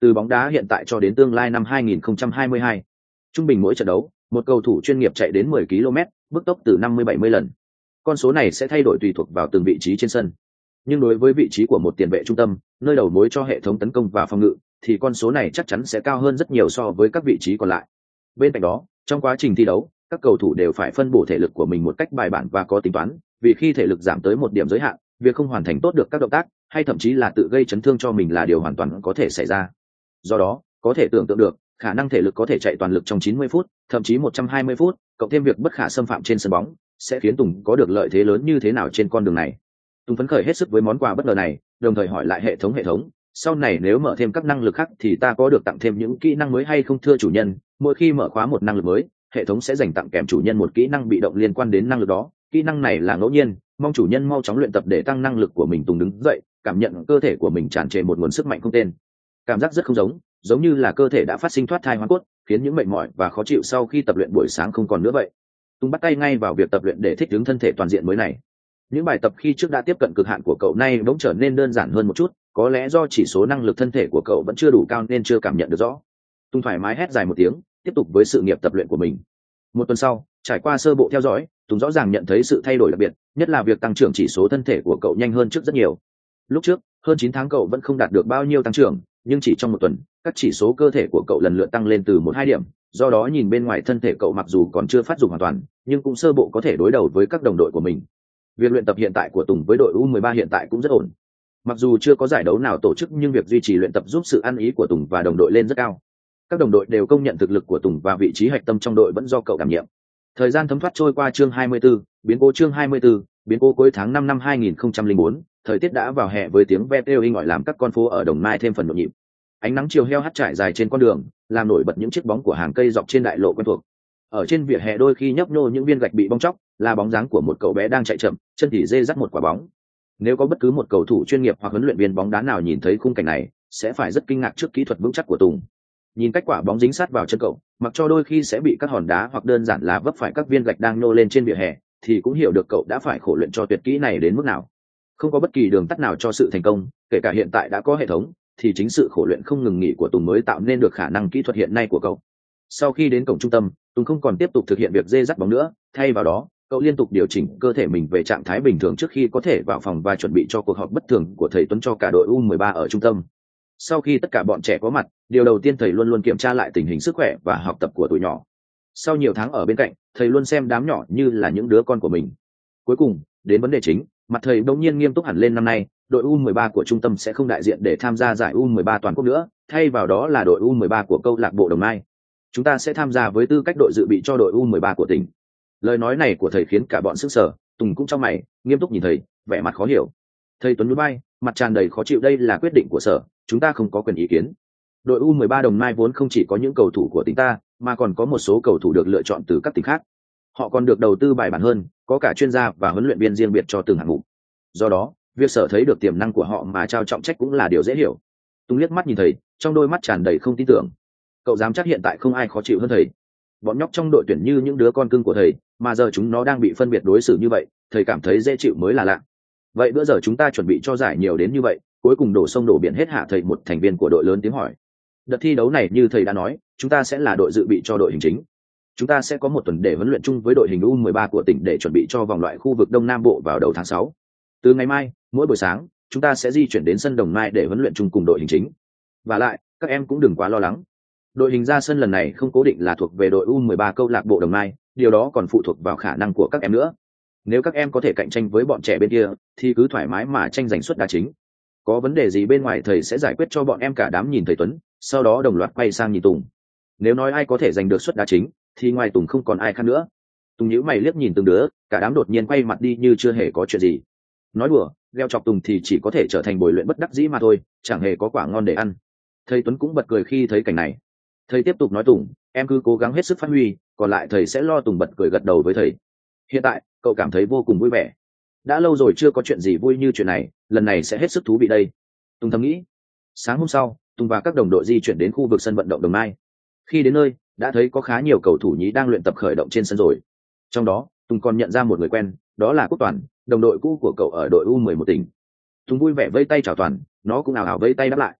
Từ bóng đá hiện tại cho đến tương lai năm hai nghìn không trăm hai mươi hai, trung bình mỗi trận đấu, một cầu thủ chuyên nghiệp chạy đến mười ki lô mét, bước tốc từ năm mươi bảy mươi lần. Con số này sẽ thay đổi tùy thuộc vào từng vị trí trên sân. Nhưng đối với vị trí của một tiền vệ trung tâm, nơi đầu mối cho hệ thống tấn công và phòng ngự, thì con số này chắc chắn sẽ cao hơn rất nhiều so với các vị trí còn lại. Bên cạnh đó, trong quá trình thi đấu, các cầu thủ đều phải phân bổ thể lực của mình một cách bài bản và có tính toán, vì khi thể lực giảm tới một điểm giới hạn, việc không hoàn thành tốt được các động tác, hay thậm chí là tự gây chấn thương cho mình là điều hoàn toàn có thể xảy ra. Do đó, có thể tưởng tượng được, khả năng thể lực có thể chạy toàn lực trong chín mươi phút, thậm chí một trăm hai mươi phút, cộng thêm việc bất khả xâm phạm trên sân bóng, sẽ khiến Tùng có được lợi thế lớn như thế nào trên con đường này. Tùng phấn khởi hết sức với món quà bất ngờ này, đồng thời hỏi lại hệ thống hệ thống, sau này nếu mở thêm các năng lực khác thì ta có được tặng thêm những kỹ năng mới hay không thưa chủ nhân? Mỗi khi mở khóa một năng lực mới, hệ thống sẽ dành tặng kèm chủ nhân một kỹ năng bị động liên quan đến năng lực đó. Kỹ năng này là ngẫu nhiên, mong chủ nhân mau chóng luyện tập để tăng năng lực của mình. Tùng đứng dậy, cảm nhận cơ thể của mình tràn trề một nguồn sức mạnh không tên. Cảm giác rất không giống, giống như là cơ thể đã phát sinh thoát thai hoán cốt, khiến những mệt mỏi và khó chịu sau khi tập luyện buổi sáng không còn nữa vậy. Tùng bắt tay ngay vào việc tập luyện để thích ứng thân thể toàn diện mới này. Những bài tập khi trước đã tiếp cận cực hạn của cậu nay bỗng trở nên đơn giản hơn một chút, có lẽ do chỉ số năng lực thân thể của cậu vẫn chưa đủ cao nên chưa cảm nhận được rõ. Tùng thoải mái hét dài một tiếng, tiếp tục với sự nghiệp tập luyện của mình. Một tuần sau, trải qua sơ bộ theo dõi, Tùng rõ ràng nhận thấy sự thay đổi đặc biệt, nhất là việc tăng trưởng chỉ số thân thể của cậu nhanh hơn trước rất nhiều. Lúc trước, hơn chín tháng cậu vẫn không đạt được bao nhiêu tăng trưởng, nhưng chỉ trong một tuần, các chỉ số cơ thể của cậu lần lượt tăng lên từ một hai điểm. Do đó nhìn bên ngoài thân thể cậu mặc dù còn chưa phát dụng hoàn toàn, nhưng cũng sơ bộ có thể đối đầu với các đồng đội của mình. Việc luyện tập hiện tại của Tùng với đội U mười ba hiện tại cũng rất ổn. Mặc dù chưa có giải đấu nào tổ chức nhưng việc duy trì luyện tập giúp sự ăn ý của Tùng và đồng đội lên rất cao. Các đồng đội đều công nhận thực lực của Tùng và vị trí hạch tâm trong đội vẫn do cậu đảm nhiệm. Thời gian thấm thoát trôi qua. Chương hai mươi tư, biến cố. Chương hai mươi tư, biến cố. Cuối tháng năm năm hai nghìn không trăm lẻ bốn, thời tiết đã vào hè với tiếng ve kêu inh ỏi làm các con phố ở Đồng Nai thêm phần nhộn nhịp. Ánh nắng chiều heo hắt trải dài trên con đường, làm nổi bật những chiếc bóng của hàng cây dọc trên đại lộ quen thuộc. Ở trên vỉa hè đôi khi nhấp nhô những viên gạch bị bong chóc, là bóng dáng của một cậu bé đang chạy chậm, chân thì dê dắt một quả bóng. Nếu có bất cứ một cầu thủ chuyên nghiệp hoặc huấn luyện viên bóng đá nào nhìn thấy khung cảnh này, sẽ phải rất kinh ngạc trước kỹ thuật vững chắc của Tùng. Nhìn cách quả bóng dính sát vào chân cậu, mặc cho đôi khi sẽ bị các hòn đá hoặc đơn giản là vấp phải các viên gạch đang nhô lên trên vỉa hè, thì cũng hiểu được cậu đã phải khổ luyện cho tuyệt kỹ này đến mức nào. Không có bất kỳ đường tắt nào cho sự thành công, kể cả hiện tại đã có hệ thống, thì chính sự khổ luyện không ngừng nghỉ của Tùng mới tạo nên được khả năng kỹ thuật hiện nay của cậu. Sau khi đến cổng trung tâm, Tùng không còn tiếp tục thực hiện việc dê dắt bóng nữa, thay vào đó, cậu liên tục điều chỉnh cơ thể mình về trạng thái bình thường trước khi có thể vào phòng và chuẩn bị cho cuộc họp bất thường của thầy Tuấn cho cả đội U mười ba ở trung tâm. Sau khi tất cả bọn trẻ có mặt, điều đầu tiên thầy luôn luôn kiểm tra lại tình hình sức khỏe và học tập của tụi nhỏ. Sau nhiều tháng ở bên cạnh, thầy luôn xem đám nhỏ như là những đứa con của mình. Cuối cùng, đến vấn đề chính, mặt thầy đột nhiên nghiêm túc hẳn lên. Năm nay, đội U mười ba của trung tâm sẽ không đại diện để tham gia giải U mười ba toàn quốc nữa, thay vào đó là đội U mười ba của câu lạc bộ Đồng Nai. Chúng ta sẽ tham gia với tư cách đội dự bị cho đội U mười ba của tỉnh. Lời nói này của thầy khiến cả bọn sững sờ. Tùng cũng trong mày, nghiêm túc nhìn thầy, vẻ mặt khó hiểu. Thầy Tuấn nhún vai, mặt tràn đầy khó chịu. Đây là quyết định của sở, chúng ta không có quyền ý kiến. Đội U mười ba Đồng Nai vốn không chỉ có những cầu thủ của tỉnh ta, mà còn có một số cầu thủ được lựa chọn từ các tỉnh khác. Họ còn được đầu tư bài bản hơn, có cả chuyên gia và huấn luyện viên riêng biệt cho từng hạng mục. Do đó, việc sở thấy được tiềm năng của họ mà trao trọng trách cũng là điều dễ hiểu. Tùng liếc mắt nhìn thầy, trong đôi mắt tràn đầy không tin tưởng. Cậu dám chắc hiện tại không ai khó chịu hơn thầy? Bọn nhóc trong đội tuyển như những đứa con cưng của thầy, mà giờ chúng nó đang bị phân biệt đối xử như vậy, thầy cảm thấy dễ chịu mới là lạ. Vậy bữa giờ chúng ta chuẩn bị cho giải nhiều đến như vậy, cuối cùng đổ sông đổ biển hết hả? Thầy, một thành viên của đội lớn tiếng hỏi. Đợt thi đấu này như thầy đã nói, chúng ta sẽ là đội dự bị cho đội hình chính. Chúng ta sẽ có một tuần để huấn luyện chung với đội hình U mười ba của tỉnh để chuẩn bị cho vòng loại khu vực Đông Nam Bộ vào đầu tháng sáu. Từ ngày mai, mỗi buổi sáng, chúng ta sẽ di chuyển đến sân Đồng Nai để huấn luyện chung cùng đội hình chính. Và lại, các em cũng đừng quá lo lắng. Đội hình ra sân lần này không cố định là thuộc về đội U mười ba câu lạc bộ Đồng Nai, điều đó còn phụ thuộc vào khả năng của các em nữa. Nếu các em có thể cạnh tranh với bọn trẻ bên kia, thì cứ thoải mái mà tranh giành suất đá chính. Có vấn đề gì bên ngoài thầy sẽ giải quyết cho bọn em. Cả đám nhìn thầy Tuấn, sau đó đồng loạt quay sang nhìn Tùng. Nếu nói ai có thể giành được suất đá chính, thì ngoài Tùng không còn ai khác nữa. Tùng nhíu mày liếc nhìn từng đứa, cả đám đột nhiên quay mặt đi như chưa hề có chuyện gì. Nói đùa, gieo chọc Tùng thì chỉ có thể trở thành bồi luyện bất đắc dĩ mà thôi, chẳng hề có quả ngon để ăn. Thầy Tuấn cũng bật cười khi thấy cảnh này. Thầy tiếp tục nói, Tùng, em cứ cố gắng hết sức phát huy, còn lại thầy sẽ lo. Tùng bật cười gật đầu với thầy. Hiện tại, cậu cảm thấy vô cùng vui vẻ. Đã lâu rồi chưa có chuyện gì vui như chuyện này, lần này sẽ hết sức thú vị đây. Tùng thầm nghĩ. Sáng hôm sau, Tùng và các đồng đội di chuyển đến khu vực sân vận động Đồng Nai. Khi đến nơi, đã thấy có khá nhiều cầu thủ nhí đang luyện tập khởi động trên sân rồi. Trong đó, Tùng còn nhận ra một người quen, đó là Quốc Toàn, đồng đội cũ của cậu ở đội U mười một tỉnh. Tùng vui vẻ vây tay chào Toàn, nó cũng ào ào vây tay đáp lại.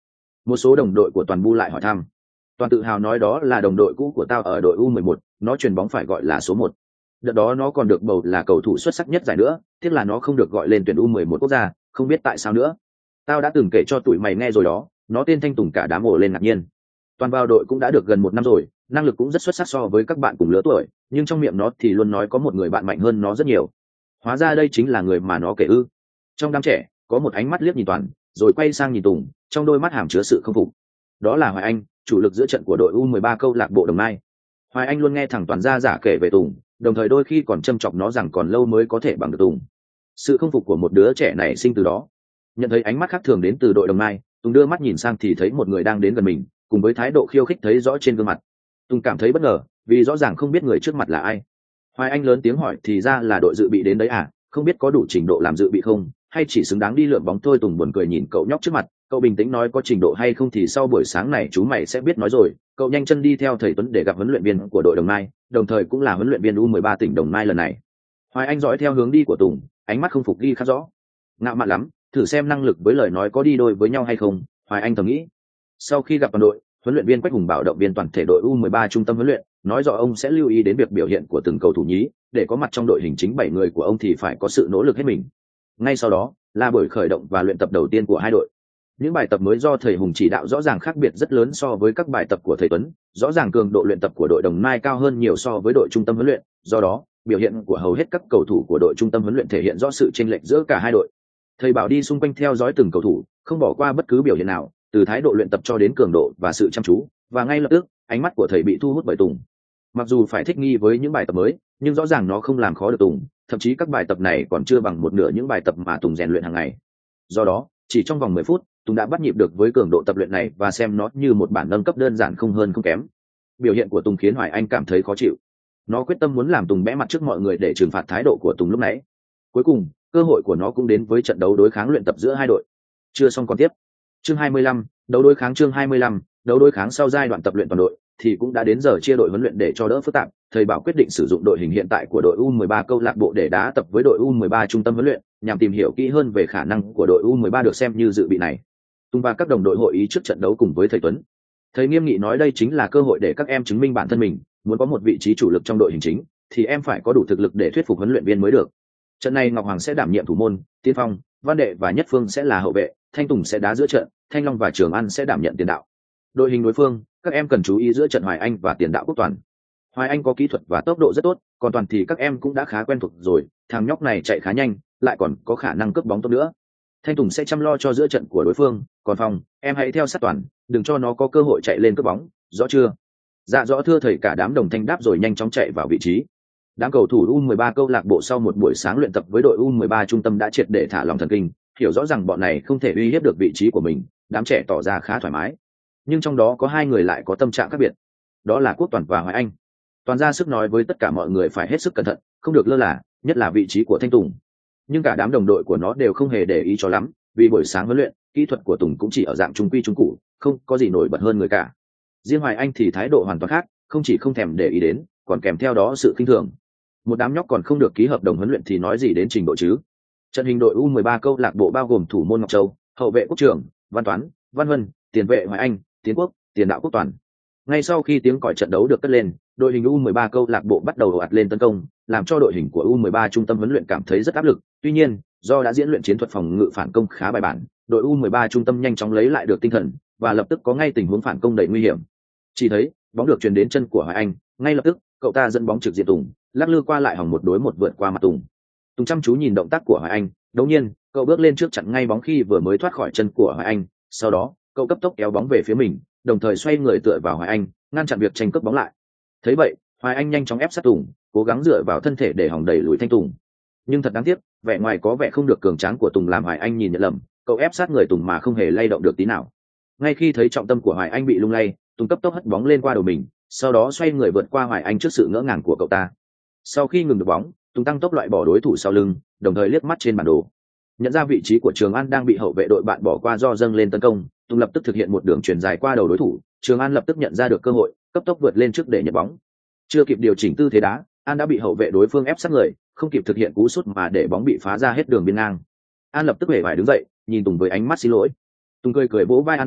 Một số đồng đội của Toàn bu lại hỏi thăm. Toàn tự hào nói đó là đồng đội cũ của tao ở đội u mười một, nó chuyền bóng phải gọi là số một. Đợt đó nó còn được bầu là cầu thủ xuất sắc nhất giải nữa, tiếc là nó không được gọi lên tuyển u mười một quốc gia, không biết tại sao nữa. Tao đã từng kể cho tụi mày nghe rồi đó, nó tên Thanh Tùng, cả đám ồ lên ngạc nhiên. Toàn vào đội cũng đã được gần một năm rồi, năng lực cũng rất xuất sắc so với các bạn cùng lứa tuổi, nhưng trong miệng nó thì luôn nói có một người bạn mạnh hơn nó rất nhiều. Hóa ra đây chính là người mà nó kể ư? Trong đám trẻ, có một ánh mắt liếc nhìn Toàn, rồi quay sang nhìn Tùng, trong đôi mắt hàm chứa sự không phục. Đó là Hoài Anh, chủ lực giữa trận của đội u mười ba câu lạc bộ Đồng Nai. Hoài Anh luôn nghe thẳng Toàn ra giả kể về Tùng, đồng thời đôi khi còn châm chọc nó rằng còn lâu mới có thể bằng được Tùng. Sự không phục của một đứa trẻ này sinh từ đó. Nhận thấy ánh mắt khác thường đến từ đội Đồng Nai, Tùng đưa mắt nhìn sang thì thấy một người đang đến gần mình, cùng với thái độ khiêu khích thấy rõ trên gương mặt. Tùng cảm thấy bất ngờ, vì rõ ràng không biết người trước mặt là ai. Hoài Anh lớn tiếng hỏi thì ra là đội dự bị đến đấy à, không biết có đủ trình độ làm dự bị không, hay chỉ xứng đáng đi lượm bóng thôi. Tùng buồn cười nhìn cậu nhóc trước mặt, cậu bình tĩnh nói có trình độ hay không thì sau buổi sáng này chú mày sẽ biết nói rồi. Cậu nhanh chân đi theo thầy Tuấn để gặp huấn luyện viên của đội Đồng Nai, đồng thời cũng là huấn luyện viên u mười ba tỉnh Đồng Nai lần này. Hoài Anh dõi theo hướng đi của Tùng, ánh mắt không phục ghi khá rõ. Ngạo mạn lắm, thử xem năng lực với lời nói có đi đôi với nhau hay không, Hoài Anh thầm nghĩ. Sau khi gặp toàn đội, huấn luyện viên Quách Hùng bảo động viên toàn thể đội u mười ba trung tâm huấn luyện, nói rõ ông sẽ lưu ý đến việc biểu hiện của từng cầu thủ nhí, để có mặt trong đội hình chính bảy người của ông thì phải có sự nỗ lực hết mình. Ngay sau đó là buổi khởi động và luyện tập đầu tiên của hai đội. Những bài tập mới do thầy Hùng chỉ đạo rõ ràng khác biệt rất lớn so với các bài tập của thầy Tuấn, rõ ràng cường độ luyện tập của đội Đồng Nai cao hơn nhiều so với đội trung tâm huấn luyện, do đó biểu hiện của hầu hết các cầu thủ của đội trung tâm huấn luyện thể hiện rõ sự chênh lệch giữa cả hai đội. Thầy bảo đi xung quanh theo dõi từng cầu thủ, không bỏ qua bất cứ biểu hiện nào, từ thái độ luyện tập cho đến cường độ và sự chăm chú, và ngay lập tức ánh mắt của thầy bị thu hút bởi Tùng. Mặc dù phải thích nghi với những bài tập mới, nhưng rõ ràng nó không làm khó được Tùng, thậm chí các bài tập này còn chưa bằng một nửa những bài tập mà Tùng rèn luyện hàng ngày. Do đó chỉ trong vòng mười phút, Tùng đã bắt nhịp được với cường độ tập luyện này và xem nó như một bản nâng cấp đơn giản không hơn không kém. Biểu hiện của Tùng khiến Hoài Anh cảm thấy khó chịu. Nó quyết tâm muốn làm Tùng bẽ mặt trước mọi người để trừng phạt thái độ của Tùng lúc nãy. Cuối cùng cơ hội của nó cũng đến với trận đấu đối kháng luyện tập giữa hai đội. Chưa xong còn tiếp. Chương hai mươi lăm, đấu đối kháng. Chương hai mươi lăm, đấu đối kháng. Sau giai đoạn tập luyện toàn đội thì cũng đã đến giờ chia đội huấn luyện để cho đỡ phức tạp. Thầy bảo quyết định sử dụng đội hình hiện tại của đội u mười ba câu lạc bộ để đá tập với đội u mười ba trung tâm huấn luyện, nhằm tìm hiểu kỹ hơn về khả năng của đội u mười ba được xem như dự bị này. Tùng và các đồng đội hội ý trước trận đấu cùng với thầy Tuấn. Thầy nghiêm nghị nói đây chính là cơ hội để các em chứng minh bản thân mình, muốn có một vị trí chủ lực trong đội hình chính thì em phải có đủ thực lực để thuyết phục huấn luyện viên mới được. Trận này Ngọc Hoàng sẽ đảm nhiệm thủ môn, Tiên Phong, Văn Đệ và Nhất Phương sẽ là hậu vệ, Thanh Tùng sẽ đá giữa trận, Thanh Long và Trường An sẽ đảm nhận tiền đạo. Đội hình đối phương, các em cần chú ý giữa trận Hoài Anh và tiền đạo Quốc Toàn. Hoài Anh có kỹ thuật và tốc độ rất tốt, còn Toàn thì các em cũng đã khá quen thuộc rồi, thằng nhóc này chạy khá nhanh, lại còn có khả năng cướp bóng tốt nữa. Thanh Tùng sẽ chăm lo cho giữa trận của đối phương, còn Phong, em hãy theo sát Toàn, đừng cho nó có cơ hội chạy lên cướp bóng, rõ chưa? Dạ rõ thưa thầy. Cả đám đồng thanh đáp rồi nhanh chóng chạy vào vị trí. Đám cầu thủ u mười ba câu lạc bộ sau một buổi sáng luyện tập với đội u mười ba trung tâm đã triệt để thả lòng thần kinh, hiểu rõ rằng bọn này không thể uy hiếp được vị trí của mình, đám trẻ tỏ ra khá thoải mái. Nhưng trong đó có hai người lại có tâm trạng khác biệt, đó là Quốc Toàn và Hoài Anh. Toàn ra sức nói với tất cả mọi người phải hết sức cẩn thận, không được lơ là, nhất là vị trí của Thanh Tùng. Nhưng cả đám đồng đội của nó đều không hề để ý cho lắm, vì buổi sáng huấn luyện, kỹ thuật của Tùng cũng chỉ ở dạng trung quy trung cụ, không có gì nổi bật hơn người cả. Riêng Hoài Anh thì thái độ hoàn toàn khác, không chỉ không thèm để ý đến, còn kèm theo đó sự khinh thường. Một đám nhóc còn không được ký hợp đồng huấn luyện thì nói gì đến trình độ chứ? Trận hình đội u mười ba câu lạc bộ bao gồm thủ môn Ngọc Châu, hậu vệ Quốc Trường, Văn Toán, Văn Huân, tiền vệ Hoài Anh, Tiến Quốc, tiền đạo Quốc Toàn. Ngay sau khi tiếng còi trận đấu được cất lên, đội hình u mười ba câu lạc bộ bắt đầu ồ ạt lên tấn công, làm cho đội hình của u mười ba trung tâm huấn luyện cảm thấy rất áp lực. Tuy nhiên, do đã diễn luyện chiến thuật phòng ngự phản công khá bài bản, đội u mười ba trung tâm nhanh chóng lấy lại được tinh thần và lập tức có ngay tình huống phản công đầy nguy hiểm. Chỉ thấy bóng được truyền đến chân của Hoài Anh, ngay lập tức cậu ta dẫn bóng trực diện Tùng, lắc lư qua lại hỏng một đối một vượt qua mặt Tùng. Tùng chăm chú nhìn động tác của Hoài Anh, đột nhiên cậu bước lên trước chặn ngay bóng khi vừa mới thoát khỏi chân của Hoài Anh, sau đó cậu cấp tốc kéo bóng về phía mình, đồng thời xoay người tựa vào Hoài Anh, ngăn chặn việc tranh cướp bóng lại. Thấy vậy, Hoài Anh nhanh chóng ép sát Tùng, cố gắng dựa vào thân thể để hòng đẩy lùi Thanh Tùng. Nhưng thật đáng tiếc, vẻ ngoài có vẻ không được cường tráng của Tùng làm Hoài Anh nhìn nhận lầm, cậu ép sát người Tùng mà không hề lay động được tí nào. Ngay khi thấy trọng tâm của Hoài Anh bị lung lay, Tùng cấp tốc hất bóng lên qua đầu mình, sau đó xoay người vượt qua Hoài Anh trước sự ngỡ ngàng của cậu ta. Sau khi ngừng được bóng, Tùng tăng tốc loại bỏ đối thủ sau lưng, đồng thời liếc mắt trên bản đồ, nhận ra vị trí của Trường An đang bị hậu vệ đội bạn bỏ qua do dâng lên tấn công. Tùng lập tức thực hiện một đường chuyền dài qua đầu đối thủ, Trường An lập tức nhận ra được cơ hội, cấp tốc vượt lên trước để nhận bóng. Chưa kịp điều chỉnh tư thế đá, An đã bị hậu vệ đối phương ép sát người, không kịp thực hiện cú sút mà để bóng bị phá ra hết đường biên ngang. An lập tức hề phải đứng dậy, nhìn Tùng với ánh mắt xin lỗi. Tùng cười cười vỗ vai an ủi,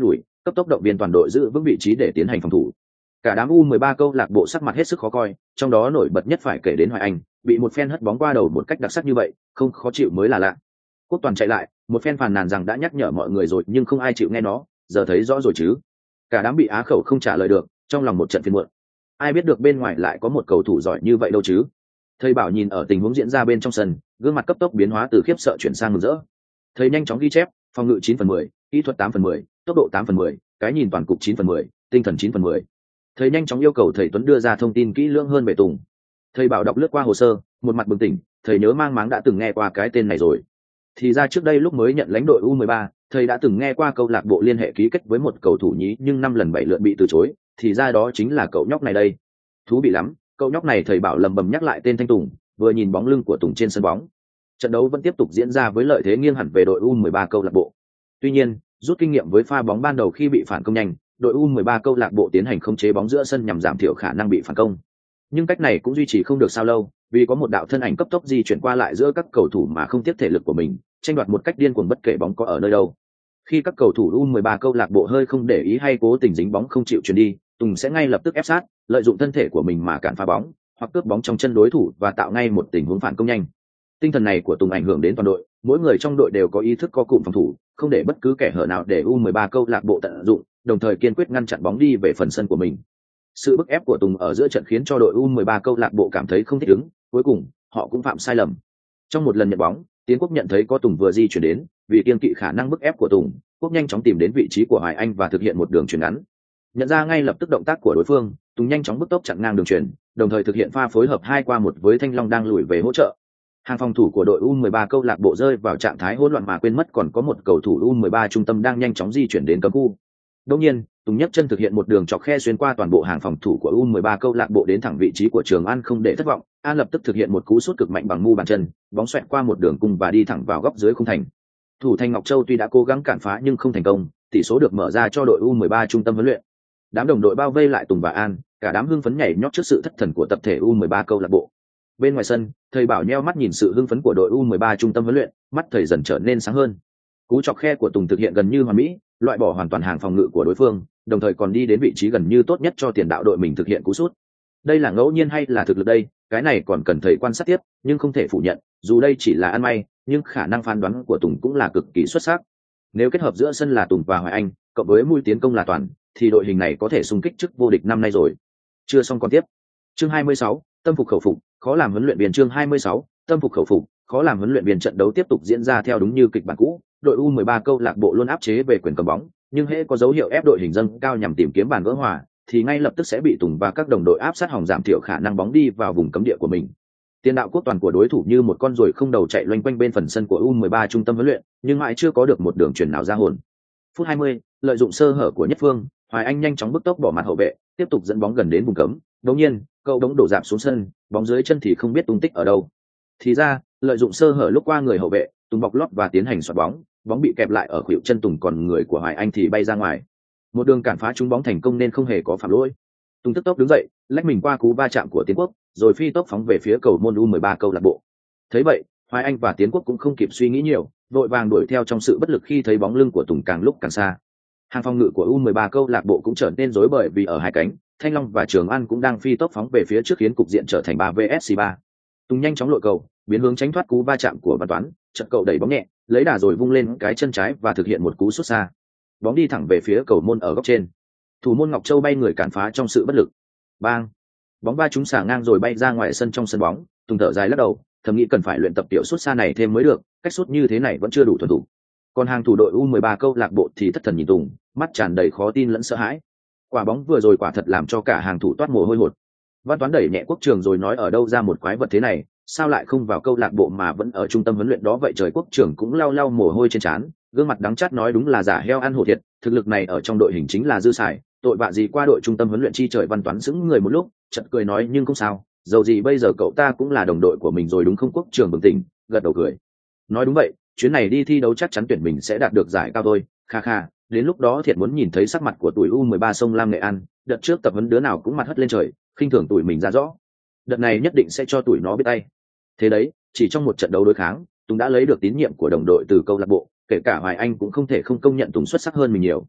cấp tốc động viên toàn đội giữ vững vị trí để tiến hành phòng thủ. Cả đám u mười ba câu lạc bộ sắc mặt hết sức khó coi, trong đó nổi bật nhất phải kể đến Hoài Anh, bị một phen hất bóng qua đầu một cách đặc sắc như vậy, không khó chịu mới là lạ. Quốc Toàn chạy lại, một phen phàn nàn rằng đã nhắc nhở mọi người rồi nhưng không ai chịu nghe nó, giờ thấy rõ rồi chứ. Cả đám bị á khẩu không trả lời được, trong lòng một trận phiền muộn. Ai biết được bên ngoài lại có một cầu thủ giỏi như vậy đâu chứ. Thầy Bảo nhìn ở tình huống diễn ra bên trong sân, gương mặt cấp tốc biến hóa từ khiếp sợ chuyển sang mừng rỡ. Thầy nhanh chóng ghi chép, phòng ngự chín phần mười, kỹ thuật tám phần mười, tốc độ tám phần mười, cái nhìn toàn cục chín phần mười, tinh thần chín phần mười. Thầy nhanh chóng yêu cầu thầy Tuấn đưa ra thông tin kỹ lưỡng hơn về Tùng. Thầy Bảo đọc lướt qua hồ sơ, một mặt bừng tỉnh, thầy nhớ mang máng đã từng nghe qua cái tên này rồi. Thì ra trước đây lúc mới nhận lãnh đội u mười ba, thầy đã từng nghe qua câu lạc bộ liên hệ ký kết với một cầu thủ nhí nhưng năm lần bảy lượt bị từ chối, thì ra đó chính là cậu nhóc này đây. Thú vị lắm, cậu nhóc này thầy Bảo lầm bầm nhắc lại tên Thanh Tùng, vừa nhìn bóng lưng của Tùng trên sân bóng. Trận đấu vẫn tiếp tục diễn ra với lợi thế nghiêng hẳn về đội u mười ba câu lạc bộ. Tuy nhiên, rút kinh nghiệm với pha bóng ban đầu khi bị phản công nhanh, đội u mười ba câu lạc bộ tiến hành khống chế bóng giữa sân nhằm giảm thiểu khả năng bị phản công. Nhưng cách này cũng duy trì không được sao lâu, vì có một đạo thân ảnh cấp tốc di chuyển qua lại giữa các cầu thủ mà không tiếc thể lực của mình, tranh đoạt một cách điên cuồng bất kể bóng có ở nơi đâu. Khi các cầu thủ u mười ba câu lạc bộ hơi không để ý hay cố tình dính bóng không chịu chuyển đi, Tùng sẽ ngay lập tức ép sát, lợi dụng thân thể của mình mà cản phá bóng, hoặc cướp bóng trong chân đối thủ và tạo ngay một tình huống phản công nhanh. Tinh thần này của Tùng ảnh hưởng đến toàn đội, mỗi người trong đội đều có ý thức co cụm phòng thủ, không để bất cứ kẻ hở nào để u mười ba câu lạc bộ tận dụng, đồng thời kiên quyết ngăn chặn bóng đi về phần sân của mình. Sự bức ép của Tùng ở giữa trận khiến cho đội u mười ba câu lạc bộ cảm thấy không thích ứng, cuối cùng họ cũng phạm sai lầm. Trong một lần nhận bóng, Tiến Quốc nhận thấy có Tùng vừa di chuyển đến, vì kiên kỵ khả năng bức ép của Tùng, Quốc nhanh chóng tìm đến vị trí của Hoài Anh và thực hiện một đường chuyền ngắn. Nhận ra ngay lập tức động tác của đối phương, Tùng nhanh chóng bứt tốc chặn ngang đường chuyền, đồng thời thực hiện pha phối hợp hai qua một với Thanh Long đang lùi về hỗ trợ. Hàng phòng thủ của đội u mười ba câu lạc bộ rơi vào trạng thái hỗn loạn mà quên mất còn có một cầu thủ u mười ba trung tâm đang nhanh chóng di chuyển đến cấm khu. Đương nhiên, Tùng nhấc chân thực hiện một đường chọc khe xuyên qua toàn bộ hàng phòng thủ của u mười ba câu lạc bộ đến thẳng vị trí của Trường An không để thất vọng. An lập tức thực hiện một cú sút cực mạnh bằng mu bàn chân, bóng xoẹt qua một đường cung và đi thẳng vào góc dưới khung thành. Thủ thành Ngọc Châu tuy đã cố gắng cản phá nhưng không thành công, tỷ số được mở ra cho đội u mười ba trung tâm huấn luyện. Đám đồng đội bao vây lại Tùng và An, cả đám hưng phấn nhảy nhót trước sự thất thần của tập thể u mười ba câu lạc bộ. Bên ngoài sân, thầy Bảo nheo mắt nhìn sự hưng phấn của đội u mười ba trung tâm huấn luyện, mắt thầy dần trở nên sáng hơn. Cú chọc khe của Tùng thực hiện gần như hoàn mỹ, loại bỏ hoàn toàn hàng phòng ngự của đối phương, đồng thời còn đi đến vị trí gần như tốt nhất cho tiền đạo đội mình thực hiện cú sút. Đây là ngẫu nhiên hay là thực lực đây, cái này còn cần thầy quan sát tiếp, nhưng không thể phủ nhận, dù đây chỉ là ăn may, nhưng khả năng phán đoán của Tùng cũng là cực kỳ xuất sắc. Nếu kết hợp giữa sân là Tùng và Hoài Anh, cộng với mũi tiến công là Toàn, thì đội hình này có thể xung kích chức vô địch năm nay rồi. Chưa xong còn tiếp. Chương hai mươi sáu, tâm phục khẩu phục, khó làm huấn luyện viên. Chương hai mươi sáu, tâm phục khẩu phục, khó làm huấn luyện viên. Trận đấu tiếp tục diễn ra theo đúng như kịch bản cũ, đội u mười ba câu lạc bộ luôn áp chế về quyền cầm bóng, nhưng hễ có dấu hiệu ép đội hình dâng cao nhằm tìm kiếm bàn gỡ hòa, thì ngay lập tức sẽ bị Tùng và các đồng đội áp sát hòng giảm thiểu khả năng bóng đi vào vùng cấm địa của mình. Tiền đạo Quốc Toàn của đối thủ như một con ruồi không đầu chạy loanh quanh bên phần sân của u mười ba trung tâm huấn luyện, nhưng mãi chưa có được một đường chuyền nào ra hồn. Phút hai mươi, lợi dụng sơ hở của Nhất Phương, Hoài Anh nhanh chóng bứt tốc bỏ mặt hậu vệ, tiếp tục dẫn bóng gần đến vùng cấm. Đột nhiên, cậu đống đổ dạp xuống sân, bóng dưới chân thì không biết tung tích ở đâu. Thì ra, lợi dụng sơ hở lúc qua người hậu vệ, Tùng bọc lót và tiến hành xoạc bóng, bóng bị kẹp lại ở khuỷu chân Tùng, còn người của Hoài Anh thì bay ra ngoài. Một đường cản phá trúng bóng thành công nên không hề có phạm lỗi. Tùng tức tốc đứng dậy, lách mình qua cú va chạm của Tiến Quốc, rồi phi tốc phóng về phía cầu môn u mười ba câu lạc bộ. Thấy vậy, Hoài Anh và Tiến Quốc cũng không kịp suy nghĩ nhiều, vội vàng đuổi theo trong sự bất lực khi thấy bóng lưng của Tùng càng lúc càng xa. Hàng phòng ngự của u mười ba câu lạc bộ cũng trở nên rối bời vì ở hai cánh, Thanh Long và Trường An cũng đang phi tốc phóng về phía trước khiến cục diện trở thành ba vs ba. Tùng nhanh chóng lội cầu, biến hướng tránh thoát cú va chạm của Văn Toán, chợt cậu đẩy bóng nhẹ, lấy đà rồi vung lên cái chân trái và thực hiện một cú sút xa. Bóng đi thẳng về phía cầu môn ở góc trên. Thủ môn Ngọc Châu bay người cản phá trong sự bất lực. Bang! Bóng va trúng xả ngang rồi bay ra ngoài sân trong sân bóng. Tùng thở dài lắc đầu, thầm nghĩ cần phải luyện tập tiểu sút xa này thêm mới được, cách sút như thế này vẫn chưa đủ thuần thục. Còn hàng thủ đội u mười ba câu lạc bộ thì thất thần nhìn Tùng, mắt tràn đầy khó tin lẫn sợ hãi. Quả bóng vừa rồi quả thật làm cho cả hàng thủ toát mồ hôi hột. Văn Toán đẩy nhẹ Quốc Trường rồi nói ở đâu ra một quái vật thế này, sao lại không vào câu lạc bộ mà vẫn ở trung tâm huấn luyện đó vậy trời. Quốc Trường cũng lau lau mồ hôi trên trán, gương mặt đắng chát nói đúng là giả heo ăn hổ thiệt, thực lực này ở trong đội hình chính là dư xài, tội vạ gì qua đội trung tâm huấn luyện chi trời. Văn Toán sững người một lúc, chợt cười nói nhưng không sao, dầu gì bây giờ cậu ta cũng là đồng đội của mình rồi đúng không? Quốc Trường bừng tỉnh, gật đầu cười. Nói đúng vậy, chuyến này đi thi đấu chắc chắn tuyển mình sẽ đạt được giải cao thôi, kha kha, đến lúc đó thiệt muốn nhìn thấy sắc mặt của tuổi u mười ba sông Lam Nghệ An, đợt trước tập huấn đứa nào cũng mặt hất lên trời, khinh thường tuổi mình ra rõ. Đợt này nhất định sẽ cho tuổi nó biết tay. Thế đấy, chỉ trong một trận đấu đối kháng, Tùng đã lấy được tín nhiệm của đồng đội từ câu lạc bộ, kể cả Hoài Anh cũng không thể không công nhận Tùng xuất sắc hơn mình nhiều.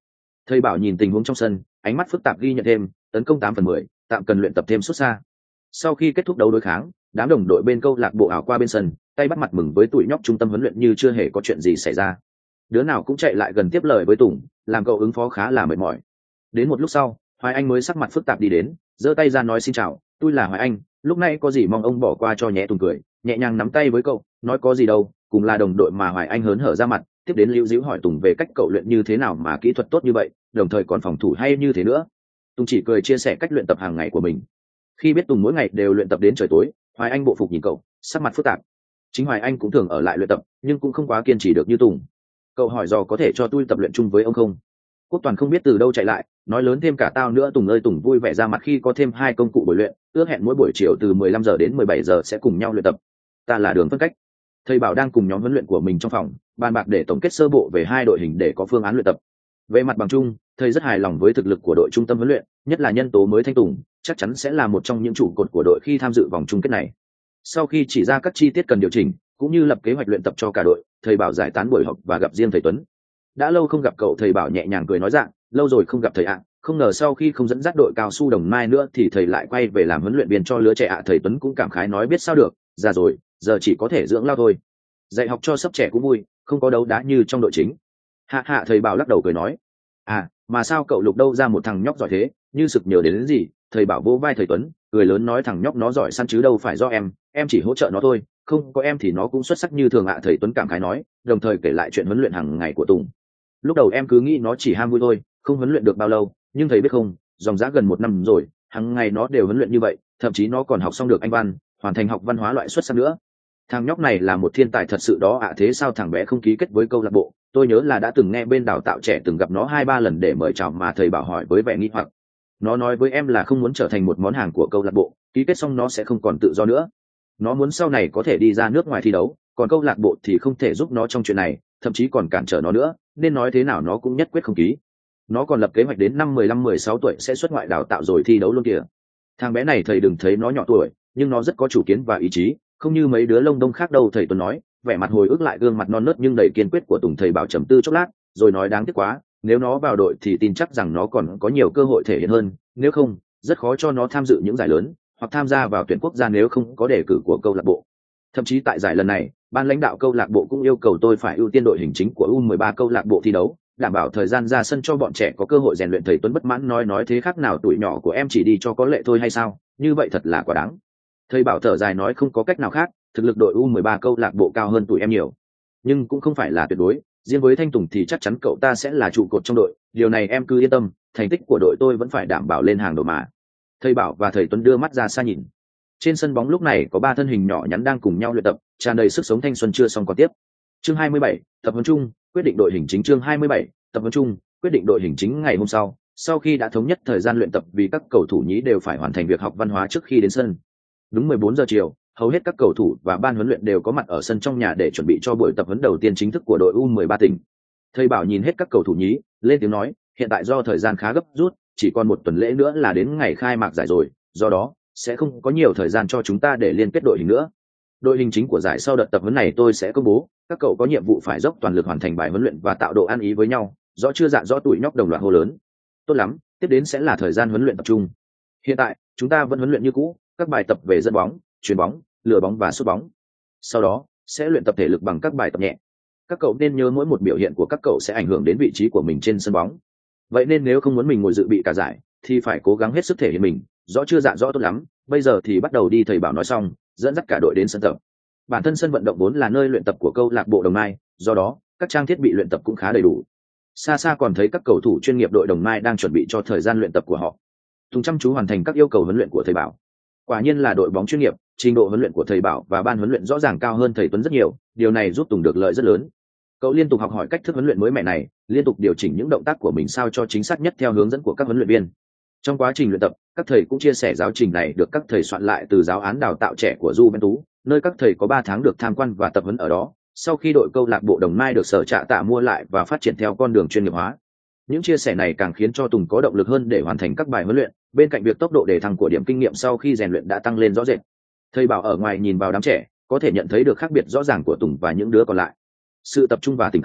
Thầy bảo nhìn tình huống trong sân, ánh mắt phức tạp ghi nhận thêm, tấn công tám phần mười, tạm cần luyện tập thêm xuất xa. Sau khi kết thúc đấu đối kháng, đám đồng đội bên câu lạc bộ ảo qua bên sân, tay bắt mặt mừng với tụi nhóc trung tâm huấn luyện như chưa hề có chuyện gì xảy ra. Đứa nào cũng chạy lại gần tiếp lời với Tùng, làm cậu ứng phó khá là mệt mỏi. Đến một lúc sau, Hoài Anh mới sắc mặt phức tạp đi đến, giơ tay ra nói xin chào, tôi là Hoài Anh, lúc này có gì mong ông bỏ qua cho nhé. Tùng cười, nhẹ nhàng nắm tay với cậu, nói có gì đâu, cùng là đồng đội mà. Hoài Anh hớn hở ra mặt, tiếp đến lưu díu hỏi Tùng về cách cậu luyện như thế nào mà kỹ thuật tốt như vậy, đồng thời còn phòng thủ hay như thế nữa. Tùng chỉ cười chia sẻ cách luyện tập hàng ngày của mình. Khi biết Tùng mỗi ngày đều luyện tập đến trời tối, Hoài Anh bộ phục nhìn cậu, sắc mặt phức tạp. Chính Hoài Anh cũng thường ở lại luyện tập, nhưng cũng không quá kiên trì được như Tùng. Cậu hỏi dò có thể cho tôi tập luyện chung với ông không? Quốc Toàn không biết từ đâu chạy lại, nói lớn thêm cả tao nữa. Tùng ơi. Tùng vui vẻ ra mặt khi có thêm hai công cụ buổi luyện, ước hẹn mỗi buổi chiều từ mười lăm giờ đến mười bảy giờ sẽ cùng nhau luyện tập. Ta là Đường phân cách. Thầy bảo đang cùng nhóm huấn luyện của mình trong phòng bàn bạc để tổng kết sơ bộ về hai đội hình để có phương án luyện tập. Về mặt bằng chung, thầy rất hài lòng với thực lực của đội trung tâm huấn luyện, nhất là nhân tố mới Thanh Tùng, chắc chắn sẽ là một trong những trụ cột của đội khi tham dự vòng chung kết này. Sau khi chỉ ra các chi tiết cần điều chỉnh, cũng như lập kế hoạch luyện tập cho cả đội, thầy bảo giải tán buổi họp và gặp riêng thầy Tuấn. Đã lâu không gặp cậu. Thầy bảo nhẹ nhàng cười nói dạng, lâu rồi không gặp thầy ạ. Không ngờ sau khi không dẫn dắt đội cao su Đồng Nai nữa thì thầy lại quay về làm huấn luyện viên cho lứa trẻ ạ. Thầy Tuấn cũng cảm khái nói biết sao được, già rồi, giờ chỉ có thể dưỡng lao thôi. Dạy học cho sấp trẻ cũng vui, không có đấu đá như trong đội chính. Hạ hạ. Thầy bảo lắc đầu cười nói, à mà sao cậu lục đâu ra một thằng nhóc giỏi thế, như sực nhớ đến, đến gì. Thầy bảo vỗ vai thầy Tuấn, cười lớn nói thằng nhóc nó giỏi săn chứ đâu phải do em em chỉ hỗ trợ nó thôi, không có em thì nó cũng xuất sắc như thường ạ. Thầy Tuấn cảm khái nói, đồng thời kể lại chuyện huấn luyện hàng ngày của Tùng. Lúc đầu em cứ nghĩ nó chỉ ham vui thôi, không huấn luyện được bao lâu, nhưng thầy biết không, dòng dã gần một năm rồi, hàng ngày nó đều huấn luyện như vậy, thậm chí nó còn học xong được Anh văn, hoàn thành học văn hóa loại xuất sắc nữa. Thằng nhóc này là một thiên tài thật sự đó ạ. Thế sao thằng bé không ký kết với câu lạc bộ? Tôi nhớ là đã từng nghe bên đào tạo trẻ từng gặp nó hai ba lần để mời chào mà. Thầy bảo hỏi với vẻ nghi hoặc. Nó nói với em là không muốn trở thành một món hàng của câu lạc bộ, ký kết xong nó sẽ không còn tự do nữa. Nó muốn sau này có thể đi ra nước ngoài thi đấu, còn câu lạc bộ thì không thể giúp nó trong chuyện này, thậm chí còn cản trở nó nữa, nên nói thế nào nó cũng nhất quyết không ký. Nó còn lập kế hoạch đến năm mười lăm mười sáu tuổi sẽ xuất ngoại đào tạo rồi thi đấu luôn kìa. Thằng bé này thầy đừng thấy nó nhỏ tuổi, nhưng nó rất có chủ kiến và ý chí, không như mấy đứa lông đông khác đâu. Thầy Tuấn nói, vẻ mặt hồi ức lại gương mặt non nớt nhưng đầy kiên quyết của Tùng. Thầy bảo trầm tư chốc lát, rồi nói đáng tiếc quá, nếu nó vào đội thì tin chắc rằng nó còn có nhiều cơ hội thể hiện hơn, nếu không, rất khó cho nó tham dự những giải lớn, hoặc tham gia vào tuyển quốc gia nếu không có đề cử của câu lạc bộ. Thậm chí tại giải lần này, ban lãnh đạo câu lạc bộ cũng yêu cầu tôi phải ưu tiên đội hình chính của U mười ba câu lạc bộ thi đấu, đảm bảo thời gian ra sân cho bọn trẻ có cơ hội rèn luyện. Thầy Tuấn bất mãn nói nói thế khác nào tuổi nhỏ của em chỉ đi cho có lệ thôi hay sao, như vậy thật là quá đáng. Thầy bảo thở dài nói không có cách nào khác, thực lực đội U mười ba câu lạc bộ cao hơn tuổi em nhiều, nhưng cũng không phải là tuyệt đối. Riêng với Thanh Tùng thì chắc chắn cậu ta sẽ là trụ cột trong đội, điều này em cứ yên tâm, thành tích của đội tôi vẫn phải đảm bảo lên hàng đầu mà. Thầy bảo và thầy Tuấn đưa mắt ra xa nhìn. Trên sân bóng lúc này có ba thân hình nhỏ nhắn đang cùng nhau luyện tập, tràn đầy sức sống thanh xuân chưa xong còn tiếp. Chương hai mươi bảy, tập huấn chung, quyết định đội hình chính. Chương hai mươi bảy, tập huấn chung, quyết định đội hình chính. Ngày hôm sau, sau khi đã thống nhất thời gian luyện tập vì các cầu thủ nhí đều phải hoàn thành việc học văn hóa trước khi đến sân. Đúng mười bốn giờ chiều, hầu hết các cầu thủ và ban huấn luyện đều có mặt ở sân trong nhà để chuẩn bị cho buổi tập huấn đầu tiên chính thức của đội U mười ba tỉnh. Thầy bảo nhìn hết các cầu thủ nhí, lên tiếng nói, hiện tại do thời gian khá gấp rút, chỉ còn một tuần lễ nữa là đến ngày khai mạc giải rồi, do đó sẽ không có nhiều thời gian cho chúng ta để liên kết đội hình nữa. Đội hình chính của giải sau đợt tập huấn này tôi sẽ công bố, các cậu có nhiệm vụ phải dốc toàn lực hoàn thành bài huấn luyện và tạo độ ăn ý với nhau. Rõ chưa? Dạ rõ. Tụi nhóc đồng loạt hô lớn. Tốt lắm, tiếp đến sẽ là thời gian huấn luyện tập trung. Hiện tại chúng ta vẫn huấn luyện như cũ, các bài tập về dẫn bóng, chuyền bóng, lừa bóng và sút bóng. Sau đó sẽ luyện tập thể lực bằng các bài tập nhẹ. Các cậu nên nhớ mỗi một biểu hiện của các cậu sẽ ảnh hưởng đến vị trí của mình trên sân bóng. Vậy nên nếu không muốn mình ngồi dự bị cả giải thì phải cố gắng hết sức thể hiện mình. Rõ chưa? Dạ rõ. Tốt lắm, bây giờ thì bắt đầu đi. Thầy bảo nói xong, dẫn dắt cả đội đến sân tập. Bản thân sân vận động vốn là nơi luyện tập của câu lạc bộ Đồng Nai, do đó các trang thiết bị luyện tập cũng khá đầy đủ. Xa xa còn thấy các cầu thủ chuyên nghiệp đội Đồng Nai đang chuẩn bị cho thời gian luyện tập của họ. Tùng chăm chú hoàn thành các yêu cầu huấn luyện của thầy bảo. Quả nhiên là đội bóng chuyên nghiệp, trình độ huấn luyện của thầy bảo và ban huấn luyện rõ ràng cao hơn thầy Tuấn rất nhiều, điều này giúp Tùng được lợi rất lớn. Cậu liên tục học hỏi cách thức huấn luyện mới mẻ này, liên tục điều chỉnh những động tác của mình sao cho chính xác nhất theo hướng dẫn của các huấn luyện viên. Trong quá trình luyện tập, các thầy cũng chia sẻ giáo trình này được các thầy soạn lại từ giáo án đào tạo trẻ của Juventus, nơi các thầy có ba tháng được tham quan và tập huấn ở đó. Sau khi đội câu lạc bộ Đồng Nai được Sở Trạ Tạ mua lại và phát triển theo con đường chuyên nghiệp hóa, những chia sẻ này càng khiến cho Tùng có động lực hơn để hoàn thành các bài huấn luyện. Bên cạnh việc tốc độ đề thăng của điểm kinh nghiệm sau khi rèn luyện đã tăng lên rõ rệt, thầy bảo ở ngoài nhìn vào đám trẻ có thể nhận thấy được khác biệt rõ ràng của Tùng và những đứa còn lại. Sự tập trung và tỉnh táo,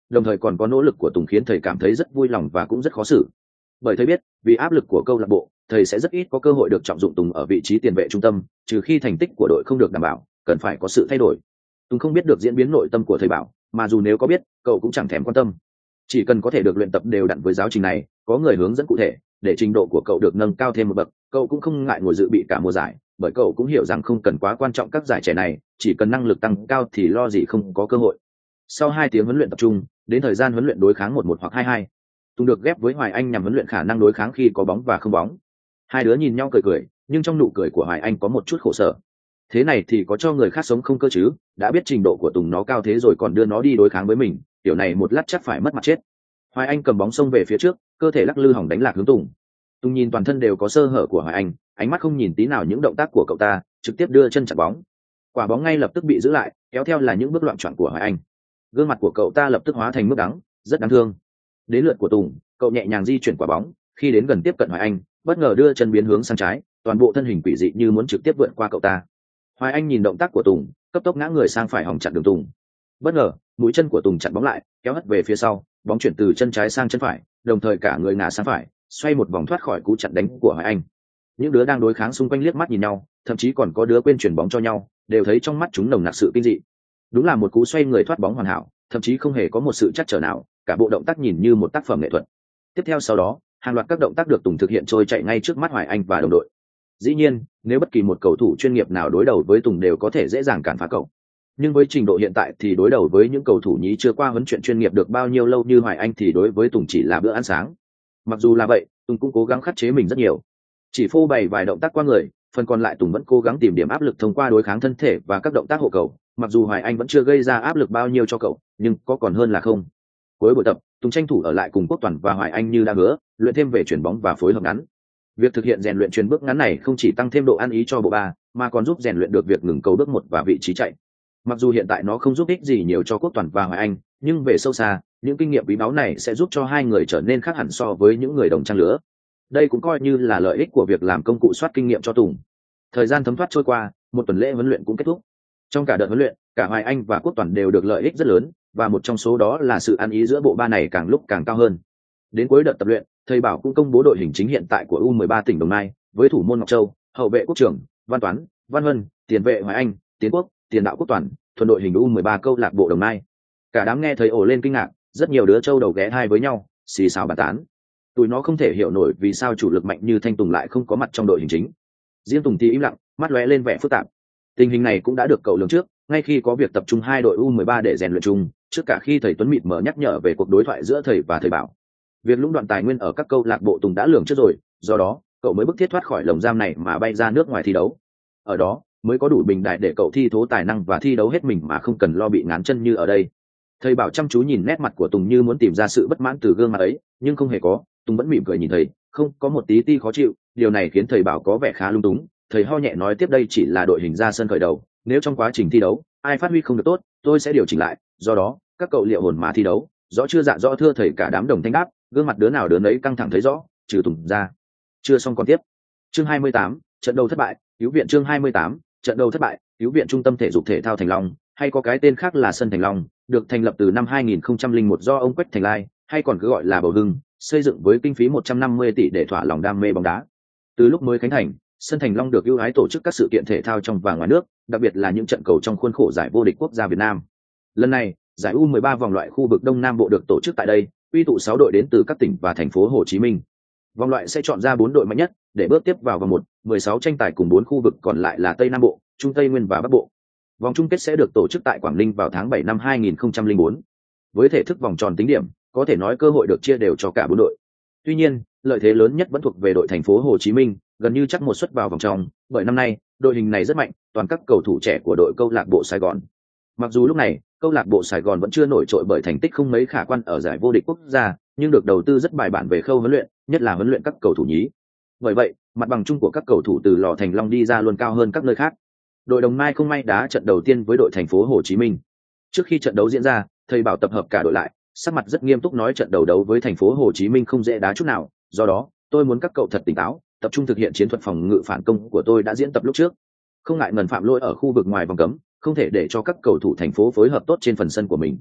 đồng thời còn có nỗ lực của Tùng khiến thầy cảm thấy rất vui lòng và cũng rất khó xử. Bởi thầy biết, vì áp lực của câu lạc bộ, thầy sẽ rất ít có cơ hội được trọng dụng Tùng ở vị trí tiền vệ trung tâm, trừ khi thành tích của đội không được đảm bảo, cần phải có sự thay đổi. Tùng không biết được diễn biến nội tâm của thầy bảo, mà dù nếu có biết, cậu cũng chẳng thèm quan tâm. Chỉ cần có thể được luyện tập đều đặn với giáo trình này, có người hướng dẫn cụ thể, để trình độ của cậu được nâng cao thêm một bậc, cậu cũng không ngại ngồi dự bị cả mùa giải, bởi cậu cũng hiểu rằng không cần quá quan trọng các giải trẻ này, chỉ cần năng lực tăng cao thì lo gì không có cơ hội. Sau hai tiếng huấn luyện tập trung, đến thời gian huấn luyện đối kháng một một hoặc hai hai. Tùng được ghép với Hoài Anh nhằm huấn luyện khả năng đối kháng khi có bóng và không bóng. Hai đứa nhìn nhau cười cười, nhưng trong nụ cười của Hoài Anh có một chút khổ sở. Thế này thì có cho người khác sống không cơ chứ, đã biết trình độ của Tùng nó cao thế rồi còn đưa nó đi đối kháng với mình, kiểu này một lát chắc phải mất mặt chết. Hoài Anh cầm bóng xông về phía trước, cơ thể lắc lư hỏng đánh lạc hướng Tùng. Tùng nhìn toàn thân đều có sơ hở của Hoài Anh, ánh mắt không nhìn tí nào những động tác của cậu ta, trực tiếp đưa chân chặn bóng. Quả bóng ngay lập tức bị giữ lại, kéo theo là những bước loạn trọn của Hoài Anh. Gương mặt của cậu ta lập tức hóa thành mức đắng, rất đáng thương. Đến lượt của Tùng, cậu nhẹ nhàng di chuyển quả bóng, khi đến gần tiếp cận Hoài Anh, bất ngờ đưa chân biến hướng sang trái, toàn bộ thân hình quỷ dị như muốn trực tiếp vượt qua cậu ta. Hoài Anh nhìn động tác của Tùng, cấp tốc ngã người sang phải hòng chặn đường Tùng. Bất ngờ, mũi chân của Tùng chặn bóng lại, kéo hất về phía sau, bóng chuyển từ chân trái sang chân phải, đồng thời cả người ngã sang phải, xoay một vòng thoát khỏi cú chặn đánh của Hoài Anh. Những đứa đang đối kháng xung quanh liếc mắt nhìn nhau, thậm chí còn có đứa quên chuyển bóng cho nhau, đều thấy trong mắt chúng nồng nặc sự kinh dị. Đúng là một cú xoay người thoát bóng hoàn hảo, thậm chí không hề có một sự trắc trở nào, cả bộ động tác nhìn như một tác phẩm nghệ thuật. Tiếp theo sau đó, hàng loạt các động tác được Tùng thực hiện trôi chạy ngay trước mắt Hoài Anh và đồng đội. Dĩ nhiên, nếu bất kỳ một cầu thủ chuyên nghiệp nào đối đầu với Tùng đều có thể dễ dàng cản phá cậu. Nhưng với trình độ hiện tại thì đối đầu với những cầu thủ nhí chưa qua huấn luyện chuyên nghiệp được bao nhiêu lâu như Hoài Anh thì đối với Tùng chỉ là bữa ăn sáng. Mặc dù là vậy, Tùng cũng cố gắng khắc chế mình rất nhiều. Chỉ phô bày vài động tác qua người, phần còn lại Tùng vẫn cố gắng tìm điểm áp lực thông qua đối kháng thân thể và các động tác hộ cầu. Mặc dù Hoài Anh vẫn chưa gây ra áp lực bao nhiêu cho cậu, nhưng có còn hơn là không. Cuối buổi tập, Tùng tranh thủ ở lại cùng Quốc Toàn và Hoài Anh như đã hứa, luyện thêm về chuyền bóng và phối hợp ngắn. Việc thực hiện rèn luyện chuyền bước ngắn này không chỉ tăng thêm độ ăn ý cho bộ ba, mà còn giúp rèn luyện được việc ngừng cầu bước một và vị trí chạy. Mặc dù hiện tại nó không giúp ích gì nhiều cho Quốc Toàn và Hoài Anh, nhưng về sâu xa, những kinh nghiệm quý báu này sẽ giúp cho hai người trở nên khác hẳn so với những người đồng trang lứa. Đây cũng coi như là lợi ích của việc làm công cụ soát kinh nghiệm cho Tùng. Thời gian thấm thoát trôi qua, một tuần lễ huấn luyện cũng kết thúc. Trong cả đợt huấn luyện, cả Hoài Anh và Quốc Toàn đều được lợi ích rất lớn, và một trong số đó là sự ăn ý giữa bộ ba này càng lúc càng cao hơn. Đến cuối đợt tập luyện, thầy Bảo cũng công bố đội hình chính hiện tại của U mười ba tỉnh Đồng Nai, với thủ môn Ngọc Châu, hậu vệ Quốc Trường, Văn Toán, Văn Vân, tiền vệ Hoài Anh, Tiến Quốc, tiền đạo Quốc Toàn, thuần đội hình U mười ba câu lạc bộ Đồng Nai. Cả đám nghe thấy ồ lên kinh ngạc, rất nhiều đứa trâu đầu ghé hai với nhau, xì xào bàn tán. Tụi nó không thể hiểu nổi vì sao chủ lực mạnh như Thanh Tùng lại không có mặt trong đội hình chính. Riêng Tùng thì im lặng, mắt lóe lên vẻ phức tạp. Tình hình này cũng đã được cậu lường trước, ngay khi có việc tập trung hai đội U mười ba để rèn luyện chung, trước cả khi thầy Tuấn mịt mờ nhắc nhở về cuộc đối thoại giữa thầy và thầy Bảo. Việc lũng đoạn tài nguyên ở các câu lạc bộ Tùng đã lường trước rồi, do đó cậu mới bức thiết thoát khỏi lồng giam này mà bay ra nước ngoài thi đấu. Ở đó mới có đủ bình đại để cậu thi thố tài năng và thi đấu hết mình mà không cần lo bị ngán chân như ở đây. Thầy Bảo chăm chú nhìn nét mặt của Tùng như muốn tìm ra sự bất mãn từ gương mặt ấy, nhưng không hề có. Tùng vẫn mỉm cười nhìn thầy, không có một tí ti khó chịu. Điều này khiến thầy Bảo có vẻ khá lung túng. Thầy ho nhẹ nói tiếp, đây chỉ là đội hình ra sân khởi đầu, nếu trong quá trình thi đấu ai phát huy không được tốt, tôi sẽ điều chỉnh lại. Do đó các cậu liệu hồn mà thi đấu, rõ chưa? Dạ rõ thưa thầy. Cả đám đồng thanh đáp, gương mặt đứa nào đứa nấy căng thẳng thấy rõ, trừ Tùng ra. Chưa xong còn tiếp. Chương hai mươi tám, trận đấu thất bại, cứu viện. Chương hai mươi tám, trận đấu thất bại, cứu viện. Trung tâm thể dục thể thao Thành Long, hay có cái tên khác là sân Thành Long, được thành lập từ năm hai nghìn không trăm lẻ một do ông Quách Thành Lai, hay còn cứ gọi là Bầu Hưng, xây dựng với kinh phí một trăm năm mươi tỷ để thỏa lòng đam mê bóng đá. Từ lúc mới khánh thành, sân Thành Long được ưu ái tổ chức các sự kiện thể thao trong và ngoài nước, đặc biệt là những trận cầu trong khuôn khổ giải vô địch quốc gia Việt Nam. Lần này, giải U mười ba vòng loại khu vực Đông Nam Bộ được tổ chức tại đây, quy tụ sáu đội đến từ các tỉnh và thành phố Hồ Chí Minh. Vòng loại sẽ chọn ra bốn đội mạnh nhất để bước tiếp vào vòng một, mười sáu tranh tài cùng bốn khu vực còn lại là Tây Nam Bộ, Trung Tây Nguyên và Bắc Bộ. Vòng chung kết sẽ được tổ chức tại Quảng Ninh vào tháng bảy năm hai nghìn không trăm lẻ bốn. Với thể thức vòng tròn tính điểm, có thể nói cơ hội được chia đều cho cả bốn đội. Tuy nhiên, lợi thế lớn nhất vẫn thuộc về đội thành phố Hồ Chí Minh, gần như chắc một suất vào vòng trong, bởi năm nay, đội hình này rất mạnh, toàn các cầu thủ trẻ của đội câu lạc bộ Sài Gòn. Mặc dù lúc này, câu lạc bộ Sài Gòn vẫn chưa nổi trội bởi thành tích không mấy khả quan ở giải vô địch quốc gia, nhưng được đầu tư rất bài bản về khâu huấn luyện, nhất là huấn luyện các cầu thủ nhí. Bởi vậy, mặt bằng chung của các cầu thủ từ lò Thành Long đi ra luôn cao hơn các nơi khác. Đội Đồng Nai không may đá trận đầu tiên với đội thành phố Hồ Chí Minh. Trước khi trận đấu diễn ra, thầy Bảo tập hợp cả đội lại, sắc mặt rất nghiêm túc nói trận đầu đấu với thành phố Hồ Chí Minh không dễ đá chút nào, do đó, tôi muốn các cậu thật tỉnh táo, tập trung thực hiện chiến thuật phòng ngự phản công của tôi đã diễn tập lúc trước. Không ngại ngần phạm lỗi ở khu vực ngoài vòng cấm, không thể để cho các cầu thủ thành phố phối hợp tốt trên phần sân của mình.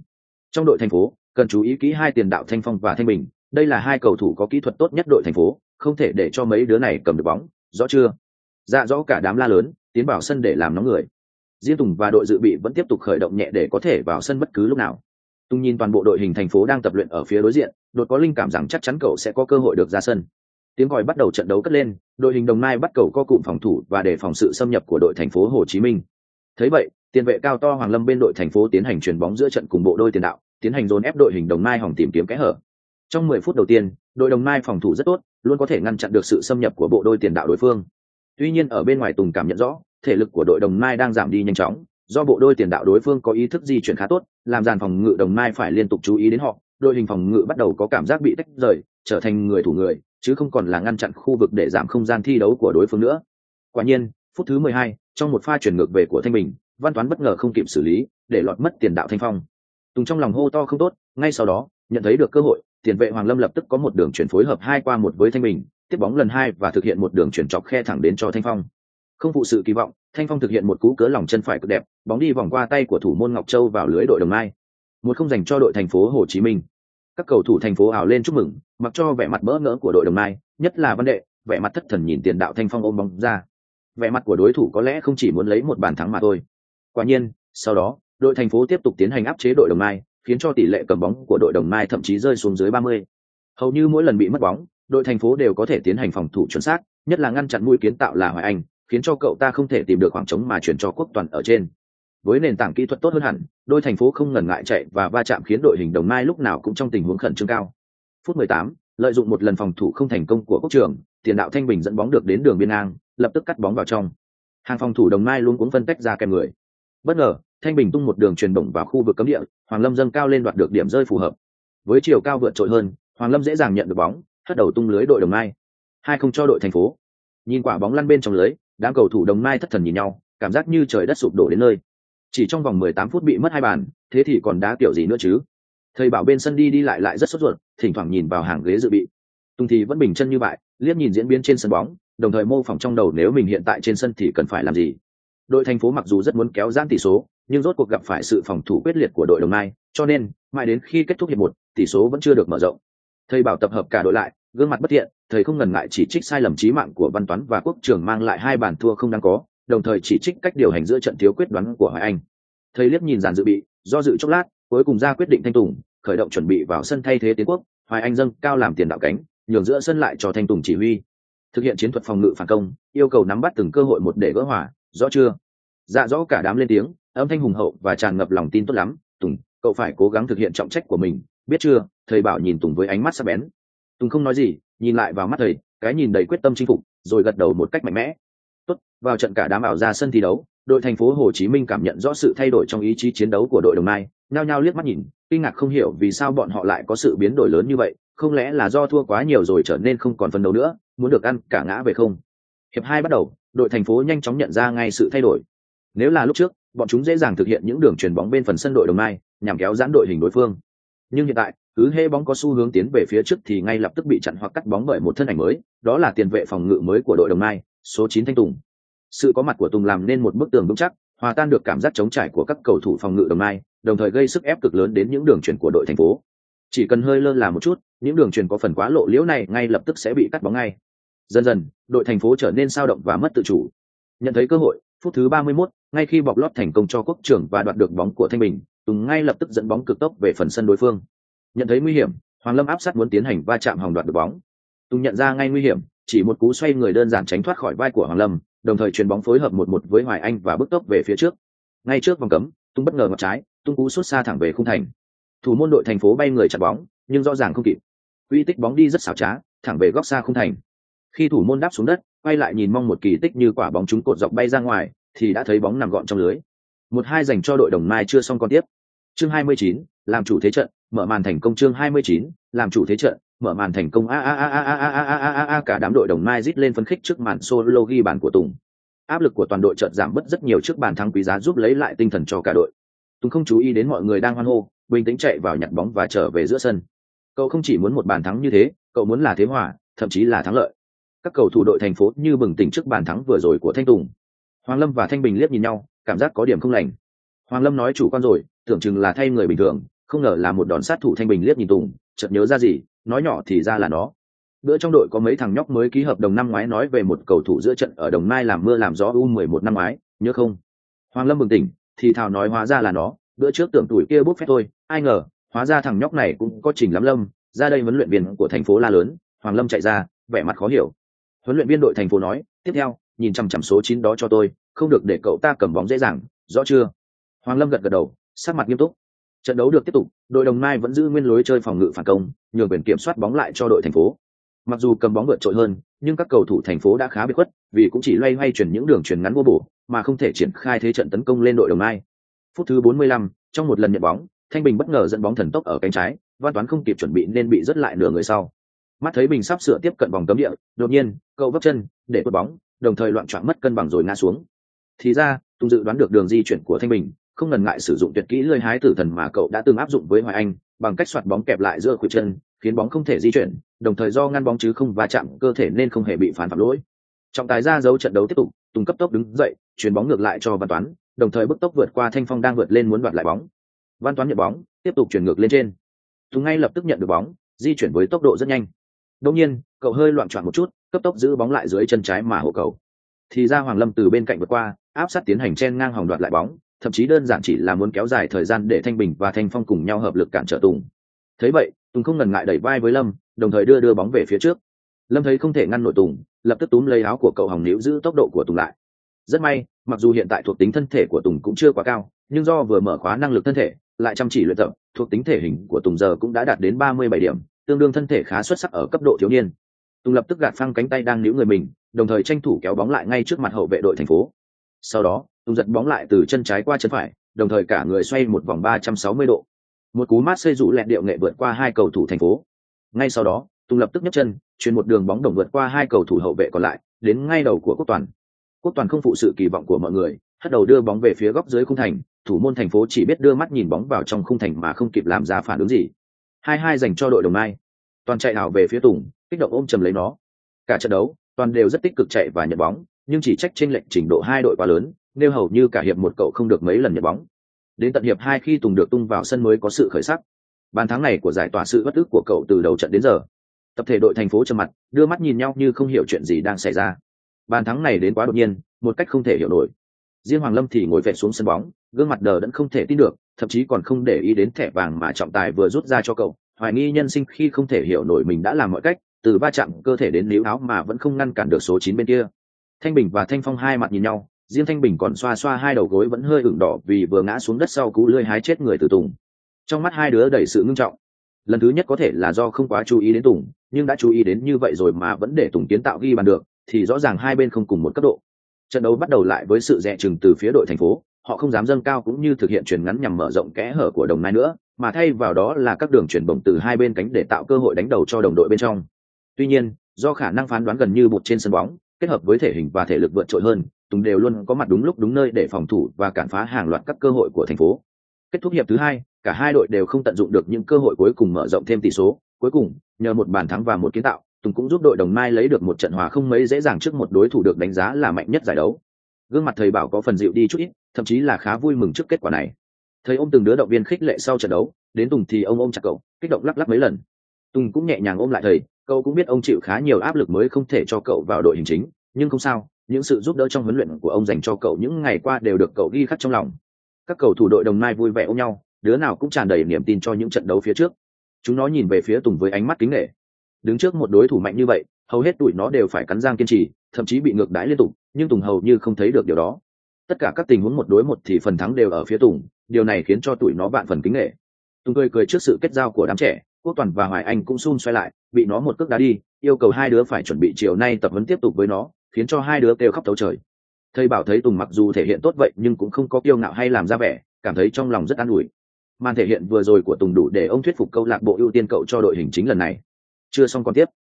Trong đội thành phố cần chú ý kỹ hai tiền đạo Thanh Phong và Thanh Bình, đây là hai cầu thủ có kỹ thuật tốt nhất đội thành phố, không thể để cho mấy đứa này cầm được bóng, rõ chưa? Dạ rõ, cả đám la lớn, tiến vào sân để làm nóng người. Diên Tùng và đội dự bị vẫn tiếp tục khởi động nhẹ để có thể vào sân bất cứ lúc nào. Tùng nhìn toàn bộ đội hình thành phố đang tập luyện ở phía đối diện, đột có linh cảm rằng chắc chắn cậu sẽ có cơ hội được ra sân. Tiếng còi bắt đầu trận đấu cất lên, đội hình Đồng Nai bắt cầu co cụm phòng thủ và đề phòng sự xâm nhập của đội thành phố Hồ Chí Minh. Thấy vậy, tiền vệ cao to Hoàng Lâm bên đội thành phố tiến hành chuyền bóng giữa trận cùng bộ đôi tiền đạo, tiến hành dồn ép đội hình Đồng Nai hòng tìm kiếm kẽ hở. Trong mười phút đầu tiên, đội Đồng Nai phòng thủ rất tốt, luôn có thể ngăn chặn được sự xâm nhập của bộ đôi tiền đạo đối phương. Tuy nhiên ở bên ngoài, Tùng cảm nhận rõ, thể lực của đội Đồng Nai đang giảm đi nhanh chóng, do bộ đôi tiền đạo đối phương có ý thức di chuyển khá tốt, làm dàn phòng ngự Đồng Nai phải liên tục chú ý đến họ. Đội hình phòng ngự bắt đầu có cảm giác bị tách rời, trở thành người thủ người, chứ không còn là ngăn chặn khu vực để giảm không gian thi đấu của đối phương nữa. Quả nhiên, phút thứ mười hai, trong một pha chuyển ngược về của Thanh Bình, Văn Toán bất ngờ không kịp xử lý, để lọt mất tiền đạo Thanh Phong. Tùng trong lòng hô to không tốt, ngay sau đó, nhận thấy được cơ hội, tiền vệ Hoàng Lâm lập tức có một đường chuyển phối hợp hai qua một với Thanh Bình, tiếp bóng lần hai và thực hiện một đường chuyển chọc khe thẳng đến cho Thanh Phong. Không phụ sự kỳ vọng, Thanh Phong thực hiện một cú cớ lòng chân phải cực đẹp, bóng đi vòng qua tay của thủ môn Ngọc Châu vào lưới đội Đồng Nai. Một không dành cho đội thành phố Hồ Chí Minh. Các cầu thủ thành phố ảo lên chúc mừng, mặc cho vẻ mặt bỡ ngỡ của đội Đồng Nai, nhất là Văn Đệ, vẻ mặt thất thần nhìn tiền đạo Thanh Phong ôm bóng ra. Vẻ mặt của đối thủ có lẽ không chỉ muốn lấy một bàn thắng mà thôi. Quả nhiên, sau đó, đội thành phố tiếp tục tiến hành áp chế đội Đồng Nai, khiến cho tỷ lệ cầm bóng của đội Đồng Nai thậm chí rơi xuống dưới ba mươi. Hầu như mỗi lần bị mất bóng, đội thành phố đều có thể tiến hành phòng thủ chuẩn xác, nhất là ngăn chặn mũi kiến tạo là Hoài Anh, khiến cho cậu ta không thể tìm được khoảng trống mà chuyển cho Quốc Toàn ở trên. Với nền tảng kỹ thuật tốt hơn hẳn, đôi thành phố không ngần ngại chạy và va chạm, khiến đội hình Đồng Nai lúc nào cũng trong tình huống khẩn trương cao. Phút mười tám, lợi dụng một lần phòng thủ không thành công của Quốc Trường, tiền đạo Thanh Bình dẫn bóng được đến đường biên ngang, lập tức cắt bóng vào trong. Hàng phòng thủ Đồng Nai luôn cuống phân tách ra kèm người. Bất ngờ, Thanh Bình tung một đường truyền bổng vào khu vực cấm địa, Hoàng Lâm dâng cao lên đoạt được điểm rơi phù hợp. Với chiều cao vượt trội hơn, Hoàng Lâm dễ dàng nhận được bóng, hất đầu tung lưới đội Đồng Nai. Hai không cho đội thành phố. Nhìn quả bóng lăn bên trong lưới, đám cầu thủ Đồng Nai thất thần nhìn nhau, cảm giác như trời đất sụp đổ đến nơi. Chỉ trong vòng mười tám phút bị mất hai bàn, thế thì còn đá kiểu gì nữa chứ? Thầy bảo bên sân đi đi lại lại rất sốt ruột, thỉnh thoảng nhìn vào hàng ghế dự bị. Tùng thì vẫn bình chân như vậy, liếc nhìn diễn biến trên sân bóng, đồng thời mô phỏng trong đầu nếu mình hiện tại trên sân thì cần phải làm gì. Đội thành phố mặc dù rất muốn kéo giãn tỷ số, nhưng rốt cuộc gặp phải sự phòng thủ quyết liệt của đội Đồng Nai, cho nên mãi đến khi kết thúc hiệp một, tỷ số vẫn chưa được mở rộng. Thầy bảo tập hợp cả đội lại, gương mặt bất thiện, thầy không ngần ngại chỉ trích sai lầm chí mạng của Văn Toán và Quốc Trường mang lại hai bàn thua không đáng có, đồng thời chỉ trích cách điều hành giữa trận thiếu quyết đoán của Hoài Anh. Thầy liếc nhìn dàn dự bị, do dự chốc lát, cuối cùng ra quyết định Thanh Tùng khởi động chuẩn bị vào sân thay thế Tiến Quốc. Hoài Anh dâng cao làm tiền đạo cánh, nhường giữa sân lại cho Thanh Tùng chỉ huy, thực hiện chiến thuật phòng ngự phản công, yêu cầu nắm bắt từng cơ hội một để gỡ hòa, rõ chưa? Dạ rõ, cả đám lên tiếng, âm thanh hùng hậu và tràn ngập lòng tin. Tốt lắm, Tùng, cậu phải cố gắng thực hiện trọng trách của mình, biết chưa? Thầy bảo nhìn Tùng với ánh mắt sắc bén. Tùng không nói gì, nhìn lại vào mắt thầy, cái nhìn đầy quyết tâm chinh phục, rồi gật đầu một cách mạnh mẽ. Tốt, vào trận cả đám ảo ra sân thi đấu, đội thành phố Hồ Chí Minh cảm nhận rõ sự thay đổi trong ý chí chiến đấu của đội Đồng Nai, nhao nhao liếc mắt nhìn, kinh ngạc không hiểu vì sao bọn họ lại có sự biến đổi lớn như vậy, không lẽ là do thua quá nhiều rồi trở nên không còn phấn đấu nữa, muốn được ăn cả ngã về không? Hiệp hai bắt đầu, đội thành phố nhanh chóng nhận ra ngay sự thay đổi. Nếu là lúc trước, bọn chúng dễ dàng thực hiện những đường chuyền bóng bên phần sân đội Đồng Nai, nhằm kéo giãn đội hình đối phương. Nhưng hiện tại, cứ hễ bóng có xu hướng tiến về phía trước thì ngay lập tức bị chặn hoặc cắt bóng bởi một thân ảnh mới, đó là tiền vệ phòng ngự mới của đội Đồng Nai, số chín Thanh Tùng. Sự có mặt của Tùng làm nên một bức tường vững chắc, hòa tan được cảm giác trống trải của các cầu thủ phòng ngự Đồng Nai, đồng thời gây sức ép cực lớn đến những đường chuyền của đội thành phố. Chỉ cần hơi lơ là một chút, những đường chuyền có phần quá lộ liễu này ngay lập tức sẽ bị cắt bóng ngay. Dần dần, đội thành phố trở nên sao động và mất tự chủ. Nhận thấy cơ hội, phút thứ ba mươi mốt, ngay khi bọc lót thành công cho Quốc Trường và đoạt được bóng của Thanh Bình, Tùng ngay lập tức dẫn bóng cực tốc về phần sân đối phương. Nhận thấy nguy hiểm, Hoàng Lâm áp sát muốn tiến hành va chạm hòng đoạt được bóng. Tùng nhận ra ngay nguy hiểm, chỉ một cú xoay người đơn giản tránh thoát khỏi vai của Hoàng Lâm, đồng thời chuyền bóng phối hợp một một với Hoài Anh và bước tốc về phía trước. Ngay trước vòng cấm, Tùng bất ngờ ngoặt trái, tung cú sút xa thẳng về khung thành. Thủ môn đội thành phố bay người chặn bóng, nhưng rõ ràng không kịp. Uy tích bóng đi rất xảo trá, thẳng về góc xa khung thành. Khi thủ môn đáp xuống đất, quay lại nhìn mong một kỳ tích như quả bóng trúng cột dọc bay ra ngoài, thì đã thấy bóng nằm gọn trong lưới. Một hai dành cho đội Đồng Nai chưa xong con tiếp. Chương hai mươi chín, làm chủ thế trận, mở màn thành công. Chương hai mươi chín, làm chủ thế trận, mở màn thành công. A a a a a a a a a a cả đám đội Đồng Nai rít lên phấn khích trước màn solo ghi bàn của Tùng. Áp lực của toàn đội chợt giảm bớt rất nhiều trước bàn thắng quý giá giúp lấy lại tinh thần cho cả đội. Tùng không chú ý đến mọi người đang hoan hô, bình tĩnh chạy vào nhặt bóng và trở về giữa sân. Cậu không chỉ muốn một bàn thắng như thế, cậu muốn là thế hòa, thậm chí là thắng lợi. Các cầu thủ đội thành phố như bừng tỉnh trước bàn thắng vừa rồi của Thanh Tùng. Hoàng Lâm và Thanh Bình liếc nhìn nhau, cảm giác có điểm không lành. Hoàng Lâm nói chủ quan rồi, tưởng chừng là thay người bình thường, Không ngờ là một đòn sát thủ. Thanh Bình liếc nhìn Tùng, chợt nhớ ra gì, nói nhỏ thì ra là nó. Bữa trong đội có mấy thằng nhóc mới ký hợp đồng năm ngoái nói về một cầu thủ giữa trận ở Đồng Nai làm mưa làm gió u mười một năm ngoái, nhớ không? Hoàng Lâm bừng tỉnh, thì thào nói hóa ra là nó, bữa trước tưởng tuổi kia bốc phét thôi, ai ngờ, hóa ra thằng nhóc này cũng có Trình Lắm Lâm, ra đây huấn luyện viên của thành phố la lớn. Hoàng Lâm chạy ra, vẻ mặt khó hiểu. Huấn luyện viên đội thành phố nói, tiếp theo, nhìn chằm chằm số chín đó cho tôi, không được để cậu ta cầm bóng dễ dàng, rõ chưa? Hoàng Lâm gật gật đầu, sắc mặt nghiêm túc. Trận đấu được tiếp tục, đội Đồng Nai vẫn giữ nguyên lối chơi phòng ngự phản công, nhường quyền kiểm soát bóng lại cho đội thành phố. Mặc dù cầm bóng vượt trội hơn, nhưng các cầu thủ thành phố đã khá biệt khuất, vì cũng chỉ loay hoay chuyển những đường chuyền ngắn vô bổ, mà không thể triển khai thế trận tấn công lên đội Đồng Nai. Phút thứ bốn mươi lăm, trong một lần nhận bóng, Thanh Bình bất ngờ dẫn bóng thần tốc ở cánh trái, Văn Toán không kịp chuẩn bị nên bị dứt lại nửa người sau. Mắt thấy Bình sắp sửa tiếp cận vòng cấm địa, đột nhiên, cậu vấp chân để quật bóng, đồng thời loạn choạng mất cân bằng rồi ngã xuống. Thì ra, Tùng dự đoán được đường di chuyển của Thanh Bình, không ngần ngại sử dụng tuyệt kỹ lưỡi hái tử thần mà cậu đã từng áp dụng với Hoài Anh, bằng cách xoạt bóng kẹp lại giữa khuỷu chân, khiến bóng không thể di chuyển, đồng thời do ngăn bóng chứ không va chạm cơ thể nên không hề bị phán phạm lỗi. Trọng tài ra dấu trận đấu tiếp tục, Tùng cấp tốc đứng dậy, chuyền bóng ngược lại cho Văn Toán, đồng thời bứt tốc vượt qua Thanh Phong đang vượt lên muốn đoạt lại bóng. Văn Toán nhận bóng, tiếp tục chuyển ngược lên trên. Tùng ngay lập tức nhận được bóng, di chuyển với tốc độ rất nhanh. Đột nhiên, cậu hơi loạn choạng một chút, cấp tốc giữ bóng lại dưới chân trái mà hộ cầu. Thì ra Hoàng Lâm từ bên cạnh vượt qua, áp sát tiến hành chen ngang hòng đoạt lại bóng, thậm chí đơn giản chỉ là muốn kéo dài thời gian để Thanh Bình và Thanh Phong cùng nhau hợp lực cản trở Tùng. Thấy vậy, Tùng không ngần ngại đẩy vai với Lâm, đồng thời đưa đưa bóng về phía trước. Lâm thấy không thể ngăn nổi Tùng, lập tức túm lấy áo của cậu hòng níu giữ tốc độ của Tùng lại. Rất may, mặc dù hiện tại thuộc tính thân thể của Tùng cũng chưa quá cao, nhưng do vừa mở khóa năng lực thân thể, lại chăm chỉ luyện tập, thuộc tính thể hình của Tùng giờ cũng đã đạt đến ba mươi bảy điểm, tương đương thân thể khá xuất sắc ở cấp độ thiếu niên. Tùng lập tức gạt phăng cánh tay đang níu người mình, đồng thời tranh thủ kéo bóng lại ngay trước mặt hậu vệ đội thành phố. Sau đó, Tùng giật bóng lại từ chân trái qua chân phải, đồng thời cả người xoay một vòng ba trăm sáu mươi độ. Một cú mát xây rũ lẹt điệu nghệ vượt qua hai cầu thủ thành phố. Ngay sau đó, Tùng lập tức nhấc chân, chuyền một đường bóng đồng vượt qua hai cầu thủ hậu vệ còn lại, đến ngay đầu của Quốc Toàn. Quốc Toàn không phụ sự kỳ vọng của mọi người, hất đầu đưa bóng về phía góc dưới khung thành, thủ môn thành phố chỉ biết đưa mắt nhìn bóng vào trong khung thành mà không kịp làm ra phản ứng gì. hai hai dành cho đội Đồng Nai. Toàn chạy ảo về phía Tùng, kích động ôm chầm lấy nó. Cả trận đấu, Toàn đều rất tích cực chạy và nhận bóng, nhưng chỉ trách chênh lệch trình độ hai đội quá lớn, nếu hầu như cả hiệp một cậu không được mấy lần nhận bóng. Đến tận hiệp hai khi Tùng được tung vào sân mới có sự khởi sắc. Bàn thắng này của giải tỏa sự bất ức của cậu từ đầu trận đến giờ. Tập thể đội thành phố trầm mặt, đưa mắt nhìn nhau như không hiểu chuyện gì đang xảy ra. Bàn thắng này đến quá đột nhiên, một cách không thể hiểu nổi. Riêng Hoàng Lâm thì ngồi phệt xuống sân bóng, gương mặt đờ đẫn không thể tin được, thậm chí còn không để ý đến thẻ vàng mà trọng tài vừa rút ra cho cậu, hoài nghi nhân sinh khi không thể hiểu nổi mình đã làm mọi cách, từ va chạm cơ thể đến níu áo mà vẫn không ngăn cản được số chín bên kia. Thanh Bình và Thanh Phong hai mặt nhìn nhau, riêng Thanh Bình còn xoa xoa hai đầu gối vẫn hơi ửng đỏ vì vừa ngã xuống đất sau cú lưỡi hái chết người từ Tùng. Trong mắt hai đứa đầy sự ngưng trọng. Lần thứ nhất có thể là do không quá chú ý đến Tùng, nhưng đã chú ý đến như vậy rồi mà vẫn để Tùng kiến tạo ghi bàn được, thì rõ ràng hai bên không cùng một cấp độ. Trận đấu bắt đầu lại với sự dè chừng từ phía đội thành phố, họ không dám dâng cao cũng như thực hiện chuyền ngắn nhằm mở rộng kẽ hở của Đồng Nai nữa, mà thay vào đó là các đường chuyền bổng từ hai bên cánh để tạo cơ hội đánh đầu cho đồng đội bên trong. Tuy nhiên, do khả năng phán đoán gần như bụt trên sân bóng, kết hợp với thể hình và thể lực vượt trội hơn, Tùng đều luôn có mặt đúng lúc đúng nơi để phòng thủ và cản phá hàng loạt các cơ hội của thành phố. Kết thúc hiệp thứ hai, cả hai đội đều không tận dụng được những cơ hội cuối cùng mở rộng thêm tỷ số. Cuối cùng, nhờ một bàn thắng và một kiến tạo, Tùng cũng giúp đội Đồng Nai lấy được một trận hòa không mấy dễ dàng trước một đối thủ được đánh giá là mạnh nhất giải đấu. Gương mặt thầy Bảo có phần dịu đi chút ít, thậm chí là khá vui mừng trước kết quả này. Thầy ôm từng đứa động viên khích lệ sau trận đấu, đến Tùng thì ông ôm chặt cậu, kích động lắc lắc mấy lần. Tùng cũng nhẹ nhàng ôm lại thầy, cậu cũng biết ông chịu khá nhiều áp lực mới không thể cho cậu vào đội hình chính, nhưng không sao, những sự giúp đỡ trong huấn luyện của ông dành cho cậu những ngày qua đều được cậu ghi khắc trong lòng. Các cầu thủ đội Đồng Nai vui vẻ ôm nhau, đứa nào cũng tràn đầy niềm tin cho những trận đấu phía trước. Chúng nó nhìn về phía Tùng với ánh mắt kính nể. Đứng trước một đối thủ mạnh như vậy, hầu hết tụi nó đều phải cắn răng kiên trì, thậm chí bị ngược đãi liên tục, nhưng Tùng hầu như không thấy được điều đó. Tất cả các tình huống một đối một thì phần thắng đều ở phía Tùng, điều này khiến cho tụi nó vạn phần kính nể. Tùng cười cười trước sự kết giao của đám trẻ, Quốc Toàn và Hoài Anh cũng xun xoay lại, bị nó một cước đá đi, yêu cầu hai đứa phải chuẩn bị chiều nay tập huấn tiếp tục với nó, khiến cho hai đứa kêu khóc thấu trời. Thầy Bảo thấy Tùng mặc dù thể hiện tốt vậy nhưng cũng không có kiêu ngạo hay làm ra vẻ, cảm thấy trong lòng rất an ủi. Màn thể hiện vừa rồi của Tùng đủ để ông thuyết phục câu lạc bộ ưu tiên cậu cho đội hình chính lần này. Chưa xong còn tiếp.